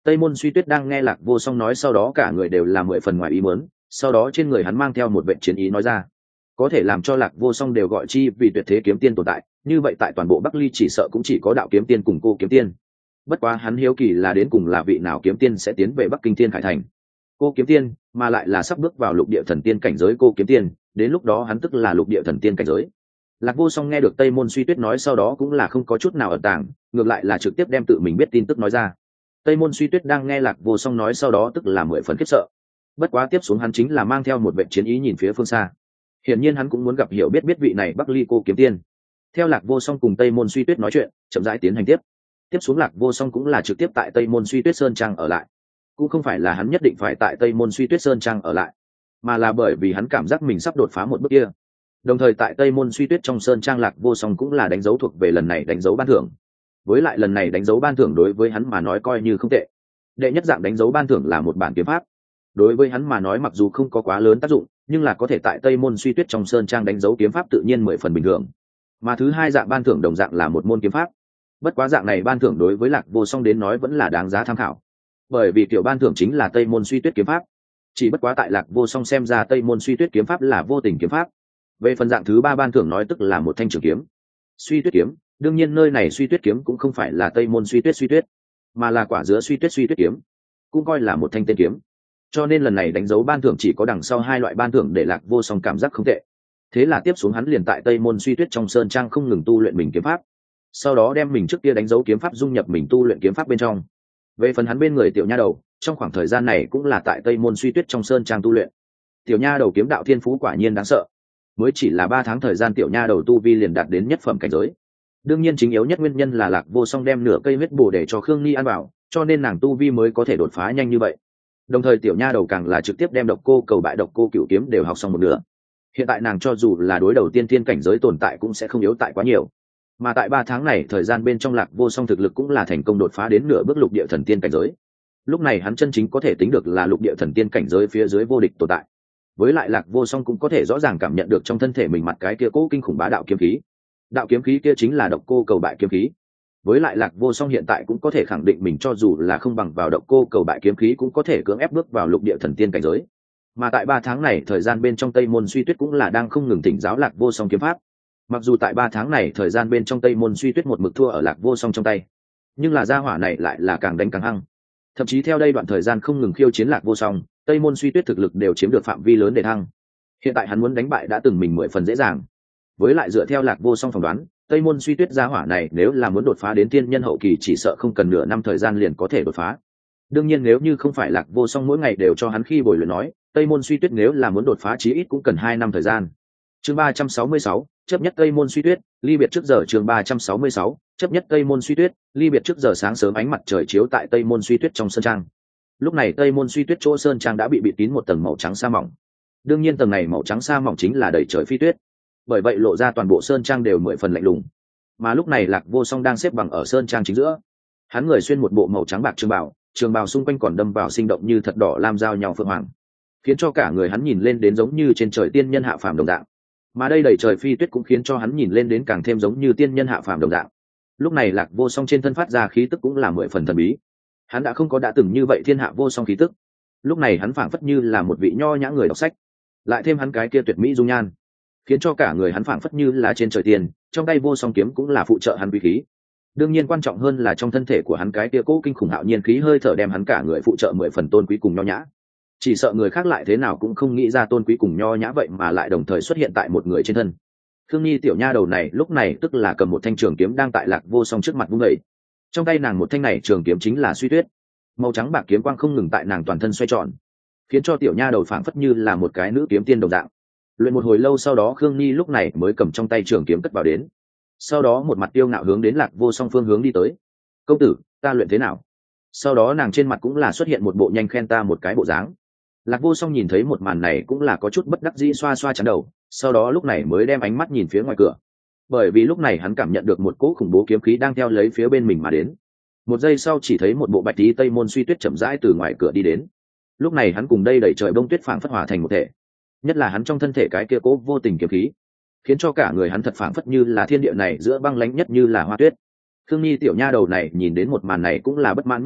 Tây Môn Suy Tuyết đang nghe Lạc Vô Song nói sau đó cả người đều là mười phần ngoài ý muốn, sau đó trên người hắn mang theo một vệ chiến ý nói ra, có thể làm cho Lạc Vô Song đều gọi chi vì tuyệt thế kiếm tiên tồn tại, như vậy tại toàn bộ Bắc Ly chỉ sợ cũng chỉ có đạo kiếm tiên cùng cô kiếm tiên. Bất quá hắn hiếu kỳ là đến cùng là vị nào kiếm tiên sẽ tiến về Bắc Kinh Thiên Khải Thành. Cô kiếm tiên, mà lại là sắp bước vào lục địa thần tiên cảnh giới cô kiếm tiên, đến lúc đó hắn tức là lục địa thần tiên cảnh giới. Lạc Vô Song nghe được Tây Môn Suy Tuyết nói sau đó cũng là không có chút nào ẩn tàng, ngược lại là trực tiếp đem tự mình biết tin tức nói ra. Tây Môn Suy Tuyết đang nghe Lạc Vô Song nói sau đó tức là mười phần khiếp sợ. Bất quá tiếp xuống hắn chính là mang theo một vệ chiến ý nhìn phía phương xa. Hiển nhiên hắn cũng muốn gặp hiểu biết biết vị này Bắc Ly cô kiếm tiên. Theo Lạc Vô Song cùng Tây Môn Suy Tuyết nói chuyện, chậm rãi tiến hành tiếp. Tiếp xuống Lạc Vô Song cũng là trực tiếp tại Tây Môn Suy Tuyết Sơn Trang ở lại. Cũng không phải là hắn nhất định phải tại Tây Môn Suy Tuyết Sơn Trang ở lại, mà là bởi vì hắn cảm giác mình sắp đột phá một bước kia. Đồng thời tại Tây Môn Suy Tuyết trong Sơn Trang Lạc Vô Song cũng là đánh dấu thuộc về lần này đánh dấu ban thưởng. Với lại lần này đánh dấu ban thưởng đối với hắn mà nói coi như không tệ. Đệ nhất dạng đánh dấu ban thưởng là một bản kiếm pháp. Đối với hắn mà nói mặc dù không có quá lớn tác dụng, nhưng là có thể tại Tây Môn Suy Tuyết trong Sơn Trang đánh dấu kiếm pháp tự nhiên mười phần bình thường. Mà thứ hai dạng ban thưởng đồng dạng là một môn kiếm pháp. Bất quá dạng này ban thưởng đối với Lạc Vô Song đến nói vẫn là đáng giá tham khảo. Bởi vì kiểu ban thưởng chính là Tây Môn Suy Tuyết kiếm pháp. Chỉ bất quá tại Lạc Vô Song xem ra Tây Môn Suy Tuyết kiếm pháp là vô tình kiếm pháp. Về phần dạng thứ ba ban thưởng nói tức là một thanh trường kiếm. Suy Tuyết kiếm, đương nhiên nơi này Suy Tuyết kiếm cũng không phải là Tây Môn Suy Tuyết Suy Tuyết, mà là quả dứa Suy Tuyết Suy Tuyết kiếm, cũng coi là một thanh tên kiếm. Cho nên lần này đánh dấu ban thưởng chỉ có đằng sau hai loại ban thưởng để Lạc Vô Song cảm giác không tệ. Thế là tiếp xuống hắn liền tại Tây Môn Suy Tuyết trong Sơn Trang không ngừng tu luyện mình kiếm pháp, sau đó đem mình trước kia đánh dấu kiếm pháp dung nhập mình tu luyện kiếm pháp bên trong. Về phần hắn bên người tiểu nha đầu, trong khoảng thời gian này cũng là tại Tây Môn Suy Tuyết trong Sơn Trang tu luyện. Tiểu nha đầu kiếm đạo thiên phú quả nhiên đáng sợ, mới chỉ là ba tháng thời gian tiểu nha đầu tu vi liền đạt đến nhất phẩm cảnh giới. Đương nhiên chính yếu nhất nguyên nhân là Lạc Vô Song đem nửa cây huyết bổ để cho Khương Nhi ăn vào, cho nên nàng tu vi mới có thể đột phá nhanh như vậy. Đồng thời tiểu nha đầu càng là trực tiếp đem độc cô cầu bại độc cô cửu kiếm đều học xong một nửa. Hiện tại nàng cho dù là đối đầu tiên thiên cảnh giới tồn tại cũng sẽ không yếu tại quá nhiều. Mà tại ba tháng này thời gian bên trong Lạc Vô Song thực lực cũng là thành công đột phá đến nửa bước lục địa thần tiên cảnh giới. Lúc này hắn chân chính có thể tính được là lục địa thần tiên cảnh giới phía dưới vô địch tồn tại. Với lại Lạc Vô Song cũng có thể rõ ràng cảm nhận được trong thân thể mình mặt cái kia cố kinh khủng bá đạo kiếm khí. Đạo kiếm khí kia chính là độc cô cầu bại kiếm khí. Với lại Lạc Vô Song hiện tại cũng có thể khẳng định mình cho dù là không bằng vào độc cô cầu bại kiếm khí cũng có thể cưỡng ép bước vào lục địa thần tiên cảnh giới. Mà tại ba tháng này thời gian bên trong Tây Môn Suy Tuyết cũng là đang không ngừng thỉnh giáo Lạc Vô Song kiếm pháp. Mặc dù tại ba tháng này thời gian bên trong Tây Môn Suy Tuyết một mực thua ở Lạc Vô Song trong tay, nhưng là gia hỏa này lại là càng đánh càng hăng. Thậm chí theo đây đoạn thời gian không ngừng khiêu chiến Lạc Vô Song, Tây Môn Suy Tuyết thực lực đều chiếm được phạm vi lớn để thăng. Hiện tại hắn muốn đánh bại đã từng mình mười phần dễ dàng. Với lại dựa theo Lạc Vô Song phỏng đoán, Tây Môn Suy Tuyết gia hỏa này nếu là muốn đột phá đến tiên nhân hậu kỳ chỉ sợ không cần nửa năm thời gian liền có thể đột phá. Đương nhiên nếu như không phải Lạc Vô Song mỗi ngày đều cho hắn khi bồi luyện nói, Tây Môn Suy Tuyết nếu là muốn đột phá chí ít cũng cần hai năm thời gian. Chương ba trăm sáu mươi sáu, chấp nhất Tây Môn Suy Tuyết, ly biệt trước giờ. Chương ba trăm sáu mươi sáu, chấp nhất Tây Môn Suy Tuyết, ly biệt trước giờ. Sáng sớm ánh mặt trời chiếu tại Tây Môn Suy Tuyết trong sơn trang. Lúc này Tây Môn Suy Tuyết chỗ sơn trang đã bị bịt kín một tầng màu trắng sa mỏng. Đương nhiên tầng này màu trắng sa mỏng chính là đầy trời phi tuyết. Bởi vậy lộ ra toàn bộ sơn trang đều mười phần lạnh lùng. Mà lúc này Lạc Vô Song đang xếp bằng ở sơn trang chính giữa. Hắn người xuyên một bộ màu trắng bạc trường bào, trường bào xung quanh còn đâm vào sinh động như thật đỏ lam giao nhau phượng hoàng, khiến cho cả người hắn nhìn lên đến giống như trên trời tiên nhân hạ phàm đồng dạng. Mà đây đầy trời phi tuyết cũng khiến cho hắn nhìn lên đến càng thêm giống như tiên nhân hạ phàm đồng dạng. Lúc này Lạc Vô Song trên thân phát ra khí tức cũng là mười phần thần bí. Hắn đã không có đã từng như vậy thiên hạ vô song khí tức. Lúc này hắn phảng phất như là một vị nho nhã người đọc sách, lại thêm hắn cái kia tuyệt mỹ dung nhan, khiến cho cả người hắn phảng phất như là trên trời tiền, trong tay vô song kiếm cũng là phụ trợ hắn quý khí. Đương nhiên quan trọng hơn là trong thân thể của hắn cái kia cố kinh khủng hạo nhiên khí hơi thở đem hắn cả người phụ trợ mười phần tôn quý cùng nho nhã. Chỉ sợ người khác lại thế nào cũng không nghĩ ra tôn quý cùng nho nhã vậy mà lại đồng thời xuất hiện tại một người trên thân. Khương Nhi tiểu nha đầu này lúc này tức là cầm một thanh trường kiếm đang tại Lạc Vô Song trước mặt vung dậy. Trong tay nàng một thanh này trường kiếm chính là Suy Tuyết. Màu trắng bạc kiếm quang không ngừng tại nàng toàn thân xoay tròn, khiến cho tiểu nha đầu phảng phất như là một cái nữ kiếm tiên đồng dạng. Luyện một hồi lâu sau đó Khương Nhi lúc này mới cầm trong tay trường kiếm cất vào đến. Sau đó một mặt tiêu ngạo hướng đến Lạc Vô Song phương hướng đi tới. "Công tử, ta luyện thế nào?" Sau đó nàng trên mặt cũng là xuất hiện một bộ nhanh khen ta một cái bộ dáng. Lạc Vô Song nhìn thấy một màn này cũng là có chút bất đắc dĩ xoa xoa trán đầu, sau đó lúc này mới đem ánh mắt nhìn phía ngoài cửa. Bởi vì lúc này hắn cảm nhận được một cỗ khủng bố kiếm khí đang theo lấy phía bên mình mà đến. Một giây sau chỉ thấy một bộ bạch tí Tây Môn Suy Tuyết chậm rãi từ ngoài cửa đi đến. Lúc này hắn cùng đây đẩy trời bông tuyết phảng phất hòa thành một thể. Nhất là hắn trong thân thể cái kia cố vô tình kiếm khí, khiến cho cả người hắn thật phảng phất như là thiên địa này giữa băng lãnh nhất như là hoa tuyết. Khương Nhi tiểu nha đầu này nhìn đến một màn này cũng là bất mãn miết miệng,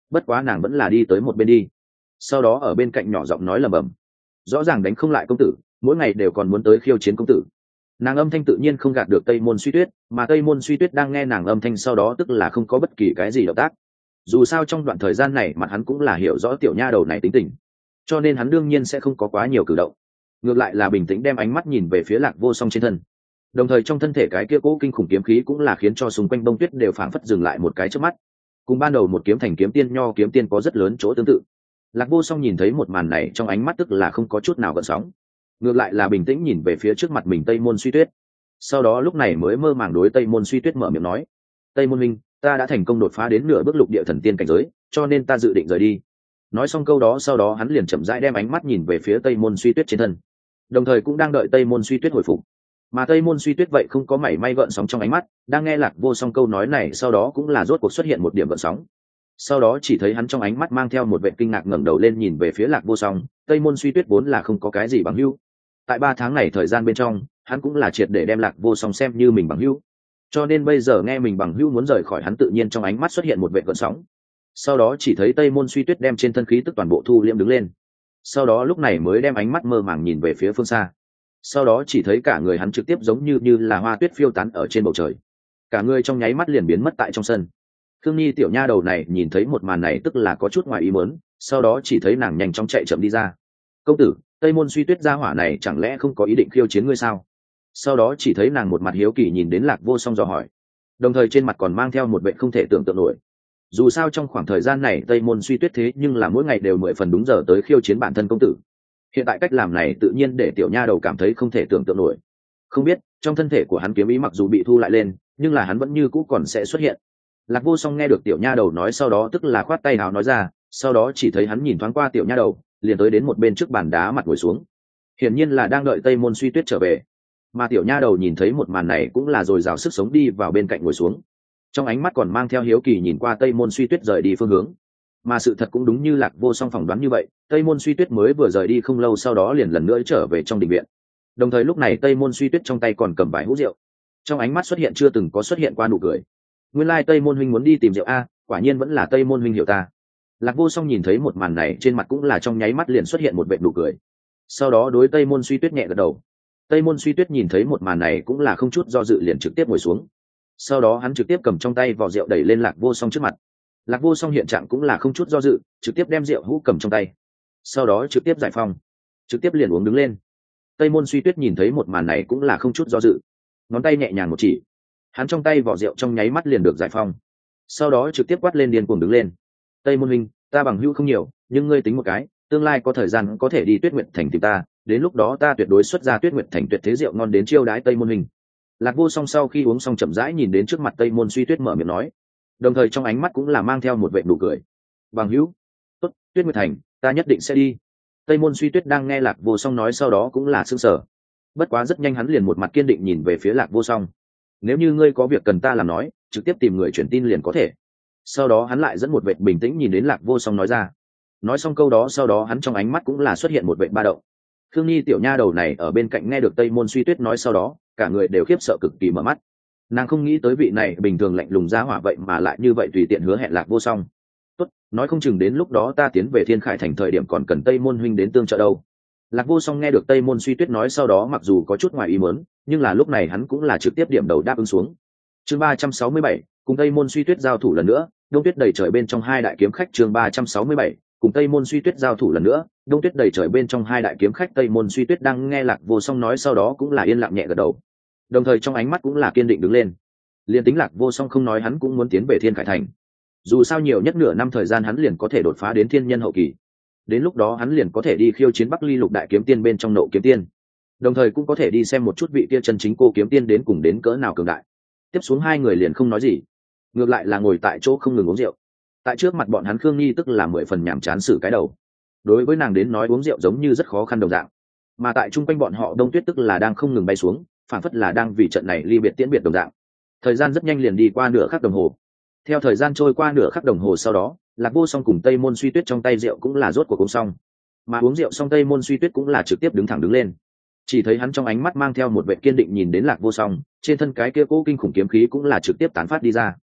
bất quá nàng vẫn là đi tới một bên đi, sau đó ở bên cạnh nhỏ giọng nói lầm bầm, rõ ràng đánh không lại công tử, mỗi ngày đều còn muốn tới khiêu chiến công tử. Nàng âm thanh tự nhiên không gạt được Tây Môn Suy Tuyết, mà Tây Môn Suy Tuyết đang nghe nàng âm thanh sau đó tức là không có bất kỳ cái gì động tác. Dù sao trong đoạn thời gian này mặt hắn cũng là hiểu rõ tiểu nha đầu này tính tình, cho nên hắn đương nhiên sẽ không có quá nhiều cử động, ngược lại là bình tĩnh đem ánh mắt nhìn về phía Lạc Vô Song trên thân. Đồng thời trong thân thể cái kia cố kinh khủng kiếm khí cũng là khiến cho xung quanh bông tuyết đều phảng phất dừng lại một cái trước mắt. Cùng ban đầu một kiếm thành kiếm tiên nho kiếm tiên có rất lớn chỗ tương tự. Lạc Vô Song nhìn thấy một màn này trong ánh mắt tức là không có chút nào gợn sóng, ngược lại là bình tĩnh nhìn về phía trước mặt mình Tây Môn Suy Tuyết. Sau đó lúc này mới mơ màng đối Tây Môn Suy Tuyết mở miệng nói, Tây Môn minh, ta đã thành công đột phá đến nửa bước lục địa thần tiên cảnh giới, cho nên ta dự định rời đi. Nói xong câu đó sau đó hắn liền chậm rãi đem ánh mắt nhìn về phía Tây Môn Suy Tuyết trên thân, đồng thời cũng đang đợi Tây Môn Suy Tuyết hồi phục. Mà Tây Môn Suy Tuyết vậy không có mảy may gợn sóng trong ánh mắt, đang nghe Lạc Vô Song câu nói này sau đó cũng là rốt cuộc xuất hiện một điểm gợn sóng. Sau đó chỉ thấy hắn trong ánh mắt mang theo một vẻ kinh ngạc ngẩng đầu lên nhìn về phía Lạc Vô Song. Tây Môn Suy Tuyết vốn là không có cái gì bằng hữu, tại ba tháng này thời gian bên trong hắn cũng là triệt để đem Lạc Vô Song xem như mình bằng hữu, cho nên bây giờ nghe mình bằng hữu muốn rời khỏi hắn tự nhiên trong ánh mắt xuất hiện một vẻ gợn sóng. Sau đó chỉ thấy Tây Môn Suy Tuyết đem trên thân khí tức toàn bộ thu liễm đứng lên, sau đó lúc này mới đem ánh mắt mơ màng nhìn về phía phương xa. Sau đó chỉ thấy cả người hắn trực tiếp giống như như là hoa tuyết phiêu tán ở trên bầu trời, cả người trong nháy mắt liền biến mất tại trong sân. Khương Nhi tiểu nha đầu này nhìn thấy một màn này tức là có chút ngoài ý muốn, sau đó chỉ thấy nàng nhanh chóng chạy chậm đi ra. Công tử, Tây Môn Suy Tuyết gia hỏa này chẳng lẽ không có ý định khiêu chiến ngươi sao? Sau đó chỉ thấy nàng một mặt hiếu kỳ nhìn đến Lạc Vô Song dò hỏi, đồng thời trên mặt còn mang theo một vẻ không thể tưởng tượng nổi. Dù sao trong khoảng thời gian này Tây Môn Suy Tuyết thế nhưng là mỗi ngày đều mười phần đúng giờ tới khiêu chiến bản thân công tử, hiện tại cách làm này tự nhiên để tiểu nha đầu cảm thấy không thể tưởng tượng nổi. Không biết trong thân thể của hắn kiếm ý mặc dù bị thu lại lên, nhưng là hắn vẫn như cũ còn sẽ xuất hiện. Lạc Vô Song nghe được tiểu nha đầu nói sau đó tức là khoát tay áo nói ra, sau đó chỉ thấy hắn nhìn thoáng qua tiểu nha đầu, liền tới đến một bên trước bàn đá mặt ngồi xuống, hiển nhiên là đang đợi Tây Môn Suy Tuyết trở về. Mà tiểu nha đầu nhìn thấy một màn này cũng là dồi dào sức sống đi vào bên cạnh ngồi xuống, trong ánh mắt còn mang theo hiếu kỳ nhìn qua Tây Môn Suy Tuyết rời đi phương hướng. Mà sự thật cũng đúng như Lạc Vô Song phỏng đoán như vậy, Tây Môn Suy Tuyết mới vừa rời đi không lâu sau đó liền lần nữa trở về trong đình viện. Đồng thời lúc này Tây Môn Suy Tuyết trong tay còn cầm vài hũ rượu, trong ánh mắt xuất hiện chưa từng có xuất hiện qua nụ cười. Nguyên lai Tây Môn huynh muốn đi tìm rượu a, quả nhiên vẫn là Tây Môn huynh hiểu ta. Lạc Vô Song nhìn thấy một màn này trên mặt cũng là trong nháy mắt liền xuất hiện một vệt nụ cười, sau đó đối Tây Môn Suy Tuyết nhẹ gật đầu. Tây Môn Suy Tuyết nhìn thấy một màn này cũng là không chút do dự liền trực tiếp ngồi xuống, sau đó hắn trực tiếp cầm trong tay vò rượu đẩy lên Lạc Vô Song trước mặt. Lạc Vô Song hiện trạng cũng là không chút do dự, trực tiếp đem rượu hũ cầm trong tay, sau đó trực tiếp giải phong, trực tiếp liền uống đứng lên. Tây Môn Suy Tuyết nhìn thấy một màn này cũng là không chút do dự, ngón tay nhẹ nhàng một chỉ, hắn trong tay vỏ rượu trong nháy mắt liền được giải phong, sau đó trực tiếp quát lên điên cuồng đứng lên. Tây Môn huynh, ta bằng hữu không nhiều, nhưng ngươi tính một cái, tương lai có thời gian có thể đi Tuyết Nguyệt Thành tìm ta, đến lúc đó ta tuyệt đối xuất ra Tuyết Nguyệt Thành tuyệt thế rượu ngon đến chiêu đái Tây Môn huynh. Lạc Vô Song sau khi uống xong chậm rãi nhìn đến trước mặt Tây Môn Suy Tuyết mở miệng nói, đồng thời trong ánh mắt cũng là mang theo một vẻ nụ cười. Bằng hữu, tốt, Tuyết Nguyệt Thành, ta nhất định sẽ đi. Tây Môn Suy Tuyết đang nghe Lạc Vô Song nói sau đó cũng là sững sờ, bất quá rất nhanh hắn liền một mặt kiên định nhìn về phía Lạc Vô Song. Nếu như ngươi có việc cần ta làm nói, trực tiếp tìm người truyền tin liền có thể. Sau đó hắn lại dẫn một vẻ bình tĩnh nhìn đến Lạc Vô Song nói ra. Nói xong câu đó sau đó hắn trong ánh mắt cũng là xuất hiện một vẻ ba động. Khương Nhi tiểu nha đầu này ở bên cạnh nghe được Tây Môn Suy Tuyết nói sau đó, cả người đều khiếp sợ cực kỳ mở mắt. Nàng không nghĩ tới vị này bình thường lạnh lùng ra hỏa vậy mà lại như vậy tùy tiện hứa hẹn Lạc Vô Song. Tốt, nói không chừng đến lúc đó ta tiến về Thiên Khải Thành thời điểm còn cần Tây Môn huynh đến tương trợ đâu. Lạc Vô Song nghe được Tây Môn Suy Tuyết nói sau đó mặc dù có chút ngoài ý muốn, nhưng là lúc này hắn cũng là trực tiếp điểm đầu đáp ứng xuống. Chương ba trăm sáu mươi bảy, cùng Tây Môn Suy Tuyết giao thủ lần nữa, đông tuyết đầy trời bên trong hai đại kiếm khách. Chương ba trăm sáu mươi bảy, cùng Tây Môn Suy Tuyết giao thủ lần nữa, đông tuyết đầy trời bên trong hai đại kiếm khách. Tây Môn Suy Tuyết đang nghe Lạc Vô Song nói sau đó cũng là yên lặng nhẹ gật đầu, đồng thời trong ánh mắt cũng là kiên định đứng lên. Liên tính Lạc Vô Song không nói hắn cũng muốn tiến về Thiên Khải Thành. Dù sao nhiều nhất nửa năm thời gian hắn liền có thể đột phá đến thiên nhân hậu kỳ. Đến lúc đó hắn liền có thể đi khiêu chiến Bắc Ly Lục đại kiếm tiên bên trong Nộ kiếm tiên. Đồng thời cũng có thể đi xem một chút vị kia chân chính cô kiếm tiên đến cùng đến cỡ nào cường đại. Tiếp xuống hai người liền không nói gì, ngược lại là ngồi tại chỗ không ngừng uống rượu. Tại trước mặt bọn hắn Khương Nhi tức là mười phần nhàm chán xử cái đầu. Đối với nàng đến nói uống rượu giống như rất khó khăn đồng dạng. Mà tại chung quanh bọn họ đông tuyết tức là đang không ngừng bay xuống, phản phất là đang vì trận này ly biệt tiễn biệt đồng dạng. Thời gian rất nhanh liền đi qua nửa khắc đồng hồ. Theo thời gian trôi qua nửa khắc đồng hồ sau đó, Lạc Vô Song cùng Tây Môn Suy Tuyết trong tay rượu cũng là rốt cuộc uống xong. Mà uống rượu xong Tây Môn Suy Tuyết cũng là trực tiếp đứng thẳng đứng lên. Chỉ thấy hắn trong ánh mắt mang theo một vẻ kiên định nhìn đến Lạc Vô Song, trên thân cái kia cố kinh khủng kiếm khí cũng là trực tiếp tán phát đi ra.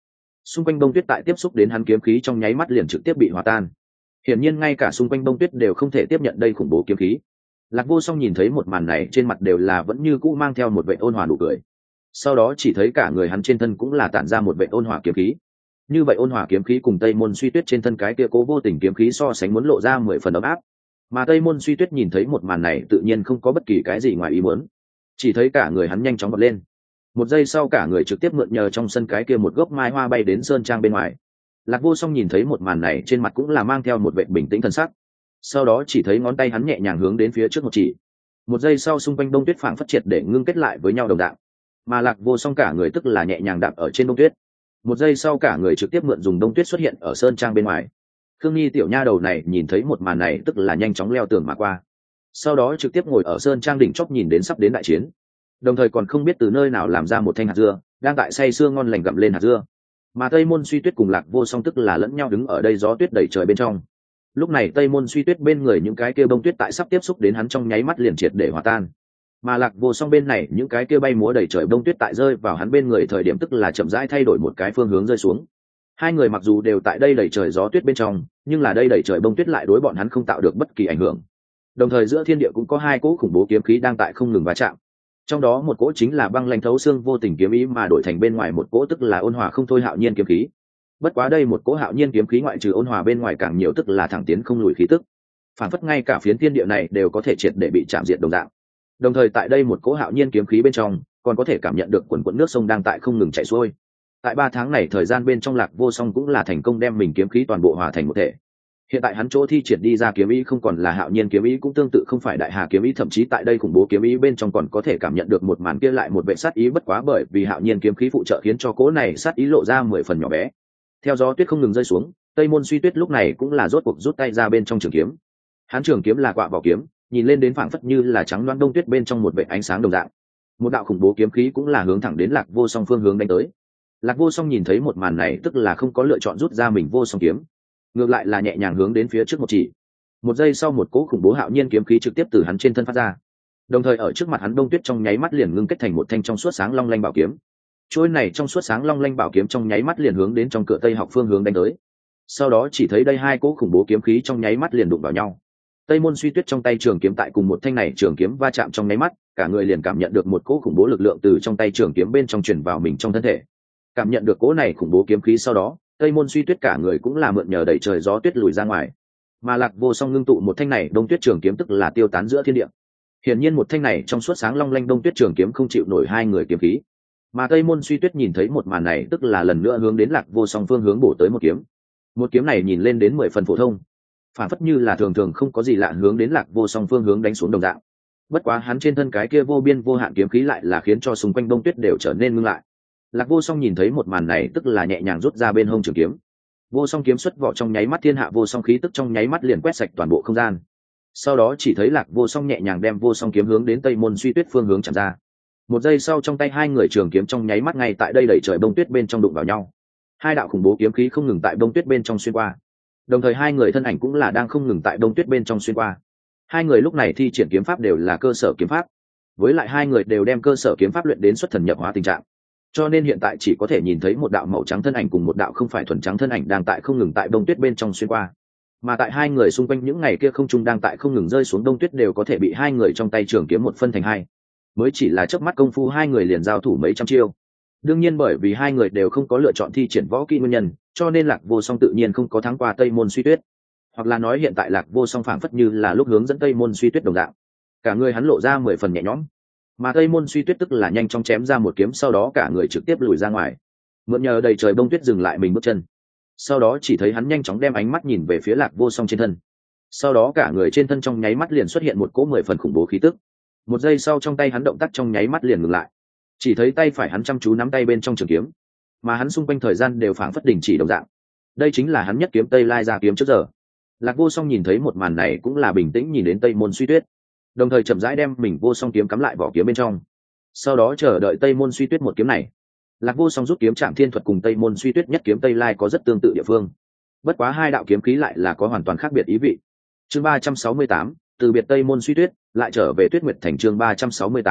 xung quanh bông tuyết tại tiếp xúc đến hắn kiếm khí trong nháy mắt liền trực tiếp bị hòa tan. Hiển nhiên ngay cả xung quanh bông tuyết đều không thể tiếp nhận đây khủng bố kiếm khí. Lạc Vô Song nhìn thấy một màn này, trên mặt đều là vẫn như cũ mang theo một vẻ ôn hòa nụ cười. Sau đó chỉ thấy cả người hắn trên thân cũng là tản ra một vẻ ôn hòa kiếm khí. Như vậy ôn hòa kiếm khí cùng Tây Môn Suy Tuyết trên thân cái kia cố vô tình kiếm khí so sánh muốn lộ ra mười phần ấm áp. Mà Tây Môn Suy Tuyết nhìn thấy một màn này tự nhiên không có bất kỳ cái gì ngoài ý muốn, chỉ thấy cả người hắn nhanh chóng bật lên. Một giây sau cả người trực tiếp mượn nhờ trong sân cái kia một gốc mai hoa bay đến sơn trang bên ngoài. Lạc Vô Song nhìn thấy một màn này, trên mặt cũng là mang theo một vẻ bình tĩnh thần sắc. Sau đó chỉ thấy ngón tay hắn nhẹ nhàng hướng đến phía trước một chỉ. Một giây sau xung quanh đông tuyết phảng phất triệt để ngưng kết lại với nhau đồng dạng. Mà Lạc Vô Song cả người tức là nhẹ nhàng đạp ở trên đông tuyết. Một giây sau cả người trực tiếp mượn dùng đông tuyết xuất hiện ở sơn trang bên ngoài. Khương Nhi tiểu nha đầu này nhìn thấy một màn này tức là nhanh chóng leo tường mà qua. Sau đó trực tiếp ngồi ở sơn trang đỉnh chóp nhìn đến sắp đến đại chiến. Đồng thời còn không biết từ nơi nào làm ra một thanh hạt dưa, đang tại say sưa ngon lành gặm lên hạt dưa. Mà Tây Môn Suy Tuyết cùng Lạc Vô Song tức là lẫn nhau đứng ở đây gió tuyết đầy trời bên trong. Lúc này Tây Môn Suy Tuyết bên người những cái kia bông tuyết tại sắp tiếp xúc đến hắn trong nháy mắt liền triệt để hòa tan. Mà Lạc Vô Song bên này những cái kia bay múa đầy trời bông tuyết tại rơi vào hắn bên người thời điểm tức là chậm rãi thay đổi một cái phương hướng rơi xuống. Hai người mặc dù đều tại đây đầy trời gió tuyết bên trong, nhưng là đây đầy trời bông tuyết lại đối bọn hắn không tạo được bất kỳ ảnh hưởng. Đồng thời giữa thiên địa cũng có hai cỗ khủng bố kiếm khí đang tại không ngừng va chạm. Trong đó một cỗ chính là băng lãnh thấu xương vô tình kiếm ý, mà đổi thành bên ngoài một cỗ tức là ôn hòa không thôi hạo nhiên kiếm khí. Bất quá đây một cỗ hạo nhiên kiếm khí ngoại trừ ôn hòa bên ngoài càng nhiều tức là thẳng tiến không lùi khí tức. Phản phất ngay cả phiến thiên địa này đều có thể triệt để bị chạm diệt đồng dạng. Đồng thời tại đây một cỗ hạo nhiên kiếm khí bên trong, còn có thể cảm nhận được quần quần nước sông đang tại không ngừng chảy xuôi. Tại ba tháng này thời gian bên trong Lạc Vô Song cũng là thành công đem mình kiếm khí toàn bộ hòa thành một thể. Hiện tại hắn chỗ thi triển đi ra kiếm ý không còn là hạo nhiên kiếm ý, cũng tương tự không phải đại hà kiếm ý, thậm chí tại đây khủng bố kiếm ý bên trong còn có thể cảm nhận được một màn kia lại một vệ sát ý, bất quá bởi vì hạo nhiên kiếm khí phụ trợ khiến cho cỗ này sát ý lộ ra mười phần nhỏ bé. Theo gió tuyết không ngừng rơi xuống, Tây Môn Suy Tuyết lúc này cũng là rốt cuộc rút tay ra bên trong trường kiếm. Hắn trường kiếm là quạ vỏ kiếm, nhìn lên đến phảng phất như là trắng loáng đông tuyết bên trong một vệt ánh sáng đồng dạng. Một đạo khủng bố kiếm khí cũng là hướng thẳng đến Lạc Vô Song phương hướng đánh tới. Lạc Vô Song nhìn thấy một màn này tức là không có lựa chọn rút ra mình vô song kiếm, ngược lại là nhẹ nhàng hướng đến phía trước một chỉ. Một giây sau một cỗ khủng bố hạo nhiên kiếm khí trực tiếp từ hắn trên thân phát ra. Đồng thời ở trước mặt hắn đông tuyết trong nháy mắt liền ngưng kết thành một thanh trong suốt sáng long lanh bảo kiếm. Trôi này trong suốt sáng long lanh bảo kiếm trong nháy mắt liền hướng đến trong cửa Tây Học phương hướng đánh tới. Sau đó chỉ thấy đây hai cỗ khủng bố kiếm khí trong nháy mắt liền đụng vào nhau. Tây Môn Suy Tuyết trong tay trường kiếm tại cùng một thanh này trường kiếm va chạm trong nháy mắt, cả người liền cảm nhận được một cỗ khủng bố lực lượng từ trong tay trường kiếm bên trong truyền vào mình trong thân thể. Cảm nhận được cỗ này khủng bố kiếm khí sau đó, Tây Môn Suy Tuyết cả người cũng là mượn nhờ đẩy trời gió tuyết lùi ra ngoài. Mà Lạc Vô Song ngưng tụ một thanh này đông tuyết trường kiếm tức là tiêu tán giữa thiên địa. Hiển nhiên một thanh này trong suốt sáng long lanh đông tuyết trường kiếm không chịu nổi hai người kiếm khí. Mà Tây Môn Suy Tuyết nhìn thấy một màn này tức là lần nữa hướng đến Lạc Vô Song phương hướng bổ tới một kiếm. Một kiếm này nhìn lên đến mười phần phổ thông, phản phất như là thường thường không có gì lạ hướng đến Lạc Vô Song phương hướng đánh xuống đồng dạng. Bất quá hắn trên thân cái kia vô biên vô hạn kiếm khí lại là khiến cho xung quanh đông tuyết đều trở nên ngưng lại. Lạc Vô Song nhìn thấy một màn này tức là nhẹ nhàng rút ra bên hông trường kiếm. Vô song kiếm xuất vỏ trong nháy mắt, thiên hạ vô song khí tức trong nháy mắt liền quét sạch toàn bộ không gian. Sau đó chỉ thấy Lạc Vô Song nhẹ nhàng đem vô song kiếm hướng đến Tây Môn Suy Tuyết phương hướng chạm ra. Một giây sau trong tay hai người trường kiếm trong nháy mắt ngay tại đây đẩy trời bông tuyết bên trong đụng vào nhau. Hai đạo khủng bố kiếm khí không ngừng tại bông tuyết bên trong xuyên qua. Đồng thời hai người thân ảnh cũng là đang không ngừng tại bông tuyết bên trong xuyên qua. Hai người lúc này thi triển kiếm pháp đều là cơ sở kiếm pháp, với lại hai người đều đem cơ sở kiếm pháp luyện đến xuất thần nhập hóa tình trạng. Cho nên hiện tại chỉ có thể nhìn thấy một đạo màu trắng thân ảnh cùng một đạo không phải thuần trắng thân ảnh đang tại không ngừng tại đông tuyết bên trong xuyên qua. Mà tại hai người xung quanh những ngày kia không trung đang tại không ngừng rơi xuống đông tuyết đều có thể bị hai người trong tay trường kiếm một phân thành hai. Mới chỉ là chớp mắt công phu hai người liền giao thủ mấy trăm chiêu. Đương nhiên bởi vì hai người đều không có lựa chọn thi triển võ kỹ nguyên nhân, cho nên Lạc Vô Song tự nhiên không có thắng qua Tây Môn Suy Tuyết. Hoặc là nói hiện tại Lạc Vô Song phảng phất như là lúc hướng dẫn Tây Môn Suy Tuyết đồng dạng. Cả người hắn lộ ra mười phần nhẹ nhõm. Mà Tây Môn Suy Tuyết tức là nhanh chóng chém ra một kiếm, sau đó cả người trực tiếp lùi ra ngoài, mượn nhờ đầy trời bông tuyết dừng lại mình bước chân. Sau đó chỉ thấy hắn nhanh chóng đem ánh mắt nhìn về phía Lạc Vô Song trên thân. Sau đó cả người trên thân trong nháy mắt liền xuất hiện một cỗ mười phần khủng bố khí tức. Một giây sau trong tay hắn động tác trong nháy mắt liền ngừng lại, chỉ thấy tay phải hắn chăm chú nắm tay bên trong trường kiếm, mà hắn xung quanh thời gian đều phảng phất đình chỉ đồng dạng. Đây chính là hắn nhất kiếm Tây Lai ra kiếm trước giờ. Lạc Vô Song nhìn thấy một màn này cũng là bình tĩnh nhìn đến Tây Môn Suy Tuyết, đồng thời chậm rãi đem mình vô song kiếm cắm lại vỏ kiếm bên trong. Sau đó chờ đợi Tây Môn Suy Tuyết một kiếm này. Lạc Vô Song rút kiếm Trảm Thiên thuật cùng Tây Môn Suy Tuyết nhất kiếm Tây Lai có rất tương tự địa phương, bất quá hai đạo kiếm khí lại là có hoàn toàn khác biệt ý vị. Chương ba trăm sáu mươi tám, từ biệt Tây Môn Suy Tuyết, lại trở về Tuyết Nguyệt Thành. Chương ba trăm sáu mươi tám,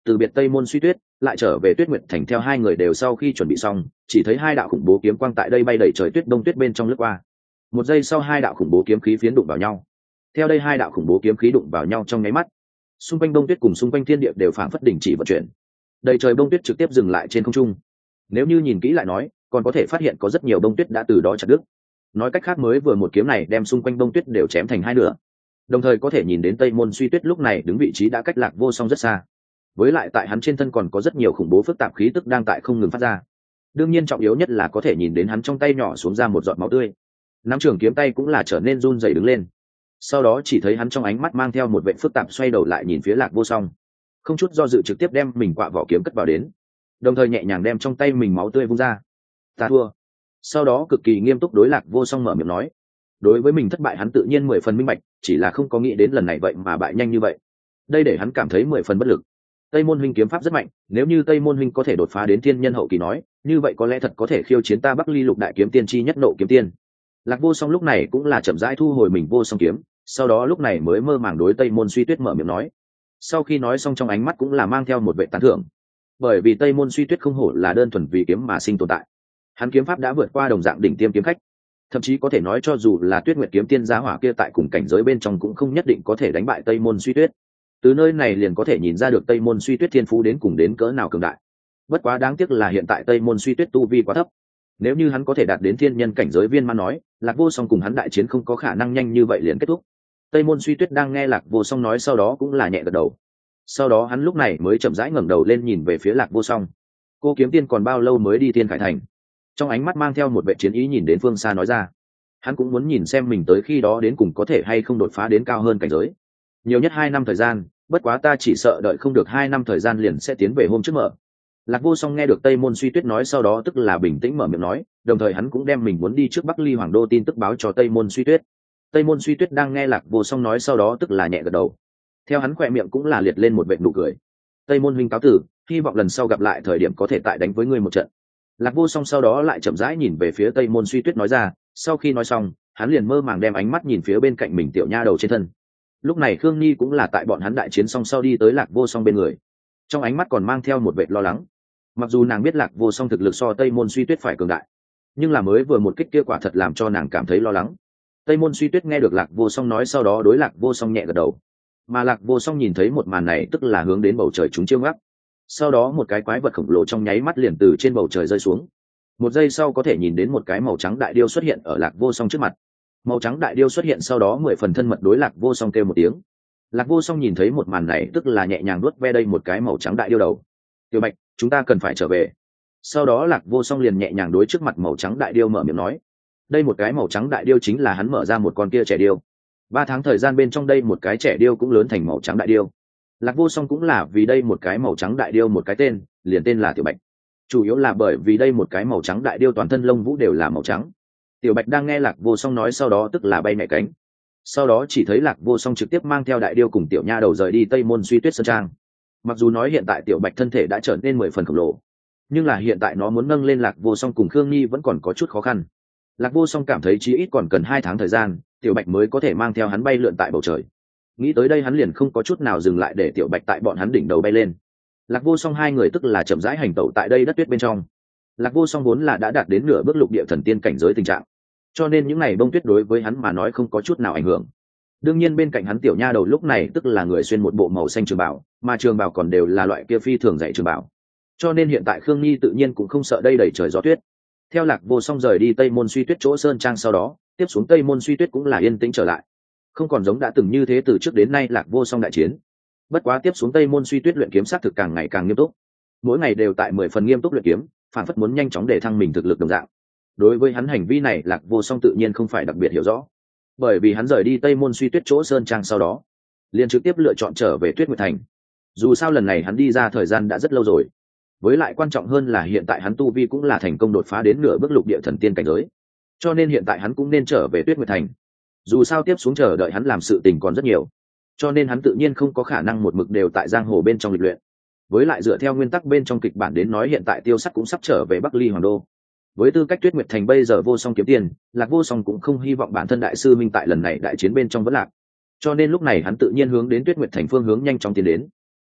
từ biệt Tây Môn Suy Tuyết, lại trở về Tuyết Nguyệt Thành. Theo hai người đều sau khi chuẩn bị xong, chỉ thấy hai đạo khủng bố kiếm quang tại đây bay đầy trời tuyết đông tuyết bên trong lướt qua. Một giây sau, hai đạo khủng bố kiếm khí phiến đụng vào nhau. Theo đây hai đạo khủng bố kiếm khí đụng vào nhau trong nháy mắt, xung quanh đông tuyết cùng xung quanh thiên địa đều phảng phất đình chỉ vận chuyển. Đầy trời bông tuyết trực tiếp dừng lại trên không trung. Nếu như nhìn kỹ lại nói, còn có thể phát hiện có rất nhiều bông tuyết đã từ đó chặt đứt. Nói cách khác, mới vừa một kiếm này đem xung quanh bông tuyết đều chém thành hai nửa. Đồng thời có thể nhìn đến Tây Môn Suy Tuyết lúc này đứng vị trí đã cách Lạc Vô Song rất xa. Với lại tại hắn trên thân còn có rất nhiều khủng bố phức tạp khí tức đang tại không ngừng phát ra. Đương nhiên trọng yếu nhất là có thể nhìn đến hắn trong tay nhỏ xuống ra một giọt máu tươi. Nắm trường kiếm tay cũng là trở nên run rẩy đứng lên. Sau đó chỉ thấy hắn trong ánh mắt mang theo một vẻ phức tạp, xoay đầu lại nhìn phía Lạc Vô Song, không chút do dự trực tiếp đem mình quạ vỏ kiếm cất vào đến, đồng thời nhẹ nhàng đem trong tay mình máu tươi vung ra. Ta thua. Sau đó cực kỳ nghiêm túc đối Lạc Vô Song mở miệng nói. Đối với mình thất bại hắn tự nhiên mười phần minh bạch, chỉ là không có nghĩ đến lần này vậy mà bại nhanh như vậy. Đây để hắn cảm thấy mười phần bất lực. Tây Môn huynh kiếm pháp rất mạnh, nếu như Tây Môn huynh có thể đột phá đến thiên nhân hậu kỳ nói, như vậy có lẽ thật có thể khiêu chiến ta Bắc Ly Lục Đại Kiếm Tiên chi nhất Nộ Kiếm Tiên. Lạc Vô Song lúc này cũng là chậm rãi thu hồi mình Vô Song kiếm, sau đó lúc này mới mơ màng đối Tây Môn Suy Tuyết mở miệng nói. Sau khi nói xong trong ánh mắt cũng là mang theo một vẻ tán thưởng, bởi vì Tây Môn Suy Tuyết không hổ là đơn thuần vì kiếm mà sinh tồn tại. Hắn kiếm pháp đã vượt qua đồng dạng đỉnh tiêm kiếm khách, thậm chí có thể nói cho dù là Tuyết Nguyệt kiếm tiên giá hỏa kia tại cùng cảnh giới bên trong cũng không nhất định có thể đánh bại Tây Môn Suy Tuyết. Từ nơi này liền có thể nhìn ra được Tây Môn Suy Tuyết thiên phú đến cùng đến cỡ nào cường đại. Bất quá đáng tiếc là hiện tại Tây Môn Suy Tuyết tu vi quá thấp. Nếu như hắn có thể đạt đến thiên nhân cảnh giới viên mãn nói, Lạc Vô Song cùng hắn đại chiến không có khả năng nhanh như vậy liền kết thúc. Tây Môn Suy Tuyết đang nghe Lạc Vô Song nói sau đó cũng là nhẹ gật đầu. Sau đó hắn lúc này mới chậm rãi ngẩng đầu lên nhìn về phía Lạc Vô Song. Cô kiếm tiên còn bao lâu mới đi Thiên Khải Thành? Trong ánh mắt mang theo một vẻ chiến ý nhìn đến phương xa nói ra. Hắn cũng muốn nhìn xem mình tới khi đó đến cùng có thể hay không đột phá đến cao hơn cảnh giới. Nhiều nhất hai năm thời gian, bất quá ta chỉ sợ đợi không được hai năm thời gian liền sẽ tiến về hôm trước mở. Lạc Vô Song nghe được Tây Môn Suy Tuyết nói sau đó tức là bình tĩnh mở miệng nói, đồng thời hắn cũng đem mình muốn đi trước Bắc Ly Hoàng Đô tin tức báo cho Tây Môn Suy Tuyết. Tây Môn Suy Tuyết đang nghe Lạc Vô Song nói sau đó tức là nhẹ gật đầu. Theo hắn khỏe miệng cũng là liệt lên một vệt nụ cười. Tây Môn huynh cáo tử, hy vọng lần sau gặp lại thời điểm có thể tại đánh với ngươi một trận. Lạc Vô Song sau đó lại chậm rãi nhìn về phía Tây Môn Suy Tuyết nói ra, sau khi nói xong, hắn liền mơ màng đem ánh mắt nhìn phía bên cạnh mình tiểu nha đầu trên thân. Lúc này Khương Nhi cũng là tại bọn hắn đại chiến xong sau đi tới Lạc Vô Song bên người, trong ánh mắt còn mang theo một vệt lo lắng. Mặc dù nàng biết Lạc Vô Song thực lực so Tây Môn Suy Tuyết phải cường đại, nhưng là mới vừa một kích kia quả thật làm cho nàng cảm thấy lo lắng. Tây Môn Suy Tuyết nghe được Lạc Vô Song nói sau đó đối Lạc Vô Song nhẹ gật đầu, mà Lạc Vô Song nhìn thấy một màn này tức là hướng đến bầu trời chúng chiêu ngắc. Sau đó một cái quái vật khổng lồ trong nháy mắt liền từ trên bầu trời rơi xuống. Một giây sau có thể nhìn đến một cái màu trắng đại điêu xuất hiện ở Lạc Vô Song trước mặt. Màu trắng đại điêu xuất hiện sau đó mười phần thân mật đối Lạc Vô Song kêu một tiếng. Lạc Vô Song nhìn thấy một màn này tức là nhẹ nhàng nuốt ve đây một cái màu trắng đại điêu đầu. Tiểu Bạch, chúng ta cần phải trở về. Sau đó Lạc Vô Song liền nhẹ nhàng đối trước mặt màu trắng đại điêu mở miệng nói. Đây một cái màu trắng đại điêu chính là hắn mở ra một con kia trẻ điêu. Ba tháng thời gian bên trong đây một cái trẻ điêu cũng lớn thành màu trắng đại điêu. Lạc Vô Song cũng là vì đây một cái màu trắng đại điêu một cái tên, liền tên là Tiểu Bạch. Chủ yếu là bởi vì đây một cái màu trắng đại điêu toàn thân lông vũ đều là màu trắng. Tiểu Bạch đang nghe Lạc Vô Song nói sau đó tức là bay mẹ cánh. Sau đó chỉ thấy Lạc Vô Song trực tiếp mang theo đại điêu cùng tiểu nha đầu rời đi Tây Môn Suy Tuyết sơn trang. Mặc dù nói hiện tại Tiểu Bạch thân thể đã trở nên mười phần khổng lồ, nhưng là hiện tại nó muốn nâng lên Lạc Vô Song cùng Khương Nhi vẫn còn có chút khó khăn. Lạc Vô Song cảm thấy chí ít còn cần hai tháng thời gian, Tiểu Bạch mới có thể mang theo hắn bay lượn tại bầu trời. Nghĩ tới đây hắn liền không có chút nào dừng lại để Tiểu Bạch tại bọn hắn đỉnh đầu bay lên. Lạc Vô Song hai người tức là chậm rãi hành tẩu tại đây đất tuyết bên trong. Lạc Vô Song vốn là đã đạt đến nửa bước lục địa thần tiên cảnh giới tình trạng, cho nên những ngày bông tuyết đối với hắn mà nói không có chút nào ảnh hưởng. Đương nhiên bên cạnh hắn tiểu nha đầu lúc này tức là người xuyên một bộ màu xanh trường bào, mà trường bào còn đều là loại kia phi thường dạy trường bào, cho nên hiện tại Khương Nhi tự nhiên cũng không sợ đây đầy trời gió tuyết. Theo Lạc Vô Song rời đi Tây Môn Suy Tuyết chỗ sơn trang sau đó, tiếp xuống Tây Môn Suy Tuyết cũng là yên tĩnh trở lại, không còn giống đã từng như thế từ trước đến nay Lạc Vô Song đại chiến. Bất quá tiếp xuống Tây Môn Suy Tuyết luyện kiếm sát thực càng ngày càng nghiêm túc, mỗi ngày đều tại mười phần nghiêm túc luyện kiếm, phản phất muốn nhanh chóng để thăng mình thực lực đồng dạng. Đối với hắn hành vi này Lạc Vô Song tự nhiên không phải đặc biệt hiểu rõ, bởi vì hắn rời đi Tây Môn Suy Tuyết chỗ sơn trang sau đó liền trực tiếp lựa chọn trở về Tuyết Nguyệt Thành. Dù sao lần này hắn đi ra thời gian đã rất lâu rồi, với lại quan trọng hơn là hiện tại hắn tu vi cũng là thành công đột phá đến nửa bước lục địa thần tiên cảnh giới, cho nên hiện tại hắn cũng nên trở về Tuyết Nguyệt Thành. Dù sao tiếp xuống chờ đợi hắn làm sự tình còn rất nhiều, cho nên hắn tự nhiên không có khả năng một mực đều tại giang hồ bên trong lịch luyện. Với lại dựa theo nguyên tắc bên trong kịch bản đến nói hiện tại Tiêu Sắt cũng sắp trở về Bắc Ly Hoàng Đô. Với tư cách Tuyết Nguyệt Thành bây giờ Vô Song kiếm tiền, Lạc Vô Song cũng không hy vọng bản thân đại sư minh tại lần này đại chiến bên trong vẫn lạc, cho nên lúc này hắn tự nhiên hướng đến Tuyết Nguyệt Thành phương hướng nhanh chóng tiến đến.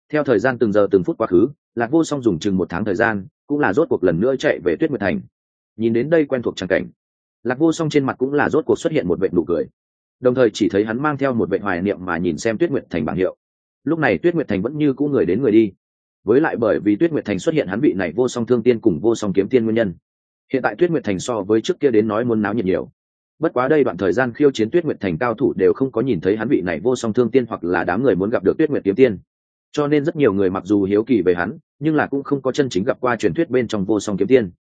Theo thời gian từng giờ từng phút quá khứ, Lạc Vô Song dùng chừng một tháng thời gian, cũng là rốt cuộc lần nữa chạy về Tuyết Nguyệt Thành. Nhìn đến đây quen thuộc tràng cảnh, Lạc Vô Song trên mặt cũng là rốt cuộc xuất hiện một vệt nụ cười. Đồng thời chỉ thấy hắn mang theo một vệt hoài niệm mà nhìn xem Tuyết Nguyệt Thành bảng hiệu. Lúc này Tuyết Nguyệt Thành vẫn như cũ người đến người đi. Với lại bởi vì Tuyết Nguyệt Thành xuất hiện hắn vị này Vô Song Thương Tiên cùng Vô Song Kiếm Tiên nguyên nhân, hiện tại Tuyết Nguyệt Thành so với trước kia đến nói muốn náo nhiệt nhiều. Bất quá đây đoạn thời gian khiêu chiến Tuyết Nguyệt Thành cao thủ đều không có nhìn thấy hắn vị này Vô Song Thương Tiên hoặc là đám người muốn gặp được Tuyết Nguyệt Kiếm Tiên, cho nên rất nhiều người mặc dù hiếu kỳ về hắn, nhưng là cũng không có chân chính gặp qua truyền thuyết bên trong Vô Song Kiếm Tiên.